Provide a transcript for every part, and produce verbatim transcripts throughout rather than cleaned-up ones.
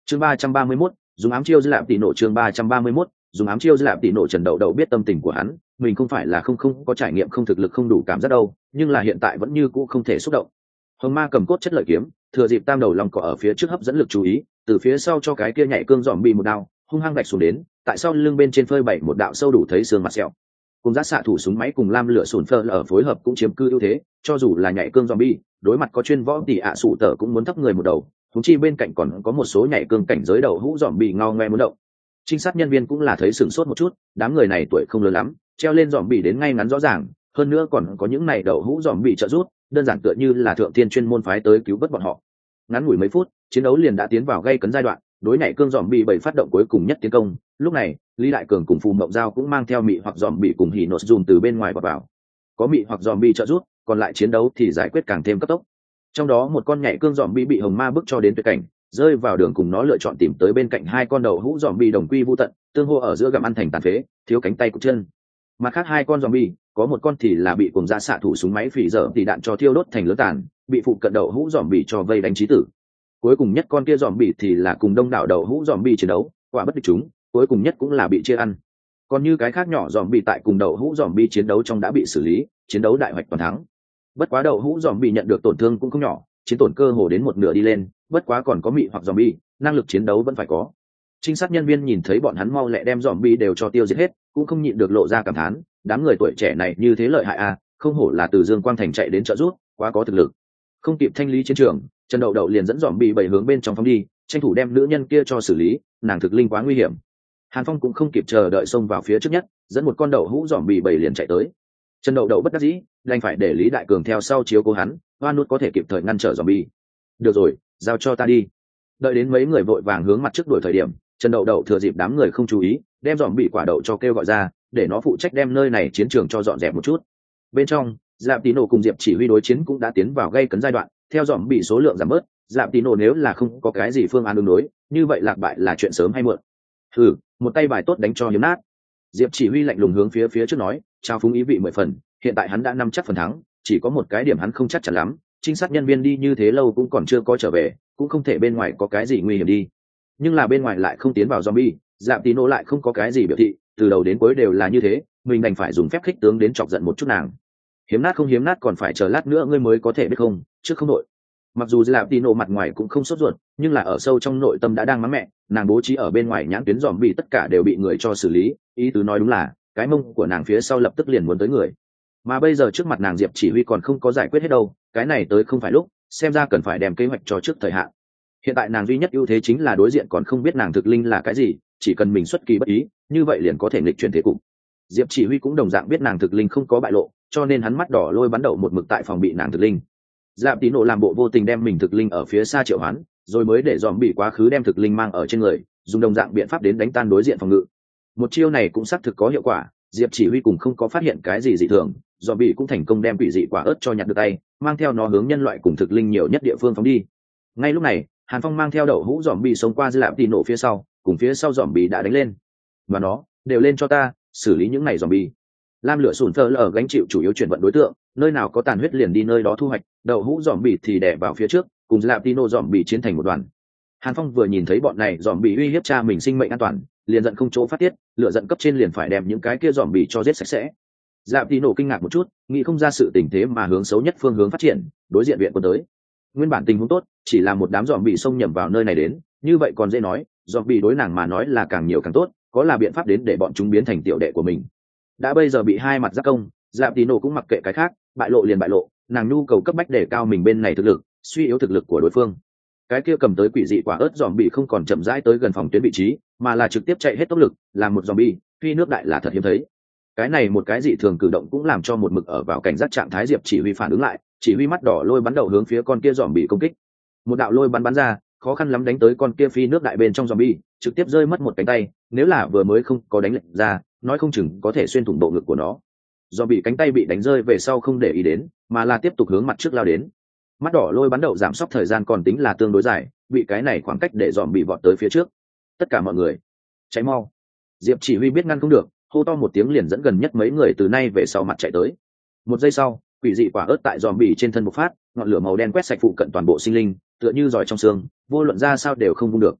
chương ba trăm ba mươi mốt dùng ám chiêu dư lạm tỷ nổ chương ba trăm ba mươi mốt dùng ám chiêu dư lạm tỷ nổ. Trần Đậu Đậu biết tâm tình của hắn, mình không phải là không không có trải nghiệm, không thực lực không đủ cảm giác đâu, nhưng là hiện tại vẫn như cũ không thể xúc động. Hồng Ma cầm cốt chất lợi kiếm, thừa dịp tam đầu long cỏ ở phía trước hấp dẫn lực chú ý, từ phía sau cho cái kia nhảy cương dòm bị một đao hung hăng đạch xuống đến, tại sau lưng bên trên phơi bảy một đạo sâu đủ thấy xương mặt sẹo. Cùng giá xạ thủ súng máy cùng lam lửa sùn phơ ở phối hợp cũng chiếm cư ưu thế, cho dù là nhảy cương zombie, đối mặt có chuyên võ tỷ ạ sụ tở cũng muốn thấp người một đầu, thúng chi bên cạnh còn có một số nhảy cương cảnh giới đầu hũ zombie ngao ngoe muốn động. Trinh sát nhân viên cũng là thấy sửng sốt một chút, đám người này tuổi không lớn lắm, treo lên zombie đến ngay ngắn rõ ràng, hơn nữa còn có những này đầu hũ zombie trợ giúp, đơn giản tựa như là thượng thiên chuyên môn phái tới cứu vớt bọn họ. Ngắn ngủi mấy phút, chiến đấu liền đã tiến vào gây cấn giai đoạn, đối nhảy cương dòm bị bảy phát động cuối cùng nhất tiến công. Lúc này Lý Đại Cường cùng Phù Mộng Giao cũng mang theo mị hoặc dòm bị cùng hỉ nốt dùm từ bên ngoài vào vào, có mị hoặc dòm bị trợ giúp, còn lại chiến đấu thì giải quyết càng thêm cấp tốc. Trong đó một con nhảy cương dòm bị bị Hồng Ma bức cho đến tuyệt cảnh, rơi vào đường cùng nó lựa chọn tìm tới bên cạnh hai con đầu hũ dòm bị đồng quy vu tận, tương hô ở giữa gặm ăn thành tàn phế, thiếu cánh tay cụt chân. Mặt khác hai con dòm bị, có một con thì là bị cùng giá xạ thủ súng máy phỉ dở thì đạn cho thiêu đốt thành lửa tàn, bị phụ cận đầu hũ dòm bị cho vây đánh chí tử. Cuối cùng nhất con kia dòm bị thì là cùng đông đảo đầu hũ dòm bị chiến đấu, quả bất địch chúng, cuối cùng nhất cũng là bị chia ăn. Còn như cái khác nhỏ dòm bị tại cùng đầu hũ dòm bị chiến đấu trong đã bị xử lý, chiến đấu đại hoạch toàn thắng. Bất quá đầu hũ dòm bị nhận được tổn thương cũng không nhỏ, chiến tổn cơ hồ đến một nửa đi lên, bất quá còn có mị hoặc dòm bị, năng lực chiến đấu vẫn phải có. Trinh sát nhân viên nhìn thấy bọn hắn mau lẹ đem dòm bị đều cho tiêu diệt hết, cũng không nhịn được lộ ra cảm thán, đám người tuổi trẻ này như thế lợi hại à, không hổ là từ Dương Quang Thành chạy đến trợ giúp, quá có thực lực. Không kịp thanh lý chiến trường, Trần Đậu Đậu liền dẫn dòm bị bảy hướng bên trong phóng đi, tranh thủ đem nữ nhân kia cho xử lý, nàng thực linh quá nguy hiểm. Hàn Phong cũng không kịp chờ đợi xông vào phía trước nhất, dẫn một con đậu hũ dòm bị bảy liền chạy tới. Trần Đậu Đậu bất đắc dĩ, đành phải để Lý Đại Cường theo sau chiếu cố hắn, Hoa Nút có thể kịp thời ngăn trở dòm bị. Được rồi, giao cho ta đi. Đợi đến mấy người vội vàng hướng mặt trước đuổi thời điểm, Trần Đậu Đậu thừa dịp đám người không chú ý, đem dòm bị quả đậu cho kêu gọi ra, để nó phụ trách đem nơi này chiến trường cho dọn dẹp một chút. Bên trong, Dạp Tí Nổ cùng Diệp Chỉ Huy đối chiến cũng đã tiến vào gây cấn giai đoạn, theo dòm bị số lượng giảm bớt, Dạp Tí Nổ nếu là không có cái gì phương án ứng đối, như vậy lạc bại là chuyện sớm hay muộn. Hừ, một tay bài tốt đánh cho hiếm nát. Diệp Chỉ Huy lạnh lùng hướng phía phía trước nói, trao phúng ý vị mười phần, hiện tại hắn đã nắm chắc phần thắng, chỉ có một cái điểm hắn không chắc chắn lắm, trinh sát nhân viên đi như thế lâu cũng còn chưa có trở về, cũng không thể bên ngoài có cái gì nguy hiểm đi. Nhưng là bên ngoài lại không tiến vào zombie, Dạp Tí Nổ lại không có cái gì biểu thị, từ đầu đến cuối đều là như thế, mình đành phải dùng phép khích tướng đến chọc giận một chút nàng. Hiếm nát không hiếm nát còn phải chờ lát nữa ngươi mới có thể biết không, chứ không đội. Mặc dù Dạp Tí Nổ mặt ngoài cũng không sốt ruột, nhưng là ở sâu trong nội tâm đã đang mắng mẹ, nàng bố trí ở bên ngoài nhãn tuyến dòm bị tất cả đều bị người cho xử lý, ý tứ nói đúng là cái mông của nàng phía sau lập tức liền muốn tới người. Mà bây giờ trước mặt nàng Diệp Chỉ Huy còn không có giải quyết hết đâu, cái này tới không phải lúc, xem ra cần phải đem kế hoạch cho trước thời hạn. Hiện tại nàng duy nhất ưu thế chính là đối diện còn không biết nàng thực linh là cái gì, chỉ cần mình xuất kỳ bất ý, như vậy liền có thể nghịch chuyển thế cục. Diệp Chỉ Huy cũng đồng dạng biết nàng thực linh không có bại lộ, cho nên hắn mắt đỏ lôi bắn đậu một mực tại phòng bị nàng thực linh. Dạp Tí Nổ làm bộ vô tình đem mình thực linh ở phía xa triệu hoán, rồi mới để dòm bị quá khứ đem thực linh mang ở trên người, dùng đồng dạng biện pháp đến đánh tan đối diện phòng ngự. Một chiêu này cũng xác thực có hiệu quả, Diệp Chỉ Huy cùng không có phát hiện cái gì dị thường, dòm bị cũng thành công đem quỷ dị quả ớt cho nhặt được tay, mang theo nó hướng nhân loại cùng thực linh nhiều nhất địa phương phóng đi. Ngay lúc này, Hàn Phong mang theo đậu hũ dòm bị xông qua Dạp Tí Nổ phía sau, cùng phía sau dòm bị đã đánh lên. Và nó, đều lên cho ta, xử lý những này dòm bị. Lam lửa sùn thơ ở gánh chịu chủ yếu chuyển vận đối tượng, nơi nào có tàn huyết liền đi nơi đó thu hoạch, đậu hũ dòm bị thì đè vào phía trước, cùng Dạp Tí Nổ dòm bị chiến thành một đoàn. Hàn Phong vừa nhìn thấy bọn này dòm bị uy hiếp cha mình sinh mệnh an toàn, liền giận không chỗ phát tiết, lửa giận cấp trên liền phải đem những cái kia dòm bị cho giết sạch sẽ. Dạp Tí Nổ kinh ngạc một chút, nghĩ không ra sự tình thế mà hướng xấu nhất phương hướng phát triển, đối diện viện quân tới. Nguyên bản tình huống tốt, chỉ là một đám dòm bị xông nhầm vào nơi này đến, như vậy còn dễ nói, dòm bị đối nàng mà nói là càng nhiều càng tốt, có là biện pháp đến để bọn chúng biến thành tiểu đệ của mình. Đã bây giờ bị hai mặt giác công, Dạp Tí Nổ cũng mặc kệ cái khác, bại lộ liền bại lộ, nàng nhu cầu cấp bách để cao mình bên này thực lực, suy yếu thực lực của đối phương. Cái kia cầm tới quỷ dị quả ớt dòm bị không còn chậm rãi tới gần phòng tuyến vị trí, mà là trực tiếp chạy hết tốc lực, làm một dòm bị phi nước đại là thật hiếm thấy. Cái này một cái dị thường cử động cũng làm cho một mực ở vào cảnh giác trạng thái Diệp Chỉ Huy phản ứng lại, chỉ huy mắt đỏ lôi bắn đầu hướng phía con kia dòm bị công kích. Một đạo lôi bắn bắn ra, khó khăn lắm đánh tới con kia phi nước đại bên trong dòm bị, trực tiếp rơi mất một cánh tay, nếu là vừa mới không có đánh lệnh ra, nói không chừng có thể xuyên thủng bộ ngực của nó. Dòm bị cánh tay bị đánh rơi về sau không để ý đến, mà là tiếp tục hướng mặt trước lao đến. Mắt đỏ lôi bắn đầu giảm sốc thời gian còn tính là tương đối dài, bị cái này khoảng cách để dòm bị vọt tới phía trước. Tất cả mọi người, cháy mau! Diệp Chỉ Huy biết ngăn không được, hô to một tiếng liền dẫn gần nhất mấy người từ nay về sau mặt chạy tới. Một giây sau, quỷ dị quả ớt tại dòm bị trên thân bộc phát, ngọn lửa màu đen quét sạch phụ cận toàn bộ sinh linh, tựa như giỏi trong xương, vô luận ra sao đều không vung được.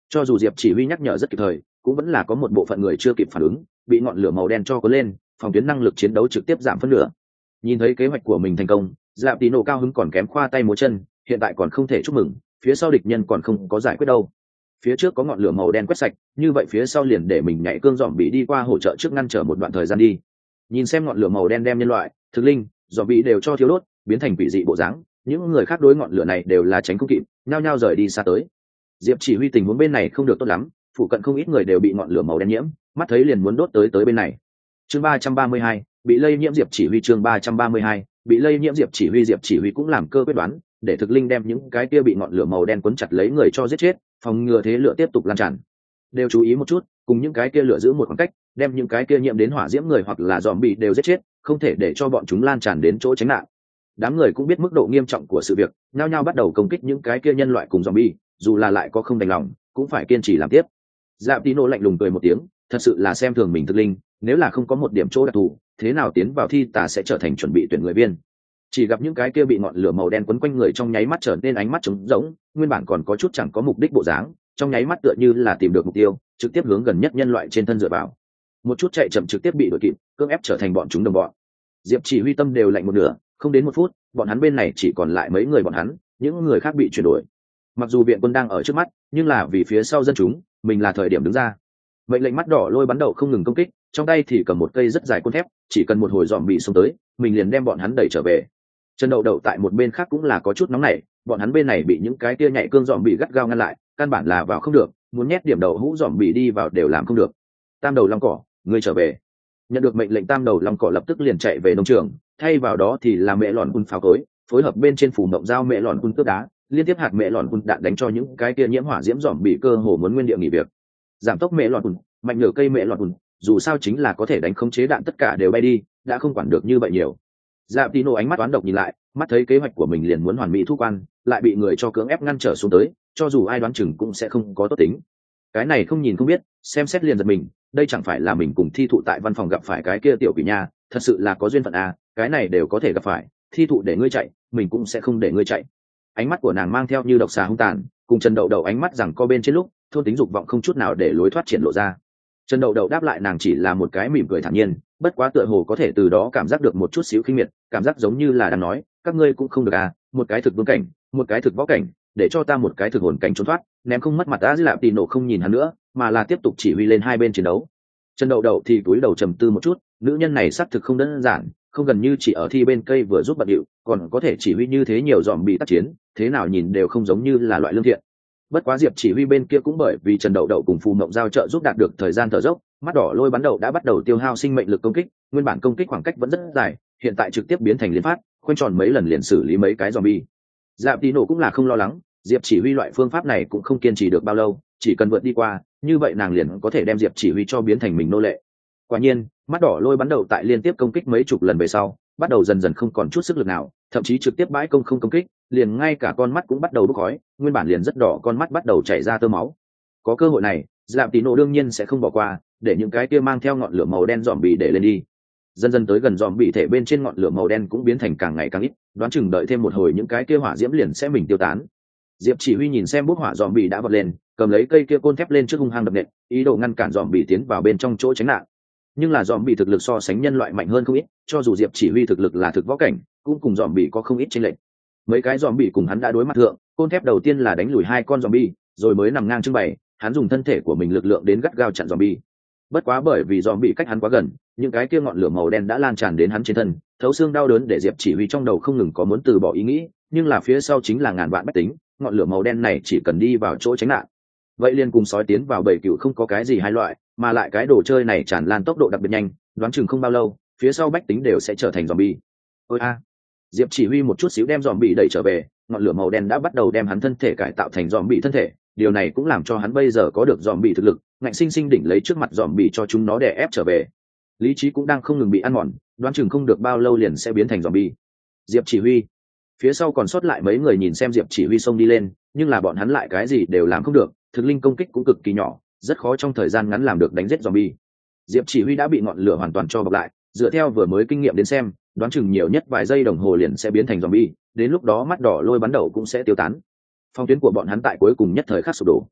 Cho dù Diệp Chỉ Huy nhắc nhở rất kịp thời, cũng vẫn là có một bộ phận người chưa kịp phản ứng, bị ngọn lửa màu đen cho cuốn lên, phòng tuyến năng lực chiến đấu trực tiếp giảm phân nửa. Nhìn thấy kế hoạch của mình thành công, Dạp Tí nổ cao hứng còn kém khoa tay múa chân, hiện tại còn không thể chúc mừng, phía sau địch nhân còn không có giải quyết đâu. Phía trước có ngọn lửa màu đen quét sạch, như vậy phía sau liền để mình nhảy cương dòm bị đi qua hỗ trợ trước ngăn trở một đoạn thời gian đi. Nhìn xem ngọn lửa màu đen đem nhân loại, thực linh, dòm bị đều cho thiếu đốt, biến thành quỷ dị bộ dáng, những người khác đối ngọn lửa này đều là tránh không kịp, nhao nhao rời đi xa tới. Diệp Chỉ Huy tình huống bên này không được tốt lắm, phụ cận không ít người đều bị ngọn lửa màu đen nhiễm, mắt thấy liền muốn đốt tới tới bên này. Chương ba trăm ba mươi hai, bị lây nhiễm. Diệp Chỉ Huy chương ba trăm ba mươi hai, bị lây nhiễm. Diệp Chỉ Huy Diệp Chỉ Huy cũng làm cơ quyết đoán, để thực linh đem những cái kia bị ngọn lửa màu đen cuốn chặt lấy người cho giết chết, phòng ngừa thế lửa tiếp tục lan tràn. Đều chú ý một chút, cùng những cái kia lửa giữ một khoảng cách, đem những cái kia nhiễm đến hỏa diễm người hoặc là dòm bị đều giết chết, không thể để cho bọn chúng lan tràn đến chỗ tránh nạn. Đám người cũng biết mức độ nghiêm trọng của sự việc, nhao nhao bắt đầu công kích những cái kia nhân loại cùng zombie, dù là lại có không đành lòng, cũng phải kiên trì làm tiếp. Dạp Tí nổ lạnh lùng cười một tiếng, thật sự là xem thường mình thực linh, nếu là không có một điểm chỗ đặc thù, thế nào tiến vào thi tà sẽ trở thành chuẩn bị tuyển người viên. Chỉ gặp những cái kia bị ngọn lửa màu đen quấn quanh người trong nháy mắt trở nên ánh mắt trống rỗng, nguyên bản còn có chút chẳng có mục đích bộ dáng, trong nháy mắt tựa như là tìm được mục tiêu, trực tiếp hướng gần nhất nhân loại trên thân dựa vào. Một chút chạy chậm trực tiếp bị đuổi kịp, cưỡng ép trở thành bọn chúng đồng bọn. Diệp Chỉ Huy tâm đều lạnh một nửa, không đến một phút, bọn hắn bên này chỉ còn lại mấy người bọn hắn, những người khác bị chuyển đổi. Mặc dù viện quân đang ở trước mắt, nhưng là vì phía sau dân chúng, mình là thời điểm đứng ra. Mệnh lệnh mắt đỏ lôi bắn đậu không ngừng công kích, trong tay thì cầm một cây rất dài côn thép, chỉ cần một hồi dòm bị xông tới, mình liền đem bọn hắn đẩy trở về. Chân đậu đậu tại một bên khác cũng là có chút nóng nảy, bọn hắn bên này bị những cái kia nhạy cương dòm bị gắt gao ngăn lại, căn bản là vào không được, muốn nhét điểm đầu hũ dòm bị đi vào đều làm không được. Tam đầu long cỏ, ngươi trở về. Nhận được mệnh lệnh tam đầu long cỏ lập tức liền chạy về nông trường, thay vào đó thì là mẹ lọn quân pháo cối, phối hợp bên trên phủ mộng dao mẹ lọn quân cướp đá, liên tiếp hạt mẹ lọn quân đạn đánh cho những cái kia nhiễm hỏa diễm dòm bị cơ hồ muốn nguyên địa nghỉ việc. Giảm tốc mẹ lọn quân, mạnh nửa cây mẹ lọn quân, dù sao chính là có thể đánh khống chế đạn tất cả đều bay đi, đã không quản được như vậy nhiều. Dạp Tí nổ ánh mắt toán độc nhìn lại, mắt thấy kế hoạch của mình liền muốn hoàn mỹ thu quan, lại bị người cho cưỡng ép ngăn trở xuống tới, cho dù ai đoán chừng cũng sẽ không có tốt tính. Cái này không nhìn không biết, xem xét liền giật mình, đây chẳng phải là mình cùng thi thụ tại văn phòng gặp phải cái kia tiểu quỷ nha, thật sự là có duyên phận à, cái này đều có thể gặp phải, thi thụ để ngươi chạy, mình cũng sẽ không để ngươi chạy. Ánh mắt của nàng mang theo như độc xà hung tàn, cùng Trần Đậu Đậu ánh mắt rằng co bên trên lúc, thôn tính dục vọng không chút nào để lối thoát triển lộ ra. Trần Đậu Đậu đáp lại nàng chỉ là một cái mỉm cười thản nhiên, bất quá tựa hồ có thể từ đó cảm giác được một chút xíu khinh miệt, cảm giác giống như là đang nói, các ngươi cũng không được à, một cái thực vương cảnh, một cái thực võ cảnh, để cho ta một cái thực hồn cảnh trốn thoát, ném không mất mặt đã. Dĩ Lạp Tí nổ không nhìn hắn nữa, mà là tiếp tục chỉ huy lên hai bên chiến đấu. Trần Đậu Đậu thì cúi đầu trầm tư một chút, nữ nhân này xác thực không đơn giản, không gần như chỉ ở thi bên cây vừa giúp bận điệu, còn có thể chỉ huy như thế nhiều dòm bị tác chiến, thế nào nhìn đều không giống như là loại lương thiện. Bất quá Diệp Chỉ Huy bên kia cũng bởi vì Trần Đậu Đậu cùng Phù Mộng giao trợ giúp đạt được thời gian thở dốc, mắt đỏ lôi bắn đậu đã bắt đầu tiêu hao sinh mệnh lực công kích, nguyên bản công kích khoảng cách vẫn rất dài, hiện tại trực tiếp biến thành liên phát, khoanh tròn mấy lần liền xử lý mấy cái zombie. Dạp Tí nổ cũng là không lo lắng, Diệp Chỉ Huy loại phương pháp này cũng không kiên trì được bao lâu, chỉ cần vượt đi qua, như vậy nàng liền có thể đem Diệp Chỉ Huy cho biến thành mình nô lệ. Quả nhiên, mắt đỏ lôi bắn đậu tại liên tiếp công kích mấy chục lần về sau, bắt đầu dần dần không còn chút sức lực nào, thậm chí trực tiếp bãi công không công kích, liền ngay cả con mắt cũng bắt đầu bốc khói, nguyên bản liền rất đỏ con mắt bắt đầu chảy ra tơ máu. Có cơ hội này, Dạp Tí nổ đương nhiên sẽ không bỏ qua, để những cái kia mang theo ngọn lửa màu đen dòm bị để lên đi. Dần dần tới gần dòm bị thể bên trên ngọn lửa màu đen cũng biến thành càng ngày càng ít, đoán chừng đợi thêm một hồi những cái kia hỏa diễm liền sẽ mình tiêu tán. Diệp Chỉ Huy nhìn xem bút hỏa dòm bị đã vọt lên, cầm lấy cây kia côn thép lên trước hung hăng đập nện, ý đồ ngăn cản dòm bị tiến vào bên trong chỗ tránh nạn. Nhưng là dòm bị thực lực so sánh nhân loại mạnh hơn không ít, cho dù Diệp Chỉ Huy thực lực là thực võ cảnh, cũng cùng dòm bị có không ít chênh lệch. Mấy cái dòm bị cùng hắn đã đối mặt thượng, côn thép đầu tiên là đánh lùi hai con dòm bị, rồi mới nằm ngang trưng bày, hắn dùng thân thể của mình lực lượng đến gắt gao chặn dòm bị. Bất quá bởi vì dòm bị cách hắn quá gần, những cái kia ngọn lửa màu đen đã lan tràn đến hắn trên thân, thấu xương đau đớn để Diệp Chỉ Huy trong đầu không ngừng có muốn từ bỏ ý nghĩ, nhưng là phía sau chính là ngàn vạn bách tính, ngọn lửa màu đen này chỉ cần đi vào chỗ tránh nạn. Vậy liền cùng sói tiến vào bầy cừu không có cái gì hai loại, mà lại cái đồ chơi này tràn lan tốc độ đặc biệt nhanh, đoán chừng không bao lâu, phía sau bách tính đều sẽ trở thành zombie. Ôi a. Diệp Chỉ Huy một chút xíu đem zombie đẩy trở về, ngọn lửa màu đen đã bắt đầu đem hắn thân thể cải tạo thành zombie thân thể, điều này cũng làm cho hắn bây giờ có được zombie thực lực, ngạnh sinh sinh đỉnh lấy trước mặt zombie cho chúng nó đè ép trở về. Lý trí cũng đang không ngừng bị ăn mòn, đoán chừng không được bao lâu liền sẽ biến thành zombie. Diệp Chỉ Huy, phía sau còn sót lại mấy người nhìn xem Diệp Chỉ Huy xông đi lên, nhưng là bọn hắn lại cái gì đều làm không được, thực linh công kích cũng cực kỳ nhỏ, rất khó trong thời gian ngắn làm được đánh giết zombie. Diệp Chỉ Huy đã bị ngọn lửa hoàn toàn cho bọc lại, dựa theo vừa mới kinh nghiệm đến xem, đoán chừng nhiều nhất vài giây đồng hồ liền sẽ biến thành zombie, đến lúc đó mắt đỏ lôi bắn đậu cũng sẽ tiêu tán. Phong tuyến của bọn hắn tại cuối cùng nhất thời khắc sụp đổ.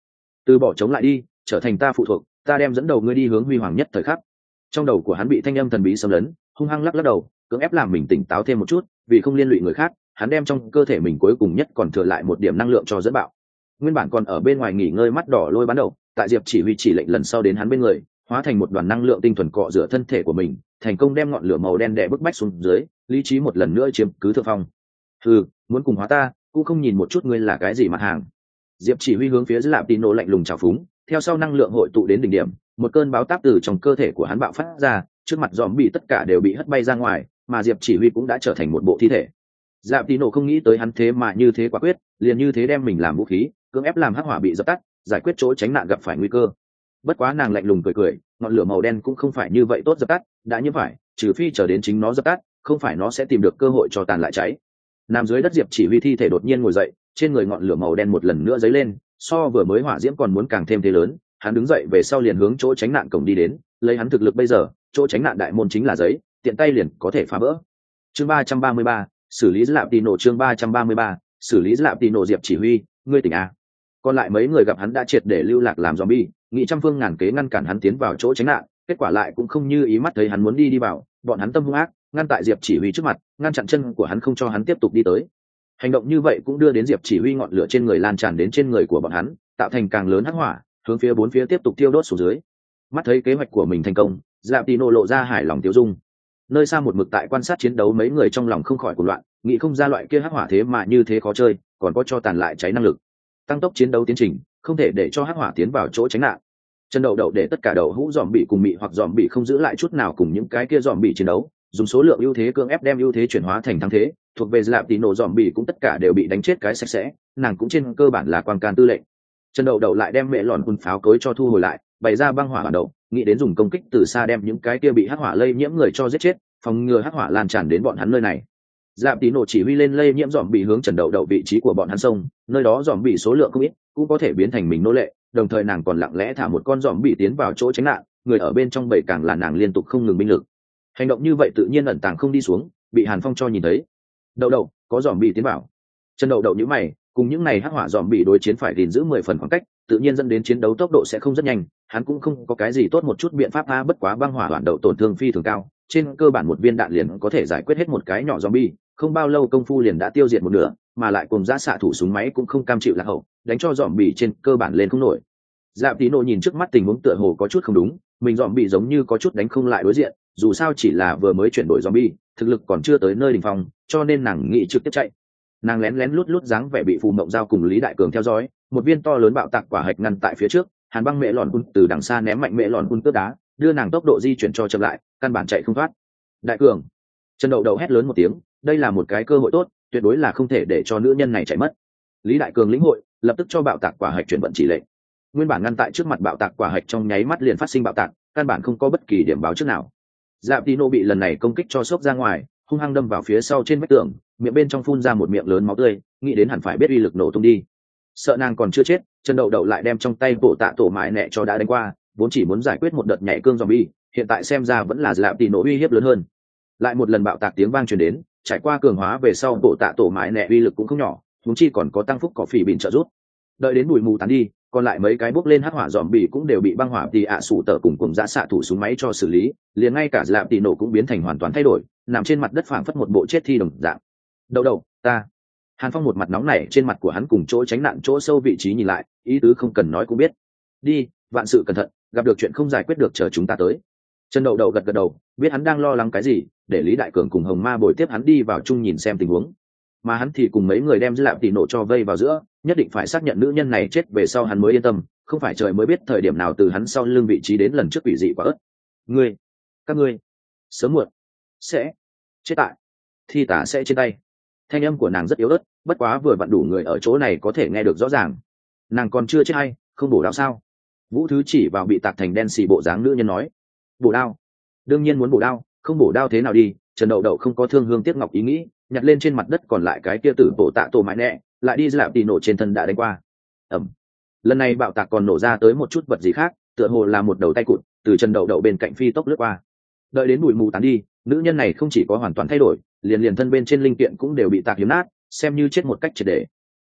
từ bỏ chống lại đi, trở thành ta phụ thuộc, ta đem dẫn đầu ngươi đi hướng huy hoàng nhất thời khắc. Trong đầu của hắn bị thanh âm thần bí xâm lấn, hung hăng lắc lắc đầu, cưỡng ép làm mình tỉnh táo thêm một chút, vì không liên lụy người khác, hắn đem trong cơ thể mình cuối cùng nhất còn thừa lại một điểm năng lượng cho dẫn bạo. Nguyên bản còn ở bên ngoài nghỉ ngơi mắt đỏ lôi bắn đầu, tại Diệp Chỉ Huy chỉ lệnh lần sau đến hắn bên người, hóa thành một đoàn năng lượng tinh thuần cọ rửa thân thể của mình, thành công đem ngọn lửa màu đen đè bức bách xuống dưới, lý trí một lần nữa chiếm cứ thượng phong. Hừ, muốn cùng hóa ta, cũng không nhìn một chút ngươi là cái gì mặt hàng. Diệp Chỉ Huy hướng phía dưới Lạp Tín Nổ lạnh lùng chào phúng, theo sau năng lượng hội tụ đến đỉnh điểm, một cơn báo táp từ trong cơ thể của hắn bạo phát ra, trước mặt dòm bị tất cả đều bị hất bay ra ngoài, mà Diệp Chỉ Huy cũng đã trở thành một bộ thi thể. Lạp Tín Nổ không nghĩ tới hắn thế mà như thế quả quyết, liền như thế đem mình làm vũ khí, cưỡng ép làm hắc hỏa bị dập tắt, giải quyết chỗ tránh nạn gặp phải nguy cơ. Bất quá nàng lạnh lùng cười cười, ngọn lửa màu đen cũng không phải như vậy tốt dập tắt, đã như phải, trừ phi chờ đến chính nó dập tắt, không phải nó sẽ tìm được cơ hội cho tàn lại cháy. Nằm dưới đất Diệp Chỉ Huy thi thể đột nhiên ngồi dậy, trên người ngọn lửa màu đen một lần nữa dấy lên, so vừa mới hỏa diễm còn muốn càng thêm thế lớn. Hắn đứng dậy về sau liền hướng chỗ tránh nạn cổng đi đến, lấy hắn thực lực bây giờ, chỗ tránh nạn đại môn chính là giấy, tiện tay liền có thể phá vỡ. Chương ba trăm ba mươi ba, xử lý Lạp Tín Nổ. Chương ba trăm ba mươi ba, xử lý Lạp Tín Nổ. Diệp Chỉ Huy, ngươi tỉnh à? Còn lại mấy người gặp hắn đã triệt để lưu lạc làm zombie, nghĩ trăm phương ngàn kế ngăn cản hắn tiến vào chỗ tránh nạn, kết quả lại cũng không như ý mắt thấy hắn muốn đi đi vào, bọn hắn tâm hung ác, ngăn tại Diệp Chỉ Huy trước mặt, ngăn chặn chân của hắn không cho hắn tiếp tục đi tới. Hành động như vậy cũng đưa đến Diệp Chỉ Huy ngọn lửa trên người lan tràn đến trên người của bọn hắn, tạo thành càng lớn hắc hỏa, hướng phía bốn phía tiếp tục tiêu đốt xuống dưới. Mắt thấy kế hoạch của mình thành công, Lạp Tín Nổ lộ ra hài lòng tiêu dung. Nơi xa một mực tại quan sát chiến đấu mấy người trong lòng không khỏi cuồng loạn, nghĩ không ra loại kia hắc hỏa thế mà như thế khó chơi, còn có cho tàn lại cháy năng lực. Tăng tốc chiến đấu tiến trình, không thể để cho hắc hỏa tiến vào chỗ tránh nạn. Chân đậu đậu để tất cả đầu hũ dòm bị cùng mị hoặc dòm bị không giữ lại chút nào cùng những cái kia dòm bị chiến đấu, dùng số lượng ưu thế cưỡng ép đem ưu thế chuyển hóa thành thắng thế, thuộc về Lạp Tín Nổ dòm bị cũng tất cả đều bị đánh chết cái sạch sẽ, nàng cũng trên cơ bản là quan can tư lệnh. Chân đậu đậu lại đem mẹ lòn quân pháo cối cho thu hồi lại, bày ra băng hỏa bản đầu, nghĩ đến dùng công kích từ xa đem những cái kia bị hắc hỏa lây nhiễm người cho giết chết, phòng ngừa hắc hỏa lan tràn đến bọn hắn nơi này. Lạp Tín Nổ chỉ huy lên lây nhiễm dòm bị hướng Trần Đậu Đậu vị trí của bọn hắn sông, nơi đó dòm bị số lượng không ít, cũng có thể biến thành mình nô lệ, đồng thời nàng còn lặng lẽ thả một con dòm bị tiến vào chỗ tránh nạn, người ở bên trong bầy càng là nàng liên tục không ngừng binh lực. Hành động như vậy tự nhiên ẩn tàng không đi xuống, bị Hàn Phong cho nhìn thấy. Đậu Đậu, có dòm bị tiến vào. Trần Đậu Đậu nhíu mày, cùng những này hắc hỏa dòm bị đối chiến phải gìn giữ mười phần khoảng cách, tự nhiên dẫn đến chiến đấu tốc độ sẽ không rất nhanh, hắn cũng không có cái gì tốt một chút biện pháp a, bất quá băng hỏa đoạn đậu tổn thương phi thường cao, trên cơ bản một viên đạn liền có thể giải quyết hết một cái nhỏ zombie, không bao lâu công phu liền đã tiêu diệt một nửa, mà lại cùng giá xạ thủ súng máy cũng không cam chịu lạc hậu, đánh cho zombie trên cơ bản lên không nổi. Lạp Tín Nổ nhìn trước mắt tình huống tựa hồ có chút không đúng, mình zombie giống như có chút đánh không lại đối diện, dù sao chỉ là vừa mới chuyển đổi zombie, thực lực còn chưa tới nơi đỉnh phong, cho nên nàng nghĩ trực tiếp chạy. Nàng lén lén lút lút dáng vẻ bị Phù Mộng Giao cùng Lý Đại Cường theo dõi, một viên to lớn bạo tạc quả hạch ngăn tại phía trước, Hàn Băng mẹ lòn cun từ đằng xa ném mạnh mẹ lòn cun tước đá, đưa nàng tốc độ di chuyển cho chậm lại, căn bản chạy không thoát. Đại Cường, Trần Đậu Đậu hét lớn một tiếng, đây là một cái cơ hội tốt, tuyệt đối là không thể để cho nữ nhân này chạy mất. Lý Đại Cường lĩnh hội, lập tức cho bạo tạc quả hạch chuyển vận chỉ lệnh. Nguyên bản ngăn tại trước mặt bạo tạc quả hạch trong nháy mắt liền phát sinh bạo tạc, căn bản không có bất kỳ điểm báo trước nào. Lạp Tín Nổ bị lần này công kích cho sốc ra ngoài, hung hăng đâm vào phía sau trên vách tường, miệng bên trong phun ra một miệng lớn máu tươi, nghĩ đến hẳn phải biết uy lực nổ tung đi. Sợ nàng còn chưa chết, Trần Đậu Đậu lại đem trong tay bộ tạ tổ mại nẹ cho đã đánh qua, vốn chỉ muốn giải quyết một đợt nhảy cương zombie, hiện tại xem ra vẫn là Lạp Tín Nổ uy hiếp lớn hơn. Lại một lần bạo tạc tiếng vang truyền đến, trải qua cường hóa về sau bộ tạ tổ mại nẹ uy lực cũng không nhỏ, huống chi còn có tăng phúc cỏ phỉ bịn trợ giúp. Đợi đến bụi mù tán đi, còn lại mấy cái bốc lên hắc hỏa zombie cũng đều bị băng hỏa tì ạ sủ tở cùng cùng dã xạ thủ súng máy cho xử lý, liền ngay cả Lạp Tín Nổ cũng biến thành hoàn toàn thay đổi, nằm trên mặt đất phảng phất một bộ chết thi đồng dạng. Đậu Đậu, ta. Hàn Phong một mặt nóng nảy, trên mặt của hắn cùng chỗ tránh nạn chỗ sâu vị trí nhìn lại, ý tứ không cần nói cũng biết. Đi, vạn sự cẩn thận, gặp được chuyện không giải quyết được chờ chúng ta tới. Trần Đậu Đậu gật gật đầu, biết hắn đang lo lắng cái gì, để Lý Đại Cường cùng Hồng Ma bồi tiếp hắn đi vào chung nhìn xem tình huống. Mà hắn thì cùng mấy người đem Lạp Tín Nổ cho vây vào giữa, nhất định phải xác nhận nữ nhân này chết về sau hắn mới yên tâm, không phải trời mới biết thời điểm nào từ hắn sau lưng vị trí đến lần trước quỷ dị quá ớt. Ngươi, các ngươi, sớm muộn sẽ chết tại thi tả sẽ trên tay. Thanh âm của nàng rất yếu ớt, bất quá vừa vặn đủ người ở chỗ này có thể nghe được rõ ràng. Nàng còn chưa chết hay không bổ đao sao? Vũ Thứ chỉ vào bị tạc thành đen xì bộ dáng nữ nhân nói. Bổ đao? Đương nhiên muốn bổ đao, không bổ đao thế nào đi? Trần Đậu Đậu không có thương hương tiếc ngọc ý nghĩ, nhặt lên trên mặt đất còn lại cái kia tử bộ tạ tổ mãi nẹ, lại đi Lạp Tín Nổ trên thân đã đánh qua. Ẩm. Lần này bạo tạc còn nổ ra tới một chút vật gì khác, tựa hồ là một đầu tay cụt, từ Trần Đậu Đậu bên cạnh phi tốc lướt qua. Đợi đến bụi mù tán đi, nữ nhân này không chỉ có hoàn toàn thay đổi, liền liền thân bên trên linh kiện cũng đều bị tạc hiếm nát, xem như chết một cách triệt để. Kết thúc,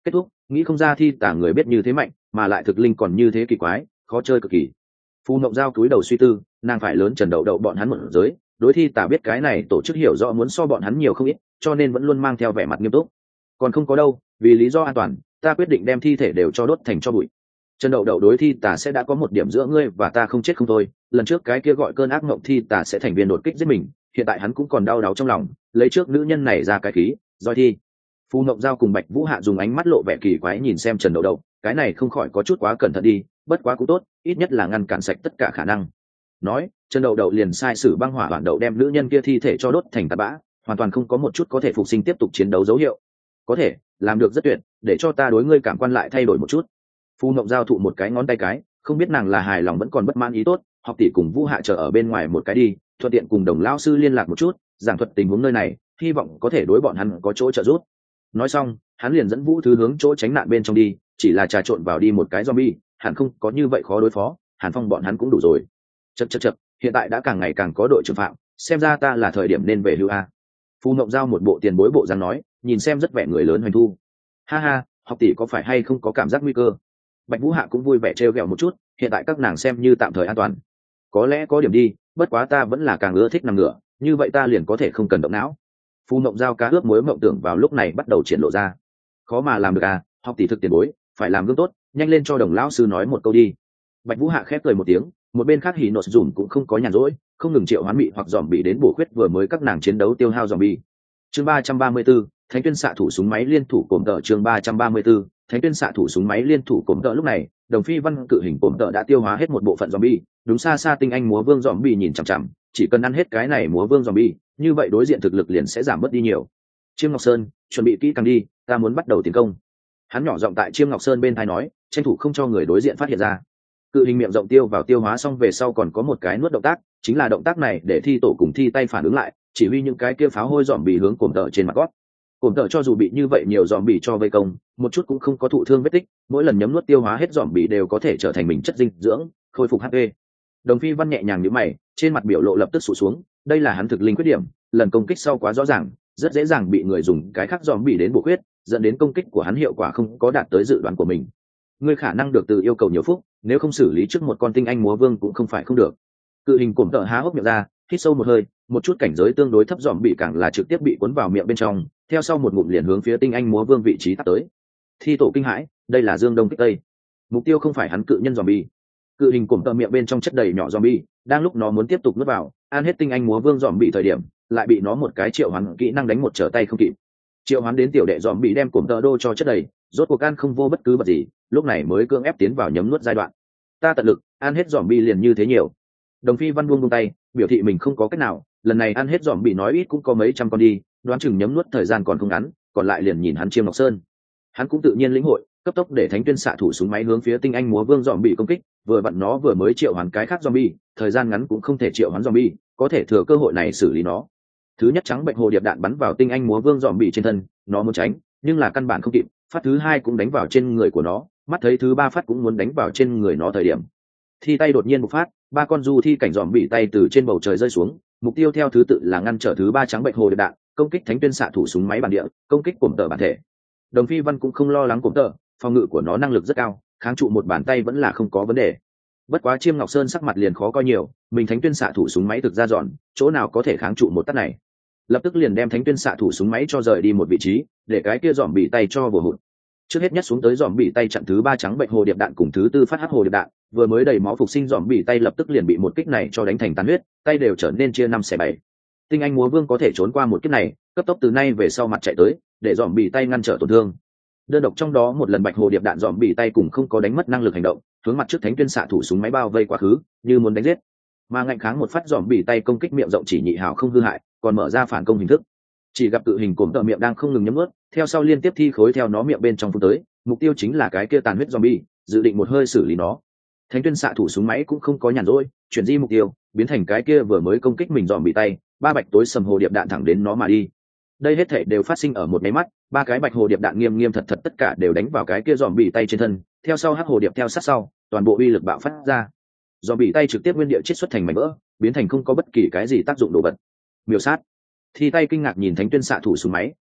nghĩ không ra thi tả người biết như thế mạnh mà lại thực linh còn như thế kỳ quái, khó chơi cực kỳ. Phù Mộng Giao cúi đầu suy tư, nàng phải lớn Trần Đậu Đậu bọn hắn một giới, đối thi tả biết cái này tổ chức hiểu rõ muốn so bọn hắn nhiều không ít, cho nên vẫn luôn mang theo vẻ mặt nghiêm túc. Còn không có đâu, vì lý do an toàn, ta quyết định đem thi thể đều cho đốt thành cho bụi. Trần Đậu Đậu đối thi tả sẽ đã có một điểm giữa ngươi và ta không chết không thôi, lần trước cái kia gọi cơn ác mộng thi tả sẽ thành viên đột kích giết mình, hiện tại hắn cũng còn đau đáu trong lòng, lấy trước nữ nhân này ra cái khí, roi thi. Phù Mộng Giao cùng Bạch Vũ Hạ dùng ánh mắt lộ vẻ kỳ quái nhìn xem Trần Đậu Đậu, cái này không khỏi có chút quá cẩn thận đi, bất quá cũng tốt, ít nhất là ngăn cản sạch tất cả khả năng. Nói, Trần Đậu Đậu liền sai sử băng hỏa hoàn đậu đem nữ nhân kia thi thể cho đốt thành tạt bã, hoàn toàn không có một chút có thể phục sinh tiếp tục chiến đấu dấu hiệu. Có thể, làm được rất tuyệt, để cho ta đối ngươi cảm quan lại thay đổi một chút. Phù Mộng Giao thụ một cái ngón tay cái, không biết nàng là hài lòng vẫn còn bất mãn ý tốt, học tỷ cùng Vũ Hạ chờ ở bên ngoài một cái đi, thuận tiện cùng Đồng lão sư liên lạc một chút, giảng thuật tình huống nơi này, hy vọng có thể đối bọn hắn có chỗ trợ giúp. Nói xong, hắn liền dẫn Vũ Thứ hướng chỗ tránh nạn bên trong đi, chỉ là trà trộn vào đi một cái zombie, hẳn không có như vậy khó đối phó, Hàn Phong bọn hắn cũng đủ rồi. Chậc chậc chậc, hiện tại đã càng ngày càng có đội trưởng phạm, xem ra ta là thời điểm nên về hưu a. Phù Mộng Giao một bộ tiền bối bộ dáng nói, nhìn xem rất vẻ người lớn hoành thu. Ha ha, học tỷ có phải hay không có cảm giác nguy cơ? Bạch Vũ Hạ cũng vui vẻ trêu ghẹo một chút, hiện tại các nàng xem như tạm thời an toàn. Có lẽ có điểm đi, bất quá ta vẫn là càng ưa thích nằm ngửa, như vậy ta liền có thể không cần động não. Phù Mộng Giao cá ướp muối mộng tưởng vào lúc này bắt đầu triển lộ ra. Khó mà làm được à, học tỷ thực tiền bối, phải làm gương tốt, nhanh lên cho Đồng lão sư nói một câu đi. Bạch Vũ Hạ khép cười một tiếng, một bên khác Hỉ Nột Dùm cũng không có nhàn rỗi, không ngừng triệu hoán mị hoặc dòm bị đến bổ khuyết vừa mới các nàng chiến đấu tiêu hao dòm bị. Chương ba trăm ba mươi 34, Thánh Tuyên xạ thủ súng máy liên thủ cổm tợ chương ba trăm ba mươi 34, Thánh Tuyên xạ thủ súng máy liên thủ cổm tợ lúc này, Đồng Phi Văn cự hình cổm tợ đã tiêu hóa hết một bộ phận zombie, đúng xa xa tinh anh múa vương zombie nhìn chằm chằm, chỉ cần ăn hết cái này múa vương zombie, như vậy đối diện thực lực liền sẽ giảm bớt đi nhiều. Chiêm Ngọc Sơn, chuẩn bị kỹ càng đi, ta muốn bắt đầu tiến công. Hắn nhỏ giọng tại Chiêm Ngọc Sơn bên tai nói, tranh thủ không cho người đối diện phát hiện ra. Cự hình miệng rộng tiêu vào tiêu hóa xong về sau còn có một cái nuốt động tác, chính là động tác này để thi tổ cùng thi tay phản ứng lại, chỉ huy những cái kia pháo hôi dòm bị hướng cổm tợ trên mặt gót. Cổm tợ cho dù bị như vậy nhiều dòm bị cho vây công, một chút cũng không có thụ thương vết tích, mỗi lần nhấm nuốt tiêu hóa hết dòm bị đều có thể trở thành mình chất dinh dưỡng, khôi phục hát pê. Đồng Phi Văn nhẹ nhàng nhíu mày, trên mặt biểu lộ lập tức sụt xuống, đây là hắn thực linh khuyết điểm, lần công kích sau quá rõ ràng, rất dễ dàng bị người dùng cái khác dòm bị đến bổ khuyết, dẫn đến công kích của hắn hiệu quả không có đạt tới dự đoán của mình. Ngươi khả năng được từ yêu cầu nhiều phúc, nếu không xử lý trước một con tinh anh múa vương cũng không phải không được. Cự hình cổm tợ há hốc miệng ra, hít sâu một hơi, một chút cảnh giới tương đối thấp dòm bị càng là trực tiếp bị cuốn vào miệng bên trong, theo sau một ngụm liền hướng phía tinh anh múa vương vị trí tắt tới. Thi tổ kinh hãi, đây là dương đông kích tây, mục tiêu không phải hắn cự nhân dòm bị. Cự hình cổm tợ miệng bên trong chất đầy nhỏ dòm bị, đang lúc nó muốn tiếp tục nuốt vào, ăn hết tinh anh múa vương dòm bị thời điểm, lại bị nó một cái triệu hoán kỹ năng đánh một trở tay không kịp. Triệu hoán đến tiểu đệ dòm bị đem cổm tợ đô cho chất đầy, rốt cuộc ăn không vô bất cứ vật gì, lúc này mới cưỡng ép tiến vào nhấm nuốt giai đoạn. Ta tận lực ăn hết dòm bị liền như thế nhiều. Đồng Phi Văn buông buông tay, biểu thị mình không có cách nào, lần này ăn hết dòm bị nói ít cũng có mấy trăm con đi, đoán chừng nhấm nuốt thời gian còn không ngắn, còn lại liền nhìn hắn Chiêm Ngọc Sơn. Hắn cũng tự nhiên lĩnh hội, cấp tốc để Thánh Tuyên xạ thủ súng máy hướng phía tinh anh múa vương dòm bị công kích, vừa vặn nó vừa mới triệu hoán cái khác zombie, thời gian ngắn cũng không thể triệu hoán zombie, có thể thừa cơ hội này xử lý nó. Thứ nhất trắng bệnh hồ điệp đạn bắn vào tinh anh múa vương dòm bị trên thân, nó muốn tránh, nhưng là căn bản không kịp, phát thứ hai cũng đánh vào trên người của nó, mắt thấy thứ ba phát cũng muốn đánh vào trên người nó thời điểm. Thi tay đột nhiên một phát, ba con du thi cảnh dòm bị tay từ trên bầu trời rơi xuống, mục tiêu theo thứ tự là ngăn trở thứ ba trắng bệnh hồ điệp đạn, công kích Thánh Tuyên xạ thủ súng máy bản địa, công kích cổm tợ bản thể. Đồng Phi Văn cũng không lo lắng cổm tợ, phòng ngự của nó năng lực rất cao, kháng trụ một bàn tay vẫn là không có vấn đề. Bất quá Chiêm Ngọc Sơn sắc mặt liền khó coi nhiều, mình Thánh Tuyên xạ thủ súng máy thực ra dọn, chỗ nào có thể kháng trụ một tát này. Lập tức liền đem Thánh Tuyên xạ thủ súng máy cho rời đi một vị trí, để cái kia dòm bị tay cho vừa hụt. Trước hết nhất xuống tới dòm bị tay chặn thứ ba trắng bệnh hồ điệp đạn cùng thứ tư phát hắc hồ điệp đạn, vừa mới đầy máu phục sinh dòm bị tay lập tức liền bị một kích này cho đánh thành tàn huyết, tay đều trở nên chia năm xẻ bảy. Tinh anh múa vương có thể trốn qua một kích này, cấp tốc từ nay về sau mặt chạy tới, để dòm bị tay ngăn trở tổn thương. Đơn độc trong đó một lần bạch hồ điệp đạn dòm bị tay cùng không có đánh mất năng lực hành động, hướng mặt trước Thánh Tuyên xạ thủ súng máy bao vây quá khứ, như muốn đánh giết. Mà ngạnh kháng một phát dòm bị tay công kích miệng rộng chỉ nhị hào không hư hại, còn mở ra phản công hình thức. Chỉ gặp cự hình cổm tợ miệng đang không ngừng nhấm nuốt, theo sau liên tiếp thi khối theo nó miệng bên trong phun tới, mục tiêu chính là cái kia tàn huyết zombie, dự định một hơi xử lý nó. Thánh Tuyên xạ thủ súng máy cũng không có nhàn rỗi, chuyển di mục tiêu, biến thành cái kia vừa mới công kích mình dòm bị tay, ba bạch tối sầm hồ điệp đạn thẳng đến nó mà đi. Đây hết thảy đều phát sinh ở một máy mắt, ba cái bạch hồ điệp đạn nghiêm nghiêm thật thật tất cả đều đánh vào cái kia dòm bị tay trên thân, theo sau hắc hồ điệp theo sát sau, toàn bộ uy lực bạo phát ra. Dòm bị tay trực tiếp nguyên địa chiết xuất thành mảnh vỡ, biến thành không có bất kỳ cái gì tác dụng đồ vật. Miêu sát. Thi tay kinh ngạc nhìn Thánh Tuyên xạ thủ súng máy,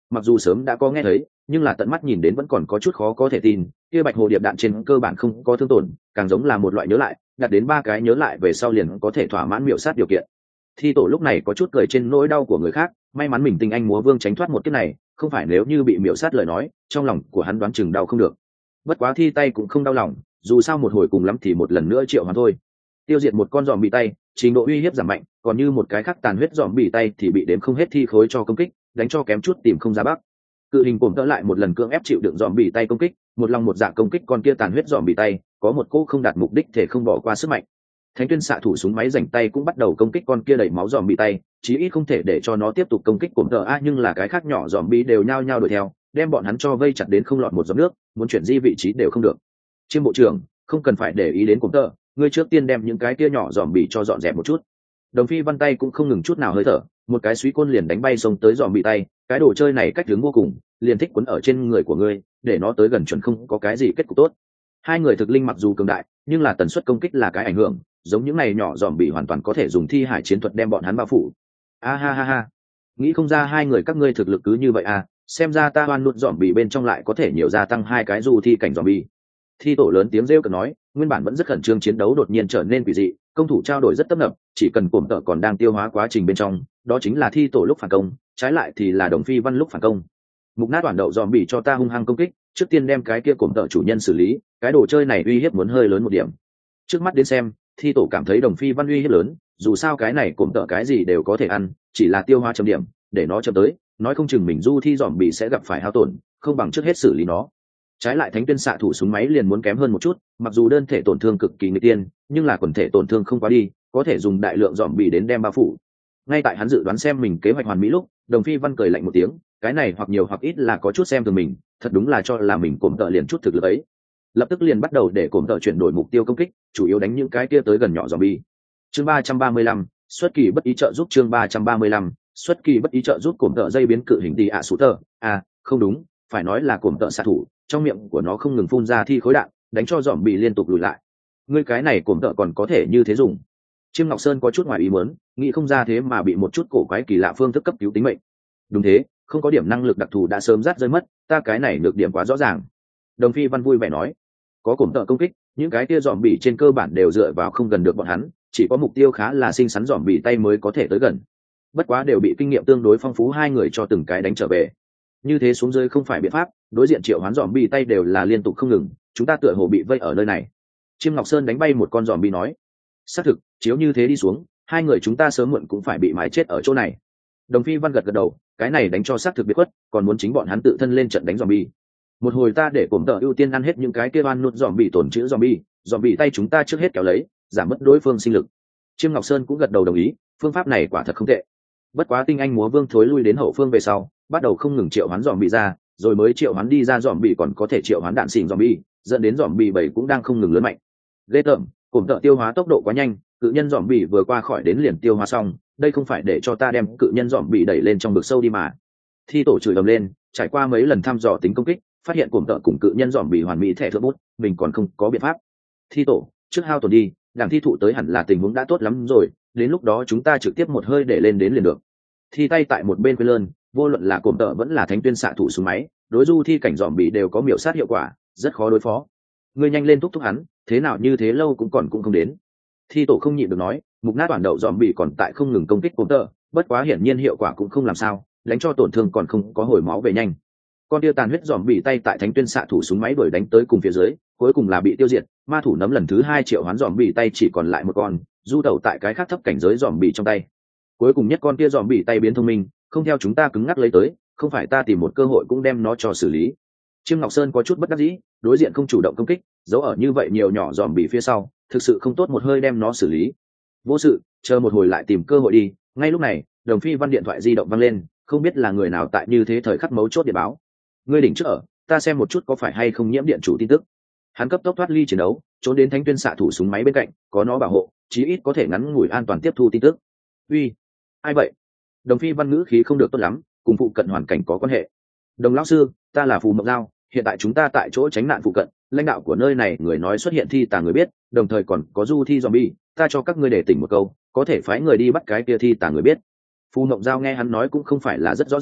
mặc dù sớm đã có nghe thấy nhưng là tận mắt nhìn đến vẫn còn có chút khó có thể tin. Kia bạch hồ điệp đạn trên cơ bản không có thương tổn, càng giống là một loại nhớ lại, đạt đến ba cái nhớ lại về sau liền có thể thỏa mãn miểu sát điều kiện. Thi tổ lúc này có chút cười trên nỗi đau của người khác, may mắn mình tinh anh múa vương tránh thoát một kiếp này, không phải nếu như bị miểu sát lời nói, trong lòng của hắn đoán chừng đau không được. Bất quá thi tay cũng không đau lòng, dù sao một hồi cùng lắm thì một lần nữa triệu hoán thôi. Tiêu diệt một con giòm bị tay, trình độ uy hiếp giảm mạnh, còn như một cái khác tàn huyết giòm bị tay thì bị đếm không hết thi khối cho công kích, đánh cho kém chút tìm không ra bắc. Cự hình cổm tỡ lại một lần cưỡng ép chịu đựng giòm bị tay công kích, một lòng một dạ công kích con kia tàn huyết giòm bị tay, có một cô không đạt mục đích thể không bỏ qua sức mạnh. Thánh tuyên xạ thủ súng máy rảnh tay cũng bắt đầu công kích con kia đầy máu giòm bị tay, chí ít không thể để cho nó tiếp tục công kích cổm tỡ a, nhưng là cái khác nhỏ giòm bị đều nhao nhao đuổi theo, đem bọn hắn cho vây chặt đến không lọt một giọt nước, muốn chuyển di vị trí đều không được. Chiêm bộ trưởng, không cần phải để ý đến cổm tỡ, ngươi trước tiên đem những cái kia nhỏ giòm bị cho dọn dẹp một chút. Đồng Phi Văn tay cũng không ngừng chút nào hơi thở, một cái suý côn liền đánh bay sông tới giòm bị tay, cái đồ chơi này cách hướng vô cùng, liền thích quấn ở trên người của ngươi, để nó tới gần chuẩn không có cái gì kết cục tốt. Hai người thực linh mặc dù cường đại, nhưng là tần suất công kích là cái ảnh hưởng, giống những này nhỏ giòm bị hoàn toàn có thể dùng thi hải chiến thuật đem bọn hắn bao phủ. A ha ha ha, nghĩ không ra hai người các ngươi thực lực cứ như vậy à, xem ra ta oan nuốt giòm bị bên trong lại có thể nhiều gia tăng hai cái du thi cảnh giòm bị. Thi tổ lớn tiếng rêu cợt nói, nguyên bản vẫn rất khẩn trương chiến đấu đột nhiên trở nên quỷ dị, công thủ trao đổi rất tấp nập, chỉ cần cổm tợ còn đang tiêu hóa quá trình bên trong, đó chính là thi tổ lúc phản công, trái lại thì là Đồng Phi Văn lúc phản công. Mục nát toàn đậu giòm bị cho ta hung hăng công kích, trước tiên đem cái kia cổm tợ chủ nhân xử lý, cái đồ chơi này uy hiếp muốn hơi lớn một điểm. Trước mắt đến xem, thi tổ cảm thấy Đồng Phi Văn uy hiếp lớn, dù sao cái này cổm tợ cái gì đều có thể ăn, chỉ là tiêu hóa chấm điểm, để nó chậm tới, nói không chừng mình du thi giòm bị sẽ gặp phải hao tổn, không bằng trước hết xử lý nó. Trái lại thánh tuyên xạ thủ súng máy liền muốn kém hơn một chút, mặc dù đơn thể tổn thương cực kỳ nguy tiên, nhưng là quần thể tổn thương không quá đi, có thể dùng đại lượng giòm bị đến đem bao phủ. Ngay tại hắn dự đoán xem mình kế hoạch hoàn mỹ lúc, Đồng Phi Văn cười lạnh một tiếng, cái này hoặc nhiều hoặc ít là có chút xem thường mình, thật đúng là cho là mình cổm tợ liền chút thực lực ấy. Lập tức liền bắt đầu để cổm tợ chuyển đổi mục tiêu công kích, chủ yếu đánh những cái kia tới gần nhỏ giòm bị. Chương ba trăm ba mươi lăm, xuất kỳ bất ý trợ giúp chương ba trăm ba mươi lăm, xuất kỳ bất ý trợ giúp cổm tợ dây biến cự hình tỷ ạ sú tờ, à, không đúng, phải nói là cổm tợ xạ thủ, trong miệng của nó không ngừng phun ra thi khối đạn, đánh cho giòm bị liên tục lùi lại. Ngươi cái này cổm tợ còn có thể như thế dùng. Chiêm Ngọc Sơn có chút ngoài ý muốn, nghĩ không ra thế mà bị một chút cổ quái kỳ lạ phương thức cấp cứu tính mệnh. Đúng thế, không có điểm năng lực đặc thù đã sớm rát rơi mất, ta cái này được điểm quá rõ ràng. Đồng Phi Văn vui vẻ nói, có cổm tợ công kích, những cái kia giòm bị trên cơ bản đều dựa vào không gần được bọn hắn, chỉ có mục tiêu khá là xinh xắn giòm bị tay mới có thể tới gần. Bất quá đều bị kinh nghiệm tương đối phong phú hai người cho từng cái đánh trở về. Như thế xuống dưới không phải biện pháp, đối diện triệu hoán giòm bị tay đều là liên tục không ngừng, chúng ta tựa hồ bị vây ở nơi này. Chiêm Ngọc Sơn đánh bay một con giòm bị nói, xác thực, chiếu như thế đi xuống, hai người chúng ta sớm muộn cũng phải bị mái chết ở chỗ này. Đồng Phi Văn gật gật đầu, cái này đánh cho xác thực biệt khuất, còn muốn chính bọn hắn tự thân lên trận đánh zombie. Một hồi ta để cổm tợ ưu tiên ăn hết những cái kia oan nút zombie tổn chữ zombie, zombie tay chúng ta trước hết kéo lấy, giảm mất đối phương sinh lực. Chiêm Ngọc Sơn cũng gật đầu đồng ý, phương pháp này quả thật không tệ. Bất quá tinh anh múa vương thối lui đến hậu phương về sau, bắt đầu không ngừng triệu hoán zombie ra, rồi mới triệu hoán đi ra zombie còn có thể triệu hoán đạn xỉn zombie, dẫn đến zombie bảy cũng đang không ngừng lớn mạnh. Ghê tởm, cổm tợ tiêu hóa tốc độ quá nhanh, cự nhân zombie vừa qua khỏi đến liền tiêu hóa xong, đây không phải để cho ta đem cự nhân zombie đẩy lên trong vực sâu đi mà. Thi tổ chửi ầm lên, trải qua mấy lần thăm dò tính công kích, phát hiện cổm tợ cùng cự nhân zombie hoàn mỹ thẻ thượng bút, mình còn không có biện pháp. Thi tổ, trước hao tổn đi, đảng thi thụ tới hẳn là tình huống đã tốt lắm rồi, đến lúc đó chúng ta trực tiếp một hơi để lên đến liền được. Thi tay tại một bên quên lơn, vô luận là cổm tợ vẫn là thánh tuyên xạ thủ súng máy, đối du thi cảnh zombie đều có miểu sát hiệu quả, rất khó đối phó. Ngươi nhanh lên thúc thúc hắn, thế nào như thế lâu cũng còn cũng không đến. Thi tổ không nhịn được nói, mục nát toàn đậu zombie còn tại không ngừng công kích cổm tợ, bất quá hiển nhiên hiệu quả cũng không làm sao, đánh cho tổn thương còn không có hồi máu về nhanh. Con tiêu tàn huyết zombie tay tại thánh tuyên xạ thủ súng máy đuổi đánh tới cùng phía dưới, cuối cùng là bị tiêu diệt, ma thủ nấm lần thứ hai triệu hoán zombie tay chỉ còn lại một con, du tẩu tại cái khác thấp cảnh giới zombie trong tay. Cuối cùng nhất con kia zombie tay biến thông minh, không theo chúng ta cứng ngắc lấy tới, không phải ta tìm một cơ hội cũng đem nó cho xử lý. Chiêm Ngọc Sơn có chút bất đắc dĩ, đối diện không chủ động công kích, giấu ở như vậy nhiều nhỏ zombie phía sau, thực sự không tốt một hơi đem nó xử lý. Vô sự, chờ một hồi lại tìm cơ hội đi. Ngay lúc này, Đồng Phi Văn điện thoại di động vang lên, không biết là người nào tại như thế thời khắc mấu chốt để báo. Ngươi đỉnh trước ở, ta xem một chút có phải hay không nhiễm điện chủ tin tức. Hắn cấp tốc thoát ly chiến đấu, trốn đến thánh tuyên xạ thủ súng máy bên cạnh, có nó bảo hộ, chí ít có thể ngắn ngủi an toàn tiếp thu tin tức. Uy, ai vậy? Đồng Phi Văn ngữ khí không được tốt lắm, cùng phụ cận hoàn cảnh có quan hệ. Đồng lão sư, ta là Phù Mộc Giao, hiện tại chúng ta tại chỗ tránh nạn phụ cận, lãnh đạo của nơi này người nói xuất hiện thi tà người biết, đồng thời còn có du thi zombie, ta cho các ngươi để tỉnh một câu, có thể phái người đi bắt cái kia thi tà người biết. Phù Mộc Giao nghe hắn nói cũng không phải là rất rõ ràng,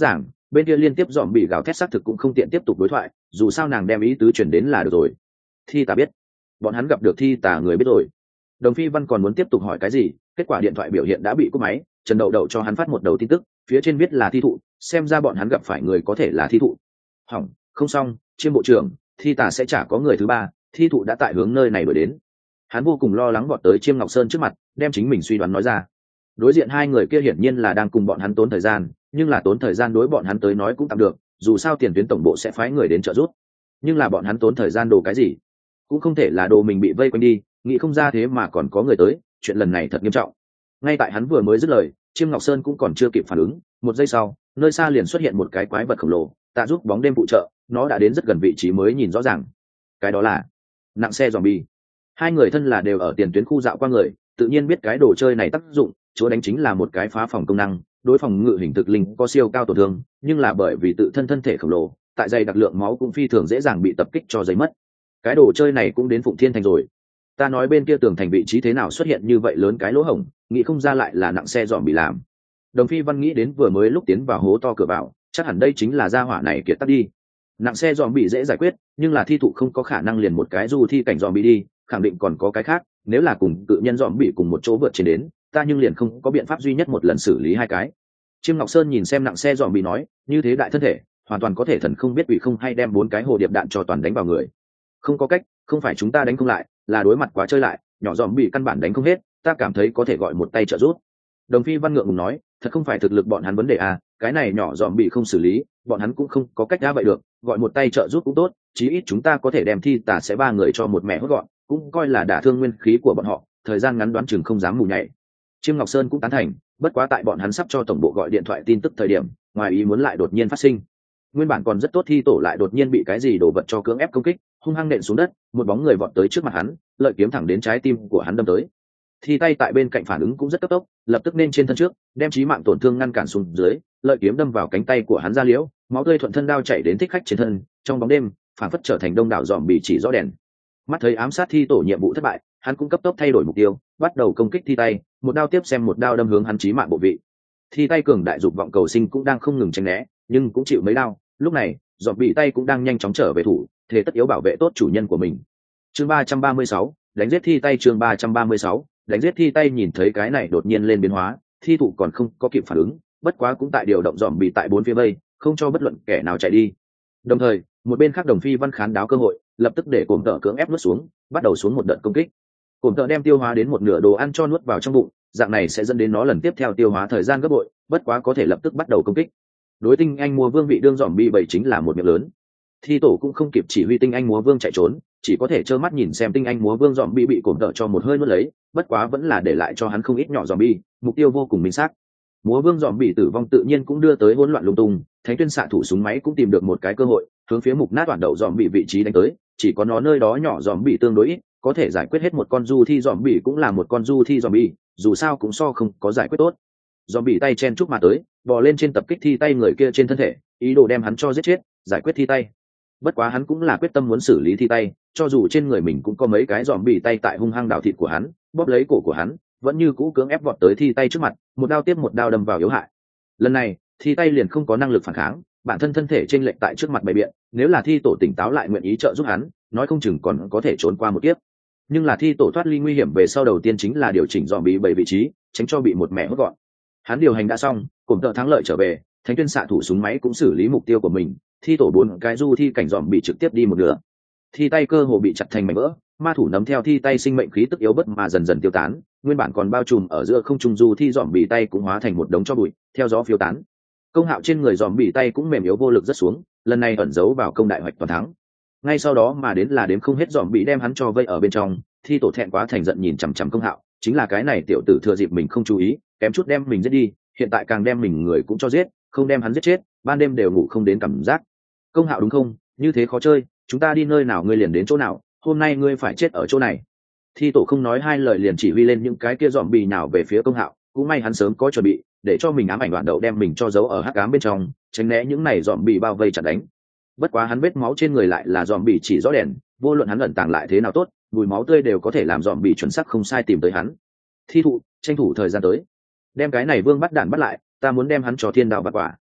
bên kia liên tiếp dòm bị gào thét xác thực cũng không tiện tiếp tục đối thoại, dù sao nàng đem ý tứ chuyển đến là được rồi. Thi tà biết, bọn hắn gặp được thi tà người biết rồi. Đồng Phi Văn còn muốn tiếp tục hỏi cái gì, kết quả điện thoại biểu hiện đã bị cúp máy. Trần Đậu Đậu cho hắn phát một đầu tin tức, phía trên viết là thi thụ, xem ra bọn hắn gặp phải người có thể là thi thụ. Hỏng, không xong, Chiêm bộ trưởng, thi tà sẽ chả có người thứ ba, thi thụ đã tại hướng nơi này đuổi đến. Hắn vô cùng lo lắng vọt tới Chiêm Ngọc Sơn trước mặt, đem chính mình suy đoán nói ra. Đối diện hai người kia hiển nhiên là đang cùng bọn hắn tốn thời gian, nhưng là tốn thời gian đối bọn hắn tới nói cũng tạm được, dù sao tiền tuyến tổng bộ sẽ phái người đến trợ giúp. Nhưng là bọn hắn tốn thời gian đồ cái gì? Cũng không thể là đồ mình bị vây quanh đi, nghĩ không ra thế mà còn có người tới, chuyện lần này thật nghiêm trọng. Ngay tại hắn vừa mới dứt lời, Chiêm Ngọc Sơn cũng còn chưa kịp phản ứng, một giây sau, nơi xa liền xuất hiện một cái quái vật khổng lồ, tạ giúp bóng đêm phụ trợ, nó đã đến rất gần vị trí mới nhìn rõ ràng. Cái đó là nặng xe zombie. Hai người thân là đều ở tiền tuyến khu dạo qua người, tự nhiên biết cái đồ chơi này tác dụng, chỗ đánh chính là một cái phá phòng công năng, đối phòng ngự hình thực linh có siêu cao tổn thương, nhưng là bởi vì tự thân thân thể khổng lồ, tại dày đặc lượng máu cũng phi thường dễ dàng bị tập kích cho giấy mất. Cái đồ chơi này cũng đến Phụng Thiên Thành rồi. Ta nói bên kia tường thành vị trí thế nào xuất hiện như vậy lớn cái lỗ hổng, nghĩ không ra lại là nặng xe dòm bị làm. Đồng Phi Văn nghĩ đến vừa mới lúc tiến vào hố to cửa vào, chắc hẳn đây chính là gia hỏa này kiệt tác đi. Nặng xe dòm bị dễ giải quyết, nhưng là thi thụ không có khả năng liền một cái du thi cảnh dòm bị đi, khẳng định còn có cái khác, nếu là cùng tự nhân dòm bị cùng một chỗ vượt trên đến, ta nhưng liền không có biện pháp duy nhất một lần xử lý hai cái. Chiêm Ngọc Sơn nhìn xem nặng xe dòm bị nói, như thế đại thân thể, hoàn toàn có thể thần không biết quỷ không hay đem bốn cái hồ điệp đạn cho toàn đánh vào người. Không có cách, không phải chúng ta đánh không lại, là đối mặt quá chơi lại, nhỏ dòm bị căn bản đánh không hết, ta cảm thấy có thể gọi một tay trợ giúp. Đồng Phi Văn ngượng ngùng nói, thật không phải thực lực bọn hắn vấn đề à, cái này nhỏ dòm bị không xử lý, bọn hắn cũng không có cách đã vậy được, gọi một tay trợ giúp cũng tốt, chí ít chúng ta có thể đem thi tà sẽ ba người cho một mẹ hốt gọn, cũng coi là đả thương nguyên khí của bọn họ, thời gian ngắn đoán chừng không dám mù nhảy. Chiêm Ngọc Sơn cũng tán thành, bất quá tại bọn hắn sắp cho tổng bộ gọi điện thoại tin tức thời điểm, ngoài ý muốn lại đột nhiên phát sinh. Nguyên bản còn rất tốt thi tổ lại đột nhiên bị cái gì đổ vật cho cưỡng ép công kích, hung hăng nện xuống đất, một bóng người vọt tới trước mặt hắn, lợi kiếm thẳng đến trái tim của hắn đâm tới. Thi tay tại bên cạnh phản ứng cũng rất cấp tốc, lập tức nên trên thân trước, đem chí mạng tổn thương ngăn cản xuống dưới, lợi kiếm đâm vào cánh tay của hắn ra liễu, máu tươi thuận thân đao chảy đến thích khách trên thân, trong bóng đêm, phản phất trở thành đông đảo dòm bị chỉ rõ đèn. Mắt thấy ám sát thi tổ nhiệm vụ thất bại, hắn cũng cấp tốc thay đổi mục tiêu, bắt đầu công kích thi tay, một đao tiếp xem một đao đâm hướng hắn chí mạng bộ vị. Thi tay cường đại dục vọng cầu sinh cũng đang không ngừng tránh né, nhưng cũng chịu mấy đao, lúc này, dòm bị tay cũng đang nhanh chóng trở về thủ, thế tất yếu bảo vệ tốt chủ nhân của mình. Chương ba trăm ba mươi sáu, đánh giết thi tay chương ba trăm ba mươi sáu, đánh giết thi tay nhìn thấy cái này đột nhiên lên biến hóa, thi thụ còn không có kịp phản ứng, bất quá cũng tại điều động dòm bị tại bốn phía vây, không cho bất luận kẻ nào chạy đi. Đồng thời, một bên khác Đồng Phi Văn khán đáo cơ hội, lập tức để cổm tợ cưỡng ép nuốt xuống, bắt đầu xuống một đợt công kích. Cổm tợ đem tiêu hóa đến một nửa đồ ăn cho nuốt vào trong bụng, dạng này sẽ dẫn đến nó lần tiếp theo tiêu hóa thời gian gấp bội, bất quá có thể lập tức bắt đầu công kích. Đối tinh anh múa vương vị đương dòm bị bảy chính là một miệng lớn. Thi tổ cũng không kịp chỉ huy tinh anh múa vương chạy trốn, chỉ có thể trơ mắt nhìn xem tinh anh múa vương dòm bị bị cổm tợ cho một hơi nuốt lấy, bất quá vẫn là để lại cho hắn không ít nhỏ dòm bị, mục tiêu vô cùng minh xác. Múa vương dòm bị tử vong tự nhiên cũng đưa tới hỗn loạn lung tung, thánh tuyên xạ thủ súng máy cũng tìm được một cái cơ hội, hướng phía mục nát toàn đậu dòm bị vị trí đánh tới, chỉ có nó nơi đó nhỏ dòm bị tương đối ít, có thể giải quyết hết một con du thi dòm bị cũng là một con du thi dòm bị, dù sao cũng so không có giải quyết tốt. Dòm bị tay chen chúc mà tới, bò lên trên tập kích thi tay người kia trên thân thể, ý đồ đem hắn cho giết chết, giải quyết thi tay. Bất quá hắn cũng là quyết tâm muốn xử lý thi tay, cho dù trên người mình cũng có mấy cái dòm bị tay tại hung hăng đào thịt của hắn, bóp lấy cổ của hắn, vẫn như cũ cưỡng ép vọt tới thi tay trước mặt, một đao tiếp một đao đâm vào yếu hại. Lần này, thi tay liền không có năng lực phản kháng, bản thân thân thể chênh lệch tại trước mặt bày biện, nếu là thi tổ tỉnh táo lại nguyện ý trợ giúp hắn, nói không chừng còn có thể trốn qua một kiếp. Nhưng là thi tổ thoát ly nguy hiểm về sau đầu tiên chính là điều chỉnh dòm bị bảy vị trí, tránh cho bị một mẹ hốt gọn. Hắn điều hành đã xong, cùng tợ thắng lợi trở về, thánh tuyên xạ thủ súng máy cũng xử lý mục tiêu của mình, thi tổ bốn cái du thi cảnh dòm bị trực tiếp đi một nửa. Thi tay cơ hồ bị chặt thành mảnh vỡ, ma thủ nắm theo thi tay sinh mệnh khí tức yếu bớt mà dần dần tiêu tán, nguyên bản còn bao trùm ở giữa không trung du thi dòm bị tay cũng hóa thành một đống tro bụi, theo gió phiêu tán. Công hạo trên người dòm bị tay cũng mềm yếu vô lực rất xuống, lần này ẩn giấu vào công đại hoạch toàn thắng. Ngay sau đó mà đến là đếm không hết dòm bị đem hắn cho vây ở bên trong, thi tổ thẹn quá thành giận nhìn chằm chằm công hạo, chính là cái này tiểu tử thừa dịp mình không chú ý, kém chút đem mình giết đi, hiện tại càng đem mình người cũng cho giết, không đem hắn giết chết, ban đêm đều ngủ không đến cảm giác. Công hạo đúng không, như thế khó chơi, chúng ta đi nơi nào ngươi liền đến chỗ nào, hôm nay ngươi phải chết ở chỗ này. Thi tổ không nói hai lời liền chỉ huy lên những cái kia dòm bì nào về phía công hạo, cũng may hắn sớm có chuẩn bị, để cho mình ám ảnh đoạn đậu đem mình cho giấu ở hắc ám bên trong, tránh né những này dòm bì bao vây chặt đánh. Bất quá hắn vết máu trên người lại là dòm bì chỉ rõ đèn, vô luận hắn ẩn tàng lại thế nào tốt, mùi máu tươi đều có thể làm dòm bì chuẩn xác không sai tìm tới hắn. Thi thụ tranh thủ thời gian tới, đem cái này vương bắt đạn bắt lại, ta muốn đem hắn cho thiên đạo bạt quả.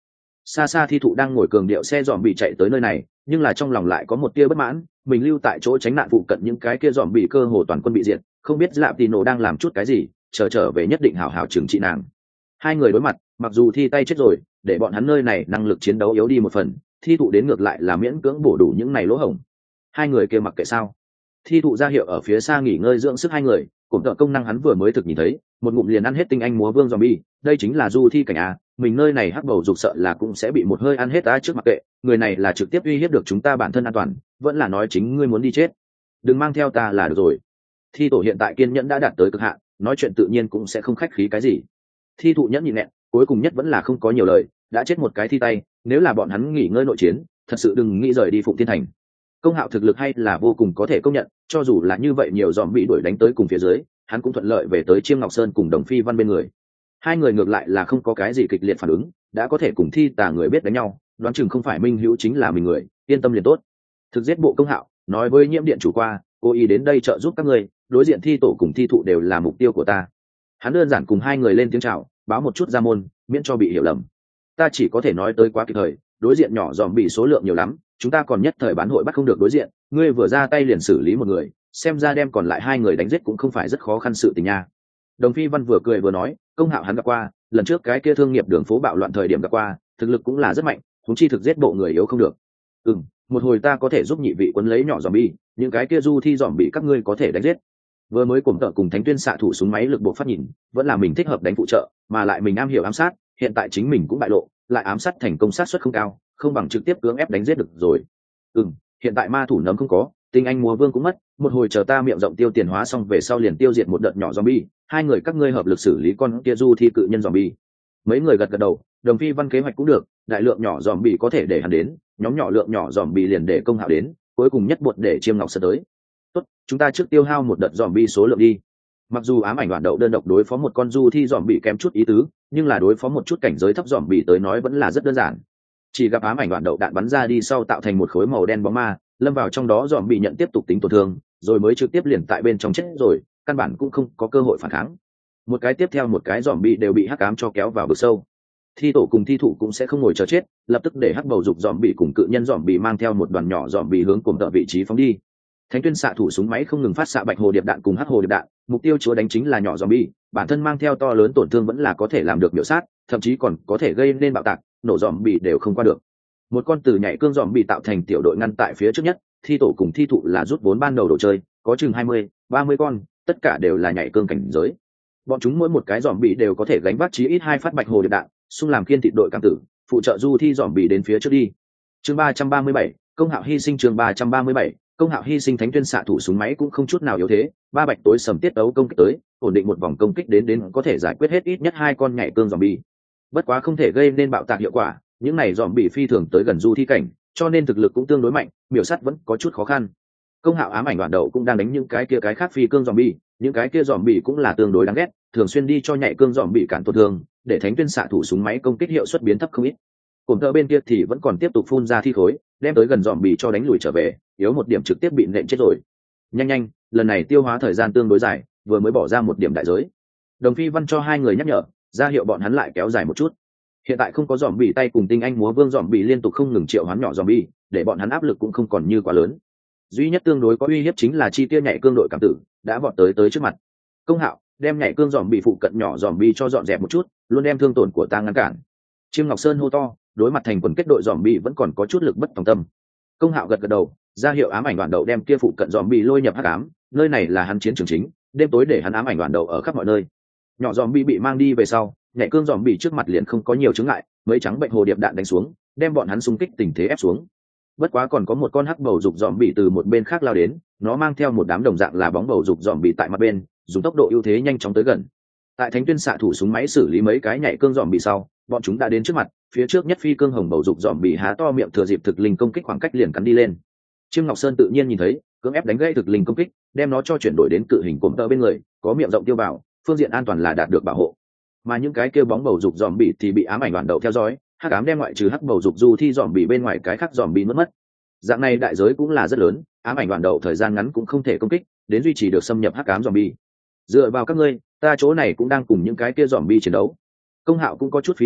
Xa xa thi thụ đang ngồi cường điệu xe dòm bị chạy tới nơi này, nhưng là trong lòng lại có một tia bất mãn, mình lưu tại chỗ tránh nạn phụ cận những cái kia dòm bị cơ hồ toàn quân bị diệt, không biết Lạp Tì Nổ đang làm chút cái gì, chờ trở về nhất định hảo hảo trừng trị nàng. Hai người đối mặt, mặc dù thi tay chết rồi, để bọn hắn nơi này năng lực chiến đấu yếu đi một phần, thi thụ đến ngược lại là miễn cưỡng bổ đủ những này lỗ hổng. Hai người kia mặc kệ sao? Thi thụ ra hiệu ở phía xa nghỉ ngơi dưỡng sức hai người, cổm tợ công năng hắn vừa mới thực nhìn thấy, một ngụm liền ăn hết tinh anh múa vương zombie, đây chính là du thi cảnh a, mình nơi này hắc bầu dục sợ là cũng sẽ bị một hơi ăn hết ta trước mặc kệ, người này là trực tiếp uy hiếp được chúng ta bản thân an toàn, vẫn là nói chính ngươi muốn đi chết. Đừng mang theo ta là được rồi. Thi tổ hiện tại kiên nhẫn đã đạt tới cực hạn, nói chuyện tự nhiên cũng sẽ không khách khí cái gì. Thi thụ nhẫn nhịn nẹn, cuối cùng nhất vẫn là không có nhiều lời, đã chết một cái thi tay, nếu là bọn hắn nghỉ ngơi nội chiến, thật sự đừng nghĩ rời đi Phụng Thiên Thành. Công Hạo thực lực hay là vô cùng có thể công nhận, cho dù là như vậy nhiều dòm bị đuổi đánh tới cùng phía dưới, hắn cũng thuận lợi về tới Chiêm Ngọc Sơn cùng Đồng Phi Văn bên người. Hai người ngược lại là không có cái gì kịch liệt phản ứng, đã có thể cùng thi tà người biết đánh nhau, đoán chừng không phải minh hữu chính là mình người, yên tâm liền tốt. Thực giết bộ Công Hạo, nói với Nhiễm Điện chủ qua, cô ý đến đây trợ giúp các người, đối diện thi tổ cùng thi thụ đều là mục tiêu của ta. Hắn đơn giản cùng hai người lên tiếng chào, báo một chút ra môn, miễn cho bị hiểu lầm. Ta chỉ có thể nói tới quá kịp thời, đối diện nhỏ dòm bị số lượng nhiều lắm, chúng ta còn nhất thời bán hội bắt không được đối diện, ngươi vừa ra tay liền xử lý một người, xem ra đem còn lại hai người đánh giết cũng không phải rất khó khăn sự tình nha. Đồng Phi Văn vừa cười vừa nói, Công Hạo hắn gặp qua, lần trước cái kia thương nghiệp đường phố bạo loạn thời điểm gặp qua, thực lực cũng là rất mạnh, chúng chi thực giết bộ người yếu không được. Ừm, một hồi ta có thể giúp nhị vị quấn lấy nhỏ zombie, những cái kia du thi dòm bị các ngươi có thể đánh giết. Vừa mới cùng tợ cùng Thánh Tuyên xạ thủ súng máy lực buộc phát nhìn, vẫn là mình thích hợp đánh phụ trợ, mà lại mình am hiểu ám sát, hiện tại chính mình cũng bại lộ, lại ám sát thành công sát suất không cao, không bằng trực tiếp cưỡng ép đánh giết được rồi. Ừm, hiện tại ma thủ nấm không có, tinh anh múa vương cũng mất, một hồi chờ ta miệng rộng tiêu tiền hóa xong về sau liền tiêu diệt một đợt nhỏ zombie, hai người các ngươi hợp lực xử lý con kia du thi cự nhân zombie. Mấy người gật gật đầu, Đồng Phi Văn kế hoạch cũng được, đại lượng nhỏ zombie có thể để hắn đến, nhóm nhỏ lượng nhỏ zombie liền để Công Hạo đến, cuối cùng nhất buộc để Chiêm Ngọc Sơn tới. Tốt, chúng ta trước tiêu hao một đợt zombie số lượng đi. Mặc dù ám ảnh đoạn đậu đơn độc đối phó một con du thi zombie kém chút ý tứ, nhưng là đối phó một chút cảnh giới thấp zombie tới nói vẫn là rất đơn giản. Chỉ gặp ám ảnh đoạn đậu đạn bắn ra đi sau tạo thành một khối màu đen bóng ma, lâm vào trong đó zombie nhận tiếp tục tính tổn thương, rồi mới trực tiếp liền tại bên trong chết rồi, căn bản cũng không có cơ hội phản kháng. Một cái tiếp theo một cái zombie đều bị hắc ám cho kéo vào vực sâu. Thi tổ cùng thi thủ cũng sẽ không ngồi chờ chết, lập tức để hắc bầu dục zombie cùng cự nhân zombie mang theo một đoàn nhỏ zombie hướng cùng tợ vị trí phóng đi. Thánh Tuyên xạ thủ súng máy không ngừng phát xạ bạch hồ điệp đạn cùng hắc hồ điệp đạn, mục tiêu chúa đánh chính là nhỏ zombie, bản thân mang theo to lớn tổn thương vẫn là có thể làm được miểu sát, thậm chí còn có thể gây nên bạo tạc, nổ zombie đều không qua được. Một con từ nhảy cương zombie tạo thành tiểu đội ngăn tại phía trước nhất, thi tổ cùng thi thụ là rút vốn ban đầu đồ chơi, có chừng hai mươi, ba mươi con, tất cả đều là nhảy cương cảnh giới. Bọn chúng mỗi một cái zombie đều có thể gánh vác chí ít hai phát bạch hồ điệp đạn, xung làm kiên thịt đội cảm tử, phụ trợ du thi zombie đến phía trước đi. Chương ba trăm ba mươi bảy, Công Hạo hy sinh. Chương ba trăm ba mươi bảy, Công Hạo hy sinh. Thánh Tuyên xạ thủ súng máy cũng không chút nào yếu thế, ba bạch tối sầm tiết đấu công kích tới, ổn định một vòng công kích đến đến có thể giải quyết hết ít nhất hai con nhảy cương zombie. Bất quá không thể gây nên bạo tạc hiệu quả, những này zombie phi thường tới gần du thi cảnh, cho nên thực lực cũng tương đối mạnh, miểu sát vẫn có chút khó khăn. Công Hạo ám ảnh đoạn đầu cũng đang đánh những cái kia cái khác phi cương zombie, những cái kia zombie cũng là tương đối đáng ghét, thường xuyên đi cho nhảy cương zombie cản tổn thương, để Thánh Tuyên xạ thủ súng máy công kích hiệu suất biến thấp không ít. Cổm tơ bên kia thì vẫn còn tiếp tục phun ra thi khối, đem tới gần zombie cho đánh lùi trở về, yếu một điểm trực tiếp bị nện chết rồi. Nhanh nhanh, lần này tiêu hóa thời gian tương đối dài, vừa mới bỏ ra một điểm đại giới. Đồng Phi Văn cho hai người nhắc nhở, ra hiệu bọn hắn lại kéo dài một chút. Hiện tại không có zombie tay cùng tinh anh múa vương zombie liên tục không ngừng triệu hoán nhỏ zombie, để bọn hắn áp lực cũng không còn như quá lớn. Duy nhất tương đối có uy hiếp chính là chi tiêu nhảy cương đội cảm tử, đã vọt tới tới trước mặt. Công Hạo, đem nhảy cương zombie phụ cận nhỏ zombie cho dọn dẹp một chút, luôn đem thương tổn của ta ngăn cản. Chiêm Ngọc Sơn hô to, đối mặt thành quần kết đội zombie vẫn còn có chút lực bất tòng tâm. Công Hạo gật gật đầu, ra hiệu ám ảnh đoạn đầu đem kia phụ cận zombie lôi nhập hắc ám, nơi này là hắn chiến trường chính, đêm tối để hắn ám ảnh đoạn đầu ở khắp mọi nơi. Nhỏ zombie bị mang đi về sau, nhảy cương zombie trước mặt liền không có nhiều chướng ngại, mấy trắng bệnh hồ điệp đạn đánh xuống, đem bọn hắn xung kích tình thế ép xuống. Bất quá còn có một con hắc bầu dục zombie từ một bên khác lao đến, nó mang theo một đám đồng dạng là bóng bầu dục zombie tại mặt bên, dùng tốc độ ưu thế nhanh chóng tới gần. Tại Thánh Tuyên xạ thủ súng máy xử lý mấy cái nhảy cương zombie sau, bọn chúng đã đến trước mặt, phía trước nhất phi cương hồng bầu dục zombie há to miệng thừa dịp thực linh công kích khoảng cách liền cắn đi lên. Chiêm Ngọc Sơn tự nhiên nhìn thấy, cưỡng ép đánh gãy thực linh công kích, đem nó cho chuyển đổi đến cự hình cổm tơ bên người, có miệng rộng tiêu bảo, phương diện an toàn là đạt được bảo hộ. Mà những cái kêu bóng bầu dục zombie thì bị ám ảnh đoạn đầu theo dõi, hắc ám đem ngoại trừ hắc bầu dục du thi zombie bên ngoài cái khác zombie mất mất. Dạng này đại giới cũng là rất lớn, ám ảnh đoạn đầu thời gian ngắn cũng không thể công kích, đến duy trì được xâm nhập hắc ám zombie. Dựa vào các ngươi, ta chỗ này cũng đang cùng những cái kia zombie chiến đấu. Công Hạo cũng có chút phí sức,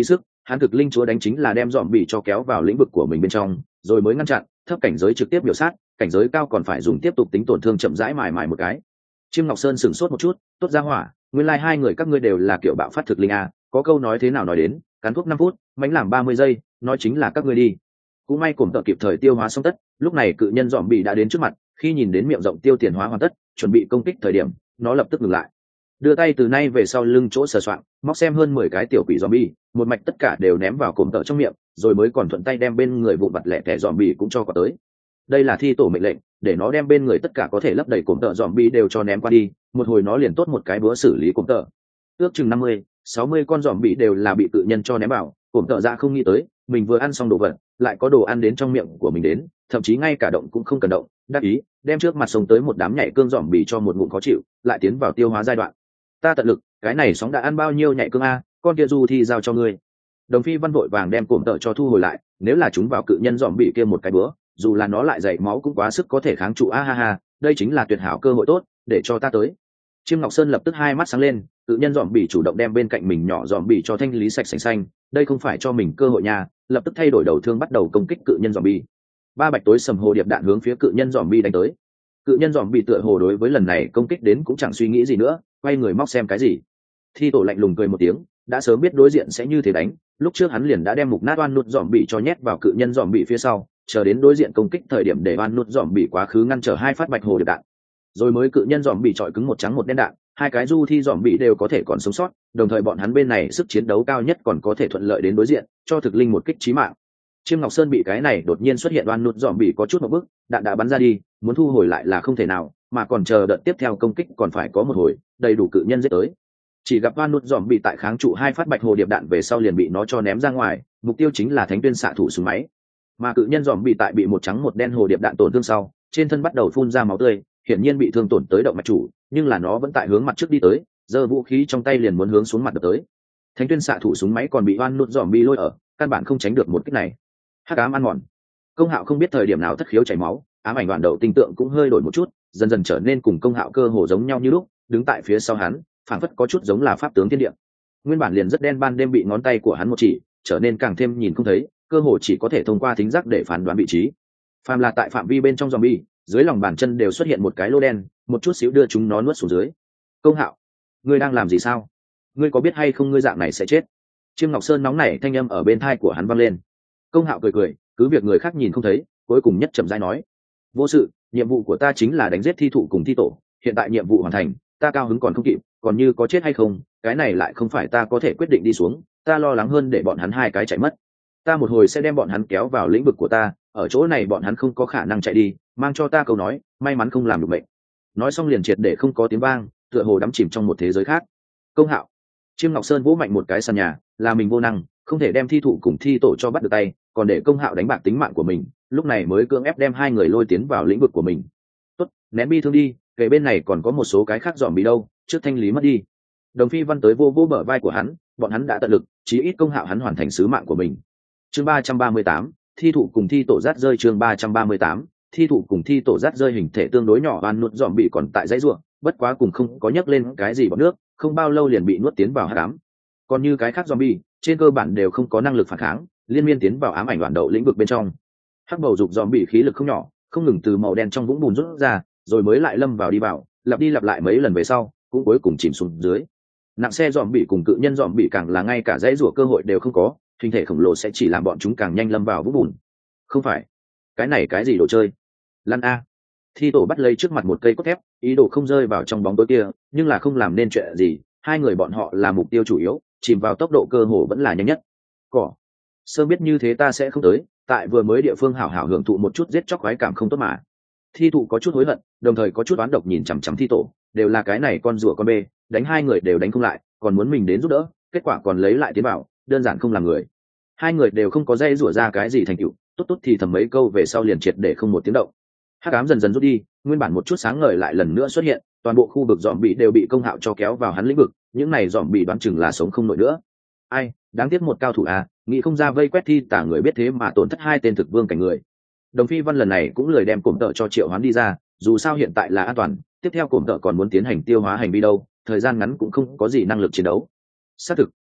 hắn thực linh chúa đánh chính là đem dòm bị cho kéo vào lĩnh vực của mình bên trong rồi mới ngăn chặn, thấp cảnh giới trực tiếp biểu sát, cảnh giới cao còn phải dùng tiếp tục tính tổn thương chậm rãi mài mài một cái. Chiêm Ngọc Sơn sửng sốt một chút, tốt ra hỏa, nguyên lai like hai người các ngươi đều là kiểu bạo phát thực linh a, có câu nói thế nào nói đến, cắn thuốc năm phút, mánh làm ba mươi giây, nói chính là các ngươi đi. Cũng may Cổm Tợ kịp thời tiêu hóa xong tất, lúc này cự nhân dòm bị đã đến trước mặt, khi nhìn đến miệng rộng tiêu tiền hóa hoàn tất, chuẩn bị công kích thời điểm, nó lập tức ngừng lại. Đưa tay từ nay về sau lưng chỗ sờ soạng, móc xem hơn mười cái tiểu quỷ zombie, một mạch tất cả đều ném vào Cổm Tợ trong miệng, rồi mới còn thuận tay đem bên người vụn vặt lẻ tẻ zombie cũng cho quả tới. Đây là thi tổ mệnh lệnh, để nó đem bên người tất cả có thể lấp đầy Cổm Tợ zombie đều cho ném qua đi, một hồi nó liền tốt một cái bữa xử lý Cổm Tợ. Ước chừng năm mươi, sáu mươi con zombie đều là bị cự nhân cho ném vào, Cổm Tợ ra không nghĩ tới, mình vừa ăn xong đồ vật, lại có đồ ăn đến trong miệng của mình đến, thậm chí ngay cả động cũng không cần động, đắc ý, đem trước mặt sống tới một đám nhảy cương zombie cho một ngụm khó chịu, lại tiến vào tiêu hóa giai đoạn. Ta tận lực, cái này sóng đã ăn bao nhiêu nhảy cương a, con kia du thì giao cho ngươi. Đồng Phi Văn vội vàng đem Cổm Tợ cho thu hồi lại, nếu là chúng vào cự nhân zombie kia một cái bữa, dù là nó lại dày máu cũng quá sức có thể kháng trụ a ha ha, đây chính là tuyệt hảo cơ hội tốt, để cho ta tới. Chiêm Ngọc Sơn lập tức hai mắt sáng lên, cự nhân dòm bỉ chủ động đem bên cạnh mình nhỏ dòm bỉ cho thanh lý sạch sành xanh, đây không phải cho mình cơ hội nha, lập tức thay đổi đầu thương bắt đầu công kích cự nhân dòm bỉ. Ba bạch tối sầm hồ điệp đạn hướng phía cự nhân dòm bỉ đánh tới. Cự nhân dòm bỉ tựa hồ đối với lần này công kích đến cũng chẳng suy nghĩ gì nữa, quay người móc xem cái gì. Thi tổ lạnh lùng cười một tiếng, đã sớm biết đối diện sẽ như thế đánh, lúc trước hắn liền đã đem mục nát oan nút dòm bỉ cho nhét vào cự nhân dòm bỉ phía sau, chờ đến đối diện công kích thời điểm để oan nút dòm bỉ quá khứ ngăn trở hai phát bạch hồ điệp đạn, rồi mới cự nhân dòm bỉ trọi cứng một trắng một đen đạn, hai cái du thi dòm bỉ đều có thể còn sống sót, đồng thời bọn hắn bên này sức chiến đấu cao nhất còn có thể thuận lợi đến đối diện, cho thực linh một kích chí mạng. Chiêm Ngọc Sơn bị cái này đột nhiên xuất hiện oan nút dòm bỉ có chút một bước, đạn đã bắn ra đi, muốn thu hồi lại là không thể nào, mà còn chờ đợt tiếp theo công kích còn phải có một hồi, đầy đủ cự nhân giết tới. Chỉ gặp oan nút dòm bỉ tại kháng trụ hai phát bạch hồ điệp đạn về sau liền bị nó cho ném ra ngoài, mục tiêu chính là thánh tuyên xạ thủ súng máy. Mà cự nhân dòm bỉ tại bị một trắng một đen hồ điệp đạn tổn thương sau, trên thân bắt đầu phun ra máu tươi, hiển nhiên bị thương tổn tới động mạch chủ, nhưng là nó vẫn tại hướng mặt trước đi tới, giơ vũ khí trong tay liền muốn hướng xuống mặt đập tới. Thánh tuyên xạ thủ súng máy còn bị oan nút dòm bỉ lôi ở, căn bản không tránh được một kích này. Hắc ám ăn mòn. Công Hạo không biết thời điểm nào thất khiếu chảy máu, ám ảnh đoạn đầu tinh tượng cũng hơi đổi một chút, dần dần trở nên cùng Công Hạo cơ hồ giống nhau như lúc, đứng tại phía sau hắn, phảng phất có chút giống là pháp tướng thiên địa. Nguyên bản liền rất đen ban đêm bị ngón tay của hắn một chỉ, trở nên càng thêm nhìn không thấy, cơ hồ chỉ có thể thông qua thính giác để phán đoán vị trí. Phàm là tại phạm vi bên trong zombie, dưới lòng bàn chân đều xuất hiện một cái lỗ đen, một chút xíu đưa chúng nó nuốt xuống dưới. Công Hạo, ngươi đang làm gì sao? Ngươi có biết hay không ngươi dạng này sẽ chết? Chiêm Ngọc Sơn nóng nảy thanh âm ở bên tai của hắn vang lên. Công Hạo cười cười, cứ việc người khác nhìn không thấy, cuối cùng nhất chậm rãi nói: vô sự, nhiệm vụ của ta chính là đánh giết thi thụ cùng thi tổ, hiện tại nhiệm vụ hoàn thành, ta cao hứng còn không kịp, còn như có chết hay không, cái này lại không phải ta có thể quyết định đi xuống, ta lo lắng hơn để bọn hắn hai cái chạy mất. Ta một hồi sẽ đem bọn hắn kéo vào lĩnh vực của ta, ở chỗ này bọn hắn không có khả năng chạy đi, mang cho ta câu nói, may mắn không làm được bệnh. Nói xong liền triệt để không có tiếng vang, tựa hồ đắm chìm trong một thế giới khác. Công Hạo. Chiêm Ngọc Sơn vỗ mạnh một cái sàn nhà, là mình vô năng, không thể đem thi thụ cùng thi tổ cho bắt được tay, còn để Công Hạo đánh bạc tính mạng của mình, lúc này mới cưỡng ép đem hai người lôi tiến vào lĩnh vực của mình. Tốt, nén bi thương đi, kể bên này còn có một số cái khác dòm bị đâu, trước thanh lý mất đi. Đồng Phi Văn tới vô vô bờ vai của hắn, bọn hắn đã tận lực, chí ít Công Hạo hắn hoàn thành sứ mạng của mình. Chương ba trăm ba mươi tám, thi thụ cùng thi tổ rát rơi. Chương ba trăm ba mươi tám, thi thụ cùng thi tổ rát rơi hình thể tương đối nhỏ, oan nuốt dòm bị còn tại dãy ruộng, bất quá cùng không có nhấc lên cái gì bọt nước, không bao lâu liền bị nuốt tiến vào hắc ám. Còn như cái khác zombie, trên cơ bản đều không có năng lực phản kháng, liên miên tiến vào ám ảnh đoạn đậu lĩnh vực bên trong. Hắc bầu dục zombie khí lực không nhỏ, không ngừng từ màu đen trong vũng bùn rút ra, rồi mới lại lâm vào đi vào, lặp đi lặp lại mấy lần về sau, cũng cuối cùng chìm xuống dưới. Nặng xe zombie cùng cự nhân zombie càng là ngay cả dãy rủa cơ hội đều không có, hình thể khổng lồ sẽ chỉ làm bọn chúng càng nhanh lâm vào vũng bùn. Không phải, cái này cái gì đồ chơi? Lăn a! Thi tổ bắt lấy trước mặt một cây cốt thép, ý đồ không rơi vào trong bóng tối kia, nhưng là không làm nên chuyện gì. Hai người bọn họ là mục tiêu chủ yếu, chìm vào tốc độ cơ hồ vẫn là nhanh nhất. Cỏ, sớm biết như thế ta sẽ không tới, tại vừa mới địa phương hảo hảo hưởng thụ một chút giết chóc khoái cảm không tốt mà. Thi thụ có chút hối hận, đồng thời có chút oán độc nhìn chằm chằm thi tổ, đều là cái này con rùa con bê, đánh hai người đều đánh không lại, còn muốn mình đến giúp đỡ, kết quả còn lấy lại tiến bảo, đơn giản không làm người. Hai người đều không có dây rủa ra cái gì thành tựu, tốt tốt thì thầm mấy câu về sau liền triệt để không một tiếng động. Hắc ám dần dần rút đi, nguyên bản một chút sáng ngời lại lần nữa xuất hiện, toàn bộ khu vực dòm bị đều bị Công Hạo cho kéo vào hắn lĩnh vực, những này dòm bị đoán chừng là sống không nổi nữa. Ai, đáng tiếc một cao thủ à, nghĩ không ra vây quét thi tả người biết thế mà tổn thất hai tên thực vương cảnh người. Đồng Phi Văn lần này cũng lười đem Cổm Tợ cho triệu hoán đi ra, dù sao hiện tại là an toàn, tiếp theo Cổm Tợ còn muốn tiến hành tiêu hóa hành vi đâu, thời gian ngắn cũng không có gì năng lực chiến đấu. Xác thực,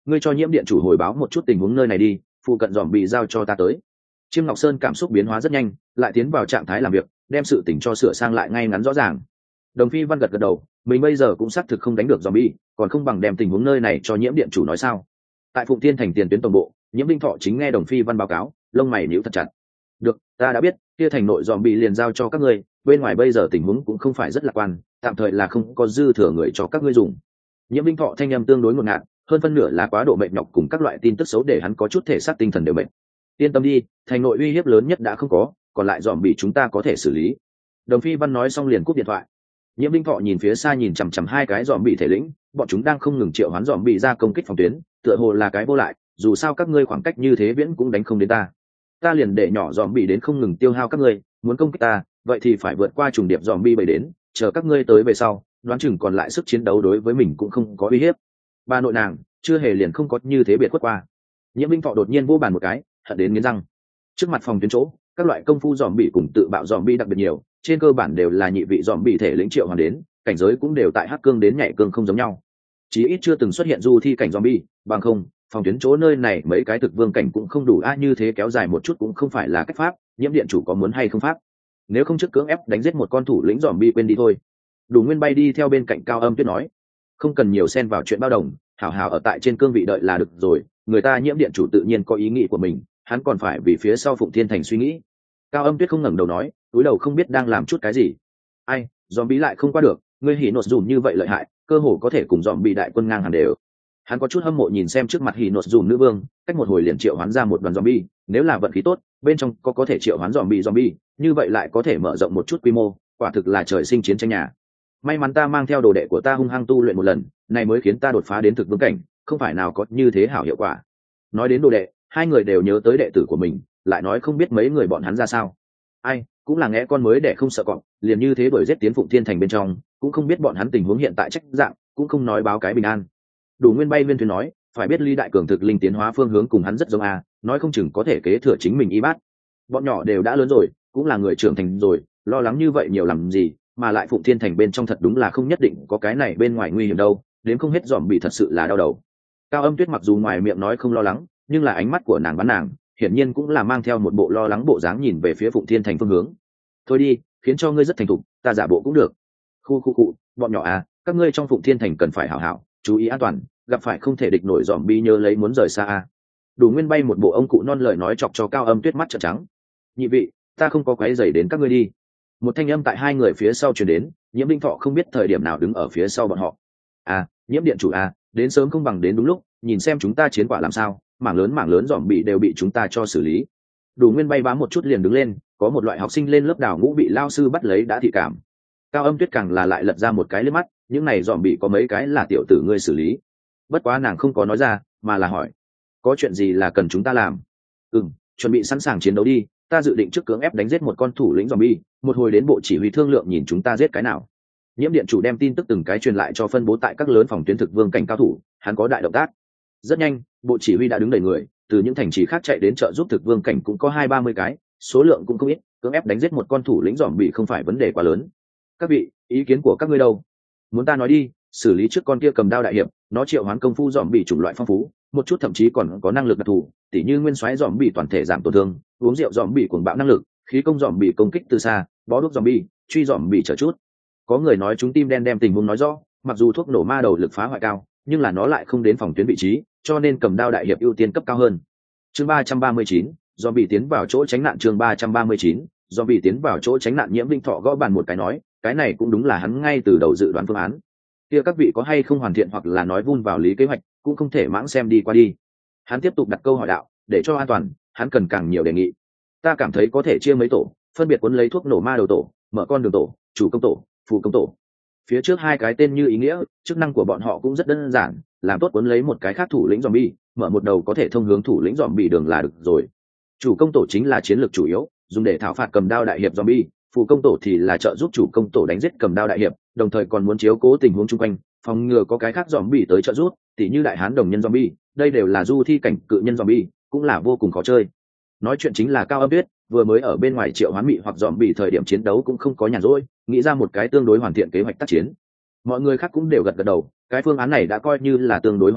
ngươi cho nhiễm điện chủ hồi báo một chút tình huống nơi này đi, phụ cận dòm bị giao cho ta tới. Chiêm Ngọc Sơn cảm xúc biến hóa rất nhanh, lại tiến vào trạng thái làm việc, đem sự tình cho sửa sang lại ngay ngắn rõ ràng. Đồng Phi Văn gật gật đầu, mình bây giờ cũng xác thực không đánh được zombie, còn không bằng đem tình huống nơi này cho nhiễm điện chủ nói sao. Tại Phụng Thiên thành tiền tuyến tổng bộ, nhiễm Vinh Thọ chính nghe Đồng Phi Văn báo cáo, lông mày nhíu thật chặt. Được, ta đã biết, kia thành nội zombie liền giao cho các ngươi, bên ngoài bây giờ tình huống cũng không phải rất lạc quan, tạm thời là không có dư thừa người cho các ngươi dùng. Nhiễm Vinh Thọ thanh âm tương đối ngột ngạt, hơn phân nửa là quá độ mệt nhọc cùng các loại tin tức xấu để hắn có chút thể xác tinh thần đều mệt. Yên tâm đi, thành nội uy hiếp lớn nhất đã không có, còn lại zombie chúng ta có thể xử lý. Đồng Phi Văn nói xong liền cúp điện thoại. Nhiễm Vinh Thọ nhìn phía xa nhìn chằm chằm hai cái dòm bị thể lĩnh, bọn chúng đang không ngừng triệu hoán dòm bị ra công kích phòng tuyến, tựa hồ là cái vô lại, dù sao các ngươi khoảng cách như thế viễn cũng đánh không đến ta. Ta liền để nhỏ dòm bị đến không ngừng tiêu hao các ngươi, muốn công kích ta, vậy thì phải vượt qua trùng điệp dòm bị bầy đến, chờ các ngươi tới về sau, đoán chừng còn lại sức chiến đấu đối với mình cũng không có uy hiếp. Ba nội nàng, chưa hề liền không có như thế biệt quất qua. Nhiễm Vinh Thọ đột nhiên vô bàn một cái, hận đến nghiến răng. Trước mặt phòng tuyến chỗ, các loại công phu dòm bị cùng tự bạo dòm bị đặc biệt nhiều, trên cơ bản đều là nhị vị dòm bị thể lĩnh triệu hoàn đến, cảnh giới cũng đều tại hắc cương đến nhảy cương không giống nhau. Chí ít chưa từng xuất hiện du thi cảnh zombie, bằng không, phòng tuyến chỗ nơi này mấy cái thực vương cảnh cũng không đủ a, như thế kéo dài một chút cũng không phải là cách pháp, nhiễm điện chủ có muốn hay không pháp? Nếu không trước cưỡng ép đánh giết một con thủ lĩnh zombie quên đi thôi. Đủ Nguyên bay đi theo bên cạnh Cao Âm Tuyết nói, không cần nhiều xen vào chuyện bao đồng, hảo hảo ở tại trên cương vị đợi là được rồi, người ta nhiễm điện chủ tự nhiên có ý nghĩ của mình, hắn còn phải vì phía sau Phụng Thiên thành suy nghĩ. Cao Âm Tuyết không ngẩng đầu nói, túi đầu không biết đang làm chút cái gì. Ai, zombie lại không qua được, ngươi hỉ nột dùm như vậy lợi hại, cơ hồ có thể cùng zombie đại quân ngang hàng đều. Hắn có chút hâm mộ nhìn xem trước mặt hỉ nột dùm nữ vương, cách một hồi liền triệu hoán ra một đoàn zombie, nếu là vận khí tốt, bên trong có có thể triệu hoán zombie zombie, như vậy lại có thể mở rộng một chút quy mô, quả thực là trời sinh chiến tranh nhà. May mắn ta mang theo đồ đệ của ta hung hăng tu luyện một lần, này mới khiến ta đột phá đến thực vương cảnh, không phải nào có như thế hảo hiệu quả. Nói đến đồ đệ, hai người đều nhớ tới đệ tử của mình, lại nói không biết mấy người bọn hắn ra sao. Ai, cũng là nghe con mới để không sợ cọp, liền như thế đuổi giết tiến Phụng Thiên thành bên trong, cũng không biết bọn hắn tình huống hiện tại trách dạng, cũng không nói báo cái bình an. Đủ Nguyên bay viên thuyền nói, phải biết Lý đại cường thực linh tiến hóa phương hướng cùng hắn rất giống à, nói không chừng có thể kế thừa chính mình y bát. Bọn nhỏ đều đã lớn rồi, cũng là người trưởng thành rồi, lo lắng như vậy nhiều làm gì, mà lại Phụng Thiên thành bên trong thật đúng là không nhất định có cái này bên ngoài nguy hiểm đâu, đến không hết dòm bị thật sự là đau đầu. Cao Âm Tuyết mặc dù ngoài miệng nói không lo lắng, nhưng là ánh mắt của nàng bắn nàng, hiển nhiên cũng là mang theo một bộ lo lắng bộ dáng nhìn về phía Phụng Thiên thành phương hướng. Thôi đi, khiến cho ngươi rất thành thục, ta giả bộ cũng được. Khu khu cụ, bọn nhỏ à, các ngươi trong Phụng Thiên thành cần phải hảo hảo, chú ý an toàn, gặp phải không thể địch nổi dòm bi nhớ lấy muốn rời xa a. Đủ Nguyên bay một bộ ông cụ non lời nói chọc cho Cao Âm Tuyết mắt trợn trắng. Nhị vị, ta không có quấy rầy đến các ngươi đi. Một thanh âm tại hai người phía sau truyền đến, Nhiễm Vinh Thọ không biết thời điểm nào đứng ở phía sau bọn họ. À, Nhiễm điện chủ à, đến sớm không bằng đến đúng lúc, nhìn xem chúng ta chiến quả làm sao, mảng lớn mảng lớn dòm bị đều bị chúng ta cho xử lý. Đủ Nguyên bay bám một chút liền đứng lên, có một loại học sinh lên lớp đào ngũ bị lao sư bắt lấy đã thị cảm. Cao Âm Tuyết càng là lại lật ra một cái liếc mắt, những này dòm bị có mấy cái là tiểu tử ngươi xử lý. Bất quá nàng không có nói ra, mà là hỏi, có chuyện gì là cần chúng ta làm? Ừm, chuẩn bị sẵn sàng chiến đấu đi, ta dự định trước cưỡng ép đánh giết một con thủ lĩnh zombie, một hồi đến bộ chỉ huy thương lượng nhìn chúng ta giết cái nào. Nhiễm điện chủ đem tin tức từng cái truyền lại cho phân bố tại các lớn phòng tuyến thực vương cảnh cao thủ, hắn có đại động tác. Rất nhanh, bộ chỉ huy đã đứng đầy người, từ những thành trì khác chạy đến trợ giúp thực vương cảnh cũng có hai ba mươi cái, số lượng cũng không ít, cưỡng ép đánh giết một con thủ lĩnh zombie không phải vấn đề quá lớn. Các vị, ý kiến của các ngươi đâu? Muốn ta nói đi, xử lý trước con kia cầm đao đại hiệp, nó triệu hoán công phu zombie chủng loại phong phú, một chút thậm chí còn có năng lực đặc thù, tỉ như nguyên soái zombie toàn thể giảm tổn thương, uống rượu zombie cuồng bạo năng lực, khí công zombie công kích từ xa, bó đuốc zombie, truy zombie chờ chút. Có người nói chúng tim đen đem tình huống nói rõ, mặc dù thuốc nổ ma đầu lực phá hoại cao, nhưng là nó lại không đến phòng tuyến vị trí, cho nên cầm đao đại hiệp ưu tiên cấp cao hơn. Chương ba trăm ba mươi chín, zombie tiến vào chỗ tránh nạn. Chương ba trăm ba mươi chín, zombie tiến vào chỗ tránh nạn. Nhiễm Vinh Thọ gõ bàn một cái nói, cái này cũng đúng là hắn ngay từ đầu dự đoán phương án. Kia các vị có hay không hoàn thiện hoặc là nói vun vào lý kế hoạch, cũng không thể mãng xem đi qua đi. Hắn tiếp tục đặt câu hỏi đạo, để cho an toàn, hắn cần càng nhiều đề nghị. Ta cảm thấy có thể chia mấy tổ, phân biệt cuốn lấy thuốc nổ ma đầu tổ, mở con đường tổ, chủ công tổ, phụ công tổ. Phía trước hai cái tên như ý nghĩa, chức năng của bọn họ cũng rất đơn giản, làm tốt cuốn lấy một cái khác thủ lĩnh zombie, mở một đầu có thể thông hướng thủ lĩnh zombie đường là được rồi. Chủ công tổ chính là chiến lược chủ yếu, dùng để thảo phạt cầm đao đại hiệp zombie, phụ công tổ thì là trợ giúp chủ công tổ đánh giết cầm đao đại hiệp, đồng thời còn muốn chiếu cố tình huống chung quanh, phòng ngừa có cái khác zombie tới trợ giúp, tỉ như đại hán đồng nhân zombie, đây đều là du thi cảnh cự nhân zombie, cũng là vô cùng khó chơi. Nói chuyện chính là Cao Âm Tuyết, vừa mới ở bên ngoài triệu hoán mị hoặc zombie thời điểm chiến đấu cũng không có nhàn rỗi, nghĩ ra một cái tương đối hoàn thiện kế hoạch tác chiến. Mọi người khác cũng đều gật gật đầu, cái phương án này đã coi như là tương đối hoàn thiện,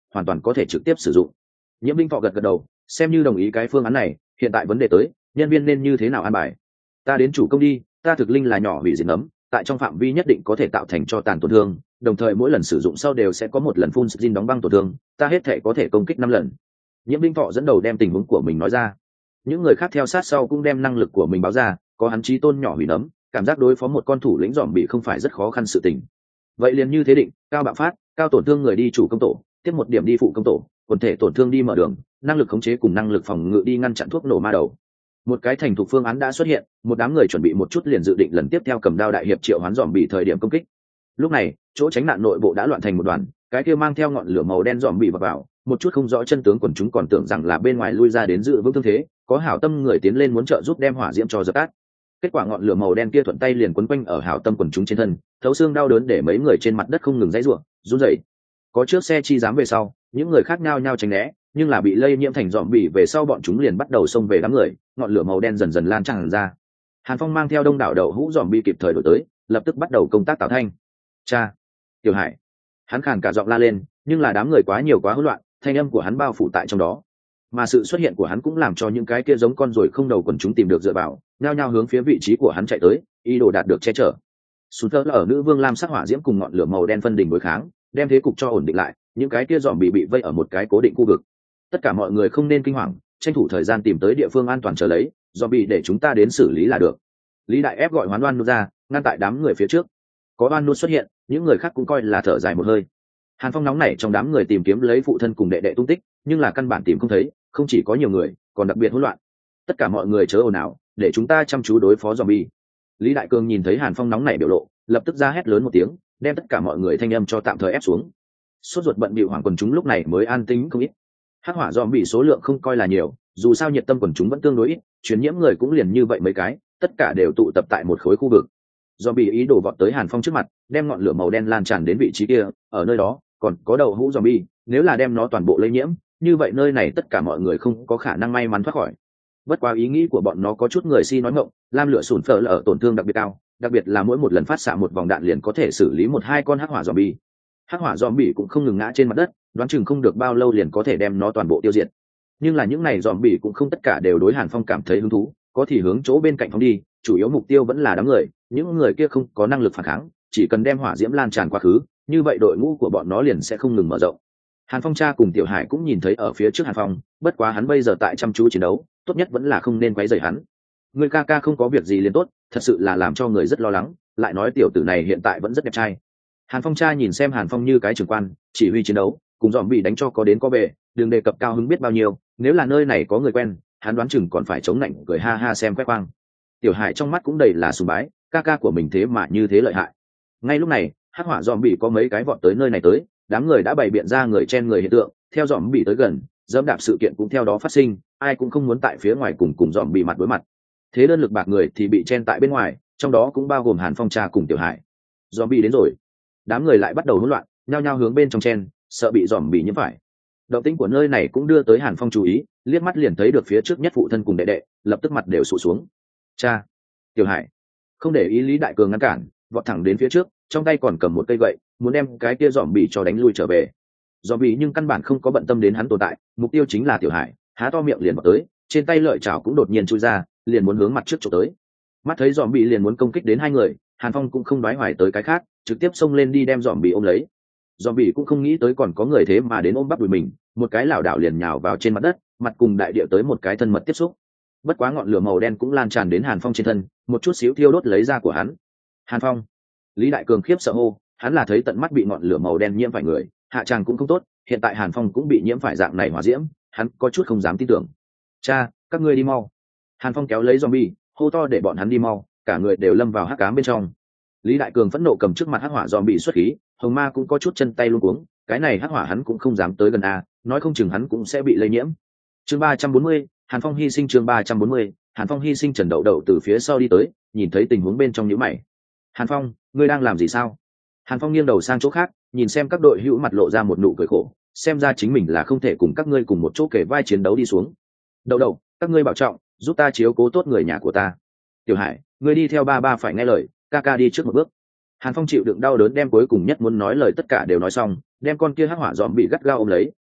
hoàn toàn có thể trực tiếp sử dụng. Nhiễm Vinh Thọ gật gật đầu, xem như đồng ý cái phương án này. Hiện tại vấn đề tới, nhân viên nên như thế nào an bài? Ta đến chủ công đi, ta thực linh là nhỏ hủy diệt nấm, tại trong phạm vi nhất định có thể tạo thành cho tàn tổn thương, đồng thời mỗi lần sử dụng sau đều sẽ có một lần phun xin đóng băng tổn thương, ta hết thể có thể công kích năm lần. Nhiễm Vinh Thọ dẫn đầu đem tình huống của mình nói ra. Những người khác theo sát sau cũng đem năng lực của mình báo ra, có hắn chí tôn nhỏ hủy nấm, cảm giác đối phó một con thủ lĩnh dòm bị không phải rất khó khăn sự tình. Vậy liền như thế định, cao bạo phát, cao tổn thương người đi chủ công tổ, tiếp một điểm đi phụ công tổ, quần thể tổn thương đi mở đường, năng lực khống chế cùng năng lực phòng ngự đi ngăn chặn thuốc nổ ma đầu. Một cái thành thục phương án đã xuất hiện, một đám người chuẩn bị một chút liền dự định lần tiếp theo cầm đao đại hiệp triệu hoán dòm bị thời điểm công kích. Lúc này, chỗ tránh nạn nội bộ đã loạn thành một đoàn, cái kia mang theo ngọn lửa màu đen dòm bị vào vào, một chút không rõ chân tướng quần chúng còn tưởng rằng là bên ngoài lui ra đến dự vững thương thế, có hảo tâm người tiến lên muốn trợ giúp đem hỏa diễm cho dập tắt. Kết quả ngọn lửa màu đen kia thuận tay liền quấn quanh ở hảo tâm quần chúng trên thân, thấu xương đau đớn để mấy người trên mặt đất không ngừng dãy rủa, run rẩy. Có trước xe chi dám về sau, những người khác nhau nhau tránh né, nhưng là bị lây nhiễm thành dòm bị về sau bọn chúng liền bắt đầu xông về đám người, ngọn lửa màu đen dần dần lan tràn ra. Hàn Phong mang theo đông đảo đậu hũ dòm bị kịp thời đổi tới, lập tức bắt đầu công tác tạo thanh. Cha, Tiểu Hải, hắn khàn cả giọng la lên, nhưng là đám người quá nhiều quá hỗn loạn, thanh âm của hắn bao phủ tại trong đó, mà sự xuất hiện của hắn cũng làm cho những cái kia giống con ruồi không đầu quần chúng tìm được dựa vào, nhao nhao hướng phía vị trí của hắn chạy tới, ý đồ đạt được che chở. Sùn thơ ở nữ vương lam sắc hỏa diễm cùng ngọn lửa màu đen phân đỉnh đối kháng, đem thế cục cho ổn định lại, những cái kia dòm bị bị vây ở một cái cố định khu vực. Tất cả mọi người không nên kinh hoàng, tranh thủ thời gian tìm tới địa phương an toàn chờ lấy, dòm bị để chúng ta đến xử lý là được. Lý Đại ép gọi Hoán Đoan Nút ra, ngăn tại đám người phía trước. Có Đoan Nút xuất hiện, những người khác cũng coi là thở dài một hơi. Hàn Phong nóng nảy trong đám người tìm kiếm lấy phụ thân cùng đệ đệ tung tích, nhưng là căn bản tìm không thấy, không chỉ có nhiều người, còn đặc biệt hỗn loạn. Tất cả mọi người chớ ồn ào, để chúng ta chăm chú đối phó zombie. Lý Đại Cương nhìn thấy Hàn Phong nóng nảy biểu lộ, lập tức ra hét lớn một tiếng, đem tất cả mọi người thanh âm cho tạm thời ép xuống. Sốt ruột bận bịu hoàng quần chúng lúc này mới an tĩnh không ít. Hắc hỏa zombie số lượng không coi là nhiều, dù sao nhiệt tâm quần chúng vẫn tương đối ít, truyền nhiễm người cũng liền như vậy mấy cái, tất cả đều tụ tập tại một khối khu vực. Zombie ý đồ vọt tới Hàn Phong trước mặt, đem ngọn lửa màu đen lan tràn đến vị trí kia, ở nơi đó còn có đầu hũ zombie, nếu là đem nó toàn bộ lây nhiễm, như vậy nơi này tất cả mọi người không có khả năng may mắn thoát khỏi. Bất quá ý nghĩ của bọn nó có chút người si nói ngọng, lam lửa sủn phở là ở tổn thương đặc biệt cao, đặc biệt là mỗi một lần phát xạ một vòng đạn liền có thể xử lý một hai con hắc hỏa zombie. Hắc hỏa zombie cũng không ngừng ngã trên mặt đất, đoán chừng không được bao lâu liền có thể đem nó toàn bộ tiêu diệt. Nhưng là những này zombie cũng không tất cả đều đối Hàn Phong cảm thấy hứng thú, có thì hướng chỗ bên cạnh phóng đi, chủ yếu mục tiêu vẫn là đám người, những người kia không có năng lực phản kháng, chỉ cần đem hỏa diễm lan tràn quá khứ, như vậy đội ngũ của bọn nó liền sẽ không ngừng mở rộng. Hàn Phong cha cùng Tiểu Hải cũng nhìn thấy ở phía trước Hàn Phong, bất quá hắn bây giờ tại chăm chú chiến đấu, tốt nhất vẫn là không nên quấy rầy hắn. Người ca ca không có việc gì liền tốt, thật sự là làm cho người rất lo lắng, lại nói tiểu tử này hiện tại vẫn rất đẹp trai. Hàn Phong cha nhìn xem Hàn Phong như cái trưởng quan, chỉ huy chiến đấu, cùng dòm bị đánh cho có đến có về, đừng đề cập cao hứng biết bao nhiêu, nếu là nơi này có người quen, hắn đoán chừng còn phải chống nạnh cười ha ha xem quét quang. Tiểu Hải trong mắt cũng đầy là sùng bái, ca ca của mình thế mà như thế lợi hại. Ngay lúc này, hắc hỏa dòm bị có mấy cái vọt tới nơi này tới, đám người đã bày biện ra người chen người hiện tượng, theo dòm bị tới gần, dẫm đạp sự kiện cũng theo đó phát sinh, ai cũng không muốn tại phía ngoài cùng cùng dòm bị mặt đối mặt. Thế đơn lực bạc người thì bị chen tại bên ngoài, trong đó cũng bao gồm Hàn Phong cha cùng Tiểu Hải. Dòm bị đến rồi, đám người lại bắt đầu hỗn loạn, nhao nhao hướng bên trong chen, sợ bị dòm bị nhiễm phải. Động tĩnh của nơi này cũng đưa tới Hàn Phong chú ý, liếc mắt liền thấy được phía trước nhất phụ thân cùng đệ đệ, lập tức mặt đều sụ xuống. Cha, Tiểu Hải, không để ý Lý Đại Cường ngăn cản, vọt thẳng đến phía trước, trong tay còn cầm một cây gậy, muốn đem cái kia dòm bị cho đánh lui trở về. Dòm bị nhưng căn bản không có bận tâm đến hắn tồn tại, mục tiêu chính là Tiểu Hải, há to miệng liền vọt tới, trên tay lợi chảo cũng đột nhiên chui ra, liền muốn hướng mặt trước chụp tới. Mắt thấy dòm bị liền muốn công kích đến hai người, Hàn Phong cũng không đoái hoài tới cái khác, trực tiếp xông lên đi đem dòm bị ôm lấy. Dòm bị cũng không nghĩ tới còn có người thế mà đến ôm bắp đùi mình, một cái lảo đảo liền nhào vào trên mặt đất, mặt cùng đại địa tới một cái thân mật tiếp xúc. Bất quá ngọn lửa màu đen cũng lan tràn đến Hàn Phong trên thân, một chút xíu thiêu đốt lấy da của hắn. Hàn Phong, Lý Đại Cường khiếp sợ hô, hắn là thấy tận mắt bị ngọn lửa màu đen nhiễm phải người, hạ tràng cũng không tốt, hiện tại Hàn Phong cũng bị nhiễm phải dạng này hỏa diễm, hắn có chút không dám tin tưởng. Cha, các ngươi đi mau. Hàn Phong kéo lấy zombie, hô to để bọn hắn đi mau, cả người đều lâm vào hắc ám bên trong. Lý Đại Cường phẫn nộ cầm trước mặt hắc hỏa zombie xuất khí, Hồng Ma cũng có chút chân tay luống cuống, cái này hắc hỏa hắn cũng không dám tới gần a, nói không chừng hắn cũng sẽ bị lây nhiễm. Chương ba trăm bốn mươi, Hàn Phong hy sinh chương ba trăm bốn mươi, Hàn Phong hy sinh Trần Đậu Đậu từ phía sau đi tới, nhìn thấy tình huống bên trong nhíu mày. Hàn Phong, ngươi đang làm gì sao? Hàn Phong nghiêng đầu sang chỗ khác, nhìn xem các đội hữu mặt lộ ra một nụ cười khổ, xem ra chính mình là không thể cùng các ngươi cùng một chỗ kể vai chiến đấu đi xuống. Đậu Đậu, các ngươi bảo trọng, giúp ta chiếu cố tốt người nhà của ta. Tiểu Hải, ngươi đi theo ba ba phải nghe lời, ca ca đi trước một bước. Hàn Phong chịu đựng đau đớn đem cuối cùng nhất muốn nói lời tất cả đều nói xong, đem con kia hắc hỏa dòm bị gắt gao ôm lấy,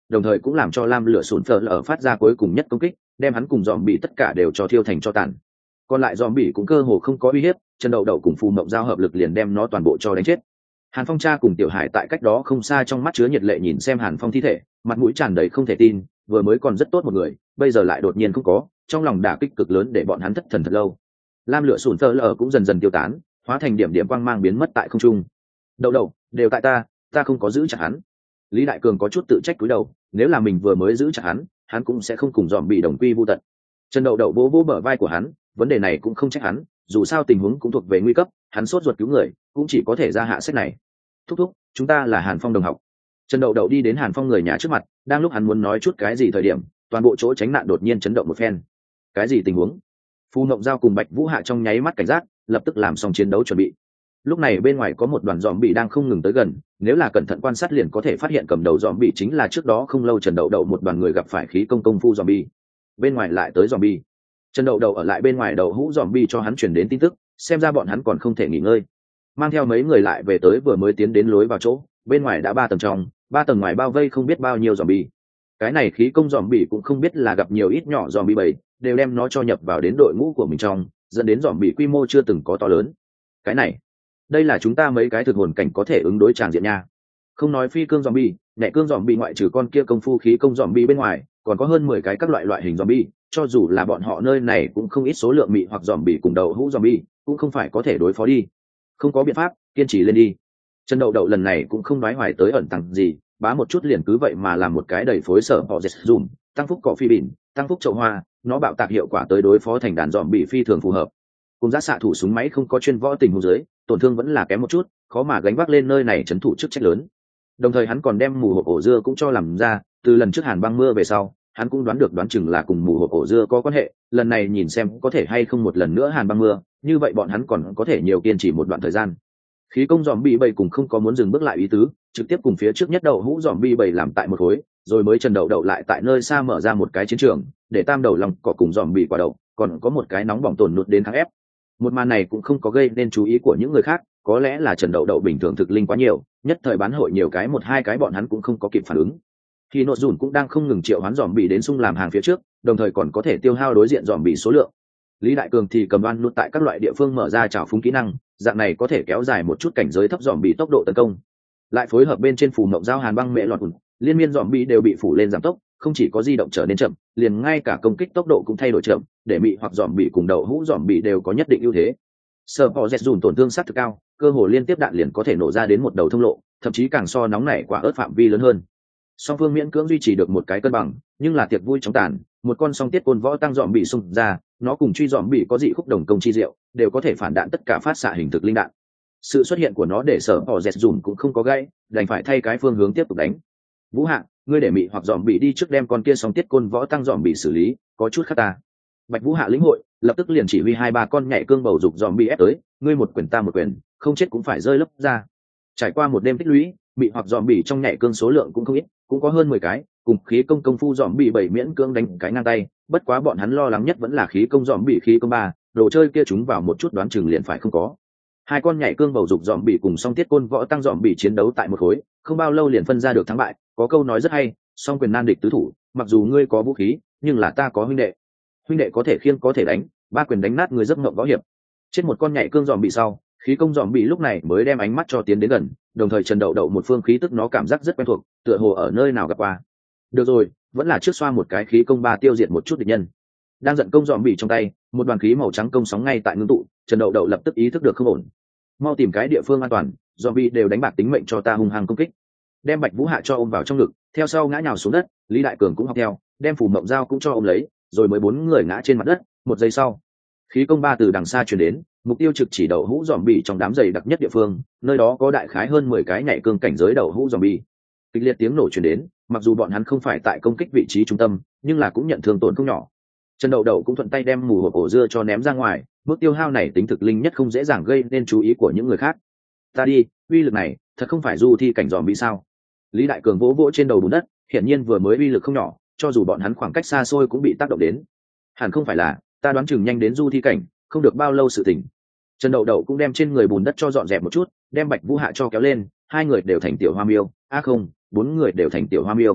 đồng thời cũng làm cho lam lửa sùn phở lở phát ra cuối cùng nhất công kích, đem hắn cùng dòm bị tất cả đều cho thiêu thành cho tàn. Còn lại dòm bị cũng cơ hồ không có uy hiếp, Trần Đậu Đậu cùng Phù Mộng Giao hợp lực liền đem nó toàn bộ cho đánh chết. Hàn Phong cha cùng Tiểu Hải tại cách đó không xa trong mắt chứa nhiệt lệ nhìn xem Hàn Phong thi thể, mặt mũi tràn đầy không thể tin, vừa mới còn rất tốt một người, bây giờ lại đột nhiên không có, trong lòng đả kích cực lớn để bọn hắn thất thần thật lâu. Lam lửa sùn phở lở cũng dần dần tiêu tán, hóa thành điểm điểm quang mang biến mất tại không trung. Đậu Đậu, đều tại ta, ta không có giữ chặt hắn. Lý Đại Cường có chút tự trách cúi đầu, nếu là mình vừa mới giữ chặt hắn, hắn cũng sẽ không cùng dòm bị đồng quy vu tận. Trần Đậu Đậu vỗ vỗ bờ vai của hắn, vấn đề này cũng không trách hắn, dù sao tình huống cũng thuộc về nguy cấp, hắn sốt ruột cứu người, cũng chỉ có thể ra hạ sách này. Thúc thúc, chúng ta là Hàn Phong đồng học. Trần Đậu Đậu đi đến Hàn Phong người nhà trước mặt, đang lúc hắn muốn nói chút cái gì thời điểm, toàn bộ chỗ tránh nạn đột nhiên chấn động một phen. Cái gì tình huống? Phu Ngộng Giao cùng Bạch Vũ Hạ trong nháy mắt cảnh giác, lập tức làm xong chiến đấu chuẩn bị. Lúc này bên ngoài có một đoàn dòm bị đang không ngừng tới gần, nếu là cẩn thận quan sát liền có thể phát hiện cầm đầu dòm bị chính là trước đó không lâu Trần Đậu Đậu một đoàn người gặp phải khí công công phu dòm bị. Bên ngoài lại tới dòm bị. Trần Đậu Đậu ở lại bên ngoài đầu hũ dòm bị cho hắn chuyển đến tin tức, xem ra bọn hắn còn không thể nghỉ ngơi. Mang theo mấy người lại về tới vừa mới tiến đến lối vào chỗ, bên ngoài đã ba tầng trong, ba tầng ngoài bao vây không biết bao nhiêu dòm bị. Cái này khí công dòm bị cũng không biết là gặp nhiều ít nhỏ dòm bị bầy, đều đem nó cho nhập vào đến đội ngũ của mình trong, dẫn đến dòm bị quy mô chưa từng có to lớn. Cái này, đây là chúng ta mấy cái thực hồn cảnh có thể ứng đối tràng diện nha. Không nói phi cương zombie, nhẹ cương zombie ngoại trừ con kia công phu khí công zombie bên ngoài, còn có hơn mười cái các loại loại hình zombie, cho dù là bọn họ nơi này cũng không ít số lượng mị hoặc zombie cùng đầu hũ zombie, cũng không phải có thể đối phó đi. Không có biện pháp, kiên trì lên đi. Trần Đậu Đậu lần này cũng không nói hoài tới ẩn tàng gì, bá một chút liền cứ vậy mà làm một cái đầy phối sở họ dệt dùm, tăng phúc cỏ phi bỉn, tăng phúc chậu hoa, nó bạo tạc hiệu quả tới đối phó thành đàn zombie phi thường phù hợp. Cùng giá xạ thủ súng máy không có chuyên võ tình huống dưới, tổn thương vẫn là kém một chút, khó mà gánh vác lên nơi này trấn thủ chức trách lớn. Đồng thời hắn còn đem mù hộp ổ dưa cũng cho làm ra, từ lần trước hàn băng mưa về sau, hắn cũng đoán được đoán chừng là cùng mù hộp ổ dưa có quan hệ, lần này nhìn xem có thể hay không một lần nữa hàn băng mưa, như vậy bọn hắn còn có thể nhiều kiên trì một đoạn thời gian. Khí công dòm bị bầy cùng không có muốn dừng bước lại ý tứ, trực tiếp cùng phía trước nhất đầu hũ dòm bị bầy làm tại một khối, rồi mới Trần Đậu Đậu lại tại nơi xa mở ra một cái chiến trường, để tam đầu lòng cỏ cùng dòm bị quả đậu, còn có một cái nóng bỏng tổn nụt đến kháng ép. Một màn này cũng không có gây nên chú ý của những người khác, có lẽ là Trần Đậu Đậu bình thường thực linh quá nhiều, nhất thời bán hội nhiều cái một hai cái bọn hắn cũng không có kịp phản ứng. Khi nội dùn cũng đang không ngừng triệu hoán dòm bị đến xung làm hàng phía trước, đồng thời còn có thể tiêu hao đối diện dòm bị số lượng. Lý Đại Cường thì cầm đoan nút tại các loại địa phương mở ra trào phúng kỹ năng, dạng này có thể kéo dài một chút cảnh giới thấp dòm bị tốc độ tấn công. Lại phối hợp bên trên phù mộng giao hàn băng mẹ lọt ùn, liên miên dòm bị đều bị phủ lên giảm tốc, không chỉ có di động trở nên chậm, liền ngay cả công kích tốc độ cũng thay đổi chậm, để mị hoặc dòm bị cùng đầu hũ dòm bị đều có nhất định ưu thế. Sở Bọ Dẹt dùn tổn thương sát thực cao, cơ hồ liên tiếp đạn liền có thể nổ ra đến một đầu thông lộ, thậm chí càng so nóng nảy quả ớt phạm vi lớn hơn. Song phương miễn cưỡng duy trì được một cái cân bằng, nhưng là tiệc vui chóng tàn, một con song tiết côn võ tăng dòm bị xung ra, nó cùng truy dòm bị có dị khúc đồng công chi diệu, đều có thể phản đạn tất cả phát xạ hình thực linh đạn. Sự xuất hiện của nó để Sở Bọ Dẹt dùn cũng không có gãy, đành phải thay cái phương hướng tiếp tục đánh. Vũ Hạ, ngươi để mị hoặc dòm bị đi trước đem con kia song tiết côn võ tăng dòm bị xử lý, có chút khác ta. Bạch Vũ Hạ lĩnh hội, lập tức liền chỉ huy hai ba con nhảy cương bầu dục dòm bị ép tới, ngươi một quyền ta một quyền, không chết cũng phải rơi lấp ra. Trải qua một đêm tích lũy, mị hoặc dòm bị trong nhảy cương số lượng cũng không ít, cũng có hơn mười cái, cùng khí công công phu dòm bị bảy miễn cương đánh cái ngang tay, bất quá bọn hắn lo lắng nhất vẫn là khí công dòm bị khí công ba, đồ chơi kia chúng vào một chút đoán chừng liền phải không có. Hai con nhảy cương bầu dục dòm bị cùng song tiết côn võ tăng dòm bị chiến đấu tại một khối, không bao lâu liền phân ra được thắng bại, có câu nói rất hay, song quyền nan địch tứ thủ, mặc dù ngươi có vũ khí, nhưng là ta có huynh đệ. Huynh đệ có thể khiêng có thể đánh, ba quyền đánh nát người giấc mộng võ hiệp. Chết một con nhảy cương dòm bị sau, khí công dòm bị lúc này mới đem ánh mắt cho tiến đến gần, đồng thời Trần Đậu Đậu một phương khí tức nó cảm giác rất quen thuộc, tựa hồ ở nơi nào gặp qua. Được rồi, vẫn là trước xoa một cái khí công ba tiêu diệt một chút địch nhân. Đang giận công dòm bị trong tay, một đoàn khí màu trắng công sóng ngay tại ngưng tụ, Trần Đậu Đậu lập tức ý thức được không ổn. Mau tìm cái địa phương an toàn, dòm bị đều đánh bạc tính mệnh cho ta hung hăng công kích. Đem Bạch Vũ Hạ cho ôm vào trong ngực, theo sau ngã nhào xuống đất, Lý Đại Cường cũng học theo, đem phủ mộng dao cũng cho ôm lấy, rồi mới bốn người ngã trên mặt đất. Một giây sau, khí công ba từ đằng xa truyền đến, mục tiêu trực chỉ đầu hũ dòm bị trong đám dày đặc nhất địa phương, nơi đó có đại khái hơn mười cái nhảy cương cảnh giới đầu hũ dòm bị. Kịch liệt tiếng nổ truyền đến, mặc dù bọn hắn không phải tại công kích vị trí trung tâm, nhưng là cũng nhận thương tổn không nhỏ. Trần Đậu Đậu cũng thuận tay đem mù hộp ổ dưa cho ném ra ngoài, bước tiêu hao này tính thực linh nhất không dễ dàng gây nên chú ý của những người khác. Ta đi, uy lực này, thật không phải du thi cảnh dòm bị sao? Lý Đại Cường vỗ vỗ trên đầu bùn đất, hiển nhiên vừa mới uy lực không nhỏ, cho dù bọn hắn khoảng cách xa xôi cũng bị tác động đến. Hẳn không phải là, ta đoán chừng nhanh đến du thi cảnh, không được bao lâu sự tỉnh. Trần Đậu Đậu cũng đem trên người bùn đất cho dọn dẹp một chút, đem Bạch Vũ Hạ cho kéo lên, hai người đều thành tiểu hoa miêu, a à không, bốn người đều thành tiểu hoa miêu.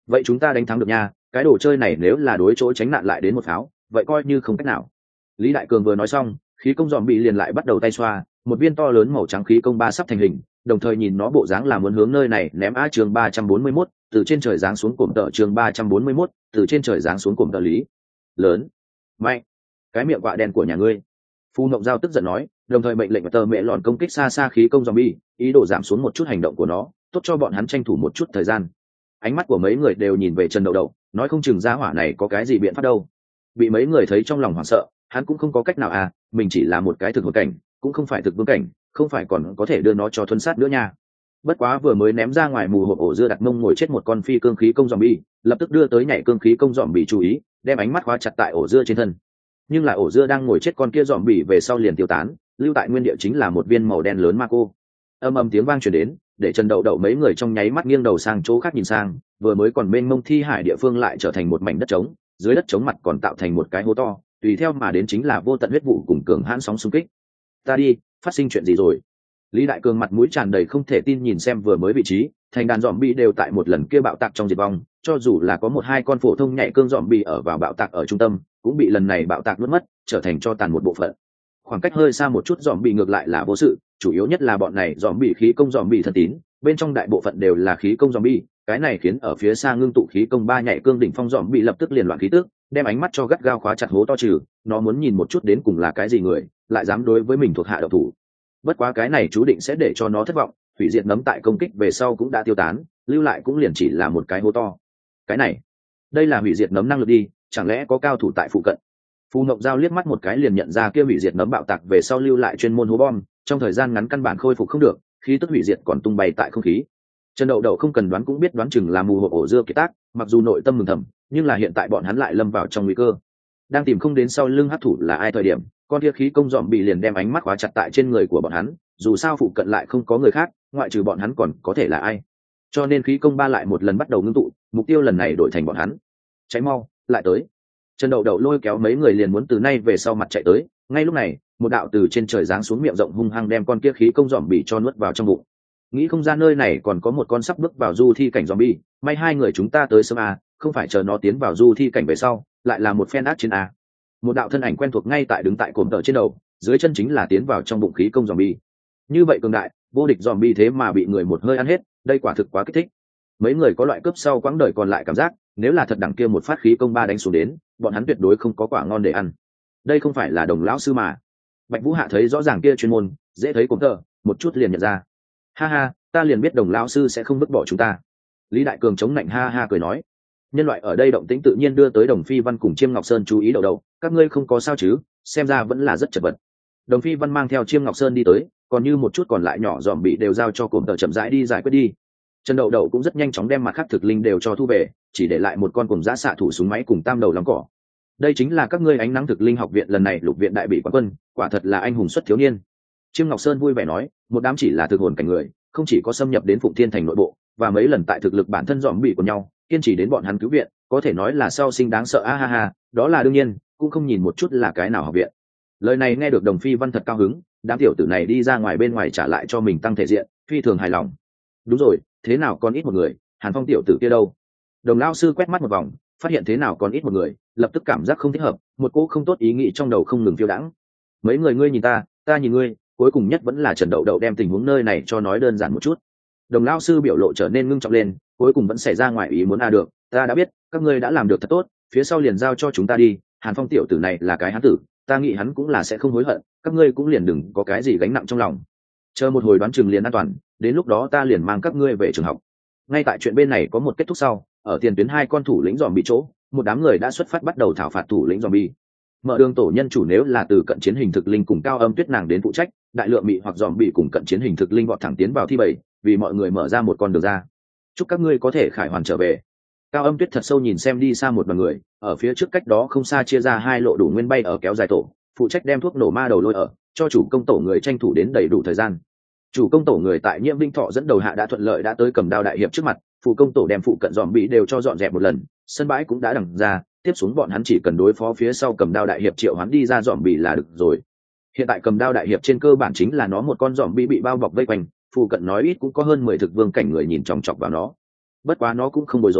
vậy chúng ta đánh thắng được nha, cái đồ chơi này nếu là đối chỗ tránh nạn lại đến một pháo vậy coi như không cách nào. Lý Đại Cường vừa nói xong, khí công dòm bị liền lại bắt đầu tay xoa, một viên to lớn màu trắng khí công ba sắp thành hình, đồng thời nhìn nó bộ dáng là muốn hướng nơi này ném. A chương ba trăm bốn mươi mốt, từ trên trời giáng xuống cổm tợ. Chương ba trăm bốn mươi mốt, từ trên trời giáng xuống cổm tợ. Lý lớn mạnh, cái miệng quạ đen của nhà ngươi. Phu Mộng Giao tức giận nói, đồng thời mệnh lệnh tờ mẹ lọn công kích xa xa khí công zombie, ý đồ giảm xuống một chút hành động của nó, tốt cho bọn hắn tranh thủ một chút thời gian. Ánh mắt của mấy người đều nhìn về Trần Đậu Đậu, nói không chừng gia hỏa này có cái gì biện pháp đâu. Bị mấy người thấy trong lòng hoảng sợ, hắn cũng không có cách nào à, mình chỉ là một cái thực hồn cảnh, cũng không phải thực vương cảnh, không phải còn có thể đưa nó cho thuần sát nữa nha. Bất quá vừa mới ném ra ngoài mù hộp ổ dưa đặt mông ngồi chết một con phi cương khí công zombie, lập tức đưa tới nhảy cương khí công zombie chú ý, đem ánh mắt khóa chặt tại ổ dưa trên thân. Nhưng là ổ dưa đang ngồi chết con kia zombie về sau liền tiêu tán, lưu tại nguyên địa chính là một viên màu đen lớn ma cô. Âm ầm tiếng vang truyền đến, để Trần Đậu Đậu mấy người trong nháy mắt nghiêng đầu sang chỗ khác nhìn sang, vừa mới còn mênh mông thi hải địa phương lại trở thành một mảnh đất trống, dưới đất trống mặt còn tạo thành một cái hố to, tùy theo mà đến chính là vô tận huyết vụ cùng cường hãn sóng xung kích. Ta đi, phát sinh chuyện gì rồi? Lý Đại Cường mặt mũi tràn đầy không thể tin nhìn xem vừa mới vị trí, thành đàn zombie đều tại một lần kia bạo tạc trong diệt vong, cho dù là có một hai con phổ thông nhạy cương zombie ở vào bạo tạc ở trung tâm, cũng bị lần này bạo tạc nuốt mất, trở thành cho tàn một bộ phận. Khoảng cách hơi xa một chút zombie ngược lại là vô sự, chủ yếu nhất là bọn này zombie khí công zombie thân tín, bên trong đại bộ phận đều là khí công zombie, cái này khiến ở phía xa ngưng tụ khí công ba nhạy cương đỉnh phong zombie lập tức liền loạn khí tức, đem ánh mắt cho gắt gao khóa chặt hố to trừ, nó muốn nhìn một chút đến cùng là cái gì người, lại dám đối với mình thuộc hạ độc thủ. Bất quá cái này chú định sẽ để cho nó thất vọng, hủy diệt nấm tại công kích về sau cũng đã tiêu tán, lưu lại cũng liền chỉ là một cái hố to. Cái này, đây là hủy diệt nấm năng lực đi, chẳng lẽ có cao thủ tại phụ cận? Phù Ngọc Giao liếc mắt một cái liền nhận ra kia hủy diệt nấm bạo tạc về sau lưu lại chuyên môn hố bom, trong thời gian ngắn căn bản khôi phục không được, khí tức hủy diệt còn tung bay tại không khí. Trần Đậu Đậu không cần đoán cũng biết đoán chừng là mù hộp ổ dưa kiệt tác, mặc dù nội tâm mừng thầm, nhưng là hiện tại bọn hắn lại lâm vào trong nguy cơ. Đang tìm không đến sau lưng hắc thủ là ai thời điểm, con kia khí công dòm bị liền đem ánh mắt khóa chặt tại trên người của bọn hắn, dù sao phụ cận lại không có người khác, ngoại trừ bọn hắn còn có thể là ai. Cho nên khí công ba lại một lần bắt đầu ngưng tụ, mục tiêu lần này đổi thành bọn hắn. Cháy mau, lại tới. Trần Đậu Đậu lôi kéo mấy người liền muốn từ nay về sau mặt chạy tới, ngay lúc này, một đạo từ trên trời giáng xuống miệng rộng hung hăng đem con kia khí công dòm bị cho nuốt vào trong bụng. Nghĩ không ra nơi này còn có một con sắp bước vào du thi cảnh zombie, may hai người chúng ta tới sớm à, không phải chờ nó tiến vào du thi cảnh về sau, lại là một phen ác chiến à. Một đạo thân ảnh quen thuộc ngay tại đứng tại cồn tợ trên đầu, dưới chân chính là tiến vào trong bụng khí công zombie. Như vậy cường đại, vô địch zombie thế mà bị người một hơi ăn hết, đây quả thực quá kích thích. Mấy người có loại cướp sau quãng đời còn lại cảm giác, nếu là thật đẳng kia một phát khí công ba đánh xuống đến, bọn hắn tuyệt đối không có quả ngon để ăn. Đây không phải là Đồng lão sư mà. Bạch Vũ Hạ thấy rõ ràng kia chuyên môn, dễ thấy cồn tợ, một chút liền nhận ra. Ha ha, ta liền biết Đồng lão sư sẽ không vứt bỏ chúng ta. Lý Đại Cường chống nạnh ha ha cười nói. Nhân loại ở đây động tĩnh tự nhiên đưa tới Đồng Phi Văn cùng Chiêm Ngọc Sơn chú ý đầu đầu, các ngươi không có sao chứ? Xem ra vẫn là rất chật vật. Đồng Phi Văn mang theo Chiêm Ngọc Sơn đi tới, còn như một chút còn lại nhỏ dòm bị đều giao cho cổm tờ chậm rãi đi giải quyết đi. Trần Đậu Đậu cũng rất nhanh chóng đem mặt khác thực linh đều cho thu về, chỉ để lại một con cùng giã xạ thủ súng máy cùng tam đầu lóng cỏ. Đây chính là các ngươi ánh nắng thực linh học viện lần này lục viện đại bị quán quân, quả thật là anh hùng xuất thiếu niên. Chiêm Ngọc Sơn vui vẻ nói, một đám chỉ là thực hồn cảnh người, không chỉ có xâm nhập đến Phụng Thiên thành nội bộ, và mấy lần tại thực lực bản thân dòm bị của nhau, kiên trì đến bọn hắn cứu viện, có thể nói là sau sinh đáng sợ a ha ha, đó là đương nhiên, cũng không nhìn một chút là cái nào học viện. Lời này nghe được Đồng Phi Văn thật cao hứng, đám tiểu tử này đi ra ngoài bên ngoài trả lại cho mình tăng thể diện, phi thường hài lòng. Đúng rồi, thế nào còn ít một người, Hàn Phong tiểu tử kia đâu? Đồng lão sư quét mắt một vòng, phát hiện thế nào còn ít một người, lập tức cảm giác không thích hợp, một cô không tốt ý nghĩ trong đầu không ngừng phiêu đãng. Mấy người ngươi nhìn ta, ta nhìn ngươi, cuối cùng nhất vẫn là Trần Đậu Đậu đem tình huống nơi này cho nói đơn giản một chút. Đồng lão sư biểu lộ trở nên ngưng trọng lên, cuối cùng vẫn xảy ra ngoài ý muốn a được, ta đã biết, các ngươi đã làm được thật tốt, phía sau liền giao cho chúng ta đi, Hàn Phong tiểu tử này là cái hán tử, ta nghĩ hắn cũng là sẽ không hối hận, các ngươi cũng liền đừng có cái gì gánh nặng trong lòng. Chờ một hồi đoán chừng liền an toàn, đến lúc đó ta liền mang các ngươi về trường học. Ngay tại chuyện bên này có một kết thúc sau, ở tiền tuyến hai con thủ lĩnh dòm bị chỗ, một đám người đã xuất phát bắt đầu thảo phạt thủ lĩnh dòm bị. Mở đường tổ nhân chủ nếu là từ cận chiến hình thực linh cùng Cao Âm Tuyết nàng đến phụ trách, đại lượng mị hoặc dòm bị cùng cận chiến hình thực linh vọt thẳng tiến vào thi bảy, vì mọi người mở ra một con đường ra. Chúc các ngươi có thể khải hoàn trở về. Cao Âm Tuyết thật sâu nhìn xem đi xa một đoàn người, ở phía trước cách đó không xa chia ra hai lộ đủ nguyên bay ở kéo dài tổ, phụ trách đem thuốc nổ ma đầu lôi ở, cho chủ công tổ người tranh thủ đến đầy đủ thời gian. Chủ công tổ người tại Nhiễm Vinh Thọ dẫn đầu hạ đã thuận lợi đã tới Cầm Đao đại hiệp trước mặt, phụ công tổ đem phụ cận dòm bị đều cho dọn dẹp một lần, sân bãi cũng đã đằng ra, tiếp xuống bọn hắn chỉ cần đối phó phía sau Cầm Đao đại hiệp triệu hắn đi ra dòm bị là được rồi. Hiện tại Cầm Đao đại hiệp trên cơ bản chính là nó một con dòm bị bị bao bọc vây quanh, phụ cận nói ít cũng có hơn mười thực vương cảnh người nhìn chòng chọc vào nó. Bất quá nó cũng không bối rối,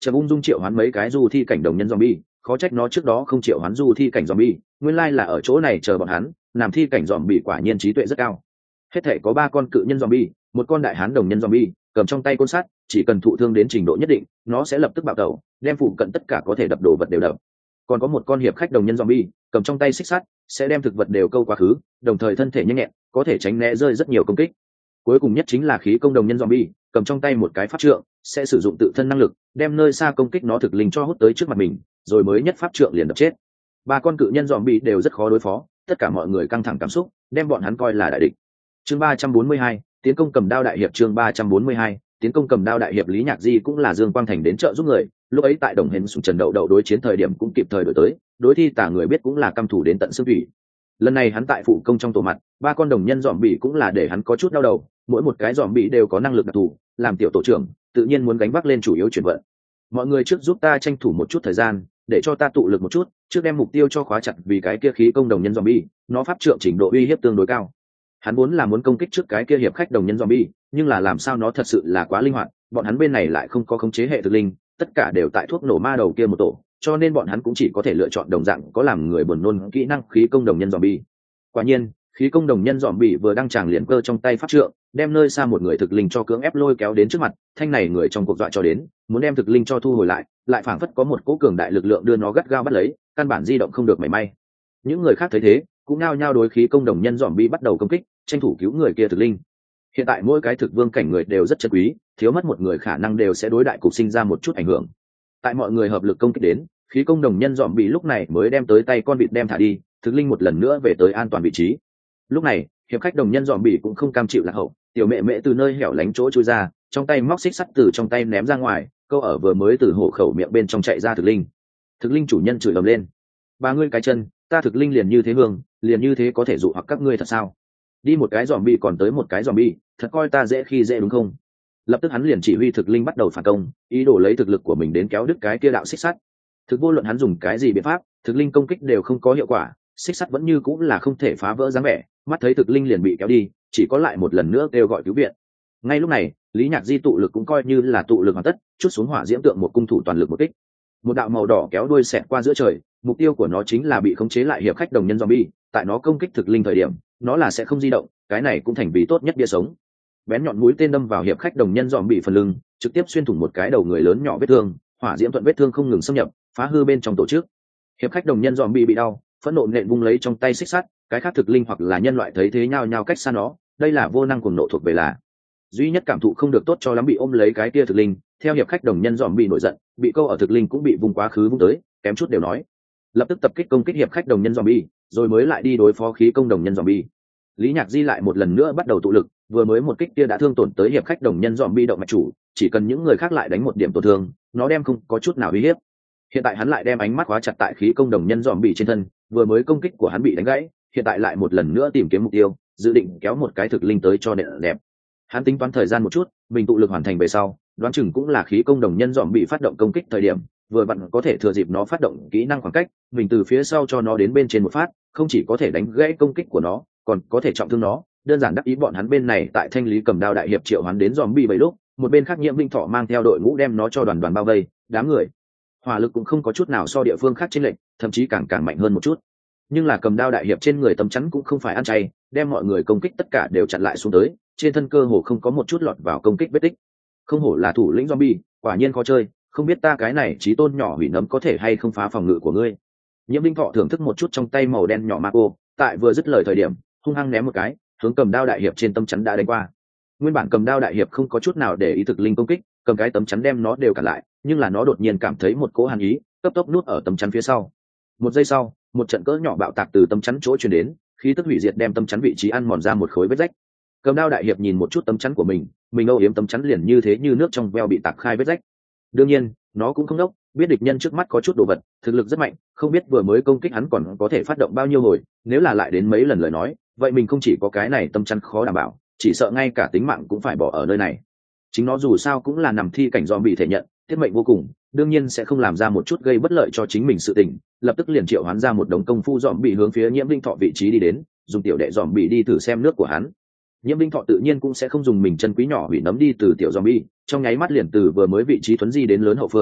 Trầm ung dung triệu hoán mấy cái du thi cảnh đồng nhân zombie, khó trách nó trước đó không triệu hoán du thi cảnh zombie, nguyên lai là ở chỗ này chờ bọn hắn, làm thi cảnh zombie quả nhiên trí tuệ rất cao. Hết thể có ba con cự nhân zombie, một con đại hán đồng nhân zombie, cầm trong tay côn sắt, chỉ cần thụ thương đến trình độ nhất định, nó sẽ lập tức bạo tẩu, đem phụ cận tất cả có thể đập đổ vật đều đập. Còn có một con hiệp khách đồng nhân zombie, cầm trong tay xích sắt, sẽ đem thực vật đều câu quá khứ, đồng thời thân thể nhanh nhẹn, có thể tránh né rơi rất nhiều công kích. Cuối cùng nhất chính là khí công đồng nhân zombie, cầm trong tay một cái pháp trượng, sẽ sử dụng tự thân năng lực, đem nơi xa công kích nó thực linh cho hút tới trước mặt mình, rồi mới nhất pháp trượng liền đập chết. Ba con cự nhân zombie đều rất khó đối phó, tất cả mọi người căng thẳng cảm xúc, đem bọn hắn coi là đại địch. Chương ba trăm bốn mươi hai, tiến công cầm đao đại hiệp. Chương ba trăm bốn mươi hai, tiến công cầm đao đại hiệp. Lý Nhạc Di cũng là Dương Quang Thành đến trợ giúp người, lúc ấy tại đồng hến sùng Trần Đậu Đậu đối chiến thời điểm cũng kịp thời đổi tới, đối thi tả người biết cũng là căm thủ đến tận xương thủy. Lần này hắn tại phụ công trong tổ mặt, ba con đồng nhân dòm bỉ cũng là để hắn có chút đau đầu, mỗi một cái dòm bỉ đều có năng lực đặc thù, làm tiểu tổ trưởng tự nhiên muốn gánh vác lên chủ yếu chuyển vận. Mọi người trước giúp ta tranh thủ một chút thời gian, để cho ta tụ lực một chút, trước đem mục tiêu cho khóa chặt, vì cái kia khí công đồng nhân zombie, nó pháp trượng trình độ uy hiếp tương đối cao. Hắn muốn là muốn công kích trước cái kia hiệp khách đồng nhân zombie, nhưng là làm sao nó thật sự là quá linh hoạt, bọn hắn bên này lại không có khống chế hệ thực linh, tất cả đều tại thuốc nổ ma đầu kia một tổ, cho nên bọn hắn cũng chỉ có thể lựa chọn đồng dạng có làm người buồn nôn kỹ năng khí công đồng nhân zombie. Quả nhiên, khí công đồng nhân zombie vừa đang tràng liền cơ trong tay pháp trượng, đem nơi xa một người thực linh cho cưỡng ép lôi kéo đến trước mặt, thanh này người trong cuộc dọa cho đến, muốn đem thực linh cho thu hồi lại, lại phảng phất có một cỗ cường đại lực lượng đưa nó gắt gao bắt lấy, căn bản di động không được mảy may. Những người khác thấy thế, cũng nao nhao đối khí công đồng nhân zombie bắt đầu công kích, tranh thủ cứu người kia thực linh. Hiện tại mỗi cái thực vương cảnh người đều rất chân quý, thiếu mất một người khả năng đều sẽ đối đại cục sinh ra một chút ảnh hưởng. Tại mọi người hợp lực công kích đến, khí công đồng nhân zombie lúc này mới đem tới tay con vịt đem thả đi, thực linh một lần nữa về tới an toàn vị trí. Lúc này, hiệp khách đồng nhân zombie cũng không cam chịu lạc hậu, tiểu mẹ mẹ từ nơi hẻo lánh chỗ chui ra, trong tay móc xích sắt từ trong tay ném ra ngoài, câu ở vừa mới từ hổ khẩu miệng bên trong chạy ra thực linh. Thực linh chủ nhân chửi ầm lên: "Ba ngươi cái chân, ta thực linh liền như thế hương, liền như thế có thể dụ hoặc các ngươi thật sao? Đi một cái zombie còn tới một cái zombie, thật coi ta dễ khi dễ đúng không?" Lập tức hắn liền chỉ huy thực linh bắt đầu phản công, ý đồ lấy thực lực của mình đến kéo đứt cái kia đạo xích sắt. Thực vô luận hắn dùng cái gì biện pháp, thực linh công kích đều không có hiệu quả, xích sắt vẫn như cũng là không thể phá vỡ dáng vẻ, mắt thấy thực linh liền bị kéo đi, chỉ có lại một lần nữa kêu gọi cứu viện. Ngay lúc này, Lý Nhạc Di tụ lực cũng coi như là tụ lực hoàn tất, chút xuống hỏa diễm tượng một cung thủ toàn lực một kích. Một đạo màu đỏ kéo đuôi xẹt qua giữa trời, mục tiêu của nó chính là bị khống chế lại hiệp khách đồng nhân zombie, tại nó công kích thực linh thời điểm, nó là sẽ không di động, cái này cũng thành vì tốt nhất bia sống. Bén nhọn mũi tên đâm vào hiệp khách đồng nhân zombie phần lưng, trực tiếp xuyên thủng một cái đầu người lớn nhỏ vết thương, hỏa diễm thuận vết thương không ngừng xâm nhập, phá hư bên trong tổ chức. Hiệp khách đồng nhân zombie bị đau, phẫn nộ nện vung lấy trong tay xích sắt, cái khác thực linh hoặc là nhân loại thấy thế nhao nhao cách xa nó, đây là vô năng cuồng nộ thuộc về là. Duy nhất cảm thụ không được tốt cho lắm bị ôm lấy cái kia thực linh, theo hiệp khách đồng nhân dòm bị nổi giận, bị câu ở thực linh cũng bị vung quá khứ vung tới, kém chút đều nói. Lập tức tập kích công kích hiệp khách đồng nhân zombie, rồi mới lại đi đối phó khí công đồng nhân zombie. Lý Nhạc Di lại một lần nữa bắt đầu tụ lực, vừa mới một kích kia đã thương tổn tới hiệp khách đồng nhân zombie động mạch chủ, chỉ cần những người khác lại đánh một điểm tổn thương, nó đem không có chút nào uy hiếp. Hiện tại hắn lại đem ánh mắt khóa chặt tại khí công đồng nhân zombie trên thân, vừa mới công kích của hắn bị đánh gãy, hiện tại lại một lần nữa tìm kiếm mục tiêu, dự định kéo một cái thực linh tới cho nện đẹp. Hắn tính toán thời gian một chút, mình tụ lực hoàn thành về sau, đoán chừng cũng là khí công đồng nhân dòm bị phát động công kích thời điểm, vừa vặn có thể thừa dịp nó phát động kỹ năng khoảng cách, mình từ phía sau cho nó đến bên trên một phát, không chỉ có thể đánh gãy công kích của nó, còn có thể trọng thương nó. Đơn giản đắc ý bọn hắn bên này tại thanh lý cầm đao đại hiệp triệu hoán đến dòm bị bảy lúc, một bên khác Nhiễm Vinh Thọ mang theo đội ngũ đem nó cho đoàn đoàn bao vây, đám người hỏa lực cũng không có chút nào so địa phương khác trên lệnh, thậm chí càng càng mạnh hơn một chút. Nhưng là cầm đao đại hiệp trên người tấm chắn cũng không phải ăn chay, đem mọi người công kích tất cả đều chặn lại xuống tới, trên thân cơ hồ không có một chút lọt vào công kích vết tích. Không hổ là thủ lĩnh zombie, quả nhiên khó chơi, không biết ta cái này chí tôn nhỏ hủy nấm có thể hay không phá phòng ngự của ngươi. Nhiễm Vinh Thọ thưởng thức một chút trong tay màu đen nhỏ ma cô, tại vừa dứt lời thời điểm, hung hăng ném một cái, hướng cầm đao đại hiệp trên tấm chắn đã đánh qua. Nguyên bản cầm đao đại hiệp không có chút nào để ý thực linh công kích, cầm cái tấm chắn đem nó đều cản lại, nhưng là nó đột nhiên cảm thấy một cỗ hàn ý, cấp tốc nút ở tấm chắn phía sau. Một giây sau, một trận cỡ nhỏ bạo tạc từ tấm chắn chỗ truyền đến, khí tức hủy diệt đem tấm chắn vị trí ăn mòn ra một khối vết rách. Cầm đao đại hiệp nhìn một chút tấm chắn của mình, mình âu yếm tấm chắn liền như thế như nước trong veo bị tạc khai vết rách. Đương nhiên, nó cũng không đốc, biết địch nhân trước mắt có chút đồ vật, thực lực rất mạnh, không biết vừa mới công kích hắn còn có thể phát động bao nhiêu hồi, nếu là lại đến mấy lần lời nói, vậy mình không chỉ có cái này tấm chắn khó đảm bảo, chỉ sợ ngay cả tính mạng cũng phải bỏ ở nơi này. Chính nó dù sao cũng là nằm thi cảnh zombie thể nhận, thiết mệnh vô cùng, đương nhiên sẽ không làm ra một chút gây bất lợi cho chính mình sự tình, lập tức liền triệu hoán ra một đống công phu zombie hướng phía Nhiễm Vinh Thọ vị trí đi đến, dùng tiểu đệ zombie đi thử xem nước của hắn. Nhiễm Vinh Thọ tự nhiên cũng sẽ không dùng mình chân quý nhỏ hủy nấm đi từ tiểu zombie, trong nháy mắt liền từ vừa mới vị trí thuấn di đến lớn hậu phương,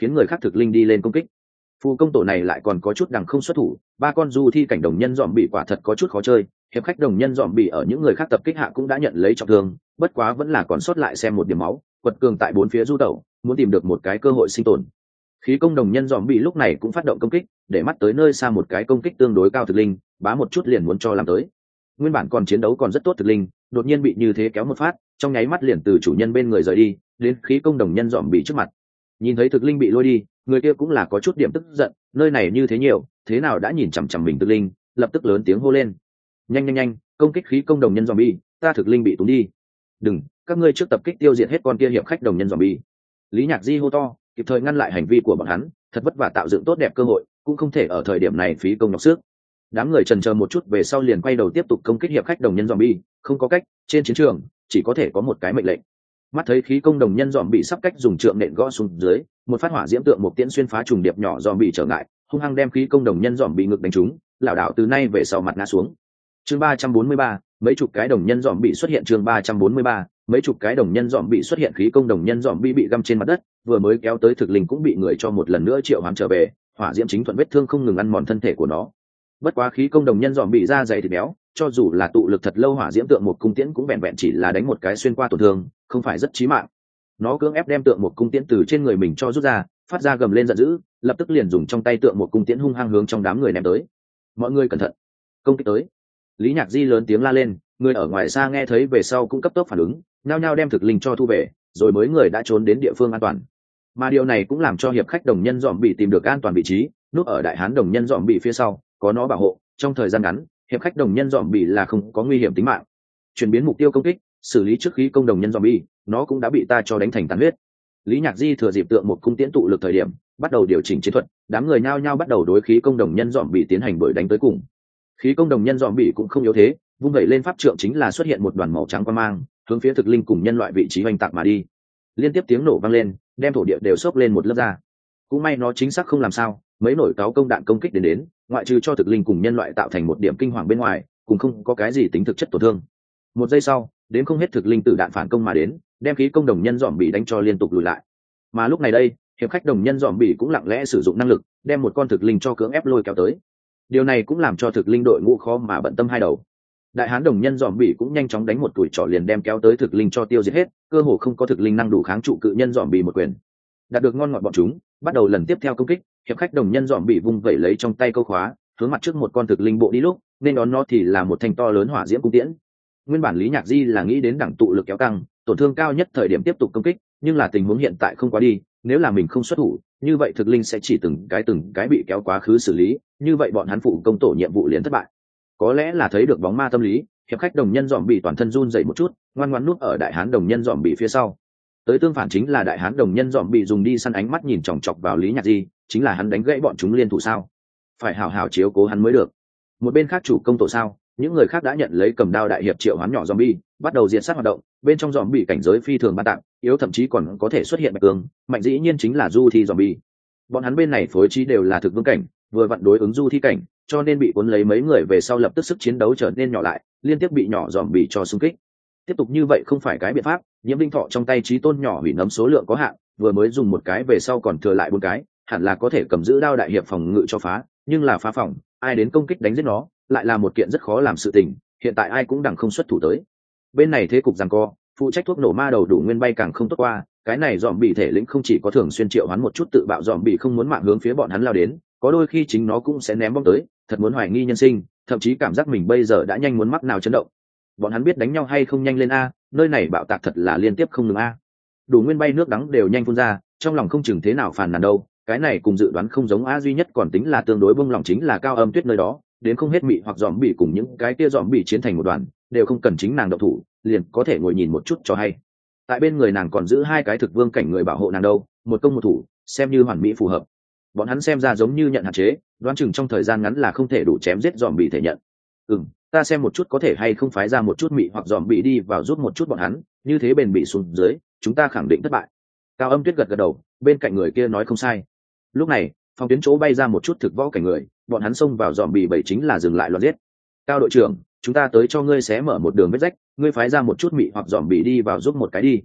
khiến người khác thực linh đi lên công kích. Phù công tổ này lại còn có chút đằng không xuất thủ, ba con du thi cảnh đồng nhân dòm bị quả thật có chút khó chơi. Hiệp khách đồng nhân dòm bị ở những người khác tập kích hạ cũng đã nhận lấy trọng thương, bất quá vẫn là còn sót lại xem một điểm máu, quật cường tại bốn phía du tẩu, muốn tìm được một cái cơ hội sinh tồn. Khí công đồng nhân dòm bị lúc này cũng phát động công kích, để mắt tới nơi xa một cái công kích tương đối cao thực linh, bá một chút liền muốn cho làm tới. Nguyên bản còn chiến đấu còn rất tốt thực linh, đột nhiên bị như thế kéo một phát, trong nháy mắt liền từ chủ nhân bên người rời đi, đến khí công đồng nhân dòm bị trước mặt. Nhìn thấy thực linh bị lôi đi, người kia cũng là có chút điểm tức giận, nơi này như thế nhiều, thế nào đã nhìn chằm chằm mình thực linh, lập tức lớn tiếng hô lên: nhanh nhanh nhanh, công kích khí công đồng nhân zombie, ta thực linh bị túng đi. Đừng, các ngươi trước tập kích tiêu diệt hết con kia hiệp khách đồng nhân zombie. Lý Nhạc Di hô to, kịp thời ngăn lại hành vi của bọn hắn, thật vất vả tạo dựng tốt đẹp cơ hội, cũng không thể ở thời điểm này phí công nhọc sức. Đám người chần chờ một chút về sau liền quay đầu tiếp tục công kích hiệp khách đồng nhân zombie, không có cách, trên chiến trường chỉ có thể có một cái mệnh lệnh. Mắt thấy khí công đồng nhân dòm bị sắp cách dùng trượng nện gõ xuống dưới, một phát hỏa diễm tượng một tiễn xuyên phá trùng điệp nhỏ dòm bị trở ngại, hung hăng đem khí công đồng nhân dòm bị ngực đánh trúng, lảo đảo từ nay về sau mặt ngã xuống. Chương ba trăm bốn mươi ba, mấy chục cái đồng nhân dòm bị xuất hiện. Chương ba trăm bốn mươi ba, mấy chục cái đồng nhân dòm bị xuất hiện. Khí công đồng nhân dòm bị bị găm trên mặt đất, vừa mới kéo tới thực linh cũng bị người cho một lần nữa triệu hoán trở về, hỏa diễm chính thuận vết thương không ngừng ăn mòn thân thể của nó. Bất quá khí công đồng nhân dòm bị da dày thịt béo, cho dù là tụ lực thật lâu hỏa diễm tượng một cung tiễn cũng vẹn vẹn chỉ là đánh một cái xuyên qua tổn thương, không phải rất chí mạng. Nó cưỡng ép đem tượng một cung tiễn từ trên người mình cho rút ra, phát ra gầm lên giận dữ, lập tức liền dùng trong tay tượng một cung tiễn hung hăng hướng trong đám người ném tới. Mọi người cẩn thận, công kích tới! Lý Nhạc Di lớn tiếng la lên, người ở ngoài xa nghe thấy về sau cũng cấp tốc phản ứng, nhao nhao đem thực linh cho thu về, rồi mới người đã trốn đến địa phương an toàn. Mà điều này cũng làm cho hiệp khách đồng nhân dòm bị tìm được an toàn vị trí, núp ở đại hán đồng nhân dòm bị phía sau, có nó bảo hộ, trong thời gian ngắn, hiệp khách đồng nhân dòm bị là không có nguy hiểm tính mạng. Chuyển biến mục tiêu công kích, xử lý trước khí công đồng nhân dòm bị, nó cũng đã bị ta cho đánh thành tàn huyết. Lý Nhạc Di thừa dịp tượng một cung tiễn tụ lực thời điểm, bắt đầu điều chỉnh chiến thuật, đám người nhao nhao bắt đầu đối khí công đồng nhân dòm bị tiến hành đuổi đánh tới cùng. Khí công đồng nhân dòm bị cũng không yếu thế, vung vẩy lên pháp trượng chính là xuất hiện một đoàn màu trắng quang mang, hướng phía thực linh cùng nhân loại vị trí hoành tạc mà đi. Liên tiếp tiếng nổ vang lên, đem thổ địa đều xốc lên một lớp da. Cũng may nó chính xác không làm sao, mấy nổi cáo công đạn công kích đến đến, ngoại trừ cho thực linh cùng nhân loại tạo thành một điểm kinh hoàng bên ngoài, cũng không có cái gì tính thực chất tổn thương. Một giây sau, đến không hết thực linh tử đạn phản công mà đến, đem khí công đồng nhân dòm bị đánh cho liên tục lùi lại. Mà lúc này đây, hiệp khách đồng nhân dòm bị cũng lặng lẽ sử dụng năng lực, đem một con thực linh cho cưỡng ép lôi kéo tới. Điều này cũng làm cho thực linh đội ngũ khó mà bận tâm hai đầu. Đại hán đồng nhân dòm bị cũng nhanh chóng đánh một tuổi trỏ liền đem kéo tới thực linh cho tiêu diệt hết, cơ hồ không có thực linh năng đủ kháng trụ cự nhân dòm bị một quyền. Đạt được ngon ngọt bọn chúng, bắt đầu lần tiếp theo công kích, hiệp khách đồng nhân dòm bị vung vẩy lấy trong tay câu khóa, hướng mặt trước một con thực linh bộ đi lúc, nên đón nó thì là một thanh to lớn hỏa diễm cung tiễn. Nguyên bản Lý Nhạc Di là nghĩ đến đẳng tụ lực kéo căng, tổn thương cao nhất thời điểm tiếp tục công kích, nhưng là tình huống hiện tại không quá đi, nếu là mình không xuất thủ, như vậy thực linh sẽ chỉ từng cái từng cái bị kéo quá khứ xử lý, như vậy bọn hắn phụ công tổ nhiệm vụ liền thất bại. Có lẽ là thấy được bóng ma tâm lý, hiệp khách đồng nhân dòm bị toàn thân run dậy một chút, ngoan ngoãn núp ở đại hán đồng nhân dòm bị phía sau. Tới tương phản chính là đại hán đồng nhân dòm bị dùng đi săn ánh mắt nhìn chòng chọc vào Lý Nhạc Di, chính là hắn đánh gãy bọn chúng liên thủ sao? Phải hảo hảo chiếu cố hắn mới được. Một bên khác chủ công tổ sao, những người khác đã nhận lấy cầm đao đại hiệp triệu hoán nhỏ zombie, bắt đầu diện sát hoạt động, bên trong zombie cảnh giới phi thường ba tạng, yếu thậm chí còn có thể xuất hiện bạch cương, mạnh dĩ nhiên chính là du thi zombie. Bọn hắn bên này phối trí đều là thực vương cảnh, vừa vặn đối ứng du thi cảnh, cho nên bị cuốn lấy mấy người về sau lập tức sức chiến đấu trở nên nhỏ lại, liên tiếp bị nhỏ zombie cho xung kích. Tiếp tục như vậy không phải cái biện pháp, nhiễm linh thọ trong tay trí tôn nhỏ hủy nấm số lượng có hạn, vừa mới dùng một cái về sau còn thừa lại bốn cái, hẳn là có thể cầm giữ đao đại hiệp phòng ngự cho phá, nhưng là phá phòng, ai đến công kích đánh giết nó, lại là một kiện rất khó làm sự tình, hiện tại ai cũng đằng không xuất thủ tới. Bên này thế cục giằng co, phụ trách thuốc nổ ma đầu đủ nguyên bay càng không tốt qua, cái này dòm bị thể lĩnh không chỉ có thường xuyên triệu hoán một chút tự bạo dòm bị không muốn mạng hướng phía bọn hắn lao đến, có đôi khi chính nó cũng sẽ ném bom tới, thật muốn hoài nghi nhân sinh, thậm chí cảm giác mình bây giờ đã nhanh muốn mắc nào chấn động. Bọn hắn biết đánh nhau hay không nhanh lên a, nơi này bạo tạc thật là liên tiếp không ngừng a. Đủ nguyên bay nước đắng đều nhanh phun ra, trong lòng không chừng thế nào phàn nàn đâu, cái này cùng dự đoán không giống a, duy nhất còn tính là tương đối bông lòng chính là cao âm tuyết nơi đó, đến không hết mị hoặc dòm bị cùng những cái kia dòm bị chiến thành một đoàn, đều không cần chính nàng động thủ, liền có thể ngồi nhìn một chút cho hay. Tại bên người nàng còn giữ hai cái thực vương cảnh người bảo hộ nàng đâu, một công một thủ, xem như hoàn mỹ phù hợp. Bọn hắn xem ra giống như nhận hạn chế, đoán chừng trong thời gian ngắn là không thể đủ chém giết dòm bị thể nhận. Ừm, ta xem một chút có thể hay không phái ra một chút mị hoặc dòm bị đi vào giúp một chút bọn hắn, như thế bền bị xuống dưới, chúng ta khẳng định thất bại. Cao âm tuyết gật gật đầu, bên cạnh người kia nói không sai. Lúc này, phòng tuyến chỗ bay ra một chút thực võ cảnh người, bọn hắn xông vào dòm bị bảy chính là dừng lại loạt giết. Cao đội trưởng, chúng ta tới cho ngươi xé mở một đường vết rách, ngươi phái ra một chút mị hoặc dòm bị đi vào giúp một cái đi.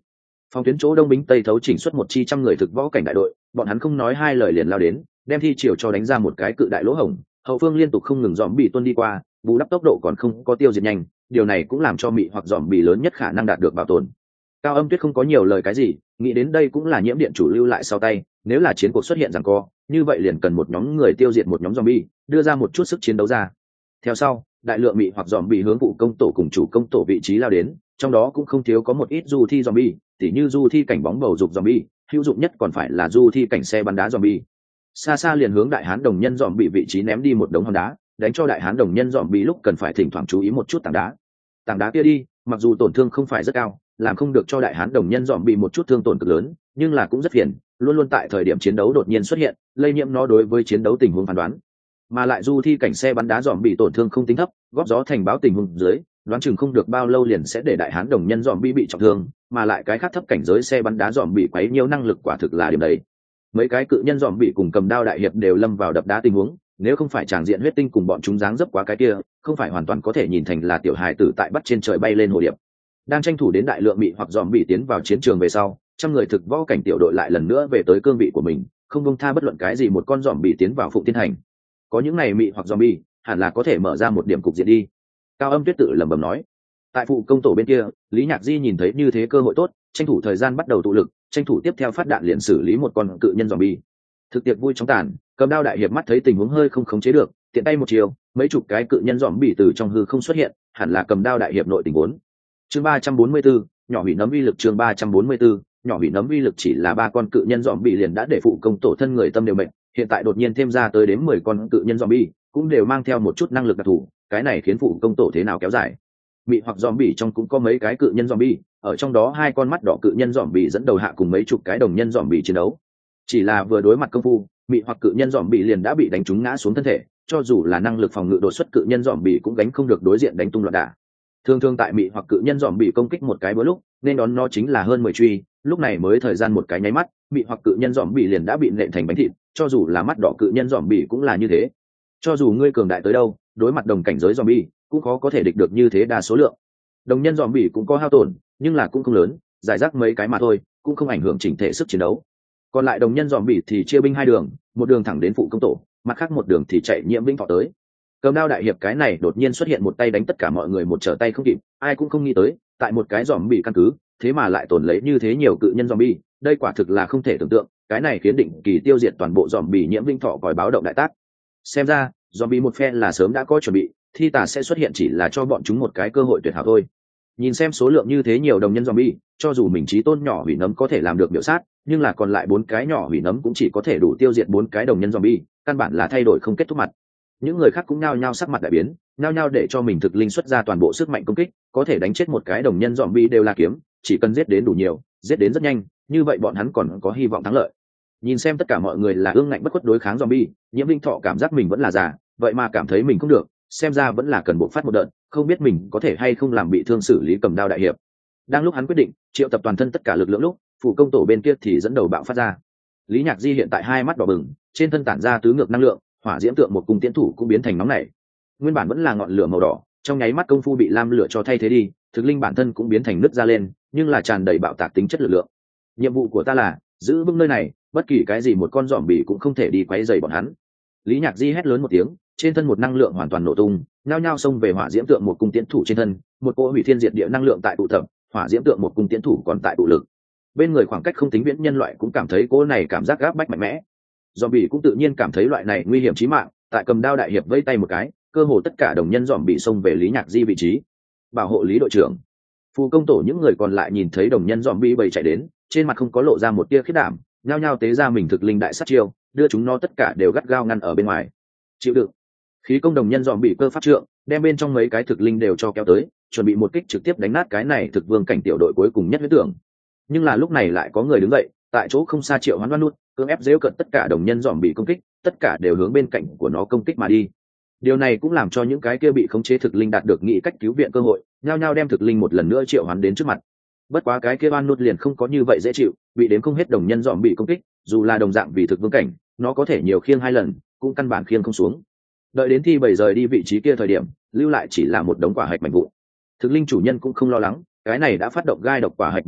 Phòng tuyến chỗ đông binh tây thấu chỉnh xuất một chi trăm người thực võ cảnh đại đội, bọn hắn không nói hai lời liền lao đến, đem thi triều cho đánh ra một cái cự đại lỗ hổng, hậu phương liên tục không ngừng dòm bị tuân đi qua, bù đắp tốc độ còn không có tiêu diệt nhanh, điều này cũng làm cho mị hoặc dòm bị lớn nhất khả năng đạt được bảo tồn. Cao Âm Tuyết không có nhiều lời cái gì, nghĩ đến đây cũng là nhiễm điện chủ lưu lại sau tay, nếu là chiến cuộc xuất hiện giằng co, như vậy liền cần một nhóm người tiêu diệt một nhóm zombie, đưa ra một chút sức chiến đấu ra. Theo sau, đại lượng mị hoặc zombie hướng vụ công tổ cùng chủ công tổ vị trí lao đến, trong đó cũng không thiếu có một ít du thi zombie, tỉ như du thi cảnh bóng bầu dục zombie, hữu dụng nhất còn phải là du thi cảnh xe bắn đá zombie. Xa xa liền hướng đại hán đồng nhân zombie vị trí ném đi một đống hòn đá, đánh cho đại hán đồng nhân zombie lúc cần phải thỉnh thoảng chú ý một chút tảng đá. Tảng đá kia đi, mặc dù tổn thương không phải rất cao, làm không được cho đại hán đồng nhân dòm bị một chút thương tổn cực lớn, nhưng là cũng rất phiền, luôn luôn tại thời điểm chiến đấu đột nhiên xuất hiện, lây nhiễm nó đối với chiến đấu tình huống phán đoán. Mà lại du thi cảnh xe bắn đá dòm bị tổn thương không tính thấp, góp gió thành báo tình huống dưới, đoán chừng không được bao lâu liền sẽ để đại hán đồng nhân dòm bị bị trọng thương, mà lại cái khác thấp cảnh giới xe bắn đá dòm bị quấy nhiều năng lực quả thực là điểm đấy. Mấy cái cự nhân dòm bị cùng cầm đao đại hiệp đều lâm vào đập đá tình huống, nếu không phải tràng diện huyết tinh cùng bọn chúng dáng dấp quá cái kia, không phải hoàn toàn có thể nhìn thành là tiểu hài tử tại bắt trên trời bay lên hồ điệp. Đang tranh thủ đến đại lượng mị hoặc dòm bị tiến vào chiến trường về sau, trăm người thực võ cảnh tiểu đội lại lần nữa về tới cương vị của mình, không buông tha bất luận cái gì một con dòm bị tiến vào Phụng Tiên Thành. Có những này mị hoặc dòm bị, hẳn là có thể mở ra một điểm cục diện đi. Cao Âm Tuyết tự lẩm bẩm nói. Tại phụ công tổ bên kia, Lý Nhạc Di nhìn thấy như thế cơ hội tốt, tranh thủ thời gian bắt đầu tụ lực, tranh thủ tiếp theo phát đạn liền xử lý một con cự nhân dòm bị. Thực tiệc vui chóng tàn, cầm đao đại hiệp mắt thấy tình huống hơi không khống chế được, tiện tay một chiều, mấy chục cái cự nhân dòm bị từ trong hư không xuất hiện, hẳn là cầm đao đại hiệp nội tình vốn. Chương ba trăm bốn mươi bốn, nhỏ hủy nấm uy lực chương ba trăm bốn mươi bốn, nhỏ hủy nấm uy lực chỉ là ba con cự nhân dòm bị liền đã để phụ công tổ thân người tâm đều mệnh, hiện tại đột nhiên thêm ra tới đến mười con cự nhân dòm bị, cũng đều mang theo một chút năng lực đặc thù, cái này khiến phụ công tổ thế nào kéo dài. Mị hoặc dòm bị trong cũng có mấy cái cự nhân dòm bị, ở trong đó hai con mắt đỏ cự nhân dòm bị dẫn đầu hạ cùng mấy chục cái đồng nhân dòm bị chiến đấu. Chỉ là vừa đối mặt công phu, mị hoặc cự nhân dòm bị liền đã bị đánh trúng ngã xuống thân thể, cho dù là năng lực phòng ngự đột xuất cự nhân dòm bị cũng gánh không được đối diện đánh tung loạn đả. Thường thường tại mị hoặc cự nhân dòm bị công kích một cái bữa lúc, nên đón nó chính là hơn mười truy, lúc này mới thời gian một cái nháy mắt, mị hoặc cự nhân dòm bị liền đã bị nện thành bánh thịt, cho dù là mắt đỏ cự nhân dòm bị cũng là như thế. Cho dù ngươi cường đại tới đâu, đối mặt đồng cảnh giới dòm bị, cũng khó có thể địch được như thế đa số lượng. Đồng nhân dòm bị cũng có hao tổn, nhưng là cũng không lớn, giải rác mấy cái mà thôi, cũng không ảnh hưởng chỉnh thể sức chiến đấu. Còn lại đồng nhân dòm bị thì chia binh hai đường, một đường thẳng đến phụ công tổ, mặt khác một đường thì chạy nhiễm vĩnh thọ tới. Cầm đao đại hiệp cái này đột nhiên xuất hiện một tay đánh tất cả mọi người một trở tay không kịp, ai cũng không nghĩ tới, tại một cái dòm bị căn cứ, thế mà lại tổn lấy như thế nhiều cự nhân dòm bị, đây quả thực là không thể tưởng tượng, cái này khiến định kỳ tiêu diệt toàn bộ dòm bị nhiễm vĩnh thọ còi báo động đại tác. Xem ra, dòm bị một phe là sớm đã có chuẩn bị, thi tà sẽ xuất hiện chỉ là cho bọn chúng một cái cơ hội tuyệt hảo thôi. Nhìn xem số lượng như thế nhiều đồng nhân zombie, cho dù mình chí tôn nhỏ hủy nấm có thể làm được biểu sát, nhưng là còn lại bốn cái nhỏ hủy nấm cũng chỉ có thể đủ tiêu diệt bốn cái đồng nhân zombie, căn bản là thay đổi không kết thúc mặt. Những người khác cũng nhao nhao sắc mặt đại biến, nhao nhao để cho mình thực linh xuất ra toàn bộ sức mạnh công kích, có thể đánh chết một cái đồng nhân zombie đều là kiếm, chỉ cần giết đến đủ nhiều, giết đến rất nhanh, như vậy bọn hắn còn có hy vọng thắng lợi. Nhìn xem tất cả mọi người là ương ngạnh bất khuất đối kháng zombie, Nhiễm Vinh Thọ cảm giác mình vẫn là già, vậy mà cảm thấy mình không được, xem ra vẫn là cần bộ phát một đợt, không biết mình có thể hay không làm bị thương xử lý cầm đao đại hiệp. Đang lúc hắn quyết định triệu tập toàn thân tất cả lực lượng lúc, phụ công tổ bên kia thì dẫn đầu bạo phát ra. Lý Nhạc Di hiện tại hai mắt đỏ bừng, trên thân tản ra tứ ngược năng lượng, hỏa diễm tượng một cung tiến thủ cũng biến thành nóng nảy. Nguyên bản vẫn là ngọn lửa màu đỏ, trong nháy mắt công phu bị lam lửa cho thay thế đi, thực linh bản thân cũng biến thành nứt ra lên, nhưng là tràn đầy bạo tạc tính chất lực lượng. Nhiệm vụ của ta là giữ vững nơi này, bất kỳ cái gì một con giòm bỉ cũng không thể đi quấy rầy bọn hắn. Lý Nhạc Di hét lớn một tiếng, trên thân một năng lượng hoàn toàn nổ tung, nhao nhao xông về hỏa diễm tượng một cung tiến thủ trên thân, một cỗ hủy thiên diệt địa năng lượng tại tụ tập, hỏa diễm tượng một cung tiến thủ còn tại tụ lực. Bên người khoảng cách không tính viễn nhân loại cũng cảm thấy cỗ này cảm giác gáp bách mạnh mẽ. Zombie cũng tự nhiên cảm thấy loại này nguy hiểm chí mạng, tại cầm đao đại hiệp vây tay một cái, cơ hồ tất cả đồng nhân zombie xông về Lý Nhạc Di vị trí. Bảo hộ Lý đội trưởng. Phù công tổ những người còn lại nhìn thấy đồng nhân zombie bầy chạy đến, trên mặt không có lộ ra một tia khiếp đảm, nhao nhao tế ra mình thực linh đại sát chiêu, đưa chúng nó tất cả đều gắt gao ngăn ở bên ngoài. Chịu đựng. Khí công đồng nhân dòm bị cơ pháp trượng, đem bên trong mấy cái thực linh đều cho kéo tới, chuẩn bị một kích trực tiếp đánh nát cái này thực vương cảnh tiểu đội cuối cùng nhất huyết tưởng. Nhưng là lúc này lại có người đứng dậy, tại chỗ không xa Triệu Hoán Đoan Nút, cưỡng ép giễu cận tất cả đồng nhân dòm bị công kích, tất cả đều hướng bên cạnh của nó công kích mà đi. Điều này cũng làm cho những cái kia bị khống chế thực linh đạt được nghĩ cách cứu viện cơ hội, nhao nhao đem thực linh một lần nữa triệu hoán đến trước mặt. Bất quá cái kia Đoan Nút liền không có như vậy dễ chịu, bị đến không hết đồng nhân dòm bị công kích, dù là đồng dạng vì thực vương cảnh, nó có thể nhiều khiêng hai lần, cũng căn bản khiêng không xuống. Đợi đến thi bảy rời đi vị trí kia thời điểm, lưu lại chỉ là một đống quả hạch mạnh vụ. Thực linh chủ nhân cũng không lo lắng, cái này đã phát động gai độc quả hạch vong ngữ,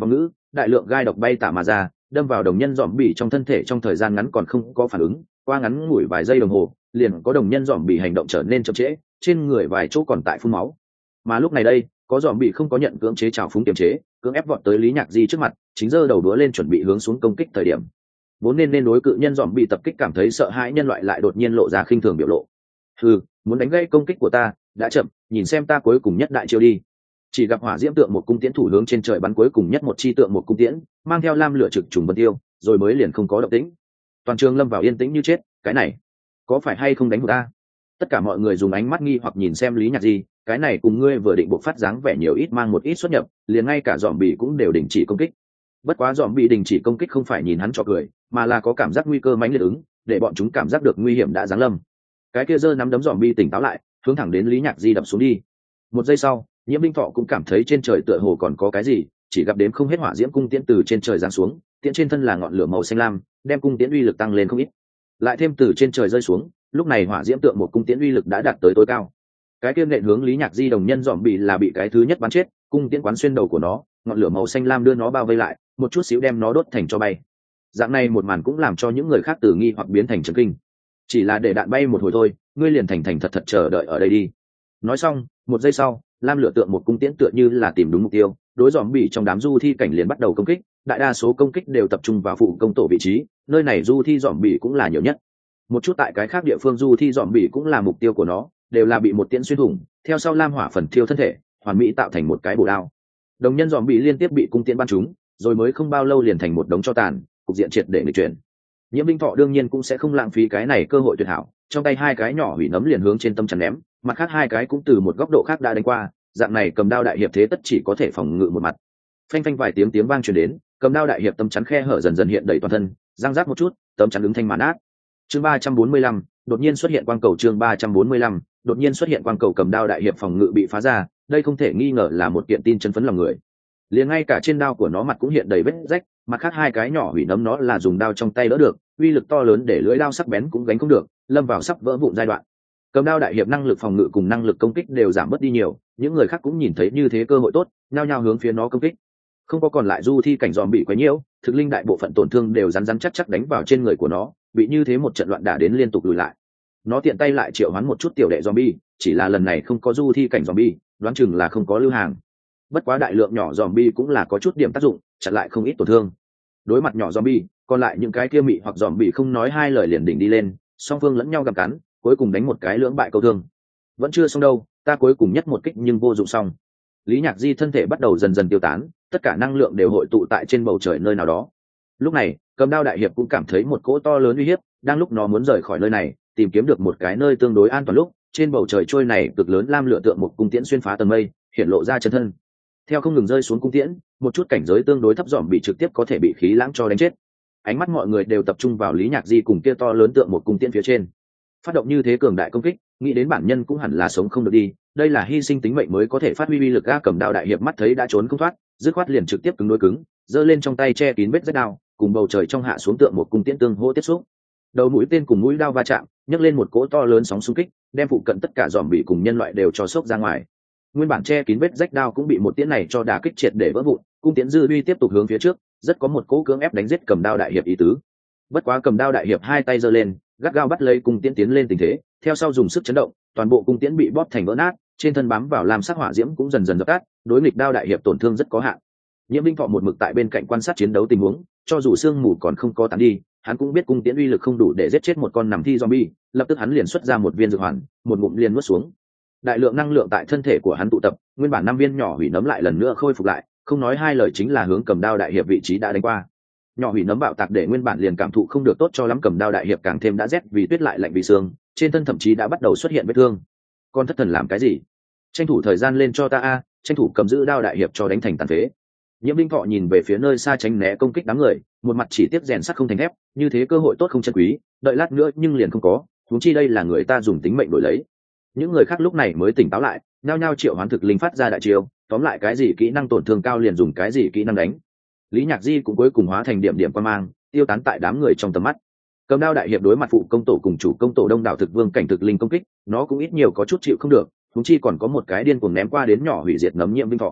đại lượng gai độc bay tả mà ra, đâm vào đồng nhân dòm bỉ trong thân thể, trong thời gian ngắn còn không có phản ứng, qua ngắn ngủi vài giây đồng hồ liền có đồng nhân dòm bỉ hành động trở nên chậm trễ, trên người vài chỗ còn tại phun máu. Mà lúc này đây có dòm bỉ không có nhận cưỡng chế trào phúng kiềm chế, cưỡng ép vọt tới Lý Nhạc Di trước mặt, chính giơ đầu đũa lên chuẩn bị hướng xuống công kích thời điểm, vốn nên nên đối cự nhân dòm bị tập kích cảm thấy sợ hãi nhân loại lại đột nhiên lộ ra khinh thường biểu lộ. Ừ, muốn đánh gây công kích của ta đã chậm, nhìn xem ta cuối cùng nhất đại chiêu đi. Chỉ gặp hỏa diễm tượng một cung tiễn thủ hướng trên trời bắn cuối cùng nhất một chi tượng một cung tiễn, mang theo lam lửa trực trùng vân tiêu, rồi mới liền không có động tĩnh. Toàn trường lâm vào yên tĩnh như chết. Cái này có phải hay không đánh của ta? Tất cả mọi người dùng ánh mắt nghi hoặc nhìn xem Lý Nhạc Di, cái này cùng ngươi vừa định bộ phát dáng vẻ nhiều ít mang một ít xuất nhập, liền ngay cả dòm bì cũng đều đình chỉ công kích. Bất quá dòm bì đình chỉ công kích không phải nhìn hắn trò cười, mà là có cảm giác nguy cơ mãnh liệt ứng, để bọn chúng cảm giác được nguy hiểm đã giáng lâm. Cái kia giơ nắm đấm dòm bì tỉnh táo lại, hướng thẳng đến Lý Nhạc Di đập xuống đi. Một giây sau, Nhiễm Linh Thọ cũng cảm thấy trên trời tựa hồ còn có cái gì, chỉ gặp đếm không hết hỏa diễm cung tiễn từ trên trời giáng xuống, tiễn trên thân là ngọn lửa màu xanh lam, đem cung tiễn uy lực tăng lên không ít. Lại thêm từ trên trời rơi xuống, lúc này hỏa diễm tượng một cung tiễn uy lực đã đạt tới tối cao. Cái kia nện hướng Lý Nhạc Di đồng nhân dòm bị là bị cái thứ nhất bắn chết, cung tiễn quán xuyên đầu của nó, ngọn lửa màu xanh lam đưa nó bao vây lại, một chút xíu đem nó đốt thành cho bay. Dạng này một màn cũng làm cho những người khác từ nghi hoặc biến thành chấn kinh. Chỉ là để đạn bay một hồi thôi, ngươi liền thành thành thật thật chờ đợi ở đây đi. Nói xong, một giây sau, lam lửa tượng một cung tiễn tựa như là tìm đúng mục tiêu, đối dòm bị trong đám du thi cảnh liền bắt đầu công kích, đại đa số công kích đều tập trung vào phụ công tổ vị trí, nơi này du thi dòm bị cũng là nhiều nhất. Một chút tại cái khác địa phương du thi dòm bị cũng là mục tiêu của nó, đều là bị một tiễn xuyên thủng, theo sau lam hỏa phần thiêu thân thể, hoàn mỹ tạo thành một cái bổ đao. Đồng nhân dòm bị liên tiếp bị cung tiễn bắn trúng, rồi mới không bao lâu liền thành một đống tro tàn, cục diện triệt để nghịch chuyển. Nhiễm Linh Thọ đương nhiên cũng sẽ không lãng phí cái này cơ hội tuyệt hảo, trong tay hai cái nhỏ hủy nấm liền hướng trên tâm chắn ném, mặt khác hai cái cũng từ một góc độ khác đã đánh qua, dạng này cầm đao đại hiệp thế tất chỉ có thể phòng ngự một mặt. Phanh phanh vài tiếng tiếng vang truyền đến, cầm đao đại hiệp tâm chắn khe hở dần dần hiện đầy toàn thân, răng rác một chút, tấm chắn ứng thanh màn át. Chương ba trăm bốn mươi lăm, đột nhiên xuất hiện quang cầu. Chương ba trăm bốn mươi lăm, đột nhiên xuất hiện quang cầu, cầm đao đại hiệp phòng ngự bị phá ra, đây không thể nghi ngờ là một kiện tin chấn phấn lòng người. Liền ngay cả trên đao của nó mặt cũng hiện đầy vết rách, mặt khác hai cái nhỏ hủy nấm nó là dùng đao trong tay đỡ được, uy lực to lớn để lưỡi đao sắc bén cũng gánh không được, lâm vào sắp vỡ vụn giai đoạn. Cầm đao đại hiệp năng lực phòng ngự cùng năng lực công kích đều giảm bớt đi nhiều, những người khác cũng nhìn thấy như thế cơ hội tốt, nhao nhao hướng phía nó công kích. Không có còn lại du thi cảnh dòm bị quấy nhiễu, thực linh đại bộ phận tổn thương đều rắn rắn chắc chắc đánh vào trên người của nó, bị như thế một trận loạn đả đến liên tục lùi lại. Nó tiện tay lại triệu hoán một chút tiểu đệ zombie, chỉ là lần này không có du thi cảnh zombie, đoán chừng là không có lưu hàng. Bất quá đại lượng nhỏ zombie cũng là có chút điểm tác dụng, chặn lại không ít tổn thương. Đối mặt nhỏ zombie, còn lại những cái kia mị hoặc zombie không nói hai lời liền đỉnh đi lên, song phương lẫn nhau gặm cắn, cuối cùng đánh một cái lưỡng bại câu thương. Vẫn chưa xong đâu, ta cuối cùng nhất một kích nhưng vô dụng xong. Lý Nhạc Di thân thể bắt đầu dần dần tiêu tán, tất cả năng lượng đều hội tụ tại trên bầu trời nơi nào đó. Lúc này, cầm đao đại hiệp cũng cảm thấy một cỗ to lớn uy hiếp, đang lúc nó muốn rời khỏi nơi này, tìm kiếm được một cái nơi tương đối an toàn lúc, trên bầu trời trôi này cực lớn lam lửa tượng một cung tiễn xuyên phá tầng mây, hiện lộ ra chân thân. Theo không ngừng rơi xuống cung tiễn, một chút cảnh giới tương đối thấp dòm bị trực tiếp có thể bị khí lãng cho đánh chết. Ánh mắt mọi người đều tập trung vào Lý Nhạc Di cùng kia to lớn tượng một cung tiễn phía trên. Phát động như thế cường đại công kích, nghĩ đến bản nhân cũng hẳn là sống không được đi, đây là hy sinh tính mệnh mới có thể phát huy uy lực. A cầm đao đại hiệp mắt thấy đã trốn không thoát, dứt khoát liền trực tiếp cứng đối cứng, giơ lên trong tay che kín vết rách đao, cùng bầu trời trong hạ xuống tượng một cung tiễn tương hỗ tiếp xúc. Đầu mũi tên cùng mũi đao va chạm, nhấc lên một cỗ to lớn sóng xung kích, đem phụ cận tất cả dòm bị cùng nhân loại đều cho sốc ra ngoài. Nguyên bản che kín vết rách đao cũng bị một tiễn này cho đả kích triệt để vỡ vụn, cung tiễn dư uy tiếp tục hướng phía trước, rất có một cỗ cưỡng ép đánh giết cầm đao đại hiệp ý tứ. Bất quá cầm đao đại hiệp hai tay giơ lên, gắt gao bắt lấy cung tiễn tiến lên tình thế, theo sau dùng sức chấn động, toàn bộ cung tiễn bị bóp thành vỡ nát, trên thân bám vào làm sắc hỏa diễm cũng dần dần dập tắt, đối nghịch đao đại hiệp tổn thương rất có hạn. Nhiễm Linh Thọ một mực tại bên cạnh quan sát chiến đấu tình huống, cho dù sương mù còn không có tán đi, hắn cũng biết cung tiễn uy lực không đủ để giết chết một con nằm thi zombie, lập tức hắn liền xuất ra một viên dược hoàn, một ngụm liền nuốt xuống. Đại lượng năng lượng tại thân thể của hắn tụ tập, nguyên bản năm viên nhỏ hủy nấm lại lần nữa khôi phục lại, không nói hai lời chính là hướng cầm đao đại hiệp vị trí đã đánh qua. Nhỏ hủy nấm bạo tạc để nguyên bản liền cảm thụ không được tốt cho lắm cầm đao đại hiệp càng thêm đã rét vì tuyết lại lạnh vì xương, trên thân thậm chí đã bắt đầu xuất hiện vết thương. Con thất thần làm cái gì? Tranh thủ thời gian lên cho ta a, tranh thủ cầm giữ đao đại hiệp cho đánh thành tàn phế. Nhiễm Linh Thọ nhìn về phía nơi xa tránh né công kích đám người, một mặt chỉ tiếp rèn sắt không thành thép, như thế cơ hội tốt không chân quý, đợi lát nữa nhưng liền không có, huống chi đây là người ta dùng tính mệnh đổi lấy. Những người khác lúc này mới tỉnh táo lại, nhao nhao triệu hoán thực linh phát ra đại chiêu, tóm lại cái gì kỹ năng tổn thương cao liền dùng cái gì kỹ năng đánh. Lý Nhạc Di cũng cuối cùng hóa thành điểm điểm quan mang, tiêu tán tại đám người trong tầm mắt. Cầm đao đại hiệp đối mặt phụ công tổ cùng chủ công tổ đông đảo thực vương cảnh thực linh công kích, nó cũng ít nhiều có chút chịu không được, huống chi còn có một cái điên cuồng ném qua đến nhỏ hủy diệt nấm Nhiễm Linh Thọ.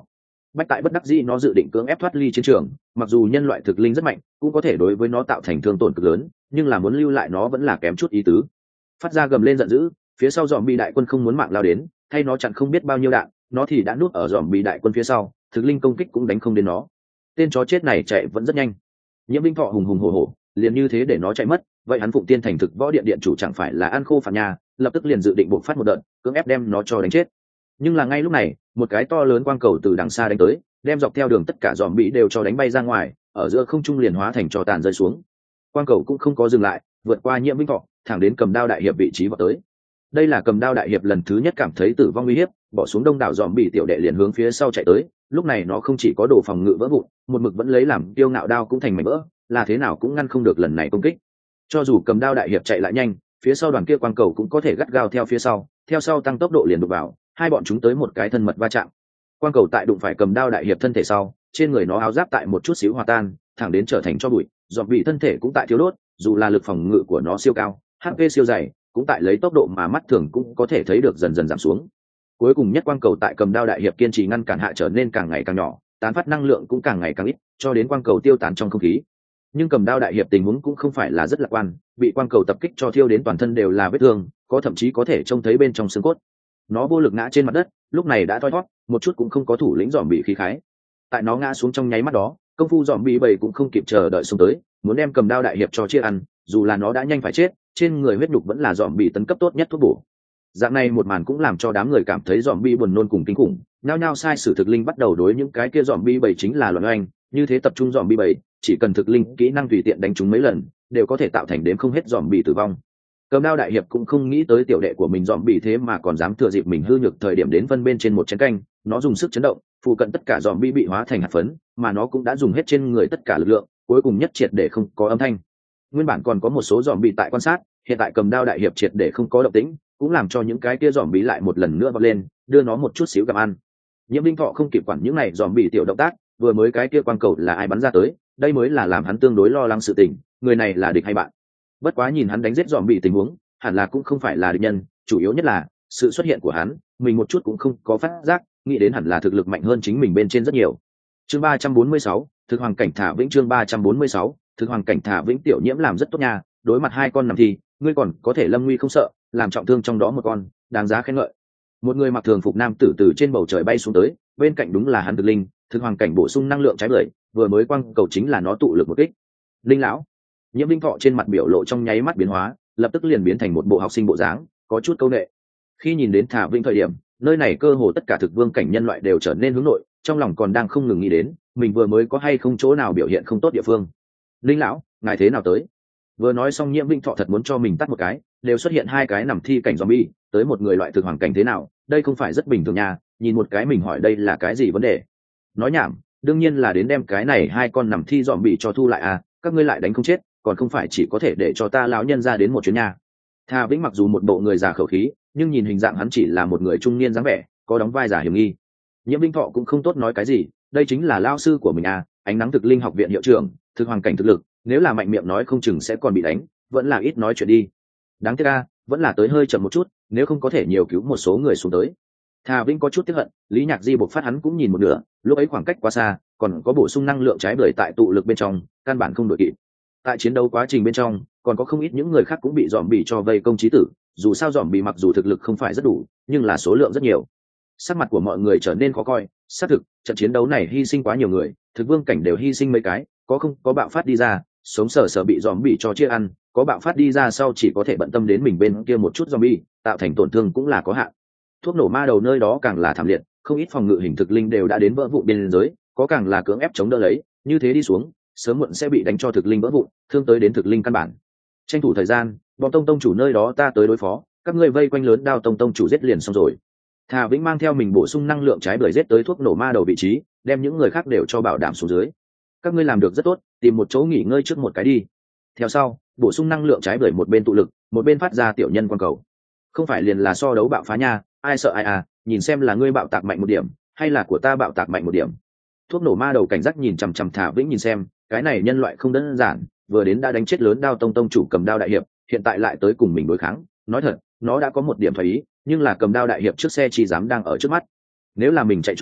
Bách tại bất đắc dĩ nó dự định cưỡng ép thoát ly chiến trường, mặc dù nhân loại thực linh rất mạnh cũng có thể đối với nó tạo thành thương tổn cực lớn, nhưng là muốn lưu lại nó vẫn là kém chút ý tứ. Phát ra gầm lên giận dữ, phía sau dòm bị đại quân không muốn mạng lao đến, thay nó chặn không biết bao nhiêu đạn, nó thì đã nuốt ở dòm bị đại quân phía sau, thực linh công kích cũng đánh không đến nó. Tên chó chết này chạy vẫn rất nhanh. Nhiễm Vinh Thọ hùng hùng hổ hổ, liền như thế để nó chạy mất, vậy hắn Phụng Tiên thành thực võ điện điện chủ chẳng phải là ăn khô phản nhà, lập tức liền dự định buộc phát một đợt, cưỡng ép đem nó cho đánh chết. Nhưng là ngay lúc này, một cái to lớn quang cầu từ đằng xa đánh tới, đem dọc theo đường tất cả dòm bị đều cho đánh bay ra ngoài, ở giữa không trung liền hóa thành tro tàn rơi xuống. Quang cầu cũng không có dừng lại, vượt qua Nhiễm Vinh Thọ, thẳng đến Cầm Đao đại hiệp vị trí vào tới. Đây là Cầm Đao đại hiệp lần thứ nhất cảm thấy tử vong nguy hiểm, bỏ xuống đông đảo dòm bị tiểu đệ liền hướng phía sau chạy tới. Lúc này nó không chỉ có đồ phòng ngự vỡ vụn, một mực vẫn lấy làm tiêu ngạo đao cũng thành mảnh vỡ, là thế nào cũng ngăn không được lần này công kích. Cho dù Cầm Đao đại hiệp chạy lại nhanh, phía sau đoàn kia quang cầu cũng có thể gắt gao theo phía sau, theo sau tăng tốc độ liền đụng vào, hai bọn chúng tới một cái thân mật va chạm. Quang cầu tại đụng phải Cầm Đao đại hiệp thân thể sau, trên người nó áo giáp tại một chút xíu hòa tan, thẳng đến trở thành tro bụi, dòm bị thân thể cũng tại thiếu đốt, dù là lực phòng ngự của nó siêu cao, hát pê siêu dày, cũng tại lấy tốc độ mà mắt thường cũng có thể thấy được dần dần giảm xuống. Cuối cùng nhất quang cầu tại Cầm Đao đại hiệp kiên trì ngăn cản hạ trở nên càng ngày càng nhỏ, tán phát năng lượng cũng càng ngày càng ít, cho đến quang cầu tiêu tán trong không khí. Nhưng Cầm Đao đại hiệp tình huống cũng không phải là rất lạc quan, bị quang cầu tập kích cho thiêu đến toàn thân đều là vết thương, có thậm chí có thể trông thấy bên trong xương cốt. Nó vô lực ngã trên mặt đất, lúc này đã thoi thoát, một chút cũng không có thủ lĩnh dòm bị khí khái. Tại nó ngã xuống trong nháy mắt đó, công phu dòm bị bầy cũng không kịp chờ đợi xuống tới, muốn đem Cầm Đao đại hiệp cho chia ăn, dù là nó đã nhanh phải chết, trên người huyết nhục vẫn là dòm bị tấn cấp tốt nhất thuốc bổ. Dạng này một màn cũng làm cho đám người cảm thấy dòm bi buồn nôn cùng kinh khủng, nhao nhao sai sử thực linh bắt đầu đối những cái kia dòm bi bầy chính là loạn oanh, như thế tập trung dòm bi bầy, chỉ cần thực linh kỹ năng tùy tiện đánh chúng mấy lần, đều có thể tạo thành đếm không hết dòm bi tử vong. Cầm Đao đại hiệp cũng không nghĩ tới tiểu đệ của mình dòm bi thế mà còn dám thừa dịp mình hư nhược thời điểm đến phân bên trên một chén canh, nó dùng sức chấn động, phụ cận tất cả dòm bi bị hóa thành hạt phấn, mà nó cũng đã dùng hết trên người tất cả lực lượng, cuối cùng nhất triệt để không có âm thanh. Nguyên bản còn có một số dòm bi tại quan sát, hiện tại Cầm Đao đại hiệp triệt để không có động tĩnh, cũng làm cho những cái kia dòm bí lại một lần nữa vọt lên, đưa nó một chút xíu gặm ăn. Nhiễm Vinh Thọ không kịp quản những này dòm bí tiểu động tác, vừa mới cái kia quang cầu là ai bắn ra tới, đây mới là làm hắn tương đối lo lắng sự tình, người này là địch hay bạn. Bất quá nhìn hắn đánh giết dòm bí tình huống, hẳn là cũng không phải là địch nhân, chủ yếu nhất là sự xuất hiện của hắn, mình một chút cũng không có phát giác, nghĩ đến hẳn là thực lực mạnh hơn chính mình bên trên rất nhiều. Chương ba trăm bốn mươi sáu, thực hoàng cảnh thả vĩnh chương ba trăm bốn mươi sáu, thực hoàng cảnh thả vĩnh tiểu Nhiễm làm rất tốt nha, đối mặt hai con nằm thì, ngươi còn có thể lâm nguy không sợ, làm trọng thương trong đó một con, đáng giá khen ngợi. Một người mặc thường phục nam tử từ trên bầu trời bay xuống tới, bên cạnh đúng là hắn thực linh, thực hoàng cảnh bổ sung năng lượng trái bưởi, vừa mới quang cầu chính là nó tụ lực một kích. Linh lão, Nhiễm Vinh Thọ trên mặt biểu lộ trong nháy mắt biến hóa, lập tức liền biến thành một bộ học sinh bộ dáng, có chút câu nệ. Khi nhìn đến Thả Vĩnh thời điểm, nơi này cơ hồ tất cả thực vương cảnh nhân loại đều trở nên hướng nội, trong lòng còn đang không ngừng nghĩ đến, mình vừa mới có hay không chỗ nào biểu hiện không tốt địa phương. Linh lão, ngài thế nào tới? Vừa nói xong Nhiễm Vinh Thọ thật muốn cho mình tắt một cái, đều xuất hiện hai cái nằm thi cảnh zombie, tới một người loại thực hoàng cảnh thế nào, đây không phải rất bình thường nha, nhìn một cái mình hỏi đây là cái gì vấn đề. Nói nhảm, đương nhiên là đến đem cái này hai con nằm thi zombie cho thu lại à, các ngươi lại đánh không chết, còn không phải chỉ có thể để cho ta lão nhân ra đến một chuyến nha. Thà Vĩnh mặc dù một bộ người già khẩu khí, nhưng nhìn hình dạng hắn chỉ là một người trung niên dáng vẻ, có đóng vai giả hiểm nghi. Nhiễm Vinh Thọ cũng không tốt nói cái gì, đây chính là lao sư của mình à, ánh nắng thực linh học viện hiệu trưởng, thực hoàng cảnh thực lực, nếu là mạnh miệng nói không chừng sẽ còn bị đánh, vẫn là ít nói chuyện đi. Đáng tiếc a, vẫn là tới hơi chậm một chút, nếu không có thể nhiều cứu một số người xuống tới. Thà Vĩnh có chút tiếc hận, Lý Nhạc Di bộc phát hắn cũng nhìn một nửa, lúc ấy khoảng cách quá xa, còn có bổ sung năng lượng trái bưởi tại tụ lực bên trong, căn bản không đội kịp. Tại chiến đấu quá trình bên trong, còn có không ít những người khác cũng bị dòm bì cho vây công chí tử, dù sao dòm bì mặc dù thực lực không phải rất đủ, nhưng là số lượng rất nhiều. Sắc mặt của mọi người trở nên khó coi, xác thực, trận chiến đấu này hy sinh quá nhiều người, thực vương cảnh đều hy sinh mấy cái, có không có bạo phát đi ra, sống sờ sờ bị dòm bì cho chia ăn, có bạo phát đi ra sau chỉ có thể bận tâm đến mình bên kia một chút zombie, tạo thành tổn thương cũng là có hạn. Thuốc nổ ma đầu nơi đó càng là thảm liệt, không ít phòng ngự hình thực linh đều đã đến vỡ vụn biên giới, có càng là cưỡng ép chống đỡ lấy, như thế đi xuống, sớm muộn sẽ bị đánh cho thực linh vỡ vụn, thương tới đến thực linh căn bản. Tranh thủ thời gian, bọn tông tông chủ nơi đó ta tới đối phó, các ngươi vây quanh lớn đao tông tông chủ giết liền xong rồi. Thà Vĩnh mang theo mình bổ sung năng lượng trái bưởi giết tới thuốc nổ ma đầu vị trí, đem những người khác đều cho bảo đảm xuống dưới. Các ngươi làm được rất tốt, tìm một chỗ nghỉ ngơi trước một cái đi. Theo sau, bổ sung năng lượng trái bưởi một bên tụ lực, một bên phát ra tiểu nhân quan cầu. Không phải liền là so đấu bạo phá nha, ai sợ ai à, nhìn xem là ngươi bạo tạc mạnh một điểm, hay là của ta bạo tạc mạnh một điểm. Thuốc nổ ma đầu cảnh giác nhìn chằm chằm Thả Vĩnh nhìn xem, cái này nhân loại không đơn giản, vừa đến đã đánh chết lớn đao tông tông chủ cầm đao đại hiệp, hiện tại lại tới cùng mình đối kháng. Nói thật, nó đã có một điểm thoái ý, nhưng là cầm đao đại hiệp trước xe chi dám đang ở trước mắt. Nếu là mình chạy trốn,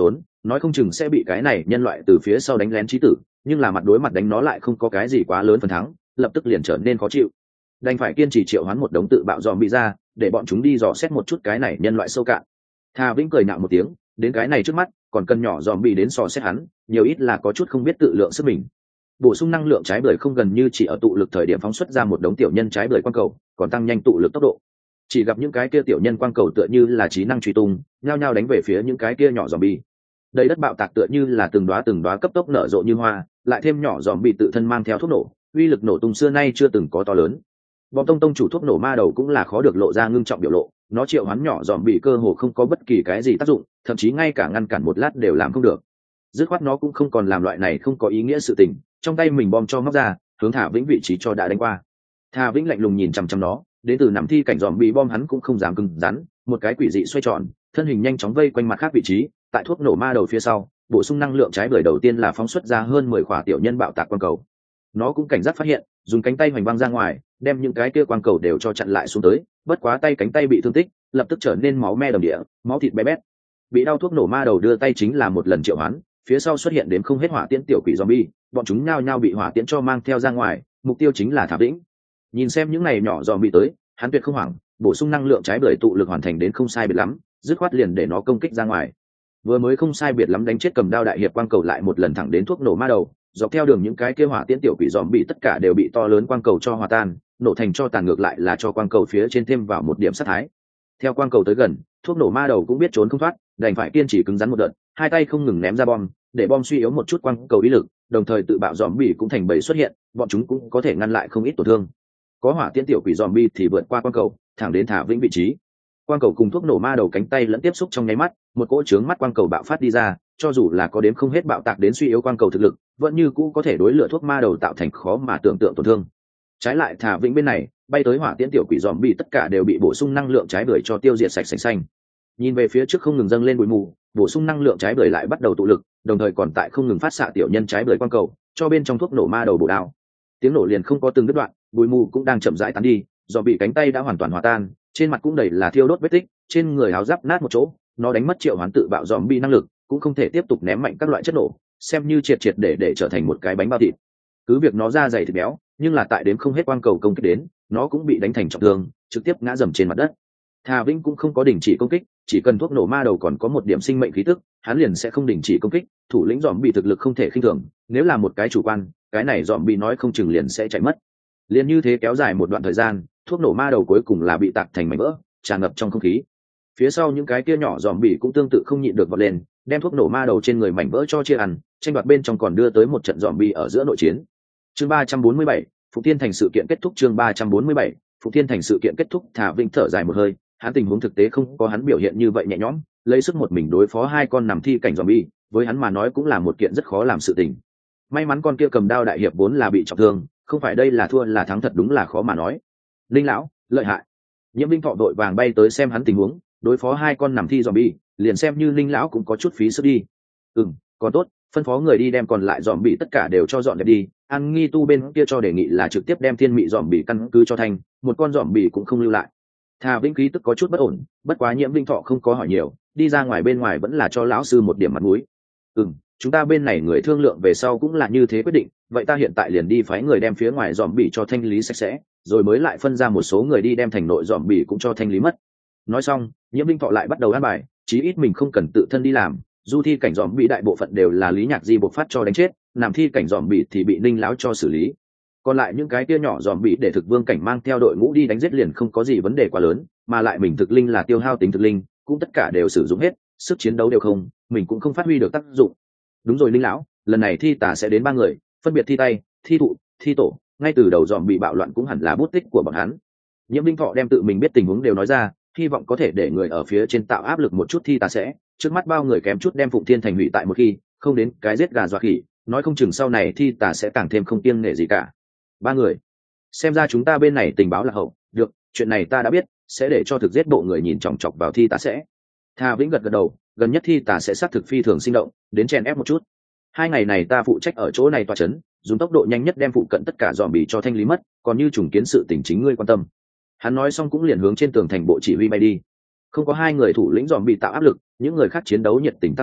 nói không chừng sẽ bị cái này nhân loại từ phía sau đánh lén chí tử, nhưng là mặt đối mặt đánh nó lại không có cái gì quá lớn phần thắng, lập tức liền trở nên khó chịu. Đành phải kiên trì triệu hoán một đống tự bạo dòm bị ra, để bọn chúng đi dò xét một chút cái này nhân loại sâu cạn. Thà Vĩnh cười nạo một tiếng, đến cái này trước mắt, còn cần nhỏ dòm bị đến dò xét hắn, nhiều ít là có chút không biết tự lượng sức mình. Bổ sung năng lượng trái bưởi không gần như chỉ ở tụ lực thời điểm phóng xuất ra một đống tiểu nhân trái bưởi quang cầu, còn tăng nhanh tụ lực tốc độ. Chỉ gặp những cái kia tiểu nhân quang cầu tựa như là trí năng truy tung, nhao nhao đánh về phía những cái kia nhỏ dòm bi. Đầy đất bạo tạc tựa như là từng đóa từng đóa cấp tốc nở rộ như hoa, lại thêm nhỏ dòm bị tự thân mang theo thuốc nổ, uy lực nổ tung xưa nay chưa từng có to lớn. Bom tông tông chủ thuốc nổ ma đầu cũng là khó được lộ ra ngưng trọng biểu lộ, nó triệu hoán nhỏ dòm bị cơ hồ không có bất kỳ cái gì tác dụng, thậm chí ngay cả ngăn cản một lát đều làm không được. Dứt khoát nó cũng không còn làm loại này không có ý nghĩa sự tình, trong tay mình bom cho móc ra, hướng Thả Vĩnh vị trí cho đã đánh qua. Thả Vĩnh lạnh lùng nhìn chằm chằm nó, đến từ nằm thi cảnh dòm bị bom hắn cũng không dám cứng rắn, một cái quỷ dị xoay tròn, thân hình nhanh chóng vây quanh mặt khác vị trí, tại thuốc nổ ma đầu phía sau, bổ sung năng lượng trái bưởi đầu tiên là phóng xuất ra hơn mười quả tiểu nhân bạo tạc quang cầu. Nó cũng cảnh giác phát hiện, dùng cánh tay hoành băng ra ngoài, đem những cái kia quang cầu đều cho chặn lại xuống tới, bất quá tay cánh tay bị thương tích, lập tức trở nên máu me đầm địa, máu thịt bé bét. Bị đau thuốc nổ ma đầu đưa tay chính là một lần triệu hoán, phía sau xuất hiện đến không hết hỏa tiễn tiểu quỷ zombie, bọn chúng nhao nhao bị hỏa tiễn cho mang theo ra ngoài, mục tiêu chính là Thả Vĩnh. Nhìn xem những này nhỏ zombie tới, hắn tuyệt không hoảng, bổ sung năng lượng trái bưởi tụ lực hoàn thành đến không sai biệt lắm, dứt khoát liền để nó công kích ra ngoài. Vừa mới không sai biệt lắm đánh chết cầm đao đại hiệp quang cầu lại một lần thẳng đến thuốc nổ ma đầu, dọc theo đường những cái kia hỏa tiễn tiểu quỷ zombie tất cả đều bị to lớn quang cầu cho hòa tan, nổ thành cho tàn, ngược lại là cho quang cầu phía trên thêm vào một điểm sát thái. Theo quang cầu tới gần, thuốc nổ ma đầu cũng biết trốn không thoát, đành phải kiên trì cứng rắn một đợt, hai tay không ngừng ném ra bom, để bom suy yếu một chút quang cầu ý lực, đồng thời tự bạo zombie cũng thành bầy xuất hiện, bọn chúng cũng có thể ngăn lại không ít tổn thương. Có hỏa tiễn tiểu quỷ zombie thì vượt qua quang cầu, thẳng đến Thả Vĩnh vị trí. Quang cầu cùng thuốc nổ ma đầu cánh tay lẫn tiếp xúc trong nháy mắt, một cỗ trướng mắt quang cầu bạo phát đi ra, cho dù là có đếm không hết bạo tạc đến suy yếu quang cầu thực lực, vẫn như cũ có thể đối lửa thuốc ma đầu tạo thành khó mà tưởng tượng tổn thương. Trái lại Thả Vĩnh bên này, bay tới hỏa tiễn tiểu quỷ zombie tất cả đều bị bổ sung năng lượng trái bưởi cho tiêu diệt sạch sành xanh. Nhìn về phía trước không ngừng dâng lên bụi mù, bổ sung năng lượng trái bưởi lại bắt đầu tụ lực, đồng thời còn tại không ngừng phát xạ tiểu nhân trái bưởi quang cầu, cho bên trong thuốc nổ ma đầu bổ đao. Tiếng nổ liền không có từng đứt đoạn, bụi mù cũng đang chậm rãi tán đi, do bị cánh tay đã hoàn toàn hòa tan, trên mặt cũng đầy là thiêu đốt vết tích, trên người áo giáp nát một chỗ, nó đánh mất triệu hoán tự bạo zombie năng lực, cũng không thể tiếp tục ném mạnh các loại chất nổ, xem như triệt triệt để để trở thành một cái bánh bao thịt. Cứ việc nó da dày thịt béo, nhưng là tại đếm không hết quang cầu công kích đến, nó cũng bị đánh thành trọng thương, trực tiếp ngã dầm trên mặt đất. Thà Vĩnh cũng không có đình chỉ công kích, chỉ cần thuốc nổ ma đầu còn có một điểm sinh mệnh khí tức, hắn liền sẽ không đình chỉ công kích. Thủ lĩnh dòm bị thực lực không thể khinh thường, nếu là một cái chủ quan, cái này dòm bị nói không chừng liền sẽ chạy mất. Liền như thế kéo dài một đoạn thời gian, thuốc nổ ma đầu cuối cùng là bị tạc thành mảnh vỡ, tràn ngập trong không khí. Phía sau những cái kia nhỏ dòm bị cũng tương tự không nhịn được vọt lên, đem thuốc nổ ma đầu trên người mảnh vỡ cho chia ăn, tranh đoạt bên trong còn đưa tới một trận dòm bị ở giữa nội chiến. Chương ba trăm bốn mươi bảy, Phục Thiên Thành sự kiện kết thúc. Chương ba trăm bốn mươi bảy, Phục Thiên Thành sự kiện kết thúc. Thả Vĩnh thở dài một hơi, hắn tình huống thực tế không có hắn biểu hiện như vậy nhẹ nhõm, lấy sức một mình đối phó hai con nằm thi cảnh zombie, với hắn mà nói cũng là một kiện rất khó làm sự tình. May mắn con kia cầm đao đại hiệp vốn là bị trọng thương, không phải đây là thua là thắng thật đúng là khó mà nói. Linh lão, lợi hại. Nhiễm Vinh Thọ đội vàng bay tới xem hắn tình huống, đối phó hai con nằm thi zombie, liền xem như Linh lão cũng có chút phí sức đi. Ừm, còn tốt, phân phó người đi đem còn lại zombie tất cả đều cho dọn dẹp đi. An Nghi Tu bên kia cho đề nghị là trực tiếp đem thiên mị zombie căn cứ cho thành, một con zombie cũng không lưu lại. Thà Vĩnh khí tức có chút bất ổn, bất quá Nhiễm Vinh Thọ không có hỏi nhiều, đi ra ngoài bên ngoài vẫn là cho lão sư một điểm mặt mũi. Ừm, chúng ta bên này người thương lượng về sau cũng là như thế quyết định, vậy ta hiện tại liền đi phái người đem phía ngoài zombie cho thanh lý sạch sẽ, rồi mới lại phân ra một số người đi đem thành nội zombie cũng cho thanh lý mất. Nói xong, Nhiễm Vinh Thọ lại bắt đầu an bài, chí ít mình không cần tự thân đi làm, du thi cảnh zombie đại bộ phận đều là Lý Nhạc Di buộc phát cho đánh chết, làm thi cảnh zombie thì bị Ninh lão cho xử lý. Còn lại những cái kia nhỏ zombie để thực vương cảnh mang theo đội ngũ đi đánh giết liền không có gì vấn đề quá lớn, mà lại mình thực linh là tiêu hao tính thực linh, cũng tất cả đều sử dụng hết, sức chiến đấu đều không, mình cũng không phát huy được tác dụng. Đúng rồi Ninh lão, lần này thi tả sẽ đến ba người, phân biệt thi tay, thi thụ, thi tổ, ngay từ đầu dòm bị bạo loạn cũng hẳn là bút tích của bọn hắn. Nhiễm Vinh Thọ đem tự mình biết tình huống đều nói ra, hy vọng có thể để người ở phía trên tạo áp lực một chút thi tả sẽ, trước mắt bao người kém chút đem Phụng Thiên Thành hủy tại một khi, không đến cái giết gà dọa khỉ, nói không chừng sau này thi tả sẽ càng thêm không kiêng nể gì cả. Ba người, xem ra chúng ta bên này tình báo là hậu, được, chuyện này ta đã biết, sẽ để cho thực giết bộ người nhìn chòng chọc vào thi tả sẽ. Thà Vĩnh gật gật đầu, gần nhất thi tả sẽ xác thực phi thường sinh động, đến chèn ép một chút. Hai ngày này ta phụ trách ở chỗ này tọa chấn, dùng tốc độ nhanh nhất đem phụ cận tất cả dòm bì cho thanh lý mất, còn như trùng kiến sự tình chính ngươi quan tâm. Hắn nói xong cũng liền hướng trên tường thành bộ chỉ huy bay đi. Không có hai người thủ lĩnh dòm bị tạo áp lực, những người khác chiến đấu nhiệt tình tăng gọn,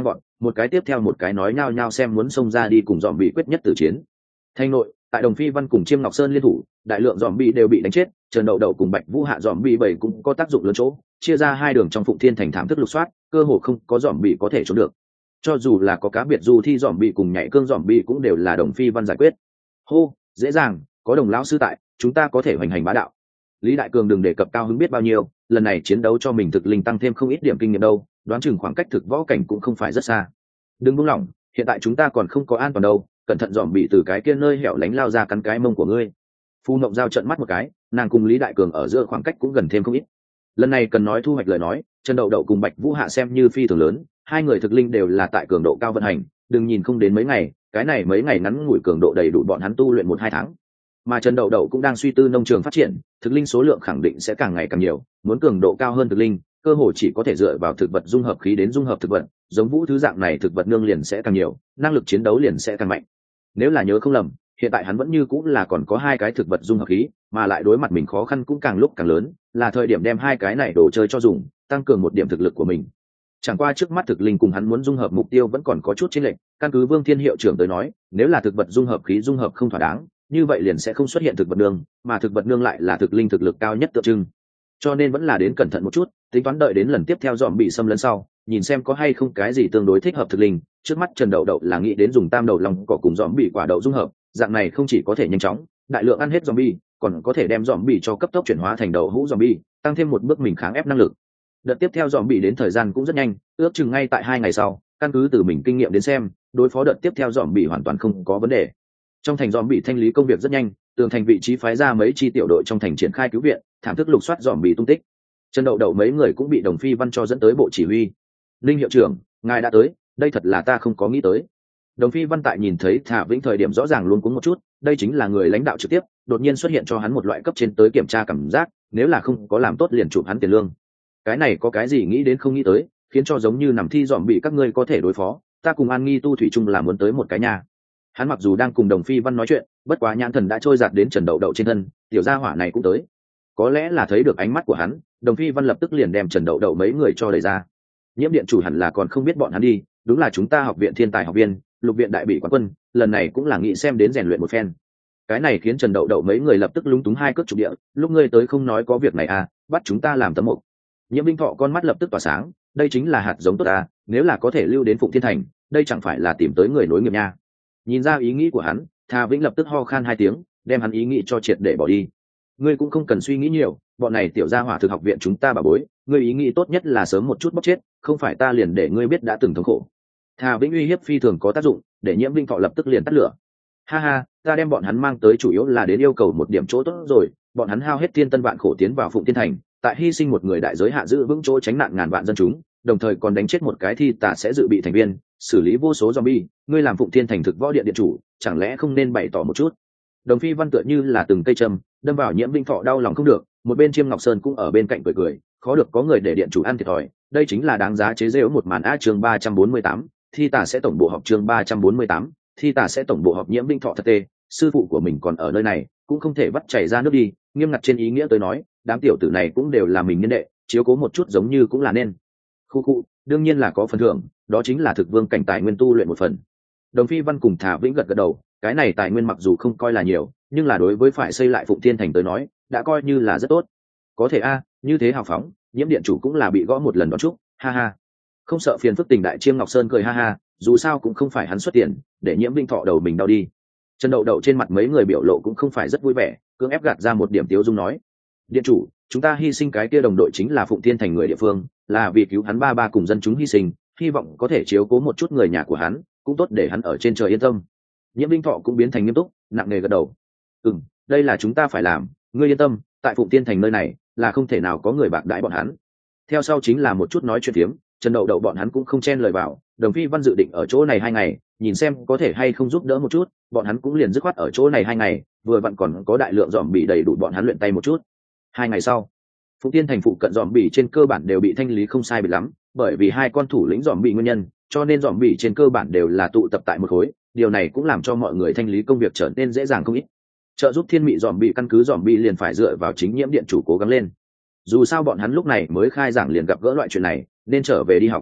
một cái tiếp theo một cái nói nhao nhao xem muốn xông ra đi cùng dòm bị quyết nhất tử chiến. Thành nội, tại Đồng Phi Văn cùng Chiêm Ngọc Sơn liên thủ, đại lượng dòm bị đều bị đánh chết, Trần Đậu Đậu cùng Bạch Vũ Hạ dòm bị bảy cũng có tác dụng lớn chỗ, chia ra hai đường trong Phụng Thiên thành thảm thức lục soát, cơ hồ không có dòm bị có thể trốn được. Cho dù là có cá biệt du thi dòm bị cùng nhảy cương dòm bị cũng đều là Đồng Phi Văn giải quyết. Hô, dễ dàng, có Đồng lão sư tại, chúng ta có thể hoành hành bá đạo. Lý Đại Cường đừng đề cập cao hứng biết bao nhiêu, lần này chiến đấu cho mình thực linh tăng thêm không ít điểm kinh nghiệm đâu, đoán chừng khoảng cách thực võ cảnh cũng không phải rất xa. Đừng buông lỏng, hiện tại chúng ta còn không có an toàn đâu, cẩn thận dòm bị từ cái kia nơi hẻo lánh lao ra cắn cái mông của ngươi. Phu Ngộng Giao trợn mắt một cái, nàng cùng Lý Đại Cường ở giữa khoảng cách cũng gần thêm không ít. Lần này cần nói thu hoạch lời nói, Trần Đậu Đậu cùng Bạch Vũ Hạ xem như phi thường lớn, hai người thực linh đều là tại cường độ cao vận hành, đừng nhìn không đến mấy ngày, cái này mấy ngày ngắn ngủi cường độ đầy đủ bọn hắn tu luyện một hai tháng. Mà Trần Đậu Đậu cũng đang suy tư nông trường phát triển, thực linh số lượng khẳng định sẽ càng ngày càng nhiều, muốn cường độ cao hơn thực linh, cơ hội chỉ có thể dựa vào thực vật dung hợp khí đến dung hợp thực vật, giống Vũ thứ dạng này thực vật nương liền sẽ càng nhiều, năng lực chiến đấu liền sẽ càng mạnh. Nếu là nhớ không lầm, hiện tại hắn vẫn như cũng là còn có hai cái thực vật dung hợp khí, mà lại đối mặt mình khó khăn cũng càng lúc càng lớn, là thời điểm đem hai cái này đồ chơi cho dùng, tăng cường một điểm thực lực của mình. Chẳng qua trước mắt thực linh cùng hắn muốn dung hợp mục tiêu vẫn còn có chút chênh lệch, căn cứ Vương Thiên hiệu trưởng tới nói, nếu là thực vật dung hợp khí dung hợp không thỏa đáng, như vậy liền sẽ không xuất hiện thực vật nương, mà thực vật nương lại là thực linh thực lực cao nhất tượng trưng. Cho nên vẫn là đến cẩn thận một chút, tính toán đợi đến lần tiếp theo dòm bị xâm lấn sau, nhìn xem có hay không cái gì tương đối thích hợp thực linh. Trước mắt Trần Đậu Đậu là nghĩ đến dùng tam đầu lòng cỏ cùng dòm bị quả đậu dung hợp, dạng này không chỉ có thể nhanh chóng đại lượng ăn hết dòm bi, còn có thể đem dòm bị cho cấp tốc chuyển hóa thành đậu hũ dòm bi, tăng thêm một bước mình kháng ép năng lực. Đợt tiếp theo dòm bị đến thời gian cũng rất nhanh, ước chừng ngay tại hai ngày sau, căn cứ từ mình kinh nghiệm đến xem, đối phó đợt tiếp theo dòm bị hoàn toàn không có vấn đề. Trong thành dòm bị thanh lý công việc rất nhanh, tường thành vị trí phái ra mấy chi tiểu đội trong thành triển khai cứu viện, thảm thức lục soát dòm bị tung tích. Trần Đậu Đậu mấy người cũng bị Đồng Phi Văn cho dẫn tới bộ chỉ huy. Linh hiệu trưởng, ngài đã tới, đây thật là ta không có nghĩ tới. Đồng Phi Văn tại nhìn thấy Thả Vĩnh thời điểm rõ ràng luôn cuống một chút, đây chính là người lãnh đạo trực tiếp, đột nhiên xuất hiện cho hắn một loại cấp trên tới kiểm tra cảm giác, nếu là không có làm tốt liền chụp hắn tiền lương. Cái này có cái gì nghĩ đến không nghĩ tới, khiến cho giống như nằm thi dòm bị các ngươi có thể đối phó, ta cùng An Nghi Tu thủy chung là muốn tới một cái nhà. Hắn mặc dù đang cùng Đồng Phi Văn nói chuyện, bất quá nhãn thần đã trôi giạt đến Trần Đậu Đậu trên thân, tiểu gia hỏa này cũng tới. Có lẽ là thấy được ánh mắt của hắn, Đồng Phi Văn lập tức liền đem Trần Đậu Đậu mấy người cho đẩy ra. Nhiễm điện chủ hẳn là còn không biết bọn hắn đi, đúng là chúng ta học viện thiên tài học viên, lục viện đại bị quán quân, lần này cũng là nghĩ xem đến rèn luyện một phen. Cái này khiến Trần Đậu Đậu mấy người lập tức lúng túng hai cước trục địa, lúc ngươi tới không nói có việc này à, bắt chúng ta làm tấm mộc. Nhiễm Vinh Thọ con mắt lập tức tỏa sáng, đây chính là hạt giống tốt à, nếu là có thể lưu đến Phụng Thiên Thành, đây chẳng phải là tìm tới người nối nghiệp nha. Nhìn ra ý nghĩ của hắn, Thà Vĩnh lập tức ho khan hai tiếng, đem hắn ý nghĩ cho triệt để bỏ đi. Ngươi cũng không cần suy nghĩ nhiều, bọn này tiểu gia hỏa thực học viện chúng ta bà bối, ngươi ý nghĩ tốt nhất là sớm một chút bóc chết, không phải ta liền để ngươi biết đã từng thống khổ. Thà Vĩnh uy hiếp phi thường có tác dụng, để Nhiễm Vinh Thọ lập tức liền tắt lửa. Ha ha, ta đem bọn hắn mang tới chủ yếu là đến yêu cầu một điểm chỗ tốt rồi, bọn hắn hao hết thiên tân vạn khổ tiến vào Phụng Thiên Thành, tại hy sinh một người đại giới hạ giữ vững chỗ tránh nạn ngàn vạn dân chúng, đồng thời còn đánh chết một cái thi tà sẽ dự bị thành viên, xử lý vô số zombie, ngươi làm Phụng Thiên Thành thực võ điện điện chủ, chẳng lẽ không nên bày tỏ một chút? Đồng Phi Văn tựa như là từng cây châm, đâm vào Nhiễm Vinh Thọ đau lòng không được, một bên Chiêm Ngọc Sơn cũng ở bên cạnh cười cười, khó được có người để điện chủ ăn thiệt thòi, đây chính là đáng giá chế giễu một màn a. Chương ba trăm bốn mươi tám, thi tà sẽ tổng bộ họp. Chương ba trăm bốn mươi tám, thi tà sẽ tổng bộ họp. Nhiễm Vinh Thọ thật tê, sư phụ của mình còn ở nơi này, cũng không thể vắt chảy ra nước đi, nghiêm ngặt trên ý nghĩa tới nói, đám tiểu tử này cũng đều là mình nhân đệ, chiếu cố một chút giống như cũng là nên. Khu khu, đương nhiên là có phần thưởng, đó chính là thực vương cảnh tài nguyên tu luyện một phần. Đồng Phi Văn cùng Thả Vĩnh gật gật đầu, cái này tài nguyên mặc dù không coi là nhiều, nhưng là đối với phải xây lại Phụng Thiên Thành tới nói, đã coi như là rất tốt. Có thể a, như thế hào phóng, Nhiễm điện chủ cũng là bị gõ một lần đó chúc, ha ha. Không sợ phiền phức tình đại Chiêm Ngọc Sơn cười ha ha, dù sao cũng không phải hắn xuất tiền, để Nhiễm Vinh Thọ đầu mình đau đi. Trần Đậu Đậu trên mặt mấy người biểu lộ cũng không phải rất vui vẻ, cưỡng ép gạt ra một điểm tiếu dung nói: "Điện chủ, chúng ta hy sinh cái kia đồng đội chính là Phụng Thiên Thành người địa phương, là vì cứu hắn ba ba cùng dân chúng hy sinh, hy vọng có thể chiếu cố một chút người nhà của hắn, cũng tốt để hắn ở trên trời yên tâm." Nhiễm Vinh Thọ cũng biến thành nghiêm túc, nặng nề gật đầu: "Ừm, đây là chúng ta phải làm, ngươi yên tâm, tại Phụng Thiên Thành nơi này là không thể nào có người bạc đãi bọn hắn." Theo sau chính là một chút nói chuyện phiếm, Trần Đậu Đậu bọn hắn cũng không chen lời vào, Đồng Phi Văn dự định ở chỗ này hai ngày, nhìn xem có thể hay không giúp đỡ một chút, bọn hắn cũng liền dứt khoát ở chỗ này hai ngày, vừa vặn còn có đại lượng dòm bị đầy đủ bọn hắn luyện tay một chút. Hai ngày sau, Phụng Thiên Thành phụ cận dòm bị trên cơ bản đều bị thanh lý không sai biệt lắm, bởi vì hai con thủ lĩnh dòm bị nguyên nhân, cho nên dòm bị trên cơ bản đều là tụ tập tại một khối, điều này cũng làm cho mọi người thanh lý công việc trở nên dễ dàng không ít. Trợ giúp Thiên Mị dòm bị căn cứ dòm bị liền phải dựa vào chính Nhiễm điện chủ cố gắng lên. Dù sao bọn hắn lúc này mới khai giảng liền gặp gỡ loại chuyện này, nên trở về đi học.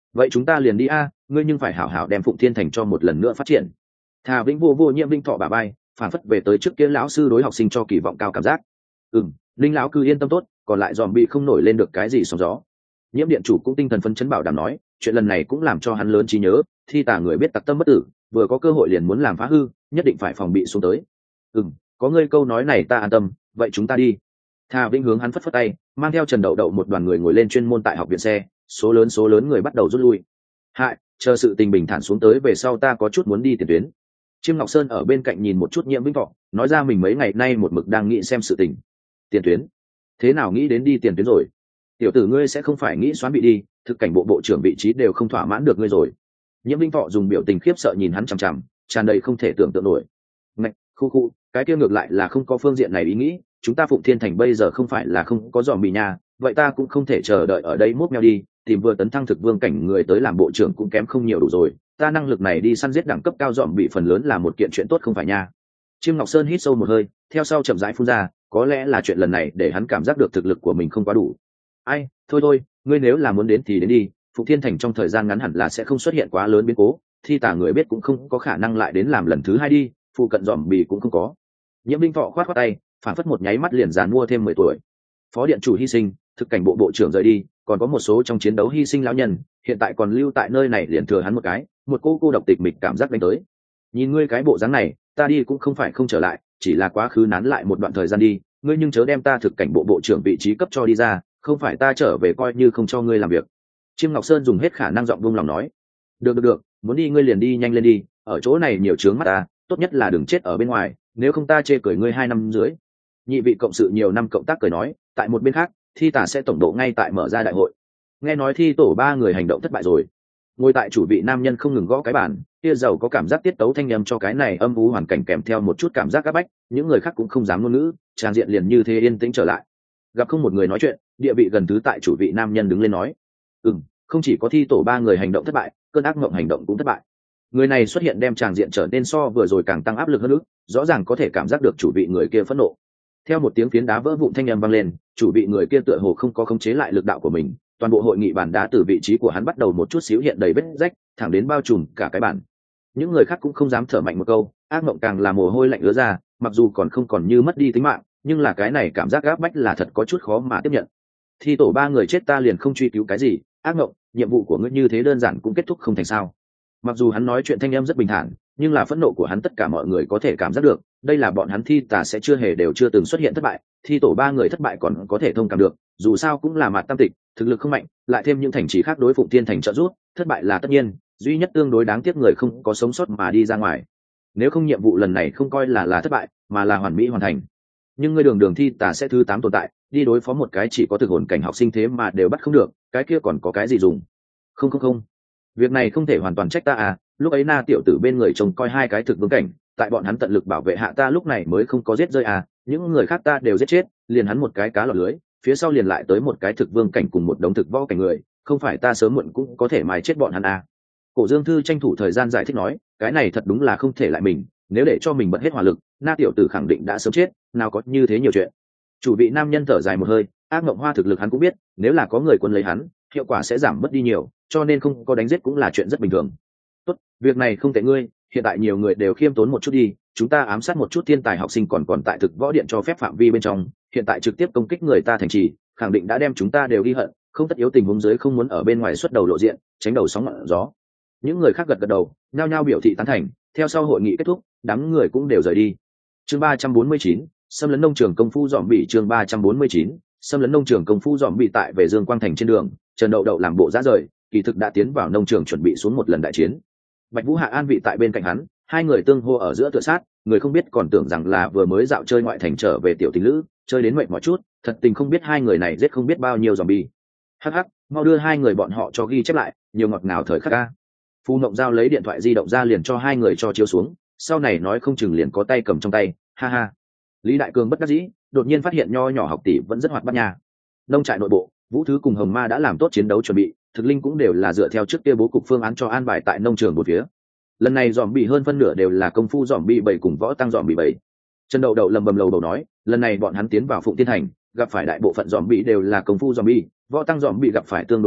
vậy chúng ta liền đi a, ngươi nhưng phải hảo hảo đem Phụng Thiên Thành cho một lần nữa phát triển. Thà Vĩnh vô vô Nhiễm Vinh Thọ bà bay, phản phất về tới trước kia lão sư đối học sinh cho kỳ vọng cao cảm giác. Ừm, Linh lão cứ yên tâm tốt, còn lại dòm bị không nổi lên được cái gì sóng gió. Nhiễm điện chủ cũng tinh thần phấn chấn bảo đảm nói, chuyện lần này cũng làm cho hắn lớn trí nhớ, thi tà người biết tặc tâm bất tử, vừa có cơ hội liền muốn làm phá hư, nhất định phải phòng bị xuống tới. Ừm, có ngươi câu nói này ta an tâm, vậy chúng ta đi. Thà Vĩnh hướng hắn phất phất tay, mang theo Trần Đậu Đậu một đoàn người ngồi lên chuyên môn tại học viện xe, số lớn số lớn người bắt đầu rút lui. Hại, chờ sự tình bình thản xuống tới về sau ta có chút muốn đi tiền tuyến. Chiêm Ngọc Sơn ở bên cạnh nhìn một chút Nhiễm Vĩnh Thọ, nói ra mình mấy ngày nay một mực đang nghĩ xem sự tình. Tiền tuyến? Thế nào nghĩ đến đi tiền tuyến rồi? Tiểu tử ngươi sẽ không phải nghĩ xoán bị đi, thực cảnh bộ bộ trưởng vị trí đều không thỏa mãn được ngươi rồi. Nhiễm Vĩnh Thọ dùng biểu tình khiếp sợ nhìn hắn chằm chằm, tràn đầy không thể tưởng tượng nổi. Ngạch, khu khu, cái kia ngược lại là không có phương diện này ý nghĩ, chúng ta Phụng Thiên Thành bây giờ không phải là không có dòm bị nhà, vậy ta cũng không thể chờ đợi ở đây mốt meo đi, tìm vừa tấn thăng thực vương cảnh người tới làm bộ trưởng cũng kém không nhiều đủ rồi, ta năng lực này đi săn giết đẳng cấp cao dòm bị phần lớn là một kiện chuyện tốt không phải nha. Chiêm Ngọc Sơn hít sâu một hơi, theo sau chậm rãi phun ra, có lẽ là chuyện lần này để hắn cảm giác được thực lực của mình không quá đủ. Ai, thôi thôi, ngươi nếu là muốn đến thì đến đi, Phụng Thiên Thành trong thời gian ngắn hẳn là sẽ không xuất hiện quá lớn biến cố, thi tả người biết cũng không có khả năng lại đến làm lần thứ hai đi, phụ cận dòm bì cũng không có. Nhiễm Vinh Thọ khoát khoát tay, phản phất một nháy mắt liền giàn mua thêm mười tuổi. Phó điện chủ hy sinh, thực cảnh bộ bộ trưởng rời đi, còn có một số trong chiến đấu hy sinh lão nhân, hiện tại còn lưu tại nơi này liền thừa hắn một cái, một cô cô độc tịch mịch cảm giác đánh tới. Nhìn ngươi cái bộ dáng này, ta đi cũng không phải không trở lại, chỉ là quá khứ nán lại một đoạn thời gian đi, ngươi nhưng chớ đem ta thực cảnh bộ bộ trưởng vị trí cấp cho đi ra, không phải ta trở về coi như không cho ngươi làm việc. Chiêm Ngọc Sơn dùng hết khả năng giọng buông lòng nói. Được được được, muốn đi ngươi liền đi nhanh lên đi, ở chỗ này nhiều chướng mắt ta, tốt nhất là đừng chết ở bên ngoài, nếu không ta chê cười ngươi hai năm dưới. Nhị vị cộng sự nhiều năm cộng tác cười nói, tại một bên khác, thi tả sẽ tổng độ ngay tại mở ra đại hội. Nghe nói thi tổ ba người hành động thất bại rồi. Ngồi tại chủ vị nam nhân không ngừng gõ cái bàn, kia giàu có cảm giác tiết tấu thanh âm cho cái này âm u hoàn cảnh kèm theo một chút cảm giác áp bách, những người khác cũng không dám ngôn ngữ, tràng diện liền như thế yên tĩnh trở lại. Gặp không một người nói chuyện, địa vị gần thứ tại chủ vị nam nhân đứng lên nói, ừm, không chỉ có thi tổ ba người hành động thất bại, cơn ác mộng hành động cũng thất bại. Người này xuất hiện đem tràng diện trở nên so vừa rồi càng tăng áp lực hơn nữa, rõ ràng có thể cảm giác được chủ vị người kia phẫn nộ. Theo một tiếng phiến đá vỡ vụn thanh âm vang lên, chủ vị người kia tựa hồ không có khống chế lại lực đạo của mình, toàn bộ hội nghị bàn đá từ vị trí của hắn bắt đầu một chút xíu hiện đầy vết rách, thẳng đến bao trùm cả cái bàn. Những người khác cũng không dám thở mạnh một câu, ác mộng càng là mồ hôi lạnh ứa ra, mặc dù còn không còn như mất đi tính mạng, nhưng là cái này cảm giác áp bách là thật có chút khó mà tiếp nhận. Thi tổ ba người chết ta liền không truy cứu cái gì, ác mộng, nhiệm vụ của ngươi như thế đơn giản cũng kết thúc không thành sao? Mặc dù hắn nói chuyện thanh âm rất bình thản, nhưng là phẫn nộ của hắn tất cả mọi người có thể cảm giác được, đây là bọn hắn thi tà sẽ chưa hề đều chưa từng xuất hiện thất bại, thi tổ ba người thất bại còn có thể thông cảm được, dù sao cũng là mặt tam tịch, thực lực không mạnh, lại thêm những thành trì khác đối Phụng Thiên Thành trợ giúp, thất bại là tất nhiên, duy nhất tương đối đáng tiếc người không có sống sót mà đi ra ngoài. Nếu không nhiệm vụ lần này không coi là là thất bại, mà là hoàn mỹ hoàn thành. Nhưng ngươi đường đường thi tà sẽ thứ tám tồn tại, đi đối phó một cái chỉ có thực hồn cảnh học sinh thế mà đều bắt không được, cái kia còn có cái gì dùng? Không không không, việc này không thể hoàn toàn trách ta à, lúc ấy Na tiểu tử bên người trông coi hai cái thực vương cảnh, tại bọn hắn tận lực bảo vệ hạ ta lúc này mới không có giết rơi à, những người khác ta đều giết chết, liền hắn một cái cá lọt lưới, phía sau liền lại tới một cái thực vương cảnh cùng một đống thực võ cảnh người, không phải ta sớm muộn cũng có thể mài chết bọn hắn à. Cổ Dương Thư tranh thủ thời gian giải thích nói, cái này thật đúng là không thể lại mình, nếu để cho mình bật hết hỏa lực, Na tiểu tử khẳng định đã sớm chết, nào có như thế nhiều chuyện. Chủ vị nam nhân thở dài một hơi, ác mộng hoa thực lực hắn cũng biết, nếu là có người quân lấy hắn, hiệu quả sẽ giảm mất đi nhiều, cho nên không có đánh giết cũng là chuyện rất bình thường. Tốt, việc này không tệ ngươi, hiện tại nhiều người đều khiêm tốn một chút đi, chúng ta ám sát một chút thiên tài học sinh còn còn tại thực võ điện cho phép phạm vi bên trong, hiện tại trực tiếp công kích người ta thành trì, khẳng định đã đem chúng ta đều ghi hận, không tất yếu tình huống dưới không muốn ở bên ngoài xuất đầu lộ diện, tránh đầu sóng ngọn gió. Những người khác gật gật đầu, nhao nhao biểu thị tán thành, theo sau hội nghị kết thúc, đám người cũng đều rời đi. Chương ba trăm bốn mươi chín, xâm lấn nông trường công phu dòm bị. Chương ba trăm bốn mươi chín, xâm lấn nông trường công phu dòm bị. Tại về Dương Quang Thành trên đường, Trần Đậu Đậu làm bộ dã rời, kỳ thực đã tiến vào nông trường chuẩn bị xuống một lần đại chiến. Bạch Vũ Hạ an vị tại bên cạnh hắn, hai người tương hô ở giữa tựa sát, người không biết còn tưởng rằng là vừa mới dạo chơi ngoại thành trở về tiểu tình lữ, chơi đến mệt mỏi chút, thật tình không biết hai người này giết không biết bao nhiêu zombie. Hắc hắc, mau đưa hai người bọn họ cho ghi chép lại, nhiều ngọt ngào thời khắc a. Phu Mộng Giao lấy điện thoại di động ra liền cho hai người cho chiếu xuống, sau này nói không chừng liền có tay cầm trong tay, ha ha. Lý Đại Cường bất đắc dĩ, đột nhiên phát hiện nho nhỏ học tỷ vẫn rất hoạt bát nha. Nông trại nội bộ, Vũ Thứ cùng Hồng Ma đã làm tốt chiến đấu chuẩn bị, thực linh cũng đều là dựa theo trước kia bố cục phương án cho an bài tại nông trường một phía. Lần này dòm bị hơn phân nửa đều là công phu dòm bị bảy cùng võ tăng dòm bị bảy. Trần Đậu Đậu lầm bầm lầu đầu nói, lần này bọn hắn tiến vào Phụng Thiên Thành, gặp phải đại bộ phận dòm bị đều là công phu dòm bị, võ tăng dòm bị gặp phải tương đối ít,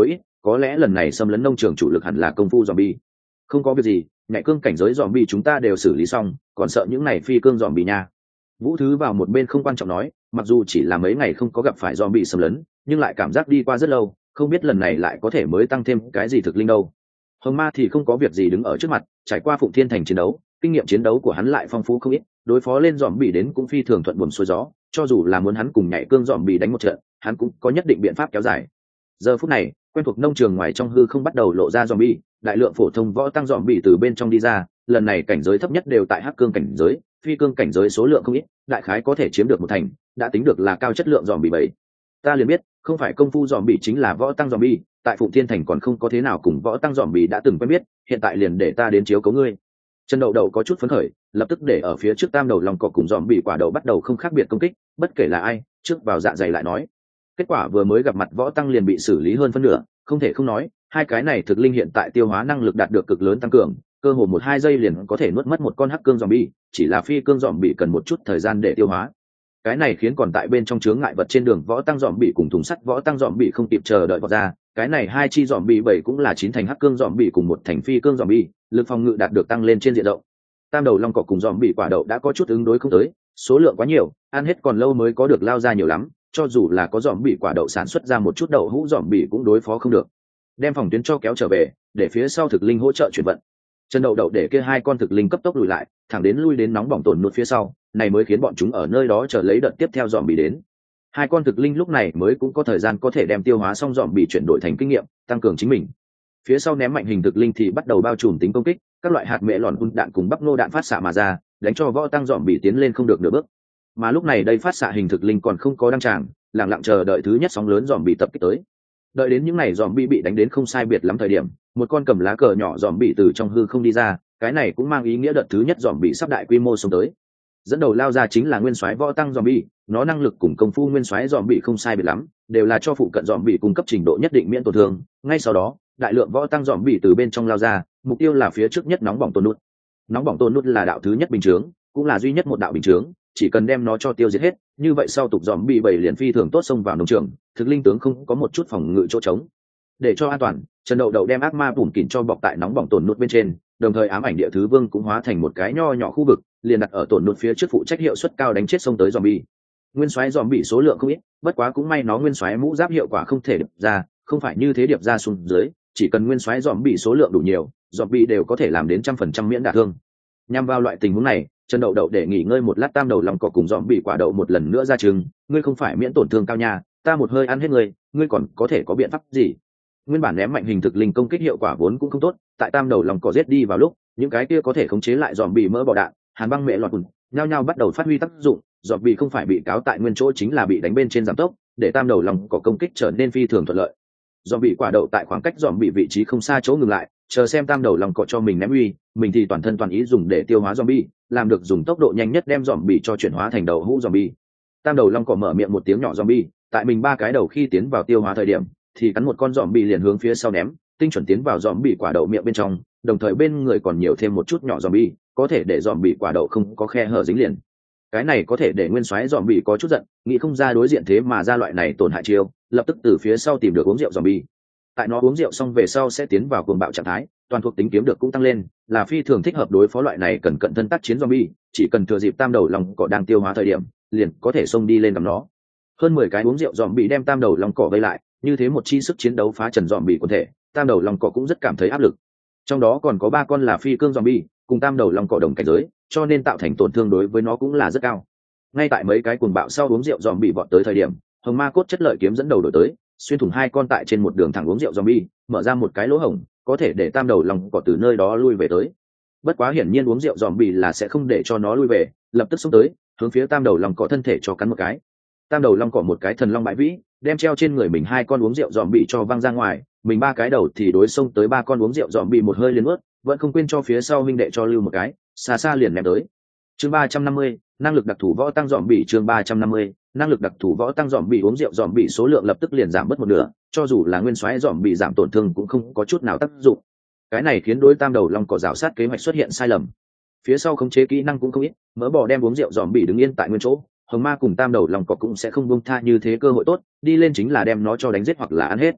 có lẽ lần này xâm lấn nông trường chủ lực hẳn là công phu zombie. Không có việc gì, nhạy cương cảnh giới zombie chúng ta đều xử lý xong, còn sợ những này phi cương zombie nha. Vũ Thứ vào một bên không quan trọng nói, mặc dù chỉ là mấy ngày không có gặp phải zombie xâm lấn, nhưng lại cảm giác đi qua rất lâu, không biết lần này lại có thể mới tăng thêm cái gì thực linh đâu. Hồng Ma thì không có việc gì đứng ở trước mặt, trải qua Phụng Thiên Thành chiến đấu, kinh nghiệm chiến đấu của hắn lại phong phú không ít, đối phó lên zombie đến cũng phi thường thuận buồm xuôi gió, cho dù là muốn hắn cùng nhảy cương zombie đánh một trận, hắn cũng có nhất định biện pháp kéo dài. Giờ phút này, quen thuộc nông trường ngoài trong hư không bắt đầu lộ ra zombie, đại lượng phổ thông võ tăng zombie từ bên trong đi ra, lần này cảnh giới thấp nhất đều tại hắc cương cảnh giới, phi cương cảnh giới số lượng không ít, đại khái có thể chiếm được một thành, đã tính được là cao chất lượng zombie bảy. Ta liền biết, không phải công phu zombie chính là võ tăng zombie, tại Phụng Thiên Thành còn không có thế nào cùng võ tăng zombie đã từng quen biết, hiện tại liền để ta đến chiếu cố ngươi. Trần Đậu Đậu có chút phấn khởi, lập tức để ở phía trước tam đầu lòng cỏ cùng zombie quả đậu bắt đầu không khác biệt công kích, bất kể là ai, trước vào dạ dày lại nói. Kết quả vừa mới gặp mặt võ tăng liền bị xử lý hơn phân nửa, không thể không nói, hai cái này thực linh hiện tại tiêu hóa năng lực đạt được cực lớn tăng cường, cơ hồ một hai giây liền có thể nuốt mất một con hắc cương zombie, chỉ là phi cương zombie cần một chút thời gian để tiêu hóa. Cái này khiến còn tại bên trong chướng ngại vật trên đường võ tăng zombie cùng thùng sắt võ tăng zombie không kịp chờ đợi vọt ra, cái này hai chi zombie bảy cũng là chín thành hắc cương zombie cùng một thành phi cương zombie, lực phòng ngự đạt được tăng lên trên diện rộng. Tam đầu long cỏ cùng zombie quả đậu đã có chút ứng đối không tới, số lượng quá nhiều, ăn hết còn lâu mới có được lao ra nhiều lắm, cho dù là có zombie quả đậu sản xuất ra một chút đậu hũ zombie cũng đối phó không được. Đem phòng tuyến cho kéo trở về, để phía sau thực linh hỗ trợ chuyển vận. Chân Đậu Đậu để kia hai con thực linh cấp tốc lùi lại, thẳng đến lui đến nóng bỏng tổn nuốt phía sau, này mới khiến bọn chúng ở nơi đó chờ lấy đợt tiếp theo dòm bị đến. Hai con thực linh lúc này mới cũng có thời gian có thể đem tiêu hóa xong dòm bị chuyển đổi thành kinh nghiệm, tăng cường chính mình. Phía sau ném mạnh hình thực linh thì bắt đầu bao trùm tính công kích, các loại hạt mẹ lòn hun đạn cùng bắp nô đạn phát xạ mà ra, đánh cho võ tăng dòm bị tiến lên không được nửa bước. Mà lúc này đây phát xạ hình thực linh còn không có đăng tràng, lặng lặng chờ đợi thứ nhất sóng lớn dòm bị tập kích tới. Đợi đến những này dòm bị bị đánh đến không sai biệt lắm thời điểm, một con cầm lá cờ nhỏ dòm bị từ trong hư không đi ra, cái này cũng mang ý nghĩa đợt thứ nhất dòm bị sắp đại quy mô xông tới. Dẫn đầu lao ra chính là nguyên soái võ tăng dòm bị, nó năng lực cùng công phu nguyên soái dòm bị không sai biệt lắm, đều là cho phụ cận dòm bị cung cấp trình độ nhất định miễn tổn thương. Ngay sau đó, đại lượng võ tăng dòm bị từ bên trong lao ra, mục tiêu là phía trước nhất nóng bỏng tôn nút. Nóng bỏng tôn nút là đạo thứ nhất bình chướng, cũng là duy nhất một đạo bình chướng, chỉ cần đem nó cho tiêu diệt hết, như vậy sau tục dòm bị bảy liền phi thường tốt xông vào nông trường, thực linh tướng không có một chút phòng ngự chỗ trống. Để cho an toàn, Trần Đậu Đậu đem ác ma bùn kỉn cho bọc tại nóng bỏng tổn nút bên trên, đồng thời ám ảnh địa thứ vương cũng hóa thành một cái nho nhỏ khu vực, liền đặt ở tổn nút phía trước phụ trách hiệu suất cao đánh chết xông tới zombie. Nguyên soái zombie số lượng không ít, bất quá cũng may nó nguyên soái mũ giáp hiệu quả không thể điệp ra, không phải như thế điệp ra xuống dưới, chỉ cần nguyên soái zombie số lượng đủ nhiều, zombie đều có thể làm đến trăm phần trăm miễn đả thương. Nhằm vào loại tình huống này, Trần Đậu Đậu để nghỉ ngơi một lát tam đầu lòng cỏ cùng zombie quả đậu một lần nữa ra trường, ngươi không phải miễn tổn thương cao nha, ta một hơi ăn hết ngươi, ngươi còn có thể có biện pháp gì? Nguyên bản ném mạnh hình thực linh công kích hiệu quả vốn cũng không tốt, tại tam đầu lòng cỏ giết đi vào lúc, những cái kia có thể khống chế lại dòm bị mỡ bò đạn, hàn băng mẹ lọt bùn, nhao nhao bắt đầu phát huy tác dụng, dòm bị không phải bị cáo tại nguyên chỗ chính là bị đánh bên trên giảm tốc, để tam đầu lòng cỏ công kích trở nên phi thường thuận lợi. Dòm bị quả đậu tại khoảng cách dòm bị vị trí không xa chỗ ngừng lại, chờ xem tam đầu lòng cỏ cho mình ném uy, mình thì toàn thân toàn ý dùng để tiêu hóa dòm bị, làm được dùng tốc độ nhanh nhất đem dòm bị cho chuyển hóa thành đầu hũ dòm bị. Tam đầu long cỏ mở miệng một tiếng nhỏ dòm bị, tại mình ba cái đầu khi tiến vào tiêu hóa thời điểm, thì cắn một con dòm bị liền hướng phía sau ném, tinh chuẩn tiến vào dòm bị quả đậu miệng bên trong, đồng thời bên người còn nhiều thêm một chút nhỏ dòm bị, có thể để dòm bị quả đậu không có khe hở dính liền. Cái này có thể để nguyên soái dòm bị có chút giận, nghĩ không ra đối diện thế mà ra loại này tổn hại chiêu, lập tức từ phía sau tìm được uống rượu dòm bị. Tại nó uống rượu xong về sau sẽ tiến vào cuồng bạo trạng thái, toàn thuộc tính kiếm được cũng tăng lên, là phi thường thích hợp đối phó loại này cần cận thân tác chiến zombie, chỉ cần thừa dịp tam đầu long cỏ đang tiêu hóa thời điểm, liền có thể xông đi lên cầm nó. Hơn mười cái uống rượu zombie đem tam đầu long cỏ vây lại, như thế một chi sức chiến đấu phá trần zombie quần thể, tam đầu long cỏ cũng rất cảm thấy áp lực. Trong đó còn có ba con là phi cương zombie, cùng tam đầu long cỏ đồng cảnh giới, cho nên tạo thành tổn thương đối với nó cũng là rất cao. Ngay tại mấy cái cuồng bạo sau uống rượu zombie vọt tới thời điểm, hồng ma cốt chất lợi kiếm dẫn đầu đổi tới, xuyên thủng hai con tại trên một đường thẳng uống rượu zombie, mở ra một cái lỗ hổng, có thể để tam đầu long cỏ từ nơi đó lui về tới. Bất quá hiển nhiên uống rượu zombie là sẽ không để cho nó lui về, lập tức xông tới, hướng phía tam đầu long cỏ thân thể cho cắn một cái. Tam đầu long cỏ một cái thần long bãi vĩ, đem treo trên người mình hai con uống rượu zombie cho văng ra ngoài, mình ba cái đầu thì đối xông tới ba con uống rượu zombie một hơi liền ướt, vẫn không quên cho phía sau huynh đệ cho lưu một cái, xa xa liền ném tới. Chương ba trăm năm mươi, năng lực đặc thù võ tăng zombie chương ba trăm năm mươi, năng lực đặc thù võ tăng zombie uống rượu zombie số lượng lập tức liền giảm mất một nửa, cho dù là nguyên soái zombie giảm tổn thương cũng không có chút nào tác dụng. Cái này khiến đối tam đầu long cỏ rào sát kế hoạch xuất hiện sai lầm. Phía sau khống chế kỹ năng cũng không ít, mỡ bò đem uống rượu zombie đứng yên tại nguyên chỗ, hồng ma cùng tam đầu long cỏ cũng sẽ không buông tha như thế cơ hội tốt, đi lên chính là đem nó cho đánh giết hoặc là ăn hết.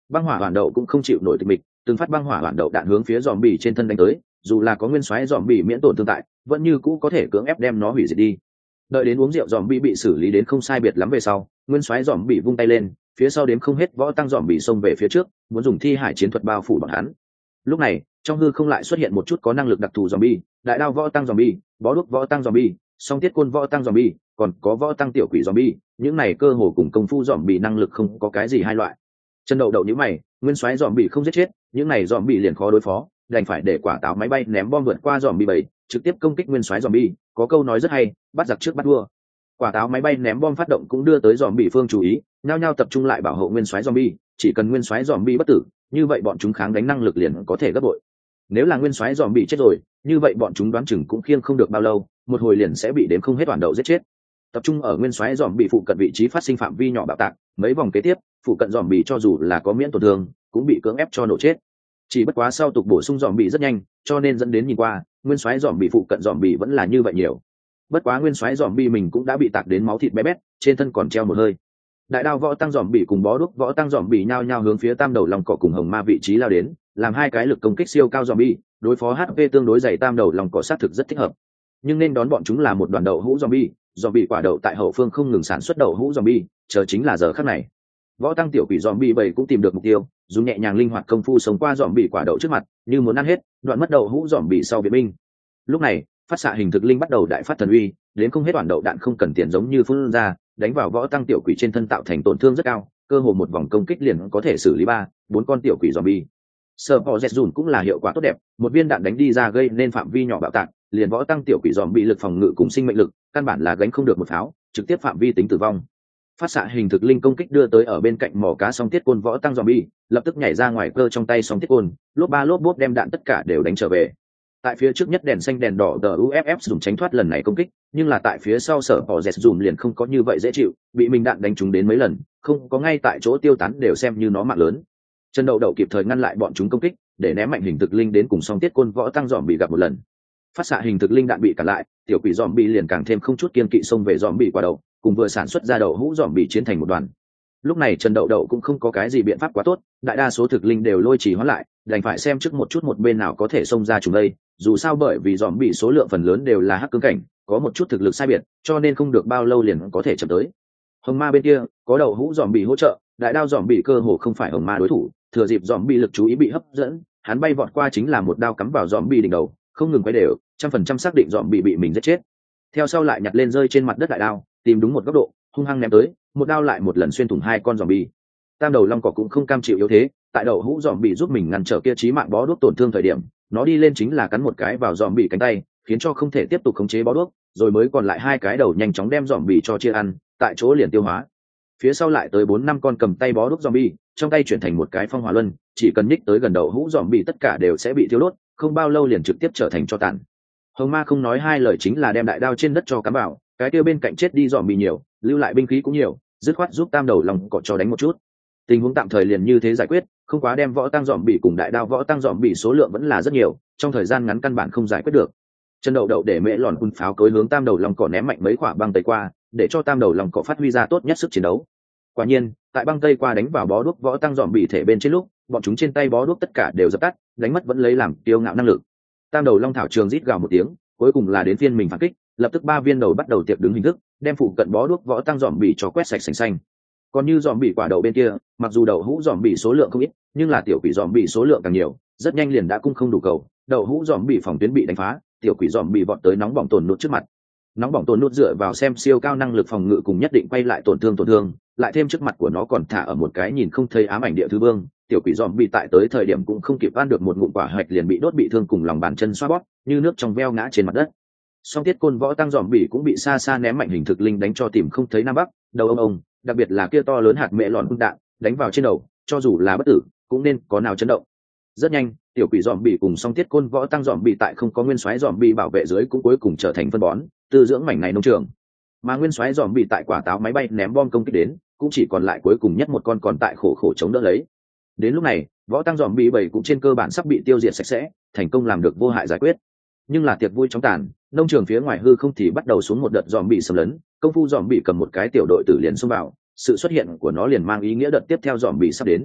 Băng hỏa hoàn đậu cũng không chịu nổi tịch mịch, từng phát băng hỏa hoàn đậu đạn hướng phía dòm bì trên thân đánh tới, dù là có nguyên soái dòm bì miễn tổn thương tại, vẫn như cũ có thể cưỡng ép đem nó hủy diệt đi. Đợi đến uống rượu dòm bì bị xử lý đến không sai biệt lắm về sau, nguyên soái dòm bì vung tay lên, phía sau đếm không hết võ tăng dòm bì xông về phía trước, muốn dùng thi hải chiến thuật bao phủ bọn hắn. Lúc này, trong hư không lại xuất hiện một chút có năng lực đặc thù dòm bì, đại đao võ tăng dòm bì, bó đuốc võ tăng dòm bì, song tiết côn võ tăng dòm bì, còn có võ tăng tiểu quỷ dòm bì, những này cơ hồ cùng công phu dòm bì năng lực không có cái gì hai loại. Chân đậu đậu như mày, nguyên soái dòm bì không giết chết, những này dòm bì liền khó đối phó, đành phải để quả táo máy bay ném bom vượt qua dòm bì bảy, trực tiếp công kích nguyên soái dòm bì. Có câu nói rất hay, bắt giặc trước bắt vua. Quả táo máy bay ném bom phát động cũng đưa tới dòm bì phương chú ý, nhao nhao tập trung lại bảo hộ nguyên soái dòm bì, chỉ cần nguyên soái dòm bì bất tử, như vậy bọn chúng kháng đánh năng lực liền có thể gấp bội. Nếu là nguyên soái dòm bì chết rồi, như vậy bọn chúng đoán chừng cũng khiêng không được bao lâu, một hồi liền sẽ bị đếm không hết toàn đậu giết chết. Tập trung ở nguyên soái dòm bì phụ cận vị trí phát sinh phạm vi nhỏ bạo tạc, mấy vòng kế tiếp, phụ cận dòm bì cho dù là có miễn tổn thương, cũng bị cưỡng ép cho nổ chết. Chỉ bất quá sau tục bổ sung dòm bì rất nhanh, cho nên dẫn đến nhìn qua, nguyên soái dòm bì phụ cận dòm bì vẫn là như vậy nhiều. Bất quá nguyên soái dòm bì mình cũng đã bị tạc đến máu thịt bé bét, trên thân còn treo một hơi. Đại đao võ tăng dòm bì cùng bó đuốc võ tăng dòm bì nhao nhao hướng phía tam đầu lòng cỏ cùng hồng ma vị trí lao đến, làm hai cái lực công kích siêu cao dòm bì, đối phó hát pê tương đối dày tam đầu lòng cỏ sát thực rất thích hợp. Nhưng nên đón bọn chúng là một đoàn đậu hũ dòm bì, dòm bì quả đậu tại hậu phương không ngừng sản xuất đậu hũ dòm bì, chờ chính là giờ khắc này. Võ tăng tiểu quỷ dòm bì bảy cũng tìm được mục tiêu, dùng nhẹ nhàng linh hoạt công phu sống qua dòm bì quả đậu trước mặt, như muốn ăn hết, đoạn mất đậu hũ dòm bì sau viện binh. Lúc này, phát xạ hình thực linh bắt đầu đại phát thần uy, đến không hết toàn đậu đạn không cần tiền giống như phun ra, đánh vào võ tăng tiểu quỷ trên thân tạo thành tổn thương rất cao, cơ hồ một vòng công kích liền có thể xử lý ba, bốn con tiểu quỷ zombie. Sở Bọ Dẹt dùn cũng là hiệu quả tốt đẹp, một viên đạn đánh đi ra gây nên phạm vi nhỏ bạo tạc, liền võ tăng tiểu quỷ zombie lực phòng ngự cùng sinh mệnh lực, căn bản là gánh không được một pháo, trực tiếp phạm vi tính tử vong. Phát xạ hình thực linh công kích đưa tới ở bên cạnh mỏ cá song tiết côn võ tăng zombie, lập tức nhảy ra ngoài cơ trong tay song tiết côn, lốp ba lốp bốp đem đạn tất cả đều đánh trở về. Tại phía trước nhất đèn xanh đèn đỏ tờ u ép ép dùng tránh thoát lần này công kích, nhưng là tại phía sau Sở Bọ Dẹt dùn liền không có như vậy dễ chịu, bị mình đạn đánh trúng đến mấy lần, không có ngay tại chỗ tiêu tán đều xem như nó mạng lớn. Chân đậu đậu kịp thời ngăn lại bọn chúng công kích, để ném mạnh hình thực linh đến cùng song tiết côn võ tăng dòm bị gặp một lần. Phát xạ hình thực linh đạn bị cản lại, tiểu quỷ dòm bị liền càng thêm không chút kiên kỵ xông về dòm bị quả đầu, cùng vừa sản xuất ra đậu hũ dòm bị chiến thành một đoàn. Lúc này Trần Đậu Đậu cũng không có cái gì biện pháp quá tốt, đại đa số thực linh đều lôi trì hoãn lại, đành phải xem trước một chút một bên nào có thể xông ra chúng đây. Dù sao bởi vì dòm bị số lượng phần lớn đều là hắc cương cảnh, có một chút thực lực sai biệt, cho nên không được bao lâu liền có thể chậm tới. Hồng ma bên kia có đậu hũ dòm bị hỗ trợ, đại đao dòm bị cơ hồ không phải hồng ma đối thủ, thừa dịp dòm bị lực chú ý bị hấp dẫn, hắn bay vọt qua chính là một đao cắm vào dòm bị đỉnh đầu, không ngừng quay đều, trăm phần trăm xác định dòm bị bị mình giết chết. Theo sau lại nhặt lên rơi trên mặt đất đại đao, tìm đúng một góc độ, hung hăng ném tới, một đao lại một lần xuyên thủng hai con dòm bị. Tam đầu long cỏ cũng không cam chịu yếu thế, tại đậu hũ dòm bị giúp mình ngăn trở kia chí mạng bó đuốc tổn thương thời điểm, nó đi lên chính là cắn một cái vào dòm bị cánh tay, khiến cho không thể tiếp tục khống chế bó đuốc, rồi mới còn lại hai cái đầu nhanh chóng đem dòm bị cho chia ăn, tại chỗ liền tiêu hóa. Phía sau lại tới bốn năm con cầm tay bó đuốc dòm bị, trong tay chuyển thành một cái phong hỏa luân, chỉ cần nhích tới gần đậu hũ dòm bị tất cả đều sẽ bị thiêu đốt, không bao lâu liền trực tiếp trở thành tro tàn. Hồng ma không nói hai lời chính là đem đại đao trên đất cho cắm vào, cái kia bên cạnh chết đi dòm bị nhiều, lưu lại binh khí cũng nhiều, dứt khoát giúp tam đầu long cỏ cho đánh một chút. Tình huống tạm thời liền như thế giải quyết, không quá đem võ tăng dòm bị cùng đại đao võ tăng dòm bị số lượng vẫn là rất nhiều, trong thời gian ngắn căn bản không giải quyết được. Chân đậu đậu để mễ lòn quân pháo cối hướng tam đầu long cỏ ném mạnh mấy quả băng tây qua, để cho tam đầu long cỏ phát huy ra tốt nhất sức chiến đấu. Quả nhiên, tại băng tây qua đánh vào bó đuốc võ tăng dòm bị thể bên trên lúc, bọn chúng trên tay bó đuốc tất cả đều dập tắt, đánh mất vẫn lấy làm tiêu ngạo năng lực. Tam đầu long thảo trường rít gào một tiếng, cuối cùng là đến phiên mình phản kích, lập tức ba viên đầu bắt đầu tiệc đứng hình thức, đem phụ cận bó đuốc võ tăng dòm bị cho quét sạch sành xanh. Còn như dòm bị quả đậu bên kia, mặc dù đậu hũ dòm bị số lượng không ít, nhưng là tiểu quỷ dòm bị số lượng càng nhiều, rất nhanh liền đã cung không đủ cầu, đậu hũ dòm bị phòng tuyến bị đánh phá, tiểu quỷ dòm bị vọt tới nóng bỏng tổn nút trước mặt. Nóng bỏng tổn nút dựa vào xem siêu cao năng lực phòng ngự cùng nhất định quay lại tổn thương tổn thương, lại thêm trước mặt của nó còn thả ở một cái nhìn không thấy ám ảnh địa thứ vương, tiểu quỷ dòm bị tại tới thời điểm cũng không kịp ăn được một ngụm quả hạch liền bị đốt bị thương cùng lòng bàn chân xoa bóp, như nước trong veo ngã trên mặt đất. Song tiết côn võ tăng dòm bị cũng bị xa xa ném mạnh hình thực linh đánh cho tìm không thấy nam bắc, đầu ông ông, đặc biệt là kia to lớn hạt mẹ lọn đạn đánh vào trên đầu, cho dù là bất tử cũng nên có nào chấn động. Rất nhanh, tiểu quỷ dòm bị cùng song tiết côn võ tăng dòm bị tại không có nguyên soái dòm bị bảo vệ dưới cũng cuối cùng trở thành phân bón, tư dưỡng mảnh này nông trường. Mà nguyên soái dòm bị tại quả táo máy bay ném bom công kích đến, cũng chỉ còn lại cuối cùng nhất một con còn tại khổ khổ chống đỡ lấy. Đến lúc này, võ tăng dòm bị bảy cũng trên cơ bản sắp bị tiêu diệt sạch sẽ, thành công làm được vô hại giải quyết. Nhưng là tiệc vui chóng tàn, nông trường phía ngoài hư không thì bắt đầu xuống một đợt dòm bị xâm lấn, công phu dòm bị cầm một cái tiểu đội tử liền xông vào, sự xuất hiện của nó liền mang ý nghĩa đợt tiếp theo dòm bị sắp đến.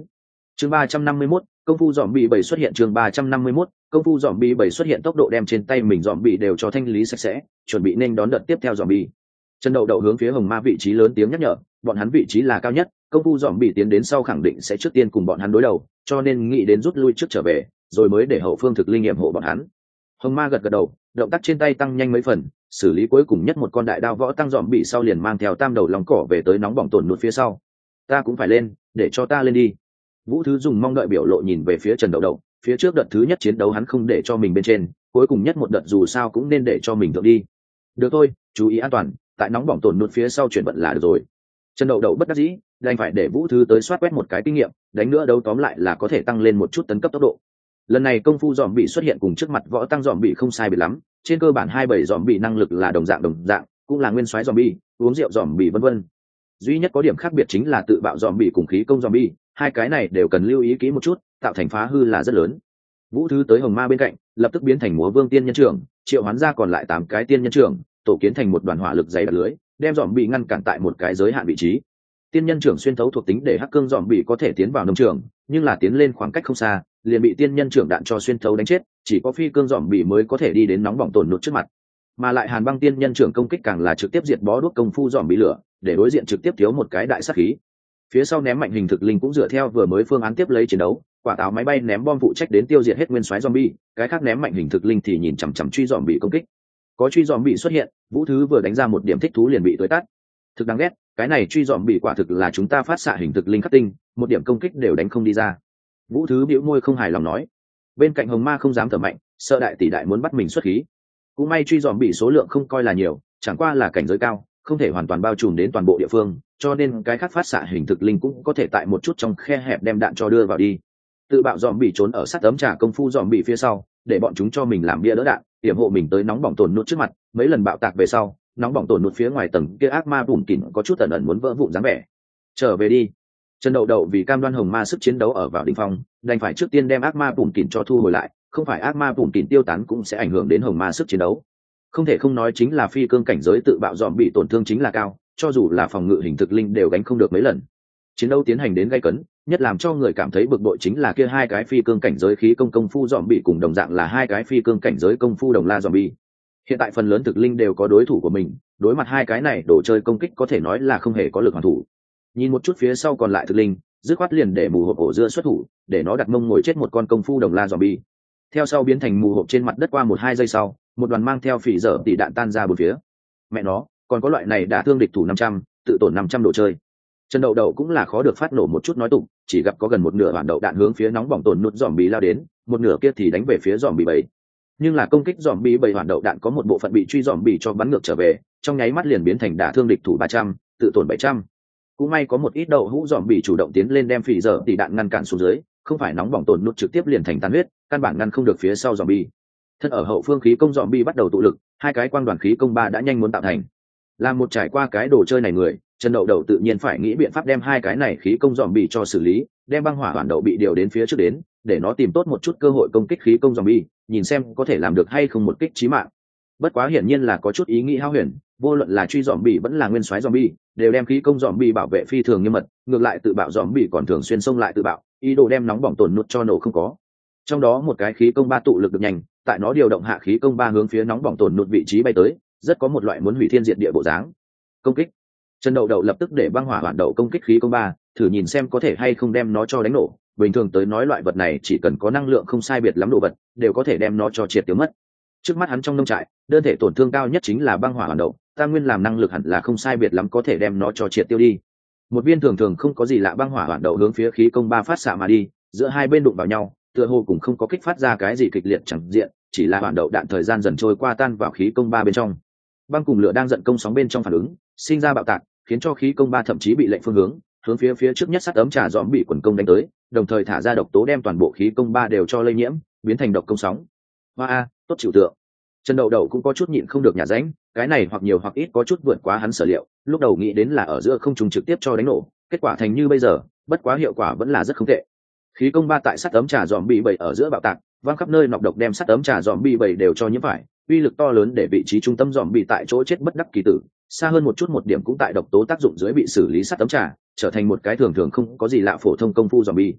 Chương ba trăm năm mươi mốt, công phu dòm bị bảy xuất hiện. Chương ba trăm năm mươi mốt, công phu dòm bị bảy xuất hiện, tốc độ đem trên tay mình dòm bị đều cho thanh lý sạch sẽ, chuẩn bị nên đón đợt tiếp theo dòm bị. Trần Đậu Đậu hướng phía Hồng Ma vị trí lớn tiếng nhắc nhở, bọn hắn vị trí là cao nhất, công phu dòm bị tiến đến sau khẳng định sẽ trước tiên cùng bọn hắn đối đầu, cho nên nghĩ đến rút lui trước trở về, rồi mới để hậu phương thực linh nghiệm hộ bọn hắn. Hồng Ma gật gật đầu, động tác trên tay tăng nhanh mấy phần, xử lý cuối cùng nhất một con đại đao võ tăng dòm bị sau liền mang theo tam đầu lòng cỏ về tới nóng bỏng tổn nụt phía sau. Ta cũng phải lên, để cho ta lên đi. Vũ Thứ dùng mong đợi biểu lộ nhìn về phía Trần Đậu Đậu, phía trước đợt thứ nhất chiến đấu hắn không để cho mình bên trên, cuối cùng nhất một đợt dù sao cũng nên để cho mình thượng đi. Được thôi, chú ý an toàn, tại nóng bỏng tổn nụt phía sau chuyển vận là được rồi. Trần Đậu Đậu bất đắc dĩ, đành phải để Vũ Thứ tới soát quét một cái kinh nghiệm, đánh nữa đấu tóm lại là có thể tăng lên một chút tấn cấp tốc độ. Lần này công phu dòm bị xuất hiện cùng trước mặt võ tăng dòm bị không sai biệt lắm, trên cơ bản hai bảy dòm bị năng lực là đồng dạng đồng dạng, cũng là nguyên soái dòm bị, uống rượu dòm bị vân vân. Duy nhất có điểm khác biệt chính là tự bạo dòm bị cùng khí công dòm bị, hai cái này đều cần lưu ý kỹ một chút, tạo thành phá hư là rất lớn. Vũ Thứ tới Hồng Ma bên cạnh, lập tức biến thành múa vương tiên nhân trưởng, triệu hoán ra còn lại tám cái tiên nhân trưởng, tổ kiến thành một đoàn hỏa lực dày đặc lưới, đem dòm bị ngăn cản tại một cái giới hạn vị trí. Tiên nhân trưởng xuyên thấu thuộc tính để hắc cương dòm bị có thể tiến vào nông trường, nhưng là tiến lên khoảng cách không xa, liền bị tiên nhân trưởng đạn cho xuyên thấu đánh chết, chỉ có phi cương dòm bị mới có thể đi đến nóng bỏng tổn nụt trước mặt. Mà lại Hàn Băng tiên nhân trưởng công kích càng là trực tiếp diệt bó đuốc công phu dòm bị lửa, để đối diện trực tiếp thiếu một cái đại sát khí. Phía sau ném mạnh hình thực linh cũng dựa theo vừa mới phương án tiếp lấy chiến đấu, quả táo máy bay ném bom phụ trách đến tiêu diệt hết nguyên soái zombie, cái khác ném mạnh hình thực linh thì nhìn chằm chằm truy dòm bị công kích. Có truy dòm bị xuất hiện, Vũ Thứ vừa đánh ra một điểm thích thú liền bị tối tát. Thực đáng ghét, cái này truy dòm bị quả thực là chúng ta phát xạ hình thực linh khắc tinh, một điểm công kích đều đánh không đi ra. Vũ Thứ bĩu môi không hài lòng nói. Bên cạnh Hồng Ma không dám thở mạnh, sợ đại tỷ đại muốn bắt mình xuất khí. Cũng may truy dòm bị số lượng không coi là nhiều, chẳng qua là cảnh giới cao, không thể hoàn toàn bao trùm đến toàn bộ địa phương, cho nên cái khác phát xạ hình thực linh cũng có thể tại một chút trong khe hẹp đem đạn cho đưa vào đi. Tự bạo dòm bị trốn ở sát tấm trà công phu dòm bị phía sau, để bọn chúng cho mình làm bia đỡ đạn, hiểm hộ mình tới nóng bỏng tổn nút trước mặt. Mấy lần bạo tạc về sau, nóng bỏng tổn nút phía ngoài tầng kia ác ma bùn kỉn có chút ẩn ẩn muốn vỡ vụn dáng vẻ. Trở về đi. Trần Đậu Đậu vì cam đoan Hồng Ma sức chiến đấu ở vào đỉnh phong, đành phải trước tiên đem ác ma bùn kỉn cho thu hồi lại, không phải ác ma bùn kỉn tiêu tán cũng sẽ ảnh hưởng đến Hồng Ma sức chiến đấu. Không thể không nói chính là phi cương cảnh giới tự bạo dòm bị tổn thương chính là cao, cho dù là phòng ngự hình thực linh đều gánh không được mấy lần. Chiến đấu tiến hành đến gay cấn, nhất làm cho người cảm thấy bực bội chính là kia hai cái phi cương cảnh giới khí công công phu dòm bị cùng đồng dạng là hai cái phi cương cảnh giới công phu đồng la dòm bị. Hiện tại phần lớn thực linh đều có đối thủ của mình, đối mặt hai cái này đồ chơi công kích có thể nói là không hề có lực hoàn thủ. Nhìn một chút phía sau còn lại thực linh, dứt khoát liền để mù hộp ổ dưa xuất thủ, để nó đặt mông ngồi chết một con công phu đồng la dòm bị. Theo sau biến thành mù hộp trên mặt đất qua một hai giây sau, một đoàn mang theo phỉ dở tỷ đạn tan ra bốn phía. Mẹ nó, còn có loại này đả thương địch thủ năm trăm, tự tổn năm trăm đồ chơi. Trần Đậu Đậu cũng là khó được phát nổ một chút nói tụng, chỉ gặp có gần một nửa bản đậu đạn hướng phía nóng bỏng tổn nút dòm bị lao đến, một nửa kia thì đánh về phía dòm bị bảy. Nhưng là công kích dòm bị bảy hoàn đậu đạn có một bộ phận bị truy dòm bị cho bắn ngược trở về, trong nháy mắt liền biến thành đả thương địch thủ ba trăm, tự tổn bảy trăm. Cũng may có một ít đậu hũ dòm bị chủ động tiến lên đem phỉ dở tỷ đạn ngăn cản xuống dưới, không phải nóng bỏng tổn nút trực tiếp liền thành tan huyết, căn bản ngăn không được phía sau dòm bị. Thân ở hậu phương khí công dòm bị bắt đầu tụ lực, hai cái quang đoàn khí công ba đã nhanh muốn tạo thành. Làm một trải qua cái đồ chơi này người, Trần Đậu Đậu tự nhiên phải nghĩ biện pháp đem hai cái này khí công dòm bị cho xử lý, đem băng hỏa hoàn đậu bị điều đến phía trước đến, để nó tìm tốt một chút cơ hội công kích khí công dòm bị, nhìn xem có thể làm được hay không một kích chí mạng. Bất quá hiển nhiên là có chút ý nghĩ hao huyền, vô luận là truy dòm bị vẫn là nguyên soái dòm bị, đều đem khí công dòm bị bảo vệ phi thường nghiêm mật, ngược lại tự bạo dòm bị còn thường xuyên xông lại tự bạo, ý đồ đem nóng bỏng tổn nút cho nổ không có. Trong đó một cái khí công ba tụ lực được nhanh, tại nó điều động hạ khí công ba hướng phía nóng bỏng tổn nút vị trí bay tới, rất có một loại muốn hủy thiên diệt địa bộ dáng. Công kích. Trần Đậu Đậu lập tức để băng hỏa hoàn đậu công kích khí công ba, thử nhìn xem có thể hay không đem nó cho đánh nổ. Bình thường tới nói loại vật này chỉ cần có năng lượng không sai biệt lắm đồ vật, đều có thể đem nó cho triệt tiêu mất. Trước mắt hắn trong nông trại, đơn thể tổn thương cao nhất chính là băng hỏa hoàn đậu, ta nguyên làm năng lực hẳn là không sai biệt lắm có thể đem nó cho triệt tiêu đi. Một viên thường thường không có gì lạ băng hỏa hoàn đậu hướng phía khí công ba phát xạ mà đi, giữa hai bên đụng vào nhau, tựa hồ cũng không có kích phát ra cái gì kịch liệt chẳng diện, chỉ là hoàn đậu đạn thời gian dần trôi qua tan vào khí công ba bên trong. Băng cùng lửa đang giận công sóng bên trong phản ứng, sinh ra bạo tạc, khiến cho khí công ba thậm chí bị lệnh phương hướng, hướng phía phía trước nhất sắt ấm trà dòm bị quần công đánh tới, đồng thời thả ra độc tố đem toàn bộ khí công ba đều cho lây nhiễm, biến thành độc công sóng. Hoa a, tốt chịu tượng. Trần Đậu Đậu cũng có chút nhịn không được nhả ránh, cái này hoặc nhiều hoặc ít có chút vượt quá hắn sở liệu, lúc đầu nghĩ đến là ở giữa không trùng trực tiếp cho đánh nổ, kết quả thành như bây giờ, bất quá hiệu quả vẫn là rất không tệ. Khí công ba tại sắt ấm trà dòm bị bảy ở giữa bạo tạc, văng khắp nơi nọc độc đem sắt ấm trà dòm bị bảy đều cho nhiễm phải, uy lực to lớn để vị trí trung tâm dòm bị tại chỗ chết bất đắc kỳ tử, xa hơn một chút một điểm cũng tại độc tố tác dụng dưới bị xử lý sắt ấm trà, trở thành một cái thường thường không có gì lạ phổ thông công phu dòm bị.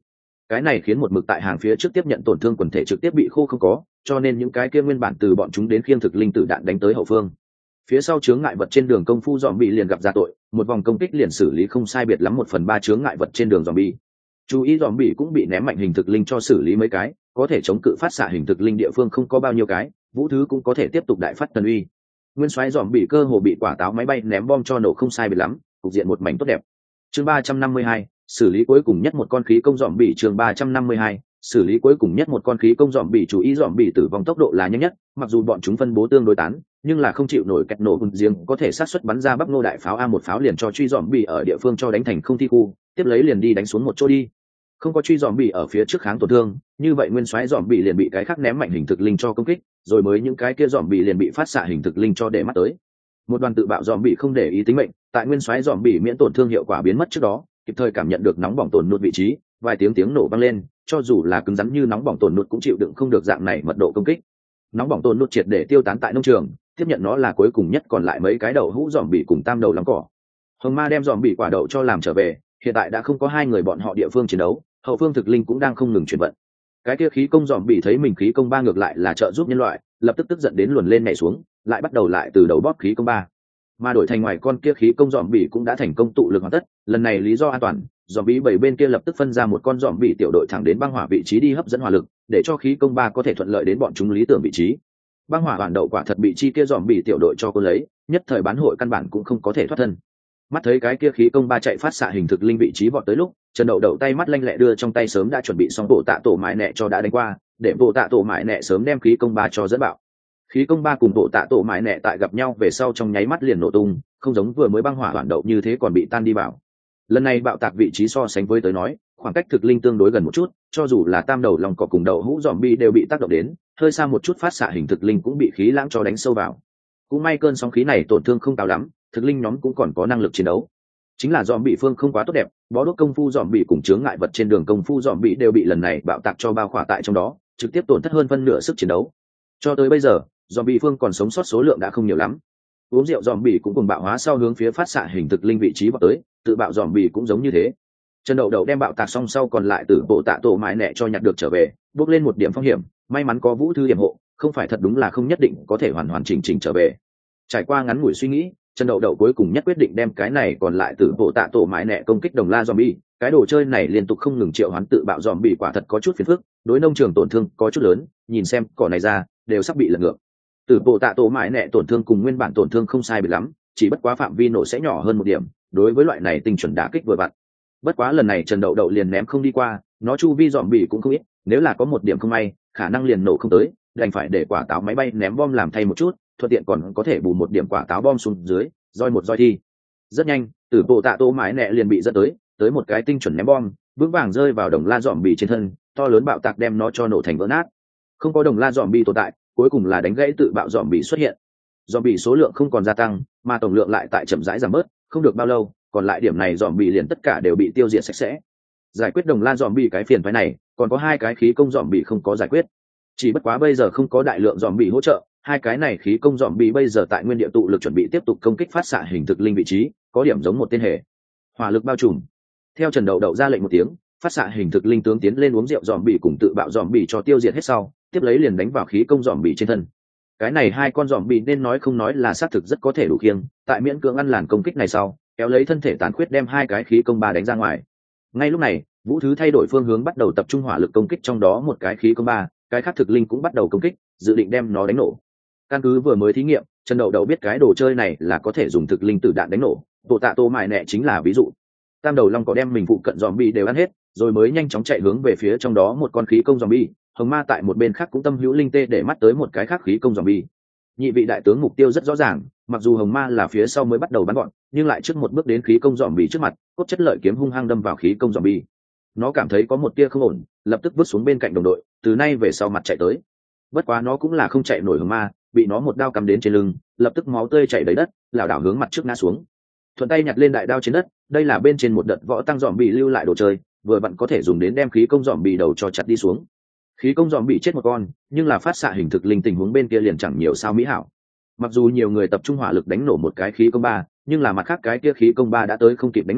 cái này khiến một mực tại hàng phía trước tiếp nhận tổn thương quần thể trực tiếp bị khô không có, cho nên những cái kia nguyên bản từ bọn chúng đến khiêng thực linh tử đạn đánh tới hậu phương. Phía sau chướng ngại vật trên đường công phu dòm bị liền gặp ra tội, một vòng công kích liền xử lý không sai biệt lắm một phần ba chướng ngại vật trên đường dòm bị. Chú ý dòm bị cũng bị ném mạnh hình thực linh cho xử lý mấy cái, có thể chống cự phát xạ hình thực linh địa phương không có bao nhiêu cái, vũ thứ cũng có thể tiếp tục đại phát tần uy. Nguyên soái dòm bị cơ hồ bị quả táo máy bay ném bom cho nổ không sai biệt lắm, cục diện một mảnh tốt đẹp. Chương ba trăm năm mươi hai, xử lý cuối cùng nhất một con khí công dòm bị. Chương ba trăm năm mươi hai, xử lý cuối cùng nhất một con khí công dòm bị. Chú ý dòm bị tử vong tốc độ là nhanh nhất, mặc dù bọn chúng phân bố tương đối tán, nhưng là không chịu nổi kẹt nổ hùn riêng có thể sát xuất bắn ra bắp nô đại pháo a một pháo liền cho truy dòm bị ở địa phương cho đánh thành không thi khu, tiếp lấy liền đi đánh xuống một chỗ đi. Không có truy dòm bị ở phía trước kháng tổn thương, như vậy nguyên soái dòm bị liền bị cái khác ném mạnh hình thực linh cho công kích, rồi mới những cái kia dòm bị liền bị phát xạ hình thực linh cho để mắt tới. Một đoàn tự bạo dòm bị không để ý tính mệnh, tại nguyên soái dòm bị miễn tổn thương hiệu quả biến mất trước đó, kịp thời cảm nhận được nóng bỏng tổn nụt vị trí, vài tiếng tiếng nổ vang lên, cho dù là cứng rắn như nóng bỏng tổn nụt cũng chịu đựng không được dạng này mật độ công kích. Nóng bỏng tổn nụt triệt để tiêu tán tại nông trường, tiếp nhận nó là cuối cùng nhất còn lại mấy cái đầu hũ dòm bị cùng tam đầu lắm cỏ. Hồng Ma đem dòm bị quả đậu cho làm trở về, hiện tại đã không có hai người bọn họ địa phương chiến đấu, hậu phương thực linh cũng đang không ngừng chuyển vận. Cái kia khí công dòm bị thấy mình khí công ba ngược lại là trợ giúp nhân loại, lập tức tức giận đến luồn lên nhảy xuống, lại bắt đầu lại từ đầu bóp khí công ba. Mà đổi thành ngoài con kia khí công dòm bị cũng đã thành công tụ lực hoàn tất, lần này lý do an toàn, dòm bị bảy bên kia lập tức phân ra một con dòm bị tiểu đội thẳng đến băng hỏa vị trí đi hấp dẫn hỏa lực, để cho khí công ba có thể thuận lợi đến bọn chúng lý tưởng vị trí. Băng hỏa hoàn đậu quả thật bị chi kia dòm bị tiểu đội cho cô lấy, nhất thời bán hội căn bản cũng không có thể thoát thân. Mắt thấy cái kia khí công ba chạy phát xạ hình thực linh vị trí vọt tới lúc, Trần Đậu Đậu tay mắt lanh lẹ đưa trong tay sớm đã chuẩn bị xong bộ tạ tổ mại nẹ cho đã đánh qua, để bộ tạ tổ mại nẹ sớm đem khí công ba cho dẫn bạo. Khí công ba cùng bộ tạ tổ mại nẹ tại gặp nhau về sau trong nháy mắt liền nổ tung, không giống vừa mới băng hỏa hoàn đậu như thế còn bị tan đi vào. Lần này bạo tạc vị trí so sánh với tới nói, khoảng cách thực linh tương đối gần một chút, cho dù là tam đầu lòng cỏ cùng đậu hũ dòm bi đều bị tác động đến, hơi xa một chút phát xạ hình thực linh cũng bị khí lãng cho đánh sâu vào. Cũng may cơn sóng khí này tổn thương không cao lắm, thực linh nhóm cũng còn có năng lực chiến đấu. Chính là dòm bị phương không quá tốt đẹp, bó đốt công phu dòm bị cùng chướng ngại vật trên đường công phu dòm bị đều bị lần này bạo tạc cho bao khỏa tại trong đó, trực tiếp tổn thất hơn phân nửa sức chiến đấu. Cho tới bây giờ, dòm bị phương còn sống sót số lượng đã không nhiều lắm. Uống rượu dòm bị cũng cùng bạo hóa sau hướng phía phát xạ hình thực linh vị trí vào tới, tự bạo dòm bị cũng giống như thế. Trần Đậu Đậu đem bạo tạc xong sau còn lại từ bộ tạ tổ mãi nẹ cho nhặt được trở về, bước lên một điểm phong hiểm, may mắn có vũ thư điểm hộ, không phải thật đúng là không nhất định có thể hoàn hoàn chỉnh chỉnh trở về. Trải qua ngắn ngủi suy nghĩ, Trần Đậu Đậu cuối cùng nhất quyết định đem cái này còn lại từ bộ tạ tổ mãi nẹ công kích đồng la zombie, cái đồ chơi này liên tục không ngừng triệu hoán tự bạo zombie quả thật có chút phiền phức, đối nông trường tổn thương có chút lớn, nhìn xem cỏ này ra đều sắp bị lật ngược. Từ bộ tạ tổ mãi nẹ tổn thương cùng nguyên bản tổn thương không sai biệt lắm, chỉ bất quá phạm vi nổ sẽ nhỏ hơn một điểm, đối với loại này tinh chuẩn đả kích vừa vặn. Bất quá lần này Trần Đậu Đậu liền ném không đi qua, nó chu vi zombie cũng không ít, nếu là có một điểm không may, khả năng liền nổ không tới, đành phải để quả táo máy bay ném bom làm thay một chút, thuận tiện còn có thể bù một điểm quả táo bom xuống dưới, roi một roi thi. Rất nhanh, từ bộ tạ tô mái nẹ liền bị dẫn tới, tới một cái tinh chuẩn ném bom, vững vàng rơi vào đồng la dòm bì trên thân, to lớn bạo tạc đem nó cho nổ thành vỡ nát. Không có đồng la dòm bì tồn tại, cuối cùng là đánh gãy tự bạo dòm bì xuất hiện. Dòm bì số lượng không còn gia tăng, mà tổng lượng lại tại chậm rãi giảm bớt, không được bao lâu, còn lại điểm này dòm bì liền tất cả đều bị tiêu diệt sạch sẽ. Giải quyết đồng la dòm bì cái phiền phái này, còn có hai cái khí công dòm bì không có giải quyết. Chỉ bất quá bây giờ không có đại lượng dòm bì hỗ trợ, hai cái này khí công dòm bì bây giờ tại nguyên địa tụ lực chuẩn bị tiếp tục công kích phát xạ hình thực linh vị trí, có điểm giống một tên hề. Hỏa lực bao trùm. Theo Trần Đậu Đậu ra lệnh một tiếng, phát xạ hình thực linh tướng tiến lên uống rượu dòm bì cùng tự bạo dòm bì cho tiêu diệt hết sau, tiếp lấy liền đánh vào khí công dòm bì trên thân. Cái này hai con dòm bì nên nói không nói là xác thực rất có thể đủ khiêng, tại miễn cưỡng ăn làn công kích này sau, kéo lấy thân thể tàn khuyết đem hai cái khí công ba đánh ra ngoài. Ngay lúc này, Vũ Thứ thay đổi phương hướng bắt đầu tập trung hỏa lực công kích trong đó một cái khí công ba, cái khác thực linh cũng bắt đầu công kích, dự định đem nó đánh nổ. Căn cứ vừa mới thí nghiệm, Trần Đậu Đậu biết cái đồ chơi này là có thể dùng thực linh tử đạn đánh nổ, bộ tạ tô mại nẹ chính là ví dụ. Tam đầu long có đem mình phụ cận zombie đều ăn hết, rồi mới nhanh chóng chạy hướng về phía trong đó một con khí công zombie. Hồng Ma tại một bên khác cũng tâm hữu linh tê để mắt tới một cái khác khí công zombie. Nhị vị đại tướng mục tiêu rất rõ ràng, mặc dù Hồng Ma là phía sau mới bắt đầu bắn gọn, nhưng lại trước một bước đến khí công zombie trước mặt, cốt chất lợi kiếm hung hăng đâm vào khí công zombie. Nó cảm thấy có một tia không ổn, lập tức vứt xuống bên cạnh đồng đội, từ nay về sau mặt chạy tới. Bất quá nó cũng là không chạy nổi Hồng Ma, bị nó một đao cắm đến trên lưng, lập tức máu tươi chảy đầy đất, lảo đảo hướng mặt trước ngã xuống. Thuận tay nhặt lên đại đao trên đất, đây là bên trên một đợt võ tăng dòm bị lưu lại đồ chơi, vừa vặn có thể dùng đến đem khí công dòm bị đầu cho chặt đi xuống. Khí công dòm bị chết một con, nhưng là phát xạ hình thực linh tình huống bên kia liền chẳng nhiều sao mỹ hảo. Mặc dù nhiều người tập trung hỏa lực đánh nổ một cái khí công ba, nhưng là mặt khác cái kia khí công ba đã tới không kịp đánh nổ,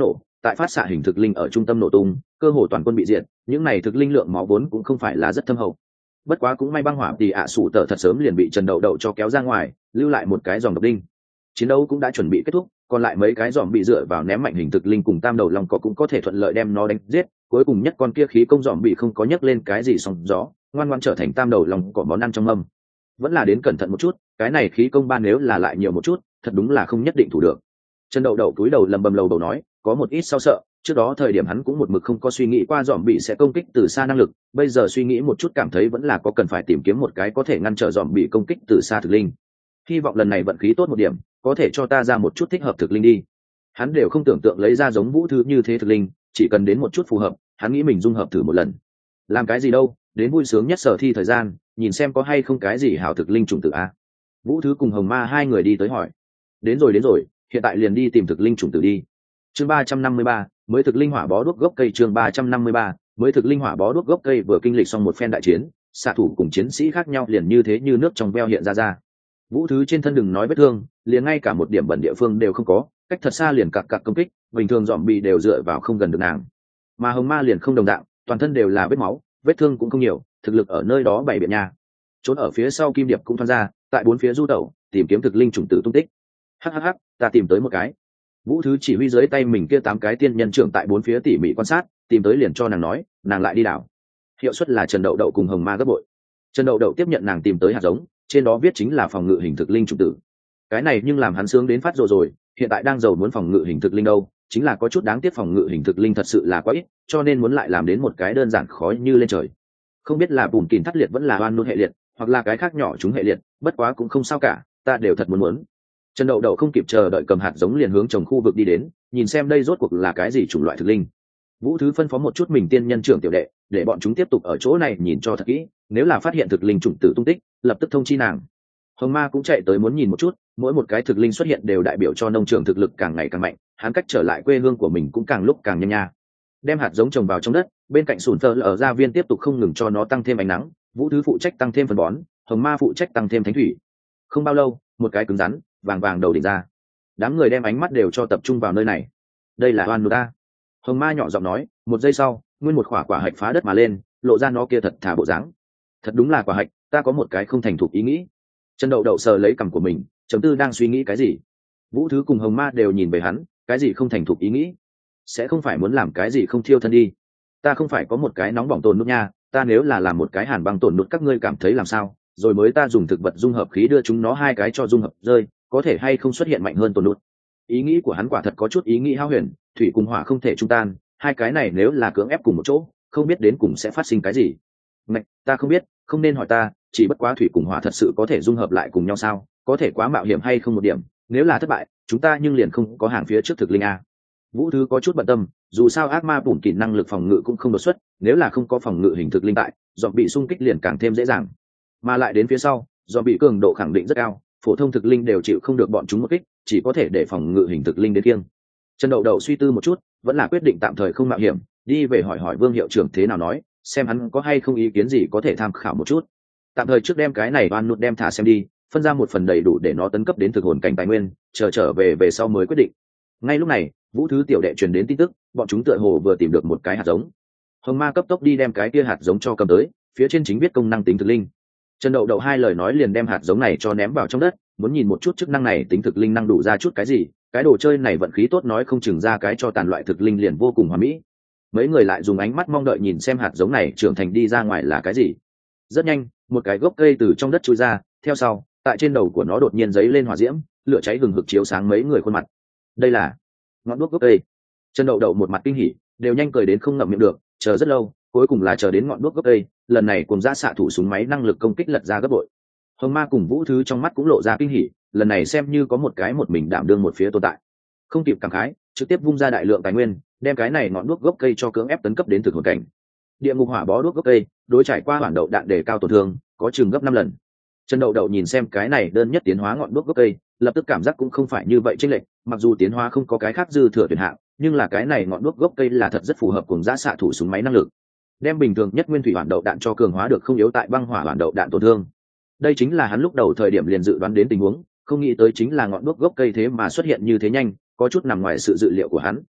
tại phát xạ hình thực linh ở trung tâm nổ tung, cơ hồ toàn quân bị diệt. Những này thực linh lượng máu vốn cũng không phải là rất thâm hậu. Bất quá cũng may băng hỏa tỷ ạ sủ tở thật sớm liền bị Trần Đậu Đậu cho kéo ra ngoài, lưu lại một cái dòm độc đinh. Chiến đấu cũng đã chuẩn bị kết thúc, còn lại mấy cái dòm bị dựa vào ném mạnh hình thực linh cùng tam đầu long cọ cũng có thể thuận lợi đem nó đánh giết. Cuối cùng nhất con kia khí công dòm bị không có nhấc lên cái gì sóng gió, ngoan ngoãn trở thành tam đầu long cọ món ăn trong mâm. Vẫn là đến cẩn thận một chút, cái này khí công ban nếu là lại nhiều một chút, thật đúng là không nhất định thủ được. Trần Đậu Đậu cúi đầu lầm bầm lầu bầu nói, có một ít sao sợ, trước đó thời điểm hắn cũng một mực không có suy nghĩ qua dòm bị sẽ công kích từ xa năng lực, bây giờ suy nghĩ một chút cảm thấy vẫn là có cần phải tìm kiếm một cái có thể ngăn trở dòm bị công kích từ xa thực linh. Hy vọng lần này vận khí tốt một điểm, có thể cho ta ra một chút thích hợp thực linh đi. Hắn đều không tưởng tượng lấy ra giống Vũ Thứ như thế thực linh, chỉ cần đến một chút phù hợp, hắn nghĩ mình dung hợp thử một lần. Làm cái gì đâu, đến vui sướng nhất sở thi thời gian, nhìn xem có hay không cái gì hảo thực linh chủng tử a. Vũ Thứ cùng Hồng Ma hai người đi tới hỏi. Đến rồi đến rồi, hiện tại liền đi tìm thực linh chủng tử đi. Chương ba trăm năm mươi ba, mới thực linh hỏa bó đuốc gốc cây. Chương ba trăm năm mươi ba, mới thực linh hỏa bó đuốc gốc cây vừa kinh lịch xong một phen đại chiến, xạ thủ cùng chiến sĩ khác nhau liền như thế như nước trong veo hiện ra ra. Vũ Thứ trên thân đừng nói vết thương, liền ngay cả một điểm bẩn địa phương đều không có, cách thật xa liền cặc cặc công kích, bình thường dòm bị đều dựa vào không gần được nàng. Mà Hồng Ma liền không đồng đạo, toàn thân đều là vết máu, vết thương cũng không nhiều, thực lực ở nơi đó bảy biện nha. Trốn ở phía sau Kim Điệp cũng thoát ra, tại bốn phía du tẩu, tìm kiếm thực linh chủng tử tung tích. Hắc hắc hắc, ta tìm tới một cái. Vũ Thứ chỉ huy dưới tay mình kia tám cái tiên nhân trưởng tại bốn phía tỉ mỉ quan sát, tìm tới liền cho nàng nói, nàng lại đi đảo. Hiệu suất là Trần Đậu Đậu cùng Hồng Ma gấp bội. Trần Đậu Đậu tiếp nhận nàng tìm tới hạt giống, trên đó viết chính là phòng ngự hình thực linh chủng tử. Cái này nhưng làm hắn sướng đến phát rồi rồi, hiện tại đang giàu muốn phòng ngự hình thực linh đâu, chính là có chút đáng tiếc phòng ngự hình thực linh thật sự là quá ít, cho nên muốn lại làm đến một cái đơn giản khó như lên trời. Không biết là bùn kìn thắt liệt vẫn là oan nôn hệ liệt, hoặc là cái khác nhỏ chúng hệ liệt, bất quá cũng không sao cả, ta đều thật muốn muốn. Trần Đậu Đậu không kịp chờ đợi cầm hạt giống liền hướng trồng khu vực đi đến, nhìn xem đây rốt cuộc là cái gì chủng loại thực linh. Vũ Thứ phân phó một chút mình tiên nhân trưởng tiểu đệ, để bọn chúng tiếp tục ở chỗ này nhìn cho thật kỹ, nếu là phát hiện thực linh chủng tử tung tích, lập tức thông chi nàng. Hồng Ma cũng chạy tới muốn nhìn một chút, mỗi một cái thực linh xuất hiện đều đại biểu cho nông trường thực lực càng ngày càng mạnh, hắn cách trở lại quê hương của mình cũng càng lúc càng nhanh nha. Đem hạt giống trồng vào trong đất, bên cạnh sủn phơ ở gia viên tiếp tục không ngừng cho nó tăng thêm ánh nắng, Vũ Thứ phụ trách tăng thêm phân bón, Hồng Ma phụ trách tăng thêm thánh thủy. Không bao lâu, một cái cứng rắn, vàng vàng đầu đỉnh ra. Đám người đem ánh mắt đều cho tập trung vào nơi này. Đây là oan nô ta. Hồng Ma nhỏ giọng nói, một giây sau, nguyên một quả quả hạch phá đất mà lên, lộ ra nó kia thật thà bộ dáng. Thật đúng là quả hạch, ta có một cái không thành thục ý nghĩ. Trần Đậu Đậu sờ lấy cằm của mình, chấm tư đang suy nghĩ cái gì. Vũ Thứ cùng Hồng Ma đều nhìn về hắn, cái gì không thành thục ý nghĩ? Sẽ không phải muốn làm cái gì không thiêu thân đi? Ta không phải có một cái nóng bỏng tồn nút nha, ta nếu là làm một cái hàn băng tồn nút các ngươi cảm thấy làm sao? Rồi mới ta dùng thực vật dung hợp khí đưa chúng nó hai cái cho dung hợp rơi, có thể hay không xuất hiện mạnh hơn tồn nút? Ý nghĩ của hắn quả thật có chút ý nghĩ hao huyền, thủy cùng hỏa không thể trung tan, hai cái này nếu là cưỡng ép cùng một chỗ, không biết đến cùng sẽ phát sinh cái gì. Mẹ, ta không biết, không nên hỏi ta, chỉ bất quá thủy cùng hỏa thật sự có thể dung hợp lại cùng nhau sao? Có thể quá mạo hiểm hay không một điểm, nếu là thất bại, chúng ta nhưng liền không có hàng phía trước thực linh a. Vũ Thứ có chút bận tâm, dù sao ác ma bùn kỹ năng lực phòng ngự cũng không đột xuất, nếu là không có phòng ngự hình thực linh tại, dọn bị xung kích liền càng thêm dễ dàng. Mà lại đến phía sau, dọn bị cường độ khẳng định rất cao, phổ thông thực linh đều chịu không được bọn chúng một kích, chỉ có thể để phòng ngự hình thực linh đến kiêng. Trần Đậu Đậu suy tư một chút, vẫn là quyết định tạm thời không mạo hiểm, đi về hỏi hỏi Vương hiệu trưởng thế nào nói, xem hắn có hay không ý kiến gì có thể tham khảo một chút. Tạm thời trước đem cái này oan nút đem thả xem đi, phân ra một phần đầy đủ để nó tấn cấp đến thực hồn cảnh tài nguyên, chờ trở về về sau mới quyết định. Ngay lúc này, Vũ Thứ tiểu đệ truyền đến tin tức, bọn chúng tựa hồ vừa tìm được một cái hạt giống. Hồng Ma cấp tốc đi đem cái kia hạt giống cho cầm tới, phía trên chính viết công năng tính thực linh. Trần Đậu Đậu hai lời nói liền đem hạt giống này cho ném vào trong đất, muốn nhìn một chút chức năng này tính thực linh năng đủ ra chút cái gì, cái đồ chơi này vận khí tốt nói không chừng ra cái cho tàn loại thực linh liền vô cùng hoàn mỹ. Mấy người lại dùng ánh mắt mong đợi nhìn xem hạt giống này trưởng thành đi ra ngoài là cái gì. Rất nhanh, một cái gốc cây từ trong đất chui ra, theo sau, tại trên đầu của nó đột nhiên giấy lên hỏa diễm, lửa cháy hừng hực chiếu sáng mấy người khuôn mặt. Đây là ngọn đuốc gốc cây. Trần Đậu Đậu một mặt kinh hỉ, đều nhanh cười đến không ngậm miệng được, chờ rất lâu, cuối cùng là chờ đến ngọn đuốc gốc cây, lần này cùng ra xạ thủ súng máy năng lực công kích lật ra gấp bội. Hồng Ma cùng Vũ Thứ trong mắt cũng lộ ra kinh hỉ, lần này xem như có một cái một mình đảm đương một phía tồn tại. Không kịp cảm khái, trực tiếp vung ra đại lượng tài nguyên, đem cái này ngọn đuốc gốc cây cho cưỡng ép tấn cấp đến thực hồn cảnh. Địa ngục hỏa bó đuốc gốc cây, đối trải qua hoàn đậu đạn để cao tổn thương, có chừng gấp năm lần. Trần Đậu Đậu nhìn xem cái này đơn nhất tiến hóa ngọn đuốc gốc cây, lập tức cảm giác cũng không phải như vậy chênh lệch, mặc dù tiến hóa không có cái khác dư thừa tuyển hạng, nhưng là cái này ngọn đuốc gốc cây là thật rất phù hợp cùng giá xạ thủ súng máy năng lực. Đem bình thường nhất nguyên thủy hoàn đậu đạn cho cường hóa được không yếu tại băng hỏa hoàn đậu đạn tổn thương. Đây chính là hắn lúc đầu thời điểm liền dự đoán đến tình huống, không nghĩ tới chính là ngọn đuốc gốc cây thế mà xuất hiện như thế nhanh, có chút nằm ngoài sự dự liệu của hắn.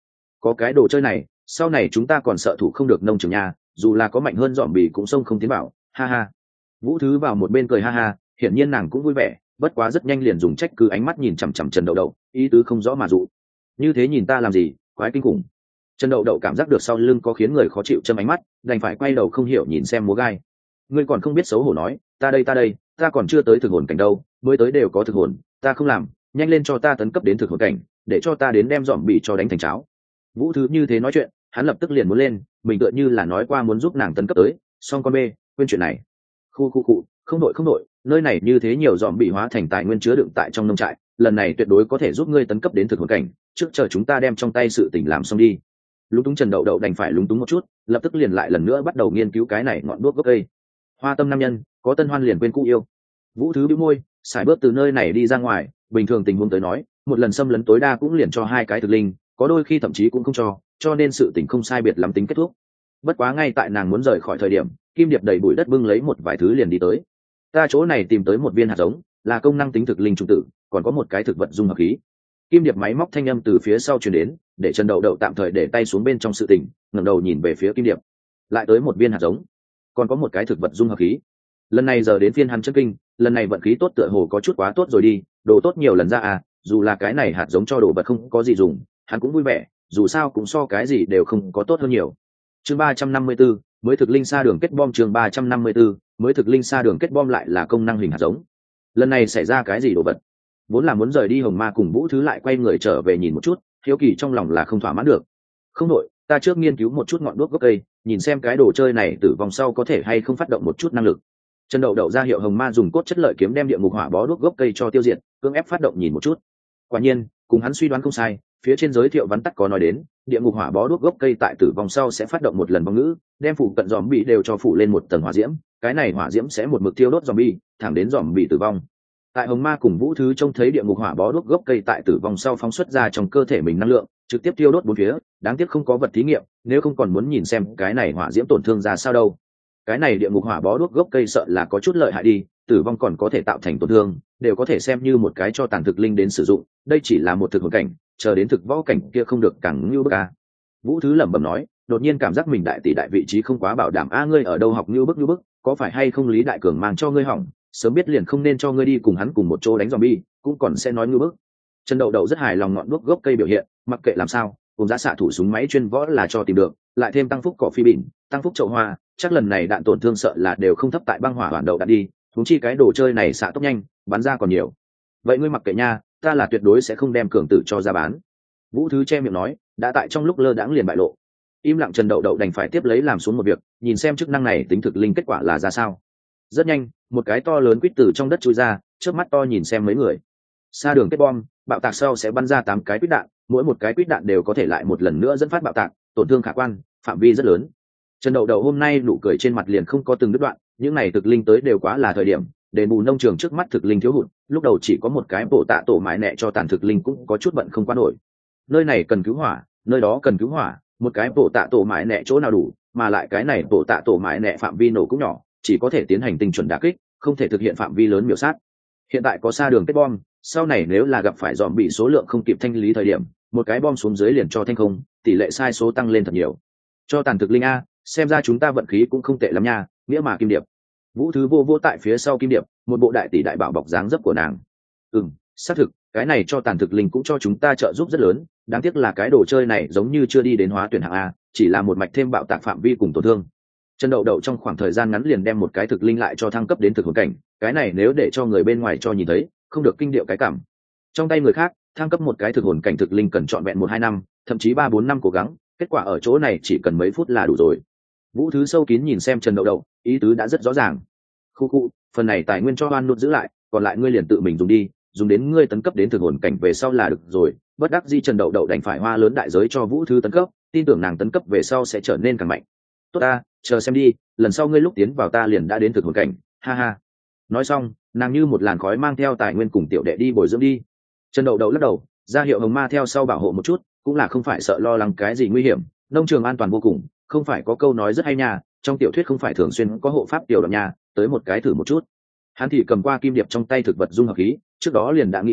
có cái đồ chơi này sau này chúng ta còn sợ thủ không được nông trường nhà, dù là có mạnh hơn dòm bì cũng xông không tiến bảo, ha ha. Vũ Thứ vào một bên cười ha ha, hiển nhiên nàng cũng vui vẻ, bất quá rất nhanh liền dùng trách cứ ánh mắt nhìn chằm chằm Trần Đậu Đậu, ý tứ không rõ mà dụ. Như thế nhìn ta làm gì, quái kinh khủng. Trần Đậu Đậu cảm giác được sau lưng có khiến người khó chịu châm ánh mắt, đành phải quay đầu không hiểu nhìn xem múa gai. Ngươi còn không biết xấu hổ nói, ta đây ta đây, ta còn chưa tới thực hồn cảnh đâu, mới tới đều có thực hồn, ta không làm, nhanh lên cho ta tấn cấp đến thực hồn cảnh, để cho ta đến đem dòm bị cho đánh thành cháo. Vũ Thứ như thế nói chuyện, hắn lập tức liền muốn lên, mình tựa như là nói qua muốn giúp nàng tấn cấp tới, song con bê, quên chuyện này. Khu khu cụ, không đội không đội, nơi này như thế nhiều dòm bị hóa thành tài nguyên chứa đựng tại trong nông trại, lần này tuyệt đối có thể giúp ngươi tấn cấp đến thực hồn cảnh, trước chờ chúng ta đem trong tay sự tình làm xong đi. Lúng túng Trần Đậu Đậu đành phải lúng túng một chút, lập tức liền lại lần nữa bắt đầu nghiên cứu cái này ngọn đuốc gốc cây. Hoa tâm nam nhân, có tân hoan liền quên cũ yêu. Vũ Thứ bĩu môi, xài bước từ nơi này đi ra ngoài, bình thường tình huống tới nói, một lần xâm lấn tối đa cũng liền cho hai cái thực linh, có đôi khi thậm chí cũng không cho, cho nên sự tình không sai biệt lắm tính kết thúc. Bất quá ngay tại nàng muốn rời khỏi thời điểm, Kim Điệp đầy bụi đất bưng lấy một vài thứ liền đi tới. Ta chỗ này tìm tới một viên hạt giống, là công năng tính thực linh trung tử, còn có một cái thực vật dung hợp khí. Kim Điệp máy móc thanh âm từ phía sau truyền đến, để Trần Đậu Đậu tạm thời để tay xuống bên trong sự tình, ngẩng đầu nhìn về phía Kim Điệp. Lại tới một viên hạt giống, còn có một cái thực vật dung hợp khí. Lần này giờ đến phiên hắn chân kinh, lần này vận khí tốt tựa hồ có chút quá tốt rồi đi, đồ tốt nhiều lần ra à, dù là cái này hạt giống cho đồ vật không có gì dùng, hắn cũng vui vẻ, dù sao cũng so cái gì đều không có tốt hơn nhiều. Chương ba trăm năm mươi tư, mới thực linh xa đường kết bom. Chương ba trăm năm mươi tư, mới thực linh xa đường kết bom lại là công năng hình hạt giống. Lần này xảy ra cái gì đồ vật? Vốn là muốn rời đi Hồng Ma cùng Vũ Thứ lại quay người trở về nhìn một chút, hiếu kỳ trong lòng là không thỏa mãn được. Không đội, ta trước nghiên cứu một chút ngọn đuốc gốc cây, nhìn xem cái đồ chơi này tử vong sau có thể hay không phát động một chút năng lực. Trần Đậu Đậu ra hiệu Hồng Ma dùng cốt chất lợi kiếm đem địa ngục hỏa bó đuốc gốc cây cho tiêu diệt, cưỡng ép phát động nhìn một chút. Quả nhiên, cùng hắn suy đoán không sai, phía trên giới thiệu vắn tắt có nói đến, địa ngục hỏa bó đuốc gốc cây tại tử vong sau sẽ phát động một lần bóng ngữ, đem phủ cận dòm bị đều cho phủ lên một tầng hỏa diễm, cái này hỏa diễm sẽ một mực thiêu đốt dòm bị, thẳng đến dòm bị tử vong. Tại Hồng Ma cùng Vũ Thứ trông thấy địa ngục hỏa bó đuốc gốc cây tại tử vong sau phóng xuất ra trong cơ thể mình năng lượng, trực tiếp tiêu đốt bốn phía, đáng tiếc không có vật thí nghiệm, nếu không còn muốn nhìn xem cái này hỏa diễm tổn thương ra sao đâu. Cái này địa ngục hỏa bó đuốc gốc cây sợ là có chút lợi hại đi, tử vong còn có thể tạo thành tổn thương, đều có thể xem như một cái cho tàn thực linh đến sử dụng, đây chỉ là một thực hồn cảnh, chờ đến thực võ cảnh kia không được càng như bức a. Vũ Thứ lẩm bẩm nói, đột nhiên cảm giác mình đại tỷ đại vị trí không quá bảo đảm a, ngươi ở đâu học như bức như bức, có phải hay không Lý Đại Cường mang cho ngươi hỏng, sớm biết liền không nên cho ngươi đi cùng hắn cùng một chỗ đánh zombie, cũng còn sẽ nói như bức. Trần Đậu Đậu rất hài lòng ngọn đuốc gốc cây biểu hiện, mặc kệ làm sao, cùng giá xạ thủ súng máy chuyên võ là cho tìm được, lại thêm tăng phúc cỏ phi bỉn, tăng phúc chậu hoa, chắc lần này đạn tổn thương sợ là đều không thấp tại băng hỏa hoàn đậu đạn đi, huống chi cái đồ chơi này xạ tốc nhanh, bắn ra còn nhiều. Vậy ngươi mặc kệ nha, ta là tuyệt đối sẽ không đem cường tử cho ra bán. Vũ Thứ che miệng nói, đã tại trong lúc lơ đãng liền bại lộ. Im lặng Trần Đậu Đậu đành phải tiếp lấy làm xuống một việc, nhìn xem chức năng này tính thực linh kết quả là ra sao. Rất nhanh, một cái to lớn quýt từ trong đất chui ra, trước mắt to nhìn xem mấy người. Xa đường kết bom, bạo tạc sau sẽ bắn ra tám cái quýt đạn, mỗi một cái quýt đạn đều có thể lại một lần nữa dẫn phát bạo tạc, tổn thương khả quan, phạm vi rất lớn. Trần Đậu Đậu hôm nay nụ cười trên mặt liền không có từng đứt đoạn, những này thực linh tới đều quá là thời điểm, đền bù nông trường trước mắt thực linh thiếu hụt, lúc đầu chỉ có một cái bộ tạ tổ mái nẹ cho tàn thực linh cũng có chút bận không qua nổi. Nơi này cần cứu hỏa, nơi đó cần cứu hỏa, một cái bộ tạ tổ mái nẹ chỗ nào đủ, mà lại cái này bộ tạ tổ mái nẹ phạm vi nổ cũng nhỏ, chỉ có thể tiến hành tinh chuẩn đả kích, không thể thực hiện phạm vi lớn miểu sát. Hiện tại có xa đường kết bom, sau này nếu là gặp phải dòm bị số lượng không kịp thanh lý thời điểm, một cái bom xuống dưới liền cho thanh không, tỷ lệ sai số tăng lên thật nhiều. Cho tàn thực linh a, xem ra chúng ta vận khí cũng không tệ lắm nha, nghĩa mà Kim Điệp. Vũ Thứ vô vô tại phía sau Kim Điệp, một bộ đại tỷ đại bảo bọc dáng dấp của nàng. Ừm, xác thực, cái này cho tàn thực linh cũng cho chúng ta trợ giúp rất lớn, đáng tiếc là cái đồ chơi này giống như chưa đi đến hóa tuyển hạng a, chỉ là một mạch thêm bạo tạc phạm vi cùng tổn thương. Trần Đậu Đậu trong khoảng thời gian ngắn liền đem một cái thực linh lại cho thăng cấp đến thực hồn cảnh, cái này nếu để cho người bên ngoài cho nhìn thấy, không được kinh điệu cái cảm. Trong tay người khác, thăng cấp một cái thực hồn cảnh thực linh cần trọn vẹn một hai năm, thậm chí ba bốn năm cố gắng, kết quả ở chỗ này chỉ cần mấy phút là đủ rồi. Vũ Thứ sâu kín nhìn xem Trần Đậu Đậu, ý tứ đã rất rõ ràng. Khu khu, phần này tài nguyên cho Hoan Nút giữ lại, còn lại ngươi liền tự mình dùng đi, dùng đến ngươi tấn cấp đến thực hồn cảnh về sau là được rồi. Bất đắc dĩ Trần Đậu Đậu đành phải hoa lớn đại giới cho Vũ Thứ tấn cấp, tin tưởng nàng tấn cấp về sau sẽ trở nên càng mạnh. Tốt ta, chờ xem đi, lần sau ngươi lúc tiến vào ta liền đã đến thực hồn cảnh, ha ha. Nói xong, nàng như một làn khói mang theo tài nguyên cùng tiểu đệ đi bồi dưỡng đi. Trần Đậu Đậu lắc đầu, ra hiệu Hồng Ma theo sau bảo hộ một chút, cũng là không phải sợ lo lắng cái gì nguy hiểm, nông trường an toàn vô cùng, không phải có câu nói rất hay nha, trong tiểu thuyết không phải thường xuyên có hộ pháp tiểu đoạn nha, tới một cái thử một chút. Hắn thì cầm qua kim điệp trong tay thực vật dung hợp khí, trước đó liền đã nghĩ kỹ,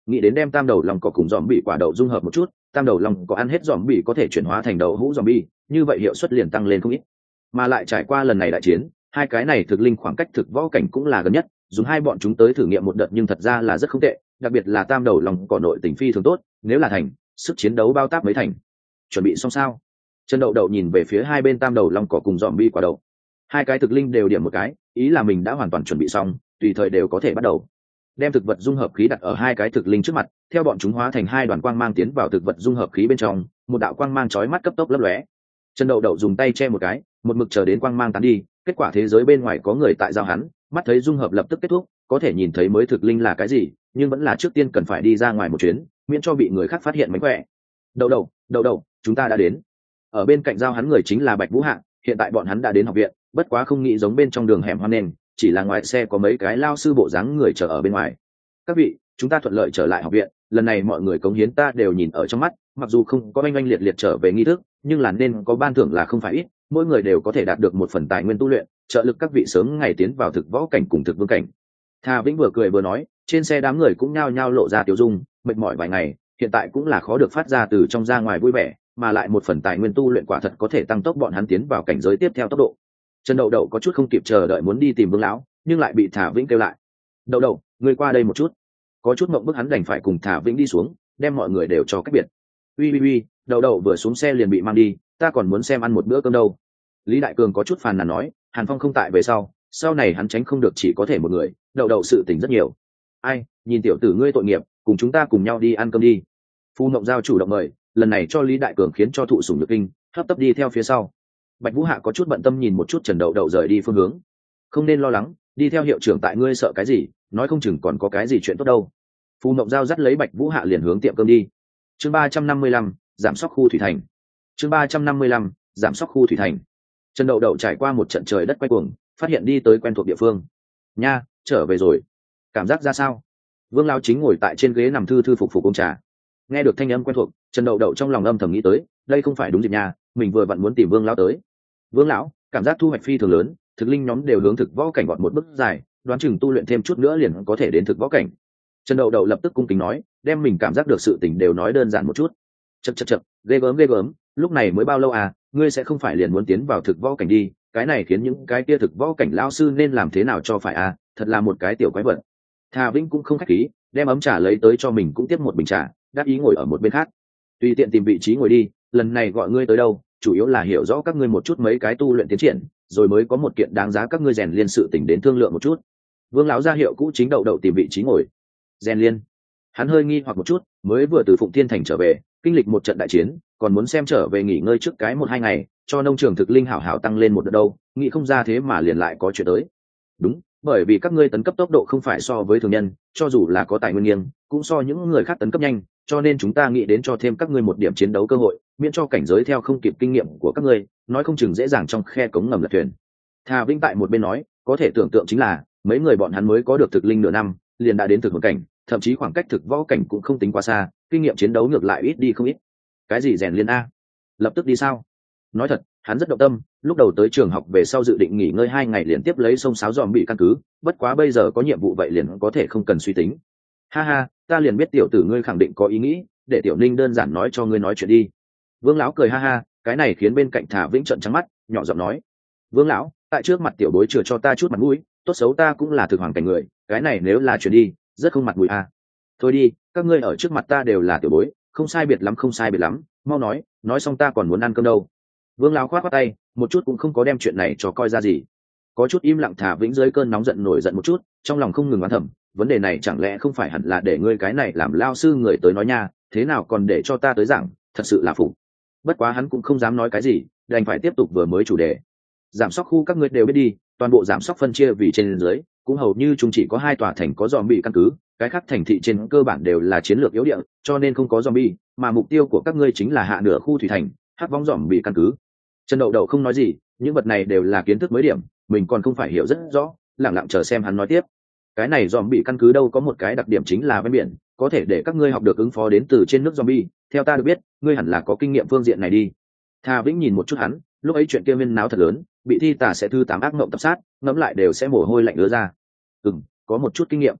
nghĩ đến đem tam đầu lòng cỏ cùng dòm bị quả đậu dung hợp một chút, tam đầu lòng có ăn hết dòm bị có thể chuyển hóa thành đậu hũ dòm bi, như vậy hiệu suất liền tăng lên không ít. Mà lại trải qua lần này đại chiến, hai cái này thực linh khoảng cách thực võ cảnh cũng là gần nhất, dùng hai bọn chúng tới thử nghiệm một đợt nhưng thật ra là rất không tệ, đặc biệt là tam đầu lòng cỏ nội tình phi thường tốt, nếu là thành, sức chiến đấu bao táp mấy thành. Chuẩn bị xong sao? Trần Đậu Đậu nhìn về phía hai bên tam đầu long cỏ cùng dòm bi quả đậu, hai cái thực linh đều điểm một cái, ý là mình đã hoàn toàn chuẩn bị xong, tùy thời đều có thể bắt đầu. Đem thực vật dung hợp khí đặt ở hai cái thực linh trước mặt, theo bọn chúng hóa thành hai đoàn quang mang tiến vào thực vật dung hợp khí bên trong, một đạo quang mang chói mắt cấp tốc lấp lóe. Trần Đậu Đậu dùng tay che một cái, một mực chờ đến quang mang tán đi, kết quả thế giới bên ngoài có người tại giao hắn, mắt thấy dung hợp lập tức kết thúc, có thể nhìn thấy mới thực linh là cái gì, nhưng vẫn là trước tiên cần phải đi ra ngoài một chuyến, miễn cho bị người khác phát hiện mánh khỏe. Đậu Đậu, Đậu Đậu, chúng ta đã đến. Ở bên cạnh giao hắn người chính là Bạch Vũ Hạ, hiện tại bọn hắn đã đến học viện, bất quá không nghĩ giống bên trong đường hẻm hoang nên, chỉ là ngoài xe có mấy cái lao sư bộ dáng người chờ ở bên ngoài. Các vị, chúng ta thuận lợi trở lại học viện, lần này mọi người cống hiến ta đều nhìn ở trong mắt, mặc dù không có oanh oanh liệt liệt trở về nghi thức, nhưng là nên có ban thưởng là không phải ít, mỗi người đều có thể đạt được một phần tài nguyên tu luyện, trợ lực các vị sớm ngày tiến vào thực võ cảnh cùng thực vương cảnh. Thà Vĩnh vừa cười vừa nói, trên xe đám người cũng nhao nhao lộ ra tiêu dung, mệt mỏi vài ngày, hiện tại cũng là khó được phát ra từ trong ra ngoài vui vẻ, mà lại một phần tài nguyên tu luyện quả thật có thể tăng tốc bọn hắn tiến vào cảnh giới tiếp theo tốc độ. Trần Đậu Đậu có chút không kịp chờ đợi muốn đi tìm Vương lão, nhưng lại bị Thà Vĩnh kêu lại. "Đậu Đậu, ngươi qua đây một chút." Có chút mộng bức hắn đành phải cùng Thà Vĩnh đi xuống, đem mọi người đều cho cách biệt. "Uy uy uy, Đậu Đậu vừa xuống xe liền bị mang đi, ta còn muốn xem ăn một bữa cơm đâu." Lý Đại Cường có chút phàn nàn nói, Hàn Phong không tại về sau, sau này hắn tránh không được chỉ có thể một người, Đậu Đậu sự tình rất nhiều. "Ai, nhìn tiểu tử ngươi tội nghiệp, cùng chúng ta cùng nhau đi ăn cơm đi." Phu Mộng Giao chủ động mời, lần này cho Lý Đại Cường khiến cho thụ sủng nhược kinh, hấp tấp đi theo phía sau. Bạch Vũ Hạ có chút bận tâm nhìn một chút Trần Đậu Đậu rời đi phương hướng. "Không nên lo lắng, đi theo hiệu trưởng tại ngươi sợ cái gì, nói không chừng còn có cái gì chuyện tốt đâu." Phu Mộng Giao dắt lấy Bạch Vũ Hạ liền hướng tiệm cơm đi. Chương ba trăm năm mươi lăm, giảm sóc khu thủy thành. Chương ba trăm năm mươi lăm, giảm sóc khu thủy thành. Trần Đậu Đậu trải qua một trận trời đất quay cuồng, phát hiện đi tới quen thuộc địa phương. "Nha, trở về rồi. Cảm giác ra sao?" Vương lão chính ngồi tại trên ghế nằm thư thư phục phục uống trà. Nghe được thanh âm quen thuộc, Trần Đậu Đậu trong lòng âm thầm nghĩ tới, đây không phải đúng dịp nhà, mình vừa vặn muốn tìm Vương lão tới. "Vương lão, cảm giác thu hoạch phi thường lớn, thực linh nhóm đều hướng thực võ cảnh gọn một bước dài, đoán chừng tu luyện thêm chút nữa liền có thể đến thực võ cảnh." Trần Đậu Đậu lập tức cung kính nói, đem mình cảm giác được sự tình đều nói đơn giản một chút. "Chậc chậc chậc, ghê gớm ghê gớm, lúc này mới bao lâu à, ngươi sẽ không phải liền muốn tiến vào thực võ cảnh đi, cái này khiến những cái kia thực võ cảnh lão sư nên làm thế nào cho phải à, thật là một cái tiểu quái vật." Thà Vĩnh cũng không khách khí, đem ấm trà lấy tới cho mình cũng tiếp một bình trà, đáp ý ngồi ở một bên khác. "Tùy tiện tìm vị trí ngồi đi, lần này gọi ngươi tới đâu, chủ yếu là hiểu rõ các ngươi một chút mấy cái tu luyện tiến triển, rồi mới có một kiện đáng giá các ngươi rèn liên sự tình đến thương lượng một chút." Vương lão ra hiệu cũ chính Đậu Đậu tìm vị trí ngồi. Rèn liên? Hắn hơi nghi hoặc một chút, mới vừa từ Phụng Thiên thành trở về, kinh lịch một trận đại chiến, còn muốn xem trở về nghỉ ngơi trước cái một hai ngày, cho nông trường thực linh hảo hảo tăng lên một đợt đâu, nghĩ không ra thế mà liền lại có chuyện tới. "Đúng, bởi vì các ngươi tấn cấp tốc độ không phải so với thường nhân, cho dù là có tài nguyên nghiêng, cũng so những người khác tấn cấp nhanh, cho nên chúng ta nghĩ đến cho thêm các ngươi một điểm chiến đấu cơ hội, miễn cho cảnh giới theo không kịp kinh nghiệm của các ngươi, nói không chừng dễ dàng trong khe cống ngầm lật thuyền." Thà Vĩnh tại một bên nói, có thể tưởng tượng chính là, mấy người bọn hắn mới có được thực linh nửa năm, liền đã đến thực hồn cảnh, thậm chí khoảng cách thực võ cảnh cũng không tính quá xa, kinh nghiệm chiến đấu ngược lại ít đi không ít. "Cái gì rèn liên a? Lập tức đi sao?" Nói thật, hắn rất động tâm, lúc đầu tới trường học về sau dự định nghỉ ngơi hai ngày liền tiếp lấy sông sáo dòm bị căn cứ, bất quá bây giờ có nhiệm vụ vậy liền có thể không cần suy tính. "Ha ha, ta liền biết tiểu tử ngươi khẳng định có ý nghĩ, để tiểu Ninh đơn giản nói cho ngươi nói chuyện đi." Vương lão cười ha ha, cái này khiến bên cạnh Thả Vĩnh trợn trắng mắt, nhỏ giọng nói: "Vương lão, tại trước mặt tiểu bối chừa cho ta chút mặt mũi, tốt xấu ta cũng là thực hoàng cảnh người, cái này nếu là chuyện đi, rất không mặt mũi à. Thôi đi, các ngươi ở trước mặt ta đều là tiểu bối, không sai biệt lắm không sai biệt lắm, mau nói, nói xong ta còn muốn ăn cơm đâu." Vương lão khoát khoát tay, một chút cũng không có đem chuyện này cho coi ra gì. Có chút im lặng Thả Vĩnh dưới cơn nóng giận nổi giận một chút, trong lòng không ngừng oán thầm, vấn đề này chẳng lẽ không phải hẳn là để ngươi cái này làm lao sư người tới nói nha, thế nào còn để cho ta tới giảng, thật sự là phục. Bất quá hắn cũng không dám nói cái gì, đành phải tiếp tục vừa mới chủ đề. Giảm sóc khu các ngươi đều biết đi, toàn bộ giảm sóc phân chia vì trên dưới, cũng hầu như chúng chỉ có hai tòa thành có zombie căn cứ, cái khác thành thị trên cơ bản đều là chiến lược yếu địa, cho nên không có zombie, mà mục tiêu của các ngươi chính là hạ nửa khu thủy thành, hắc vong zombie căn cứ. Trần Đậu Đậu không nói gì, những vật này đều là kiến thức mới điểm, mình còn không phải hiểu rất rõ, lặng lặng chờ xem hắn nói tiếp. Cái này zombie căn cứ đâu có một cái đặc điểm chính là ven biển, có thể để các ngươi học được ứng phó đến từ trên nước zombie, theo ta được biết, ngươi hẳn là có kinh nghiệm phương diện này đi. Thà Vĩnh nhìn một chút hắn, lúc ấy chuyện kia viên náo thật lớn, bị thi tà sẽ thư tám ác mộng tập sát, ngẫm lại đều sẽ mồ hôi lạnh ứa ra. "Ừm, có một chút kinh nghiệm."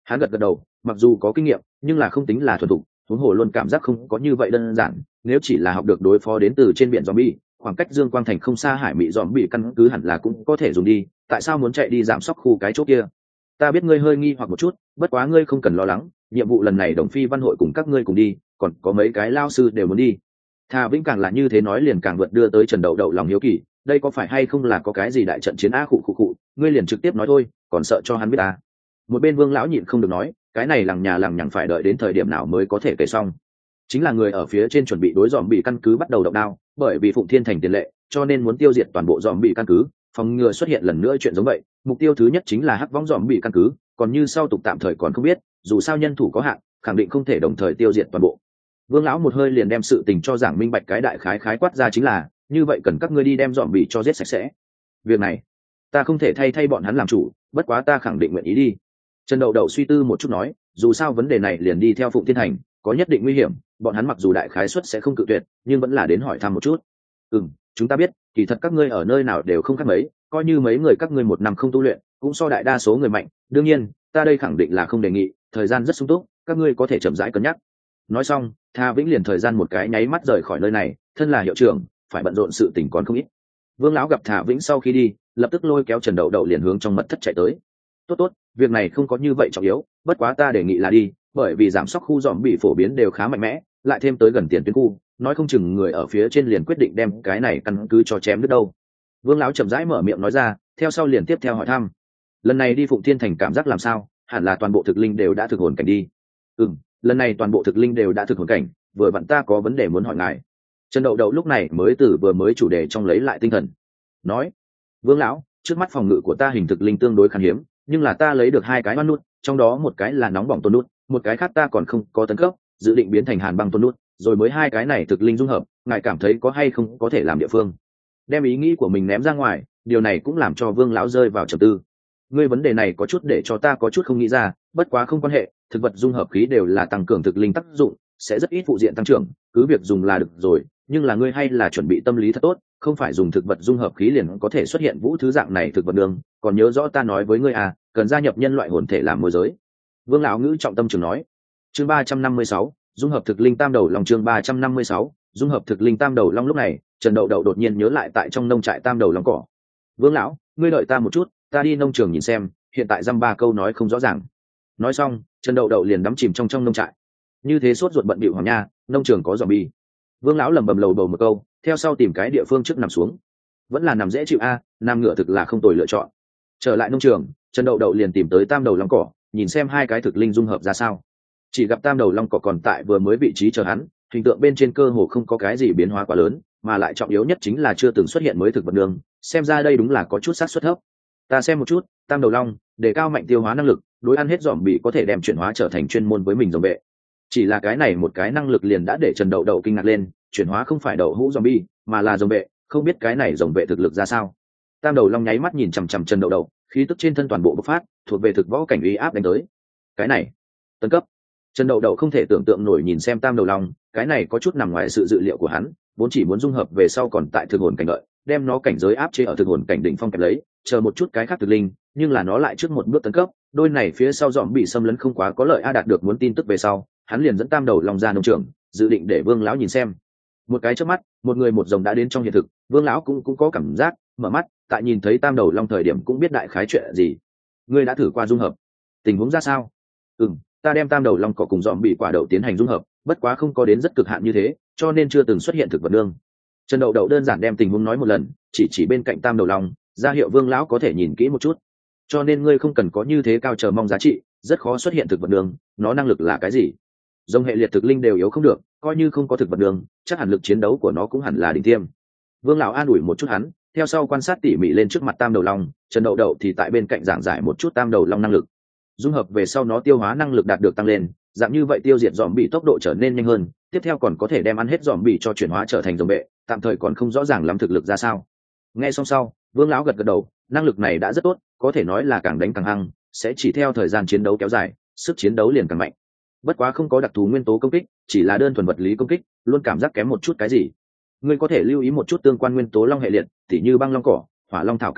Hắn gật gật đầu, mặc dù có kinh nghiệm nhưng là không tính là thuần thục, huống hồ luôn cảm giác không có như vậy đơn giản. Nếu chỉ là học được đối phó đến từ trên biển zombie, khoảng cách Dương Quang Thành không xa hải mị zombie căn cứ hẳn là cũng có thể dùng đi, tại sao muốn chạy đi giảm sóc khu cái chỗ kia? Ta biết ngươi hơi nghi hoặc một chút, bất quá ngươi không cần lo lắng, nhiệm vụ lần này Đồng Phi Văn hội cùng các ngươi cùng đi, còn có mấy cái lao sư đều muốn đi. Thà Vĩnh càng là như thế nói liền càng vượt đưa tới Trần Đậu Đậu lòng hiếu kỳ, đây có phải hay không là có cái gì đại trận chiến á khụ khụ khụ, ngươi liền trực tiếp nói thôi, còn sợ cho hắn biết à? Một bên Vương lão nhịn không được nói, cái này lằng nhà lằng nhằng phải đợi đến thời điểm nào mới có thể kể xong. Chính là người ở phía trên chuẩn bị đối dòm bị căn cứ bắt đầu động đao, bởi vì Phụng Thiên thành tiền lệ, cho nên muốn tiêu diệt toàn bộ dòm bị căn cứ, phòng ngừa xuất hiện lần nữa chuyện giống vậy. Mục tiêu thứ nhất chính là hắc võng dòm bị căn cứ, còn như sau tục tạm thời còn không biết, dù sao nhân thủ có hạn, khẳng định không thể đồng thời tiêu diệt toàn bộ. Vương lão một hơi liền đem sự tình cho giảng minh bạch, cái đại khái khái quát ra chính là như vậy, cần các ngươi đi đem dòm bị cho giết sạch sẽ. Việc này ta không thể thay thay bọn hắn làm chủ, bất quá ta khẳng định nguyện ý đi. Trần Đậu Đậu suy tư một chút nói, dù sao vấn đề này liền đi theo Phụng Thiên thành, có nhất định nguy hiểm, bọn hắn mặc dù đại khái suất sẽ không cự tuyệt, nhưng vẫn là đến hỏi thăm một chút. Ừm, chúng ta biết, kỳ thật các ngươi ở nơi nào đều không khác mấy, coi như mấy người các ngươi một năm không tu luyện, cũng so đại đa số người mạnh, đương nhiên, ta đây khẳng định là không đề nghị, thời gian rất sung túc, các ngươi có thể chậm rãi cân nhắc. Nói xong, Tha Vĩnh liền thời gian một cái nháy mắt rời khỏi nơi này, thân là hiệu trưởng, phải bận rộn sự tình còn không ít. Vương lão gặp Tha Vĩnh sau khi đi, lập tức lôi kéo Trần Đậu Đậu liền hướng trong mật thất chạy tới. Tốt tốt, việc này không có như vậy trọng yếu, bất quá ta đề nghị là đi, bởi vì giảm sóc khu dòm bị phổ biến đều khá mạnh mẽ, lại thêm tới gần tiền tuyến khu, nói không chừng người ở phía trên liền quyết định đem cái này căn cứ cho chém đứt đâu. Vương lão chậm rãi mở miệng nói ra, theo sau liền tiếp theo hỏi thăm. Lần này đi Phụng Thiên thành cảm giác làm sao? Hẳn là toàn bộ thực linh đều đã thực hồn cảnh đi. Ừm, lần này toàn bộ thực linh đều đã thực hồn cảnh, vừa vặn ta có vấn đề muốn hỏi ngài. Trần Đậu Đậu lúc này mới từ vừa mới chủ đề trong lấy lại tinh thần. Nói, Vương lão, trước mắt phòng ngự của ta hình thực linh tương đối khan hiếm, nhưng là ta lấy được hai cái oan nút, trong đó một cái là nóng bỏng tôn nút, một cái khác ta còn không có tấn cấp, dự định biến thành hàn băng tôn nút, rồi mới hai cái này thực linh dung hợp, ngài cảm thấy có hay không có thể làm địa phương? Đem ý nghĩ của mình ném ra ngoài, điều này cũng làm cho Vương lão rơi vào trầm tư. Ngươi vấn đề này có chút để cho ta có chút không nghĩ ra, bất quá không quan hệ, thực vật dung hợp khí đều là tăng cường thực linh tác dụng, sẽ rất ít phụ diện tăng trưởng, cứ việc dùng là được rồi, nhưng là ngươi hay là chuẩn bị tâm lý thật tốt, không phải dùng thực vật dung hợp khí liền có thể xuất hiện vũ thứ dạng này thực vật đường, còn nhớ rõ ta nói với ngươi à, cần gia nhập nhân loại hồn thể làm môi giới. Vương lão ngữ trọng tâm trường nói. Chương ba trăm năm mươi sáu, dung hợp thực linh tam đầu long. Chương ba trăm năm mươi sáu, dung hợp thực linh tam đầu long. Lúc này Trần Đậu Đậu đột nhiên nhớ lại tại trong nông trại tam đầu long cỏ. Vương lão, ngươi đợi ta một chút, ta đi nông trường nhìn xem, hiện tại dăm ba câu nói không rõ ràng. Nói xong, Trần Đậu Đậu liền đắm chìm trong trong nông trại. Như thế sốt ruột bận bịu hoàng nha, nông trường có zombie. Vương lão lẩm bẩm lầu bầu một câu, theo sau tìm cái địa phương trước nằm xuống. Vẫn là nằm dễ chịu a, nằm ngửa thực là không tồi lựa chọn. Trở lại nông trường, Trần Đậu Đậu liền tìm tới tam đầu long cỏ, nhìn xem hai cái thực linh dung hợp ra sao. Chỉ gặp tam đầu long cỏ còn tại vừa mới vị trí chờ hắn, hình tượng bên trên cơ hồ không có cái gì biến hóa quá lớn, mà lại trọng yếu nhất chính là chưa từng xuất hiện mới thực vật đường, xem ra đây đúng là có chút xác suất thấp. Ta xem một chút, tam đầu long, đề cao mạnh tiêu hóa năng lực, đối ăn hết dòm bị có thể đem chuyển hóa trở thành chuyên môn với mình dòng vệ. Chỉ là cái này một cái năng lực liền đã để Trần Đậu Đậu kinh ngạc lên, chuyển hóa không phải đậu hũ zombie, mà là dòng vệ, không biết cái này dòng vệ thực lực ra sao. Tam đầu long nháy mắt nhìn chằm chằm Trần Đậu Đậu, khí tức trên thân toàn bộ bộc phát, thuộc về thực võ cảnh uy áp đánh tới. Cái này, tấn cấp. Trần Đậu Đậu không thể tưởng tượng nổi nhìn xem tam đầu long, cái này có chút nằm ngoài sự dự liệu của hắn, vốn chỉ muốn dung hợp về sau còn tại thực hồn cảnh đợi, đem nó cảnh giới áp chế ở thực hồn cảnh đỉnh phong kẹp lấy, chờ một chút cái khác thực linh, nhưng là nó lại trước một bước tấn cấp, đôi này phía sau dòm bị xâm lấn không quá có lợi a. Đạt được muốn tin tức về sau, hắn liền dẫn tam đầu long ra nông trường, dự định để Vương lão nhìn xem. Một cái chớp mắt, một người một rồng đã đến trong hiện thực, Vương lão cũng cũng có cảm giác, mở mắt, tại nhìn thấy tam đầu long thời điểm cũng biết đại khái chuyện gì. Ngươi đã thử qua dung hợp, tình huống ra sao? Ừm, ta đem tam đầu long cỏ cùng dòm bị quả đậu tiến hành dung hợp, bất quá không có đến rất cực hạn như thế, cho nên chưa từng xuất hiện thực vật nương. Trần Đậu Đậu đơn giản đem tình huống nói một lần, chỉ chỉ bên cạnh tam đầu long, ra hiệu Vương lão có thể nhìn kỹ một chút. Cho nên ngươi không cần có như thế cao chờ mong giá trị, rất khó xuất hiện thực vật nương, nó năng lực là cái gì? Dòng hệ liệt thực linh đều yếu không được, coi như không có thực vật đường, chắc hẳn lực chiến đấu của nó cũng hẳn là đỉnh tiêm. Vương lão an ủi một chút hắn, theo sau quan sát tỉ mỉ lên trước mặt tam đầu long, Trần Đậu Đậu thì tại bên cạnh giảng giải một chút tam đầu long năng lực. Dung hợp về sau nó tiêu hóa năng lực đạt được tăng lên, dạng như vậy tiêu diệt dòm bị tốc độ trở nên nhanh hơn, tiếp theo còn có thể đem ăn hết dòm bị cho chuyển hóa trở thành dòng bệ, tạm thời còn không rõ ràng lắm thực lực ra sao. Nghe xong sau, Vương lão gật gật đầu, năng lực này đã rất tốt, có thể nói là càng đánh càng hăng, sẽ chỉ theo thời gian chiến đấu kéo dài, sức chiến đấu liền càng mạnh. Bất quá không có đặc thù nguyên tố công kích, chỉ là đơn thuần vật lý công kích, luôn cảm giác kém một chút cái gì. Ngươi có thể lưu ý một chút tương quan nguyên tố long hệ liệt, tỉ như băng long cỏ, hỏa long thảo cái gì,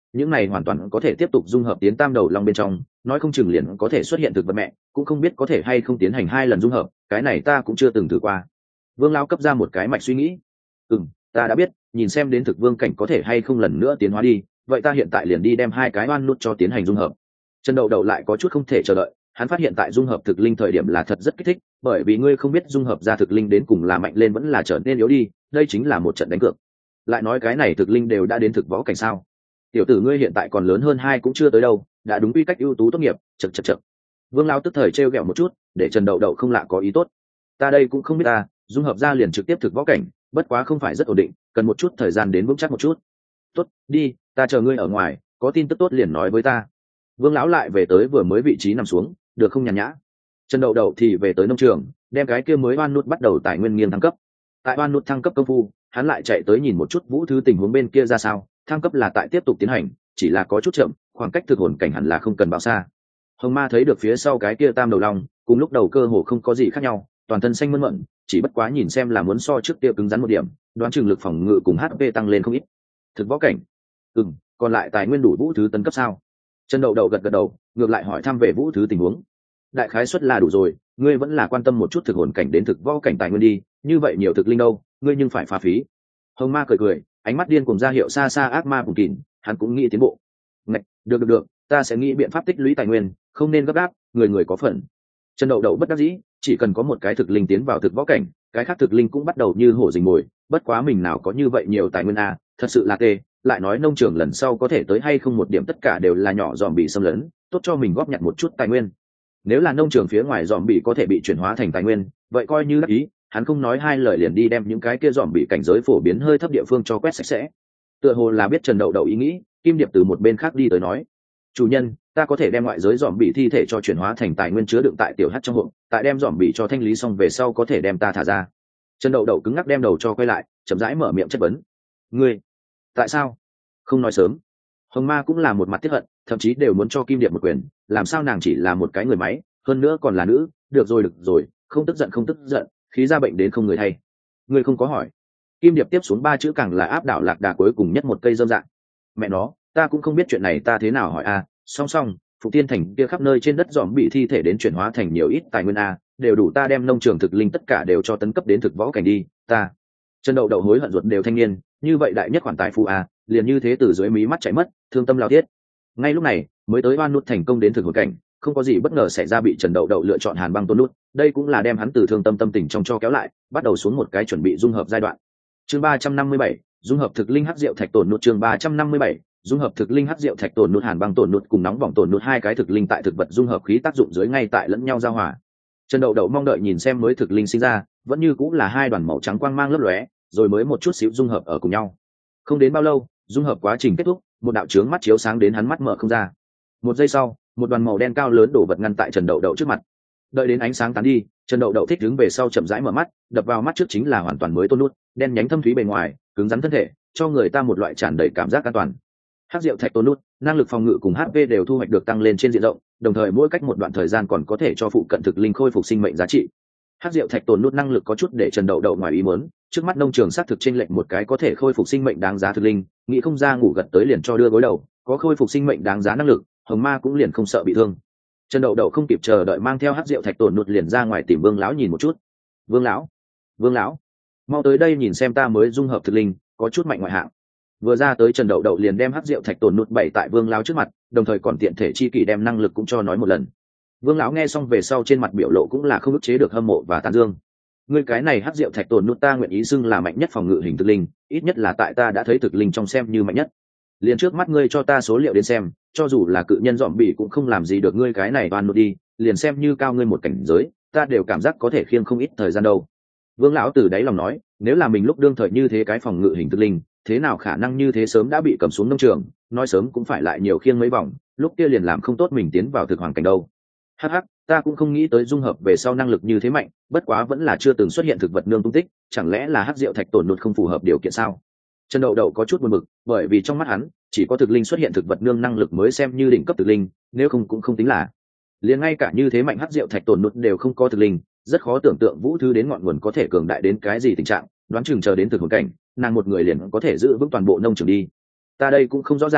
những này hoàn toàn có thể tiếp tục dung hợp tiến tam đầu long bên trong, nói không chừng liền có thể xuất hiện thực vật mẹ, cũng không biết có thể hay không tiến hành hai lần dung hợp, cái này ta cũng chưa từng thử qua. Vương lão cấp ra một cái mạch suy nghĩ. Ừm, ta đã biết, nhìn xem đến thực vương cảnh có thể hay không lần nữa tiến hóa đi, vậy ta hiện tại liền đi đem hai cái oan nút cho tiến hành dung hợp. Trần Đậu Đậu lại có chút không thể chờ đợi, hắn phát hiện tại dung hợp thực linh thời điểm là thật rất kích thích, bởi vì ngươi không biết dung hợp ra thực linh đến cùng là mạnh lên vẫn là trở nên yếu đi, đây chính là một trận đánh cược. Lại nói cái này thực linh đều đã đến thực võ cảnh sao? Tiểu tử ngươi hiện tại còn lớn hơn hai cũng chưa tới đâu, đã đúng quy cách ưu tú tốt nghiệp, chậc chậc chậc. Vương lão tức thời trêu ghẹo một chút, để Trần Đậu Đậu không lạ có ý tốt. Ta đây cũng không biết ta, dung hợp ra liền trực tiếp thực võ cảnh, bất quá không phải rất ổn định, cần một chút thời gian đến vững chắc một chút. Tốt, đi, ta chờ ngươi ở ngoài, có tin tức tốt liền nói với ta. Vương lão lại về tới vừa mới vị trí nằm xuống, được không nhàn nhã. Trần Đậu Đậu thì về tới nông trường, đem cái kia mới oan nút bắt đầu tài nguyên nghiêng thăng cấp. Tại oan nút thăng cấp công phu, hắn lại chạy tới nhìn một chút vũ thứ tình huống bên kia ra sao, thăng cấp là tại tiếp tục tiến hành, chỉ là có chút chậm, khoảng cách thực hồn cảnh hẳn là không cần bao xa. Hồng Ma thấy được phía sau cái kia tam đầu long, cùng lúc đầu cơ hồ không có gì khác nhau, toàn thân xanh mơn mởn, chỉ bất quá nhìn xem là muốn so trước kia cứng rắn một điểm, đoán chừng lực phòng ngự cùng hát pê tăng lên không ít. Thực võ cảnh. Ừm, còn lại tài nguyên đủ vũ thứ tấn cấp sao? Trần Đậu Đậu gật gật đầu, ngược lại hỏi thăm về vũ thứ tình huống. Đại khái suất là đủ rồi, ngươi vẫn là quan tâm một chút thực hồn cảnh đến thực võ cảnh tài nguyên đi, như vậy nhiều thực linh đâu, ngươi nhưng phải phá phí. Hồng Ma cười cười, ánh mắt điên cùng ra hiệu xa xa ác ma cùng kìn, hắn cũng nghĩ tiến bộ. Ngạch, được được được, ta sẽ nghĩ biện pháp tích lũy tài nguyên, không nên gấp gáp, người người có phần. Trần Đậu Đậu bất đắc dĩ, chỉ cần có một cái thực linh tiến vào thực võ cảnh, cái khác thực linh cũng bắt đầu như hổ rình mồi, bất quá mình nào có như vậy nhiều tài nguyên a, thật sự là tê, lại nói nông trường lần sau có thể tới hay không một điểm tất cả đều là nhỏ dòm bị xâm lấn, tốt cho mình góp nhặt một chút tài nguyên. Nếu là nông trường phía ngoài dòm bị có thể bị chuyển hóa thành tài nguyên, vậy coi như đắc ý, hắn không nói hai lời liền đi đem những cái kia dòm bị cảnh giới phổ biến hơi thấp địa phương cho quét sạch sẽ. Tựa hồ là biết Trần Đậu Đậu ý nghĩ, Kim Điệp từ một bên khác đi tới nói: "Chủ nhân, ta có thể đem ngoại giới dòm bị thi thể cho chuyển hóa thành tài nguyên chứa đựng tại tiểu hắc trong hộp, tại đem dòm bị cho thanh lý xong về sau có thể đem ta thả ra." Trần Đậu Đậu cứng ngắc đem đầu cho quay lại, chậm rãi mở miệng chất vấn: "Ngươi, tại sao không nói sớm?" Hồng Ma cũng là một mặt tiếc hận, thậm chí đều muốn cho Kim Điệp một quyền, làm sao nàng chỉ là một cái người máy, hơn nữa còn là nữ, được rồi được rồi, không tức giận không tức giận, khí ra bệnh đến không người thay. Ngươi không có hỏi. Kim Điệp tiếp xuống ba chữ càng là áp đảo lạc đà cuối cùng nhất một cây dâm dạng. Mẹ nó, ta cũng không biết chuyện này ta thế nào hỏi a, song song, Phụ Tiên Thành kia khắp nơi trên đất dòm bị thi thể đến chuyển hóa thành nhiều ít tài nguyên a, đều đủ ta đem nông trường thực linh tất cả đều cho tấn cấp đến thực võ cảnh đi, ta. Trần Đậu Đậu hối hận ruột đều thanh niên, như vậy đại nhất khoản tài phú a, liền như thế từ dưới mí mắt chạy mất, thương tâm lao thiết. Ngay lúc này, mới tới oan nút thành công đến thực hồn cảnh, không có gì bất ngờ xảy ra bị Trần Đậu Đậu lựa chọn Hàn Băng Tôn Nút, đây cũng là đem hắn từ thương tâm tâm tình trong cho kéo lại, bắt đầu xuống một cái chuẩn bị dung hợp giai đoạn. Chương ba trăm năm mươi bảy, dung hợp thực linh hắc diệu thạch tổn nút. Chương ba trăm năm mươi bảy, dung hợp thực linh hắc diệu thạch tổn nút. Hàn Băng tổn nút cùng nóng bỏng tổn nút hai cái thực linh tại thực vật dung hợp khí tác dụng dưới ngay tại lẫn nhau giao hòa. Trần Đậu Đậu mong đợi nhìn xem mới thực linh sinh ra, vẫn như cũng là hai đoàn màu trắng quang mang lấp lóe, rồi mới một chút xíu dung hợp ở cùng nhau. Không đến bao lâu, dung hợp quá trình kết thúc, một đạo chướng mắt chiếu sáng đến hắn mắt mở không ra. Một giây sau, một đoàn màu đen cao lớn đổ vật ngăn tại Trần Đậu Đậu trước mặt. Đợi đến ánh sáng tán đi, Trần Đậu Đậu thích đứng về sau chậm rãi mở mắt, đập vào mắt trước chính là hoàn toàn mới tôn nút, đen nhánh thâm thúy bề ngoài, cứng rắn thân thể, cho người ta một loại tràn đầy cảm giác an toàn. Hắc diệu thạch tôn nút, năng lực phòng ngự cùng hát pê đều thu hoạch được tăng lên trên diện rộng, đồng thời mỗi cách một đoạn thời gian còn có thể cho phụ cận thực linh khôi phục sinh mệnh giá trị. Hắc diệu thạch tồn nút năng lực có chút để Trần Đậu Đậu ngoài ý muốn, trước mắt nông trường xác thực chênh lệch một cái có thể khôi phục sinh mệnh đáng giá thực linh, nghĩ không ra ngủ gật tới liền cho đưa gối đầu, có khôi phục sinh mệnh đáng giá năng lực, Hồng Ma cũng liền không sợ bị thương. Trần Đậu Đậu không kịp chờ đợi mang theo hắc diệu thạch tồn nút liền ra ngoài tìm Vương lão nhìn một chút. Vương lão, Vương lão, mau tới đây nhìn xem ta mới dung hợp thực linh, có chút mạnh ngoại hạng. Vừa ra tới Trần Đậu Đậu liền đem hắc diệu thạch tồn nút bày tại Vương lão trước mặt, đồng thời còn tiện thể chi kỷ đem năng lực cũng cho nói một lần. Vương lão nghe xong về sau trên mặt biểu lộ cũng là không ức chế được hâm mộ và tán dương. Ngươi cái này hắc diệu thạch tồn nút ta nguyện ý xưng là mạnh nhất phòng ngự hình thực linh, ít nhất là tại ta đã thấy thực linh trong xem như mạnh nhất. Liền trước mắt ngươi cho ta số liệu đến xem, cho dù là cự nhân dòm bị cũng không làm gì được ngươi cái này toàn nút đi, liền xem như cao ngươi một cảnh giới, ta đều cảm giác có thể khiêng không ít thời gian đâu. Vương lão từ đáy lòng nói, nếu là mình lúc đương thời như thế cái phòng ngự hình thực linh, thế nào khả năng như thế sớm đã bị cầm xuống nông trường, nói sớm cũng phải lại nhiều khiêng mấy vòng, lúc kia liền làm không tốt mình tiến vào thực hoàng cảnh đâu. Hắc hắc, ta cũng không nghĩ tới dung hợp về sau năng lực như thế mạnh, bất quá vẫn là chưa từng xuất hiện thực vật nương tung tích, chẳng lẽ là hắc diệu thạch tổn nút không phù hợp điều kiện sao? Trần Đậu Đậu có chút buồn bực, bởi vì trong mắt hắn, chỉ có thực linh xuất hiện thực vật nương năng lực mới xem như đỉnh cấp thực linh, nếu không cũng không tính là. Liền ngay cả như thế mạnh hắc diệu thạch tổn nút đều không có thực linh, rất khó tưởng tượng Vũ Thư đến ngọn nguồn có thể cường đại đến cái gì tình trạng, đoán chừng chờ đến thực hồn cảnh, nàng một người liền có thể giữ vững toàn bộ nông trường đi. Ta đây cũng không rõ ràng,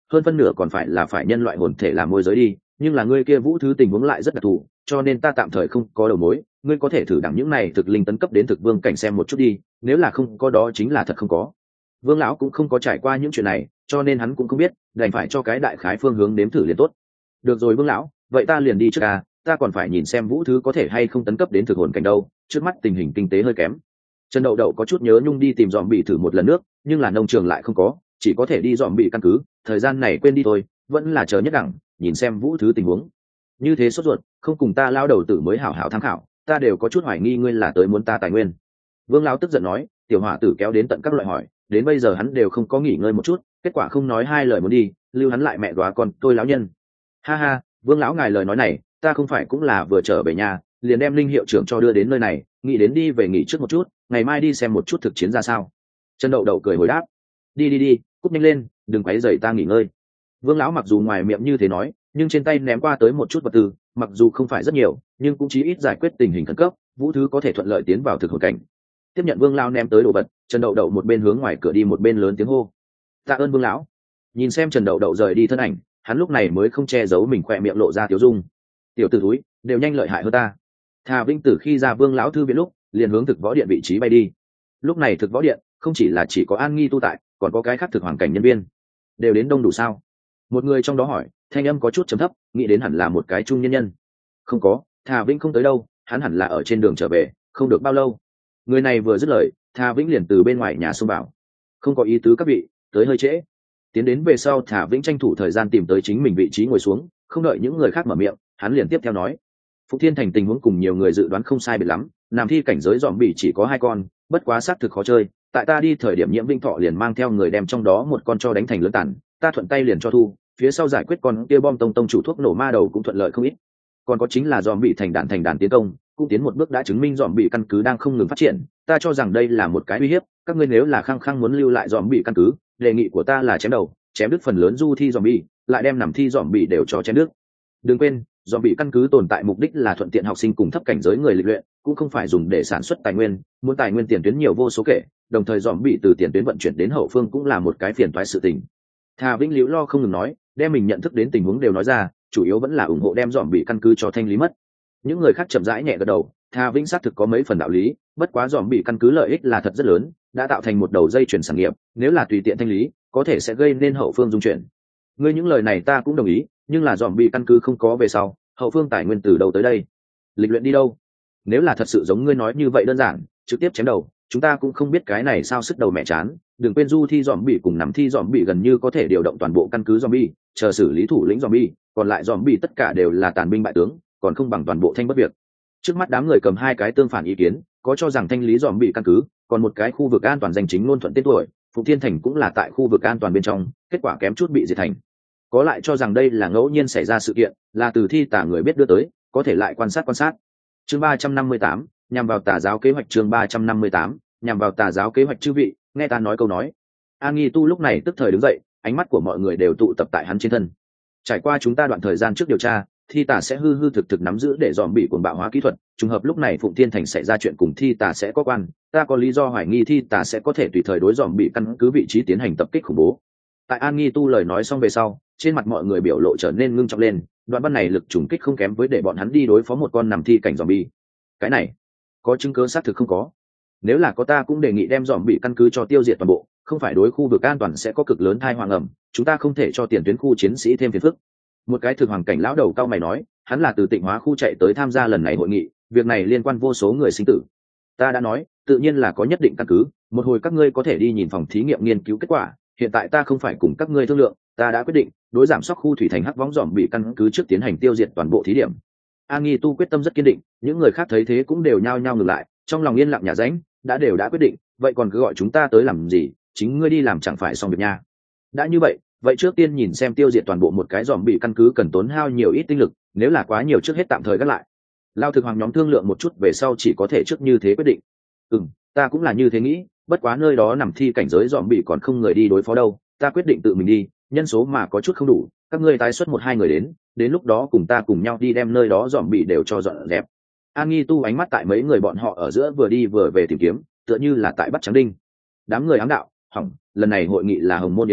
hơn phân nửa còn phải là phải nhân loại hồn thể làm môi giới đi, nhưng là ngươi kia vũ thứ tình huống lại rất đặc thù, cho nên ta tạm thời không có đầu mối. Ngươi có thể thử đẳng những này thực linh tấn cấp đến thực vương cảnh xem một chút đi, nếu là không có đó chính là thật không có. Vương lão cũng không có trải qua những chuyện này, cho nên hắn cũng không biết, đành phải cho cái đại khái phương hướng nếm thử liền tốt. Được rồi Vương lão, vậy ta liền đi trước à, ta còn phải nhìn xem vũ thứ có thể hay không tấn cấp đến thực hồn cảnh đâu, trước mắt tình hình kinh tế hơi kém. Trần Đậu Đậu có chút nhớ nhung đi tìm dòm bị thử một lần nước, nhưng là nông trường lại không có, chỉ có thể đi dòm bị căn cứ, thời gian này quên đi thôi, vẫn là chờ nhất đẳng, nhìn xem vũ thứ tình huống. Như thế sốt ruột, không cùng ta lao đầu tử mới hảo hảo tham khảo, ta đều có chút hoài nghi ngươi là tới muốn ta tài nguyên. Vương lão tức giận nói, tiểu hỏa tử kéo đến tận các loại hỏi, đến bây giờ hắn đều không có nghỉ ngơi một chút, kết quả không nói hai lời muốn đi, lưu hắn lại mẹ đoá con tôi lão nhân. Ha ha, Vương lão ngài lời nói này, ta không phải cũng là vừa trở về nhà, liền đem linh hiệu trưởng cho đưa đến nơi này, nghĩ đến đi về nghỉ trước một chút, ngày mai đi xem một chút thực chiến ra sao. Trần Đậu Đậu cười hồi đáp, đi đi đi, cúp nhanh lên, đừng quấy rầy ta nghỉ ngơi. Vương lão mặc dù ngoài miệng như thế nói, nhưng trên tay ném qua tới một chút vật tư, mặc dù không phải rất nhiều, nhưng cũng chí ít giải quyết tình hình khẩn cấp, vũ thứ có thể thuận lợi tiến vào thực hồn cảnh. Tiếp nhận Vương lão ném tới đồ vật, Trần Đậu Đậu một bên hướng ngoài cửa đi một bên lớn tiếng hô, tạ ơn Vương lão. Nhìn xem Trần Đậu Đậu rời đi thân ảnh, hắn lúc này mới không che giấu mình khỏe miệng lộ ra tiếu dung. Tiểu tử thúi, đều nhanh lợi hại hơn ta. Thà Vinh Tử khi ra Vương lão thư viện lúc, liền hướng thực võ điện vị trí bay đi. Lúc này thực võ điện không chỉ là chỉ có An Nghi tu tại, còn có cái khác thực hoàn cảnh nhân viên, đều đến đông đủ sao? Một người trong đó hỏi, thanh âm có chút trầm thấp, nghĩ đến hẳn là một cái trung nhân nhân. Không có, Thà Vĩnh không tới đâu, hắn hẳn là ở trên đường trở về, không được bao lâu. Người này vừa dứt lời, Thà Vĩnh liền từ bên ngoài nhà xông vào. Không có ý tứ các vị, tới hơi trễ. Tiến đến về sau, Thà Vĩnh tranh thủ thời gian tìm tới chính mình vị trí ngồi xuống, không đợi những người khác mở miệng, hắn liền tiếp theo nói. Phục Thiên Thành tình huống cùng nhiều người dự đoán không sai biệt lắm, làm thi cảnh giới dòm bị chỉ có hai con, bất quá xác thực khó chơi. Tại ta đi thời điểm Nhiễm Vinh Thọ liền mang theo người đem trong đó một con cho đánh thành lớn tàn, ta thuận tay liền cho thu, phía sau giải quyết con kia bom tông tông chủ thuốc nổ ma đầu cũng thuận lợi không ít. Còn có chính là dòm bị thành đàn thành đàn tiến công, cũng tiến một bước đã chứng minh dòm bị căn cứ đang không ngừng phát triển. Ta cho rằng đây là một cái uy hiếp, các ngươi nếu là khăng khăng muốn lưu lại dòm bị căn cứ, đề nghị của ta là chém đầu, chém đứt phần lớn du thi dòm bị, lại đem nằm thi dòm bị đều cho chém đứt. Đừng quên, dòm bị căn cứ tồn tại mục đích là thuận tiện học sinh cùng thấp cảnh giới người lịch luyện, cũng không phải dùng để sản xuất tài nguyên, muốn tài nguyên tiền tuyến nhiều vô số kể, đồng thời dòm bị từ tiền tuyến vận chuyển đến hậu phương cũng là một cái phiền toái sự tình. Thà Vĩnh liễu lo không ngừng nói, đem mình nhận thức đến tình huống đều nói ra, chủ yếu vẫn là ủng hộ đem dòm bị căn cứ cho thanh lý mất. Những người khác chậm rãi nhẹ gật đầu, Thà Vĩnh xác thực có mấy phần đạo lý, bất quá dòm bị căn cứ lợi ích là thật rất lớn, đã tạo thành một đầu dây chuyển sản nghiệp, nếu là tùy tiện thanh lý, có thể sẽ gây nên hậu phương dung chuyển. Ngươi những lời này ta cũng đồng ý, nhưng là dòm bị căn cứ không có về sau, hậu phương tài nguyên từ đâu tới đây? Lịch luyện đi đâu? Nếu là thật sự giống ngươi nói như vậy đơn giản, trực tiếp chém đầu, chúng ta cũng không biết cái này sao sức đầu mẹ chán. Đừng quên du thi dòm bị cùng nắm thi dòm bị gần như có thể điều động toàn bộ căn cứ dòm bị, chờ xử lý thủ lĩnh dòm bị, còn lại dòm bị tất cả đều là tàn binh bại tướng, còn không bằng toàn bộ thanh bất việc. Trước mắt đám người cầm hai cái tương phản ý kiến, có cho rằng thanh lý dòm bị căn cứ, còn một cái khu vực an toàn danh chính ngôn thuận tên tuổi, Phục Thiên Thành cũng là tại khu vực an toàn bên trong, kết quả kém chút bị diệt thành. Có lại cho rằng đây là ngẫu nhiên xảy ra sự kiện, là từ thi tả người biết đưa tới, có thể lại quan sát quan sát. Chương ba trăm năm mươi tám, nhằm vào tà giáo kế hoạch. Chương ba trăm năm mươi tám, nhằm vào tà giáo kế hoạch. Chư vị, nghe ta nói câu nói. An Nghi Tu lúc này tức thời đứng dậy, ánh mắt của mọi người đều tụ tập tại hắn trên thân. Trải qua chúng ta đoạn thời gian trước điều tra, thi tả sẽ hư hư thực thực nắm giữ để dòm bị cuồng bạo hóa kỹ thuật, trùng hợp lúc này Phụng Thiên Thành xảy ra chuyện cùng thi tả sẽ có quan, ta có lý do hoài nghi thi tả sẽ có thể tùy thời đối dòm bị căn cứ vị trí tiến hành tập kích khủng bố. Tại An Nghi Tu lời nói xong về sau, trên mặt mọi người biểu lộ trở nên ngưng trọng lên, đoạn văn này lực trùng kích không kém với để bọn hắn đi đối phó một con nằm thi cảnh zombie. Cái này, có chứng cứ xác thực không có? Nếu là có ta cũng đề nghị đem zombie căn cứ cho tiêu diệt toàn bộ, không phải đối khu vực an toàn sẽ có cực lớn tai họa ngầm, chúng ta không thể cho tiền tuyến khu chiến sĩ thêm phiền phức. Một cái thực hoàng cảnh lão đầu cao mày nói, hắn là từ Tịnh Hóa khu chạy tới tham gia lần này hội nghị, việc này liên quan vô số người sinh tử. Ta đã nói, tự nhiên là có nhất định căn cứ, một hồi các ngươi có thể đi nhìn phòng thí nghiệm nghiên cứu kết quả, hiện tại ta không phải cùng các ngươi thương lượng, ta đã quyết định đối giảm sóc khu thủy thành hắc võng dòm bị căn cứ trước tiến hành tiêu diệt toàn bộ thí điểm. An Nghi Tu quyết tâm rất kiên định, những người khác thấy thế cũng đều nhao nhao ngừng lại, trong lòng yên lặng nhà ránh, đã đều đã quyết định, vậy còn cứ gọi chúng ta tới làm gì, chính ngươi đi làm chẳng phải xong việc nha. Đã như vậy, vậy trước tiên nhìn xem tiêu diệt toàn bộ một cái dòm bị căn cứ cần tốn hao nhiều ít tinh lực, nếu là quá nhiều trước hết tạm thời gác lại. Lao thực hoàng nhóm thương lượng một chút về sau chỉ có thể trước như thế quyết định. Ừ, ta cũng là như thế nghĩ, bất quá nơi đó nằm thi cảnh giới dòm bị còn không người đi đối phó đâu, ta quyết định tự mình đi, nhân số mà có chút không đủ, các ngươi tái xuất một hai người đến, đến lúc đó cùng ta cùng nhau đi đem nơi đó dòm bị đều cho dọn dẹp. An Nghi Tu ánh mắt tại mấy người bọn họ ở giữa vừa đi vừa về tìm kiếm, tựa như là tại bắt trắng đinh. Đám người ám đạo, hỏng, lần này hội nghị là hồng môn yến a,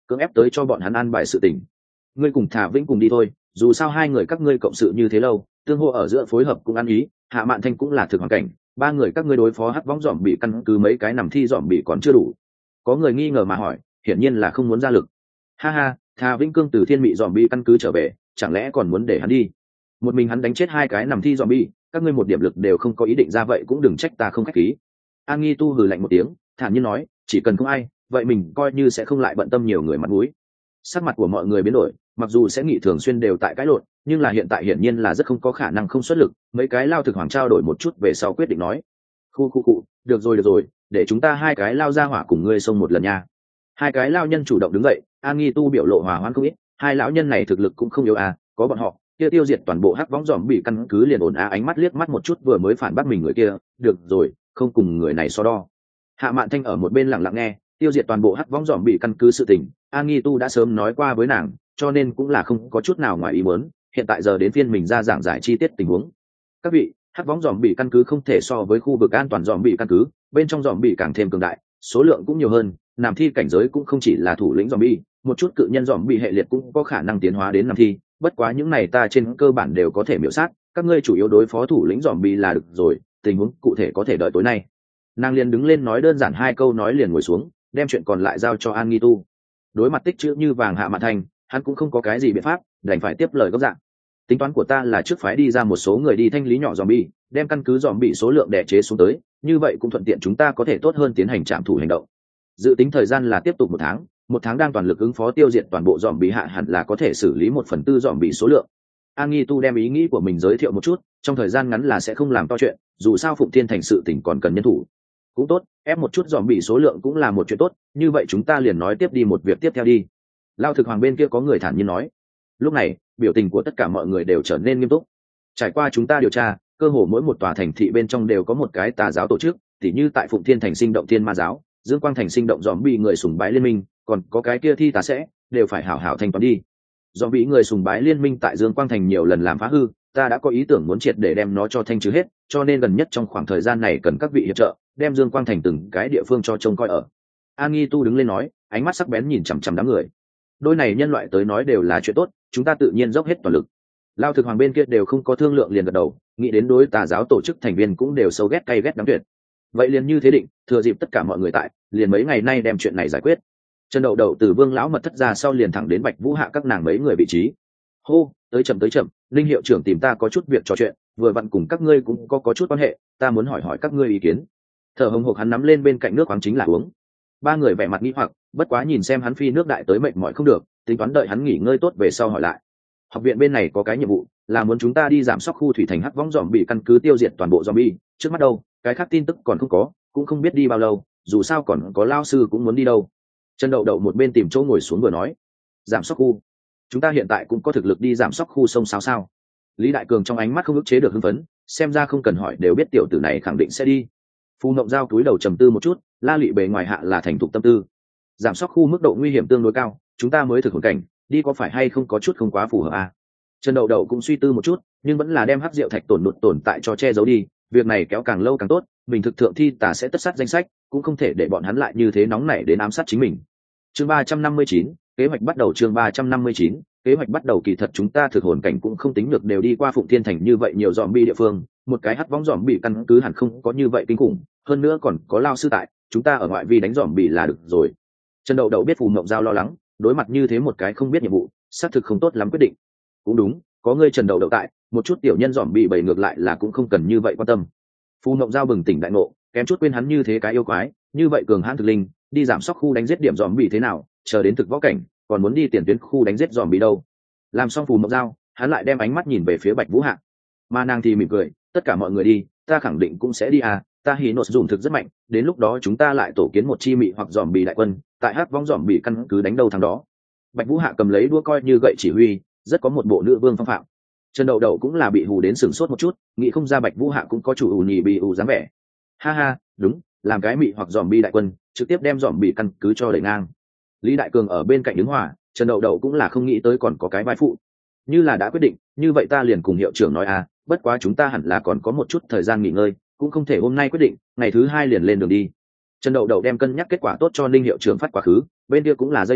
cưỡng ép tới cho bọn hắn an bài sự tình. Ngươi cùng Thả Vĩnh cùng đi thôi, dù sao hai người các ngươi cộng sự như thế lâu, tương hô ở giữa phối hợp cũng ăn ý. Hạ Mạn Thanh cũng là thực hoàn cảnh, ba người các ngươi đối phó hắc võng dòm bị căn cứ mấy cái nằm thi dòm bị còn chưa đủ. Có người nghi ngờ mà hỏi, hiển nhiên là không muốn ra lực. Ha ha, Thà Vĩnh Cương từ thiên mị dòm bị căn cứ trở về, chẳng lẽ còn muốn để hắn đi? Một mình hắn đánh chết hai cái nằm thi dòm bị, các ngươi một điểm lực đều không có ý định ra, vậy cũng đừng trách ta không khách khí. An Nghi Tu hừ lạnh một tiếng, thản nhiên nói, chỉ cần không ai, vậy mình coi như sẽ không lại bận tâm nhiều người mặt mũi. Sắc mặt của mọi người biến đổi, mặc dù sẽ nghị thường xuyên đều tại cãi lộn, nhưng là hiện tại hiển nhiên là rất không có khả năng không xuất lực. Mấy cái lao thực hoàng trao đổi một chút về sau quyết định nói, khu khu cụ, được rồi được rồi, để chúng ta hai cái lao ra hỏa cùng ngươi xông một lần nha. Hai cái lao nhân chủ động đứng dậy, An Nghi Tu biểu lộ hòa hoãn không ít, hai lão nhân này thực lực cũng không yếu à, có bọn họ kia tiêu diệt toàn bộ hắc võng dòm bị căn cứ liền ổn á. Ánh mắt liếc mắt một chút vừa mới phản bác mình người kia, được rồi, không cùng người này so đo. Hạ Mạn Thanh ở một bên lặng lặng nghe, tiêu diệt toàn bộ hắc võng dòm bị căn cứ sự tình, An Nghi Tu đã sớm nói qua với nàng, cho nên cũng là không có chút nào ngoài ý muốn. Hiện tại giờ đến phiên mình ra giảng giải chi tiết tình huống. Các vị, hắc võng dòm bị căn cứ không thể so với khu vực an toàn dòm bị căn cứ, bên trong dòm bị càng thêm cường đại, số lượng cũng nhiều hơn, nam thi cảnh giới cũng không chỉ là thủ lĩnh dòm bị, một chút cự nhân dòm bị hệ liệt cũng có khả năng tiến hóa đến nam thi, bất quá những này ta trên cơ bản đều có thể miểu sát, các ngươi chủ yếu đối phó thủ lĩnh dòm bị là được rồi, tình huống cụ thể có thể đợi tối nay. Nàng liền đứng lên nói đơn giản hai câu nói liền ngồi xuống, đem chuyện còn lại giao cho An Nghi Tu. Đối mặt tích chữ như vàng Hạ Mạn Thanh, hắn cũng không có cái gì biện pháp, đành phải tiếp lời gốc dạng. Tính toán của ta là trước phái đi ra một số người đi thanh lý nhỏ dòm bị, đem căn cứ dòm bị số lượng đè chế xuống tới, như vậy cũng thuận tiện chúng ta có thể tốt hơn tiến hành trạm thủ hành động. Dự tính thời gian là tiếp tục một tháng, một tháng đang toàn lực ứng phó tiêu diệt toàn bộ dòm bị hạ hẳn là có thể xử lý một phần tư dòm bị số lượng. An Nghi Tu đem ý nghĩ của mình giới thiệu một chút, trong thời gian ngắn là sẽ không làm to chuyện, dù sao Phụng Thiên thành sự tỉnh còn cần nhân thủ. Cũng tốt, ép một chút dòm bị số lượng cũng là một chuyện tốt, như vậy chúng ta liền nói tiếp đi một việc tiếp theo đi. Lao thực hoàng bên kia có người thản nhiên nói. Lúc này, biểu tình của tất cả mọi người đều trở nên nghiêm túc. Trải qua chúng ta điều tra, cơ hồ mỗi một tòa thành thị bên trong đều có một cái tà giáo tổ chức, tỉ như tại Phụng Thiên thành sinh động Thiên Ma giáo, Dương Quang thành sinh động dòm bị người sùng bái liên minh, còn có cái kia thi tà sẽ, đều phải hảo hảo thanh toán đi. Dòm bị người sùng bái liên minh tại Dương Quang thành nhiều lần làm phá hư, ta đã có ý tưởng muốn triệt để đem nó cho thanh trừ hết, cho nên gần nhất trong khoảng thời gian này cần các vị hiệp trợ, đem Dương Quang thành từng cái địa phương cho trông coi ở. An Nghi Tu đứng lên nói, ánh mắt sắc bén nhìn chằm chằm đám người. Đôi này nhân loại tới nói đều là chuyện tốt, chúng ta tự nhiên dốc hết toàn lực. Lao thực hoàng bên kia đều không có thương lượng liền gật đầu, nghĩ đến đối tà giáo tổ chức thành viên cũng đều sâu ghét cay ghét đắng tuyệt. Vậy liền như thế định, thừa dịp tất cả mọi người tại, liền mấy ngày nay đem chuyện này giải quyết. Trần Đậu Đậu từ Vương lão mật thất ra sau liền thẳng đến Bạch Vũ Hạ các nàng mấy người vị trí. Hô, tới chậm tới chậm, Linh hiệu trưởng tìm ta có chút việc trò chuyện, vừa vặn cùng các ngươi cũng có có chút quan hệ, ta muốn hỏi hỏi các ngươi ý kiến. Thở hồng hộc hắn nắm lên bên cạnh nước khoáng chính là uống. Ba người vẻ mặt nghi hoặc, bất quá nhìn xem hắn phi nước đại tới mệt mỏi không được, tính toán đợi hắn nghỉ ngơi tốt về sau hỏi lại. Học viện bên này có cái nhiệm vụ, là muốn chúng ta đi giảm sóc khu thủy thành hắc võng dòm bị căn cứ tiêu diệt toàn bộ zombie, trước mắt đâu, cái khác tin tức còn không có, cũng không biết đi bao lâu, dù sao còn có lao sư cũng muốn đi đâu. Trần Đậu Đậu một bên tìm chỗ ngồi xuống vừa nói, giảm sóc khu, chúng ta hiện tại cũng có thực lực đi giảm sóc khu sông sao sao. Lý Đại Cường trong ánh mắt không ức chế được hưng phấn, xem ra không cần hỏi đều biết tiểu tử này khẳng định sẽ đi. Phù Mộng Giao túi đầu trầm tư một chút, La Lụy bề ngoài hạ là thành thục tâm tư. Giảm sóc khu mức độ nguy hiểm tương đối cao, chúng ta mới thực hồn cảnh, đi có phải hay không có chút không quá phù hợp à? Trần Đậu Đậu cũng suy tư một chút, nhưng vẫn là đem hắc rượu thạch tổn nụt tồn tại cho che giấu đi, việc này kéo càng lâu càng tốt, mình thực thượng thi tà sẽ tất sát danh sách, cũng không thể để bọn hắn lại như thế nóng nảy đến ám sát chính mình. Chương ba trăm năm mươi chín, kế hoạch bắt đầu. Chương ba trăm năm mươi chín, kế hoạch bắt đầu. Kỳ thật chúng ta thực hồn cảnh cũng không tính được đều đi qua Phụng Thiên thành như vậy nhiều zombie địa phương, một cái hắc võng zombie căn cứ hẳn không có như vậy kinh khủng, hơn nữa còn có lao sư tại, chúng ta ở ngoại vi đánh zombie là được rồi. Trần Đậu Đậu biết Phù Mộng Giao lo lắng, đối mặt như thế một cái không biết nhiệm vụ, xác thực không tốt lắm quyết định. Cũng đúng, có ngươi Trần Đậu Đậu tại, một chút tiểu nhân zombie bầy ngược lại là cũng không cần như vậy quan tâm. Phù Mộng Giao bừng tỉnh đại ngộ, kém chút quên hắn như thế cái yêu quái, như vậy cường hãn thực linh, đi giảm sóc khu đánh giết điểm zombie thế nào, chờ đến thực võ cảnh, còn muốn đi tiền tuyến khu đánh giết zombie đâu. Làm xong Phù Mộng Giao, hắn lại đem ánh mắt nhìn về phía Bạch Vũ Hạ. Mà nàng thì mỉm cười, tất cả mọi người đi, ta khẳng định cũng sẽ đi à, ta hí nốt dùng thực rất mạnh, đến lúc đó chúng ta lại tổ kiến một chi mị hoặc zombie đại quân, tại hắc vong zombie căn cứ đánh đầu thằng đó. Bạch Vũ Hạ cầm lấy đũa coi như gậy chỉ huy, rất có một bộ nữ vương phong phạm. Trần Đậu Đậu cũng là bị hù đến sửng sốt một chút, nghĩ không ra Bạch Vũ Hạ cũng có chủ ủ nhì bị ủ dáng vẻ. Ha ha, đúng, làm cái mị hoặc zombie đại quân, trực tiếp đem zombie căn cứ cho đẩy ngang. Lý Đại Cường ở bên cạnh đứng hòa, Trần Đậu Đậu cũng là không nghĩ tới còn có cái vai phụ. Như là đã quyết định, như vậy ta liền cùng hiệu trưởng nói à, bất quá chúng ta hẳn là còn có một chút thời gian nghỉ ngơi, cũng không thể hôm nay quyết định, ngày thứ hai liền lên đường đi. Trần Đậu Đậu đem cân nhắc kết quả tốt cho Ninh hiệu trưởng phát quá khứ, bên kia cũng là dây về,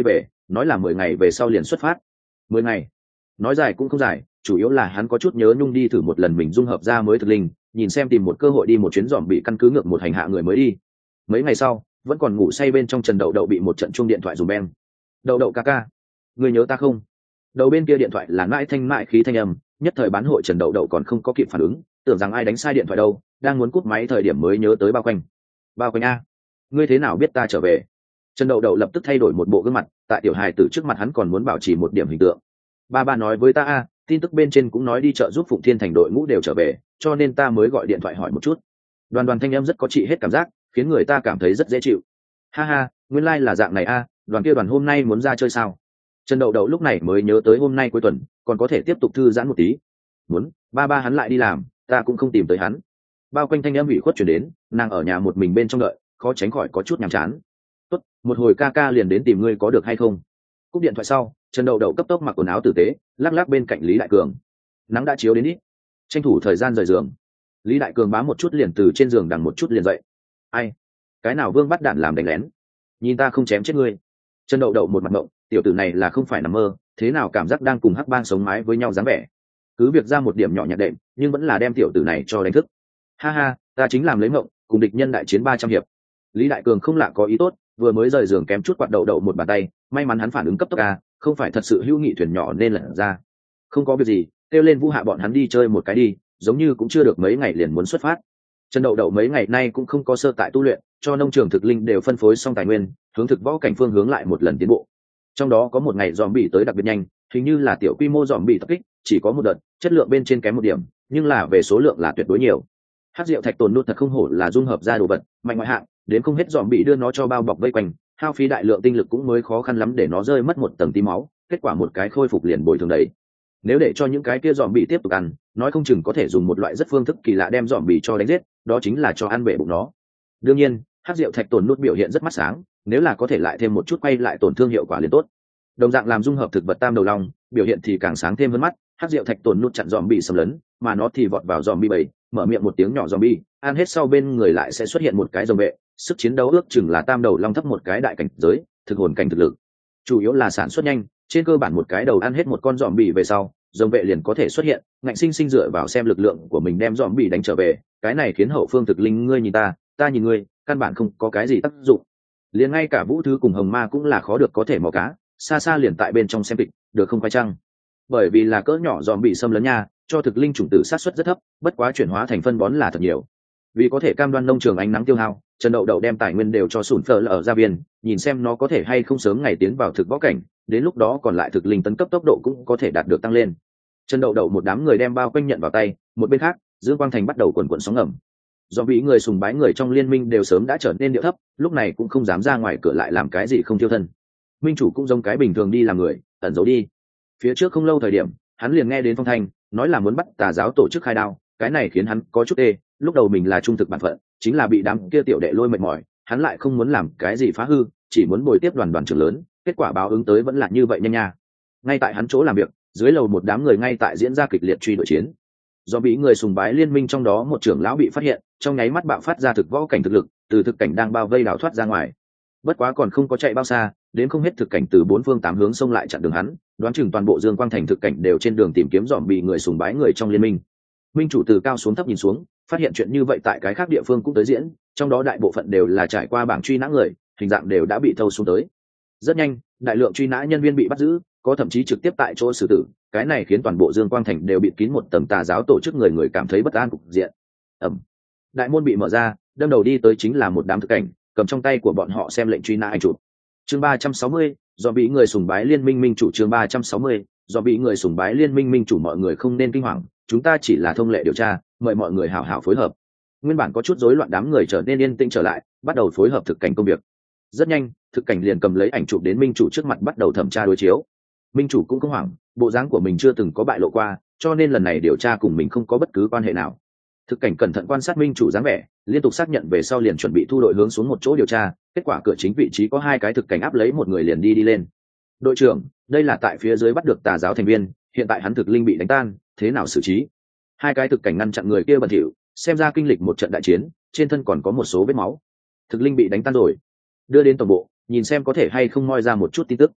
nói là mười ngày về sau liền xuất phát. Mười ngày nói dài cũng không dài, chủ yếu là hắn có chút nhớ nhung đi thử một lần mình dung hợp ra mới thực linh, nhìn xem tìm một cơ hội đi một chuyến dòm bị căn cứ ngược một hành hạ người mới đi. Mấy ngày sau vẫn còn ngủ say bên trong Trần Đậu Đậu bị một trận chuông điện thoại dùm beng. Đậu Đậu ca ca, người nhớ ta không? Đầu bên kia điện thoại là mãi thanh mãi khí thanh âm, nhất thời bán hội Trần Đậu Đậu còn không có kịp phản ứng, tưởng rằng ai đánh sai điện thoại đâu, đang muốn cúp máy thời điểm mới nhớ tới Bao Quanh. Bao Quanh a, ngươi thế nào biết ta trở về? Trần Đậu Đậu lập tức thay đổi một bộ gương mặt, tại tiểu hài tử trước mặt hắn còn muốn bảo trì một điểm hình tượng. Ba ba nói với ta a, tin tức bên trên cũng nói đi chợ giúp Phụng Thiên Thành đội ngũ đều trở về, cho nên ta mới gọi điện thoại hỏi một chút. Đoàn Đoàn thanh âm rất có trị hết cảm giác, khiến người ta cảm thấy rất dễ chịu. Ha ha, nguyên lai like là dạng này a, đoàn kia đoàn hôm nay muốn ra chơi sao? Trần Đậu Đậu lúc này mới nhớ tới hôm nay cuối tuần còn có thể tiếp tục thư giãn một tí. Muốn, ba ba hắn lại đi làm, ta cũng không tìm tới hắn. Bao Quanh thanh âm ủy khuất chuyển đến, nàng ở nhà một mình bên trong đợi, khó tránh khỏi có chút nhàm chán. Tốt, một hồi ca ca liền đến tìm ngươi có được hay không? Cúp điện thoại sau, Trần Đậu Đậu cấp tốc mặc quần áo tử tế, lắc lắc bên cạnh Lý Đại Cường. Nắng đã chiếu đến ít, tranh thủ thời gian rời giường. Lý Đại Cường bám một chút liền từ trên giường đằng một chút liền dậy. Ai? Cái nào Vương bắt đạn làm đánh lén? Nhìn ta không chém chết ngươi. Trần Đậu Đậu một mặt ngộng, tiểu tử này là không phải nằm mơ, thế nào cảm giác đang cùng Hắc Bang sống mái với nhau dáng vẻ. Cứ việc ra một điểm nhỏ nhặt đệm, nhưng vẫn là đem tiểu tử này cho đánh thức. Ha ha, ta chính làm lấy mộng, cùng địch nhân đại chiến ba trăm hiệp. Lý Đại Cường không lạ có ý tốt, vừa mới rời giường kém chút quạt Đậu Đậu một bàn tay, may mắn hắn phản ứng cấp tốc a, không phải thật sự hữu nghị thuyền nhỏ nên lẩn ra. Không có việc gì, kêu lên Vũ Hạ bọn hắn đi chơi một cái đi, giống như cũng chưa được mấy ngày liền muốn xuất phát. Trần Đậu Đậu mấy ngày nay cũng không có sơ tại tu luyện, cho nông trường thực linh đều phân phối xong tài nguyên, hướng thực võ cảnh phương hướng lại một lần tiến bộ. Trong đó có một ngày dòm bị tới đặc biệt nhanh, hình như là tiểu quy mô dòm bị tập kích, chỉ có một đợt, chất lượng bên trên kém một điểm, nhưng là về số lượng là tuyệt đối nhiều. Hắc Diệu Thạch tồn nút thật không hổ là dung hợp ra đồ vật, mạnh ngoại hạng, đến không hết dòm bị đưa nó cho bao bọc vây quanh, hao phí đại lượng tinh lực cũng mới khó khăn lắm để nó rơi mất một tầng tí máu, kết quả một cái khôi phục liền bồi thường đấy. Nếu để cho những cái kia dòm bị tiếp tục ăn, nói không chừng có thể dùng một loại rất phương thức kỳ lạ đem dòm bị cho đánh giết, đó chính là cho ăn bể bụng nó. Đương nhiên, Hắc Diệu Thạch tồn nút biểu hiện rất mắt sáng, nếu là có thể lại thêm một chút quay lại tổn thương hiệu quả liền tốt. Đồng dạng làm dung hợp thực vật tam đầu long, biểu hiện thì càng sáng thêm hơn mắt. Hắc Diệu Thạch tồn nút chặn dòm bị xâm lấn, mà nó thì vọt vào dòm bị bầy, mở miệng một tiếng nhỏ dòm bị, ăn hết sau bên người lại sẽ xuất hiện một cái rồng vệ, sức chiến đấu ước chừng là tam đầu long thấp một cái đại cảnh giới, thực hồn cảnh thực lực. Chủ yếu là sản xuất nhanh, trên cơ bản một cái đầu ăn hết một con dòm bị về sau, rồng vệ liền có thể xuất hiện, ngạnh sinh sinh dựa vào xem lực lượng của mình đem dòm bị đánh trở về, cái này khiến hậu phương thực linh ngươi nhìn ta, ta nhìn ngươi, căn bản không có cái gì tác dụng. Liền ngay cả Vũ Thứ cùng Hồng Ma cũng là khó được có thể mò cá, xa xa liền tại bên trong xem kịch, được không phải chăng? Bởi vì là cỡ nhỏ dòm bị xâm lấn nha, cho thực linh chủng tử sát suất rất thấp, bất quá chuyển hóa thành phân bón là thật nhiều. Vì có thể cam đoan nông trường ánh nắng tiêu hao, Trần Đậu Đậu đem tài nguyên đều cho sủn phở ở gia viên, nhìn xem nó có thể hay không sớm ngày tiến vào thực võ cảnh, đến lúc đó còn lại thực linh tấn cấp tốc độ cũng có thể đạt được tăng lên. Trần Đậu Đậu một đám người đem bao quanh nhận vào tay, một bên khác, Dương Quang Thành bắt đầu quần quần sóng ngầm. Do bị người sùng bái người trong liên minh đều sớm đã trở nên điệu thấp, lúc này cũng không dám ra ngoài cửa lại làm cái gì không tiêu thân. Minh chủ cũng giống cái bình thường đi làm người, ẩn giấu đi. Phía trước không lâu thời điểm, hắn liền nghe đến phong thanh, nói là muốn bắt tà giáo tổ chức khai đao, cái này khiến hắn có chút tê, lúc đầu mình là trung thực bản phận, chính là bị đám kia tiểu đệ lôi mệt mỏi, hắn lại không muốn làm cái gì phá hư, chỉ muốn bồi tiếp đoàn đoàn trưởng lớn, kết quả báo ứng tới vẫn là như vậy nhanh nha. Ngay tại hắn chỗ làm việc, dưới lầu một đám người ngay tại diễn ra kịch liệt truy đuổi chiến. Do bị người sùng bái liên minh trong đó một trưởng lão bị phát hiện, trong nháy mắt bạo phát ra thực võ cảnh thực lực, từ thực cảnh đang bao vây đào thoát ra ngoài. Bất quá còn không có chạy bao xa, đến không hết thực cảnh từ bốn phương tám hướng xông lại chặn đường hắn, đoán chừng toàn bộ Dương Quang Thành thực cảnh đều trên đường tìm kiếm dòm bị người sùng bái người trong liên minh. Minh chủ từ cao xuống thấp nhìn xuống, phát hiện chuyện như vậy tại cái khác địa phương cũng tới diễn, trong đó đại bộ phận đều là trải qua bảng truy nã người, hình dạng đều đã bị thâu xuống tới. Rất nhanh, đại lượng truy nã nhân viên bị bắt giữ, có thậm chí trực tiếp tại chỗ xử tử, cái này khiến toàn bộ Dương Quang Thành đều bị kín một tầng tà giáo tổ chức người người cảm thấy bất an cục diện. Ầm. Đại môn bị mở ra, đâm đầu đi tới chính là một đám thực cảnh, cầm trong tay của bọn họ xem lệnh truy nã ảnh chụp. Chương ba trăm sáu mươi, do bị người sùng bái liên minh minh chủ chương ba trăm sáu mươi, do bị người sùng bái liên minh minh chủ mọi người không nên kinh hoàng, chúng ta chỉ là thông lệ điều tra, mời mọi người hảo hảo phối hợp. Nguyên bản có chút rối loạn đám người trở nên yên tĩnh trở lại, bắt đầu phối hợp thực cảnh công việc. Rất nhanh, thực cảnh liền cầm lấy ảnh chụp đến minh chủ trước mặt bắt đầu thẩm tra đối chiếu. Minh chủ cũng không hoảng, bộ dáng của mình chưa từng có bại lộ qua, cho nên lần này điều tra cùng mình không có bất cứ quan hệ nào. Thực cảnh cẩn thận quan sát minh chủ dáng vẻ, liên tục xác nhận về sau liền chuẩn bị thu đội hướng xuống một chỗ điều tra, kết quả cửa chính vị trí có hai cái thực cảnh áp lấy một người liền đi đi lên. Đội trưởng, đây là tại phía dưới bắt được tà giáo thành viên, hiện tại hắn thực linh bị đánh tan, thế nào xử trí? Hai cái thực cảnh ngăn chặn người kia bẩn thỉu, xem ra kinh lịch một trận đại chiến, trên thân còn có một số vết máu. Thực linh bị đánh tan rồi, đưa đến tổng bộ, nhìn xem có thể hay không moi ra một chút tin tức.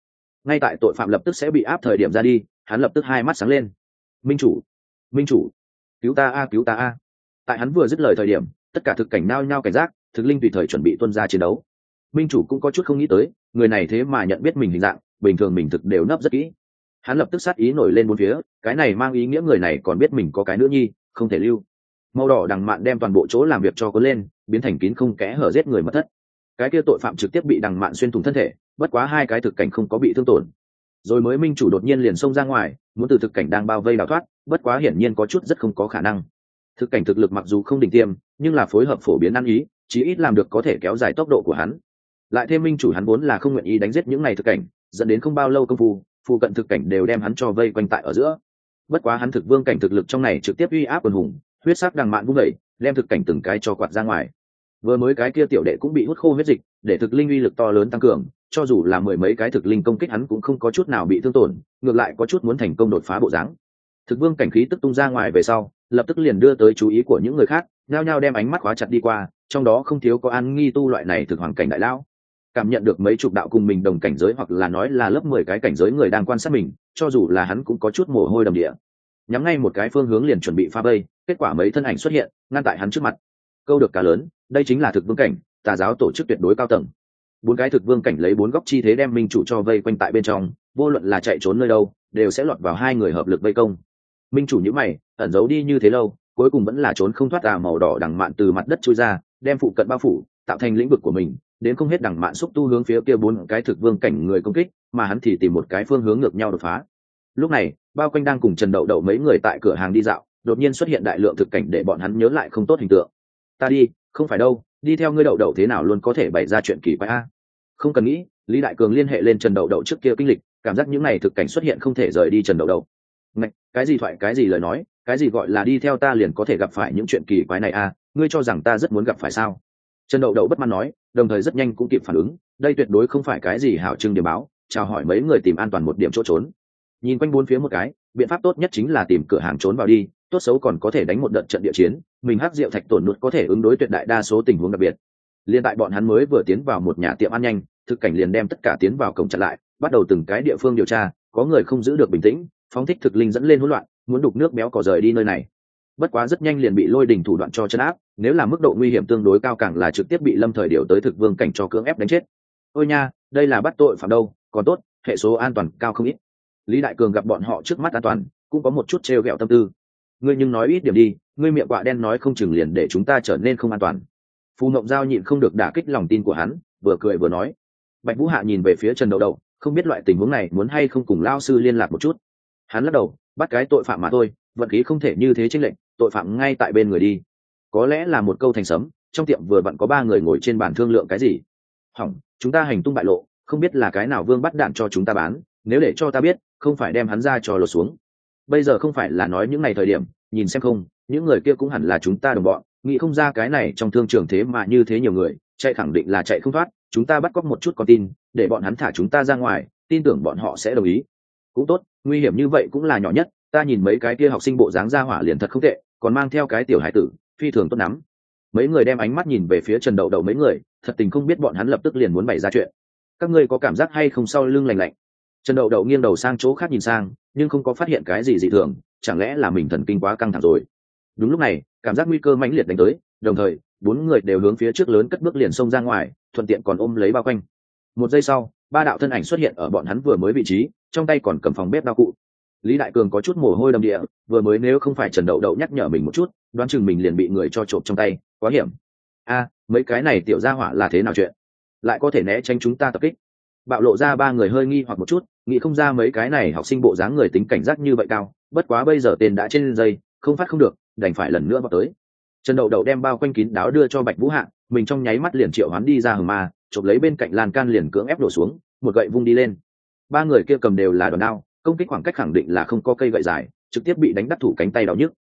ngay tại tội phạm lập tức sẽ bị áp thời điểm ra đi, hắn lập tức hai mắt sáng lên. Minh chủ, minh chủ, cứu ta a, cứu ta a. Tại hắn vừa dứt lời thời điểm, tất cả thực cảnh nao nhao cảnh giác, thực linh tùy thời chuẩn bị tuân ra chiến đấu. Minh chủ cũng có chút không nghĩ tới, người này thế mà nhận biết mình hình dạng, bình thường mình thực đều nấp rất kỹ. Hắn lập tức sát ý nổi lên bốn phía, cái này mang ý nghĩa người này còn biết mình có cái nữ nhi, không thể lưu. Màu đỏ đằng mạn đem toàn bộ chỗ làm việc cho cuốn lên, biến thành kín không kẽ hở giết người mất thất. Cái kia tội phạm trực tiếp bị đằng mạn xuyên thủng thân thể, bất quá hai cái thực cảnh không có bị thương tổn. Rồi mới minh chủ đột nhiên liền xông ra ngoài, muốn từ thực cảnh đang bao vây đào thoát, bất quá hiển nhiên có chút rất không có khả năng. Thực cảnh thực lực mặc dù không đỉnh tiêm, nhưng là phối hợp phổ biến ăn ý, chí ít làm được có thể kéo dài tốc độ của hắn. Lại thêm minh chủ hắn vốn là không nguyện ý đánh giết những này thực cảnh, dẫn đến không bao lâu công phu, phụ cận thực cảnh đều đem hắn cho vây quanh tại ở giữa. Bất quá hắn thực vương cảnh thực lực trong này trực tiếp uy áp quần hùng, huyết sắc đằng mạn vung đẩy, đem thực cảnh từng cái cho quạt ra ngoài. Vừa mới cái kia tiểu đệ cũng bị hút khô huyết dịch, để thực linh uy lực to lớn tăng cường, cho dù là mười mấy cái thực linh công kích hắn cũng không có chút nào bị thương tổn, ngược lại có chút muốn thành công đột phá bộ dáng. Thực vương cảnh khí tức tung ra ngoài về sau, lập tức liền đưa tới chú ý của những người khác, nhao nhao đem ánh mắt khóa chặt đi qua, trong đó không thiếu có An Nghi tu loại này thực hoàng cảnh đại lão. Cảm nhận được mấy chục đạo cùng mình đồng cảnh giới hoặc là nói là lớp mười cái cảnh giới người đang quan sát mình, cho dù là hắn cũng có chút mồ hôi đầm địa. Nhắm ngay một cái phương hướng liền chuẩn bị phá vây, kết quả mấy thân ảnh xuất hiện, ngăn tại hắn trước mặt. Câu được cá lớn, đây chính là thực vương cảnh, tà giáo tổ chức tuyệt đối cao tầng. Bốn cái thực vương cảnh lấy bốn góc chi thế đem minh chủ cho vây quanh tại bên trong, vô luận là chạy trốn nơi đâu, đều sẽ lọt vào hai người hợp lực vây công. Minh chủ nhíu mày, ẩn giấu đi như thế lâu, cuối cùng vẫn là trốn không thoát. Tà màu đỏ đằng mạn từ mặt đất chui ra, đem phụ cận bao phủ, tạo thành lĩnh vực của mình, đến không hết đằng mạn xúc tu hướng phía kia bốn cái thực vương cảnh người công kích, mà hắn thì tìm một cái phương hướng ngược nhau đột phá. Lúc này, bao quanh đang cùng Trần Đậu Đậu mấy người tại cửa hàng đi dạo, đột nhiên xuất hiện đại lượng thực cảnh để bọn hắn nhớ lại không tốt hình tượng. Ta đi, không phải đâu, đi theo ngươi Đậu Đậu thế nào luôn có thể bày ra chuyện kỳ quái a. Không cần nghĩ, Lý Đại Cường liên hệ lên Trần Đậu Đậu trước kia kinh lịch, cảm giác những này thực cảnh xuất hiện không thể rời đi Trần Đậu Đậu. Ngạch, cái gì thoại cái gì lời nói, cái gì gọi là đi theo ta liền có thể gặp phải những chuyện kỳ quái này a, ngươi cho rằng ta rất muốn gặp phải sao? Trần Đậu Đậu bất mãn nói, đồng thời rất nhanh cũng kịp phản ứng, đây tuyệt đối không phải cái gì hảo trưng điểm báo, chào hỏi mấy người tìm an toàn một điểm chỗ trốn. Nhìn quanh bốn phía một cái, biện pháp tốt nhất chính là tìm cửa hàng trốn vào đi, tốt xấu còn có thể đánh một đợt trận địa chiến, mình hắc rượu thạch tổn nụt có thể ứng đối tuyệt đại đa số tình huống đặc biệt. Liên tại bọn hắn mới vừa tiến vào một nhà tiệm ăn nhanh, thực cảnh liền đem tất cả tiến vào cổng chặn lại, bắt đầu từng cái địa phương điều tra, có người không giữ được bình tĩnh, phóng thích thực linh dẫn lên hỗn loạn, muốn đục nước béo cò rời đi nơi này. Bất quá rất nhanh liền bị lôi đình thủ đoạn cho chấn áp, nếu là mức độ nguy hiểm tương đối cao càng là trực tiếp bị lâm thời điều tới thực vương cảnh cho cưỡng ép đánh chết. Ôi nha, đây là bắt tội phạm đâu, còn tốt, hệ số an toàn cao không ít. Lý Đại Cường gặp bọn họ trước mắt an toàn, cũng có một chút trêu ghẹo tâm tư. Ngươi nhưng nói ít điểm đi, ngươi miệng quạ đen nói không chừng liền để chúng ta trở nên không an toàn. Phù Mộng Giao nhịn không được đả kích lòng tin của hắn, vừa cười vừa nói. Bạch Vũ Hạ nhìn về phía Trần Đậu Đậu, không biết loại tình huống này muốn hay không cùng lao sư liên lạc một chút. Hắn lắc đầu, bắt cái tội phạm mà thôi, vận khí không thể như thế chênh lệch, tội phạm ngay tại bên người đi. Có lẽ là một câu thành sấm, trong tiệm vừa vặn có ba người ngồi trên bàn thương lượng cái gì. Hỏng, chúng ta hành tung bại lộ, không biết là cái nào vương bắt đạn cho chúng ta bán, nếu để cho ta biết, không phải đem hắn ra cho lột xuống. Bây giờ không phải là nói những ngày thời điểm, nhìn xem không, những người kia cũng hẳn là chúng ta đồng bọn, nghĩ không ra cái này trong thương trường thế mà như thế nhiều người, chạy khẳng định là chạy không thoát, chúng ta bắt cóc một chút con tin, để bọn hắn thả chúng ta ra ngoài, tin tưởng bọn họ sẽ đồng ý. Cũng tốt, nguy hiểm như vậy cũng là nhỏ nhất, ta nhìn mấy cái kia học sinh bộ dáng ra hỏa liền thật không tệ, còn mang theo cái tiểu hải tử, phi thường tốt lắm. Mấy người đem ánh mắt nhìn về phía Trần Đậu Đậu mấy người, thật tình không biết bọn hắn lập tức liền muốn bày ra chuyện. Các ngươi có cảm giác hay không sau lưng lạnh lạnh? Trần Đậu Đậu nghiêng đầu sang chỗ khác nhìn sang, nhưng không có phát hiện cái gì dị thường, chẳng lẽ là mình thần kinh quá căng thẳng rồi? Đúng lúc này, cảm giác nguy cơ mãnh liệt đánh tới, đồng thời, bốn người đều hướng phía trước lớn cất bước liền xông ra ngoài, thuận tiện còn ôm lấy bao quanh. Một giây sau, ba đạo thân ảnh xuất hiện ở bọn hắn vừa mới vị trí, trong tay còn cầm phòng bếp đao cụ. Lý Đại Cường có chút mồ hôi đầm địa, vừa mới nếu không phải Trần Đậu Đậu nhắc nhở mình một chút, đoán chừng mình liền bị người cho trộm trong tay, quá hiểm. A, mấy cái này tiểu gia hỏa là thế nào chuyện? Lại có thể né tránh chúng ta tập kích? Bạo lộ ra ba người hơi nghi hoặc một chút, nghĩ không ra mấy cái này học sinh bộ dáng người tính cảnh giác như vậy cao, bất quá bây giờ tên đã trên dây, không phát không được, đành phải lần nữa vào tới. Trần Đậu Đậu đem bao quanh kín đáo đưa cho Bạch Vũ Hạ, mình trong nháy mắt liền triệu hoán đi ra hừng ma, chộp lấy bên cạnh lan can liền cưỡng ép đổ xuống, một gậy vung đi lên. Ba người kia cầm đều là đòn đao, công kích khoảng cách khẳng định là không có cây gậy dài, trực tiếp bị đánh đắc thủ cánh tay đau nhức.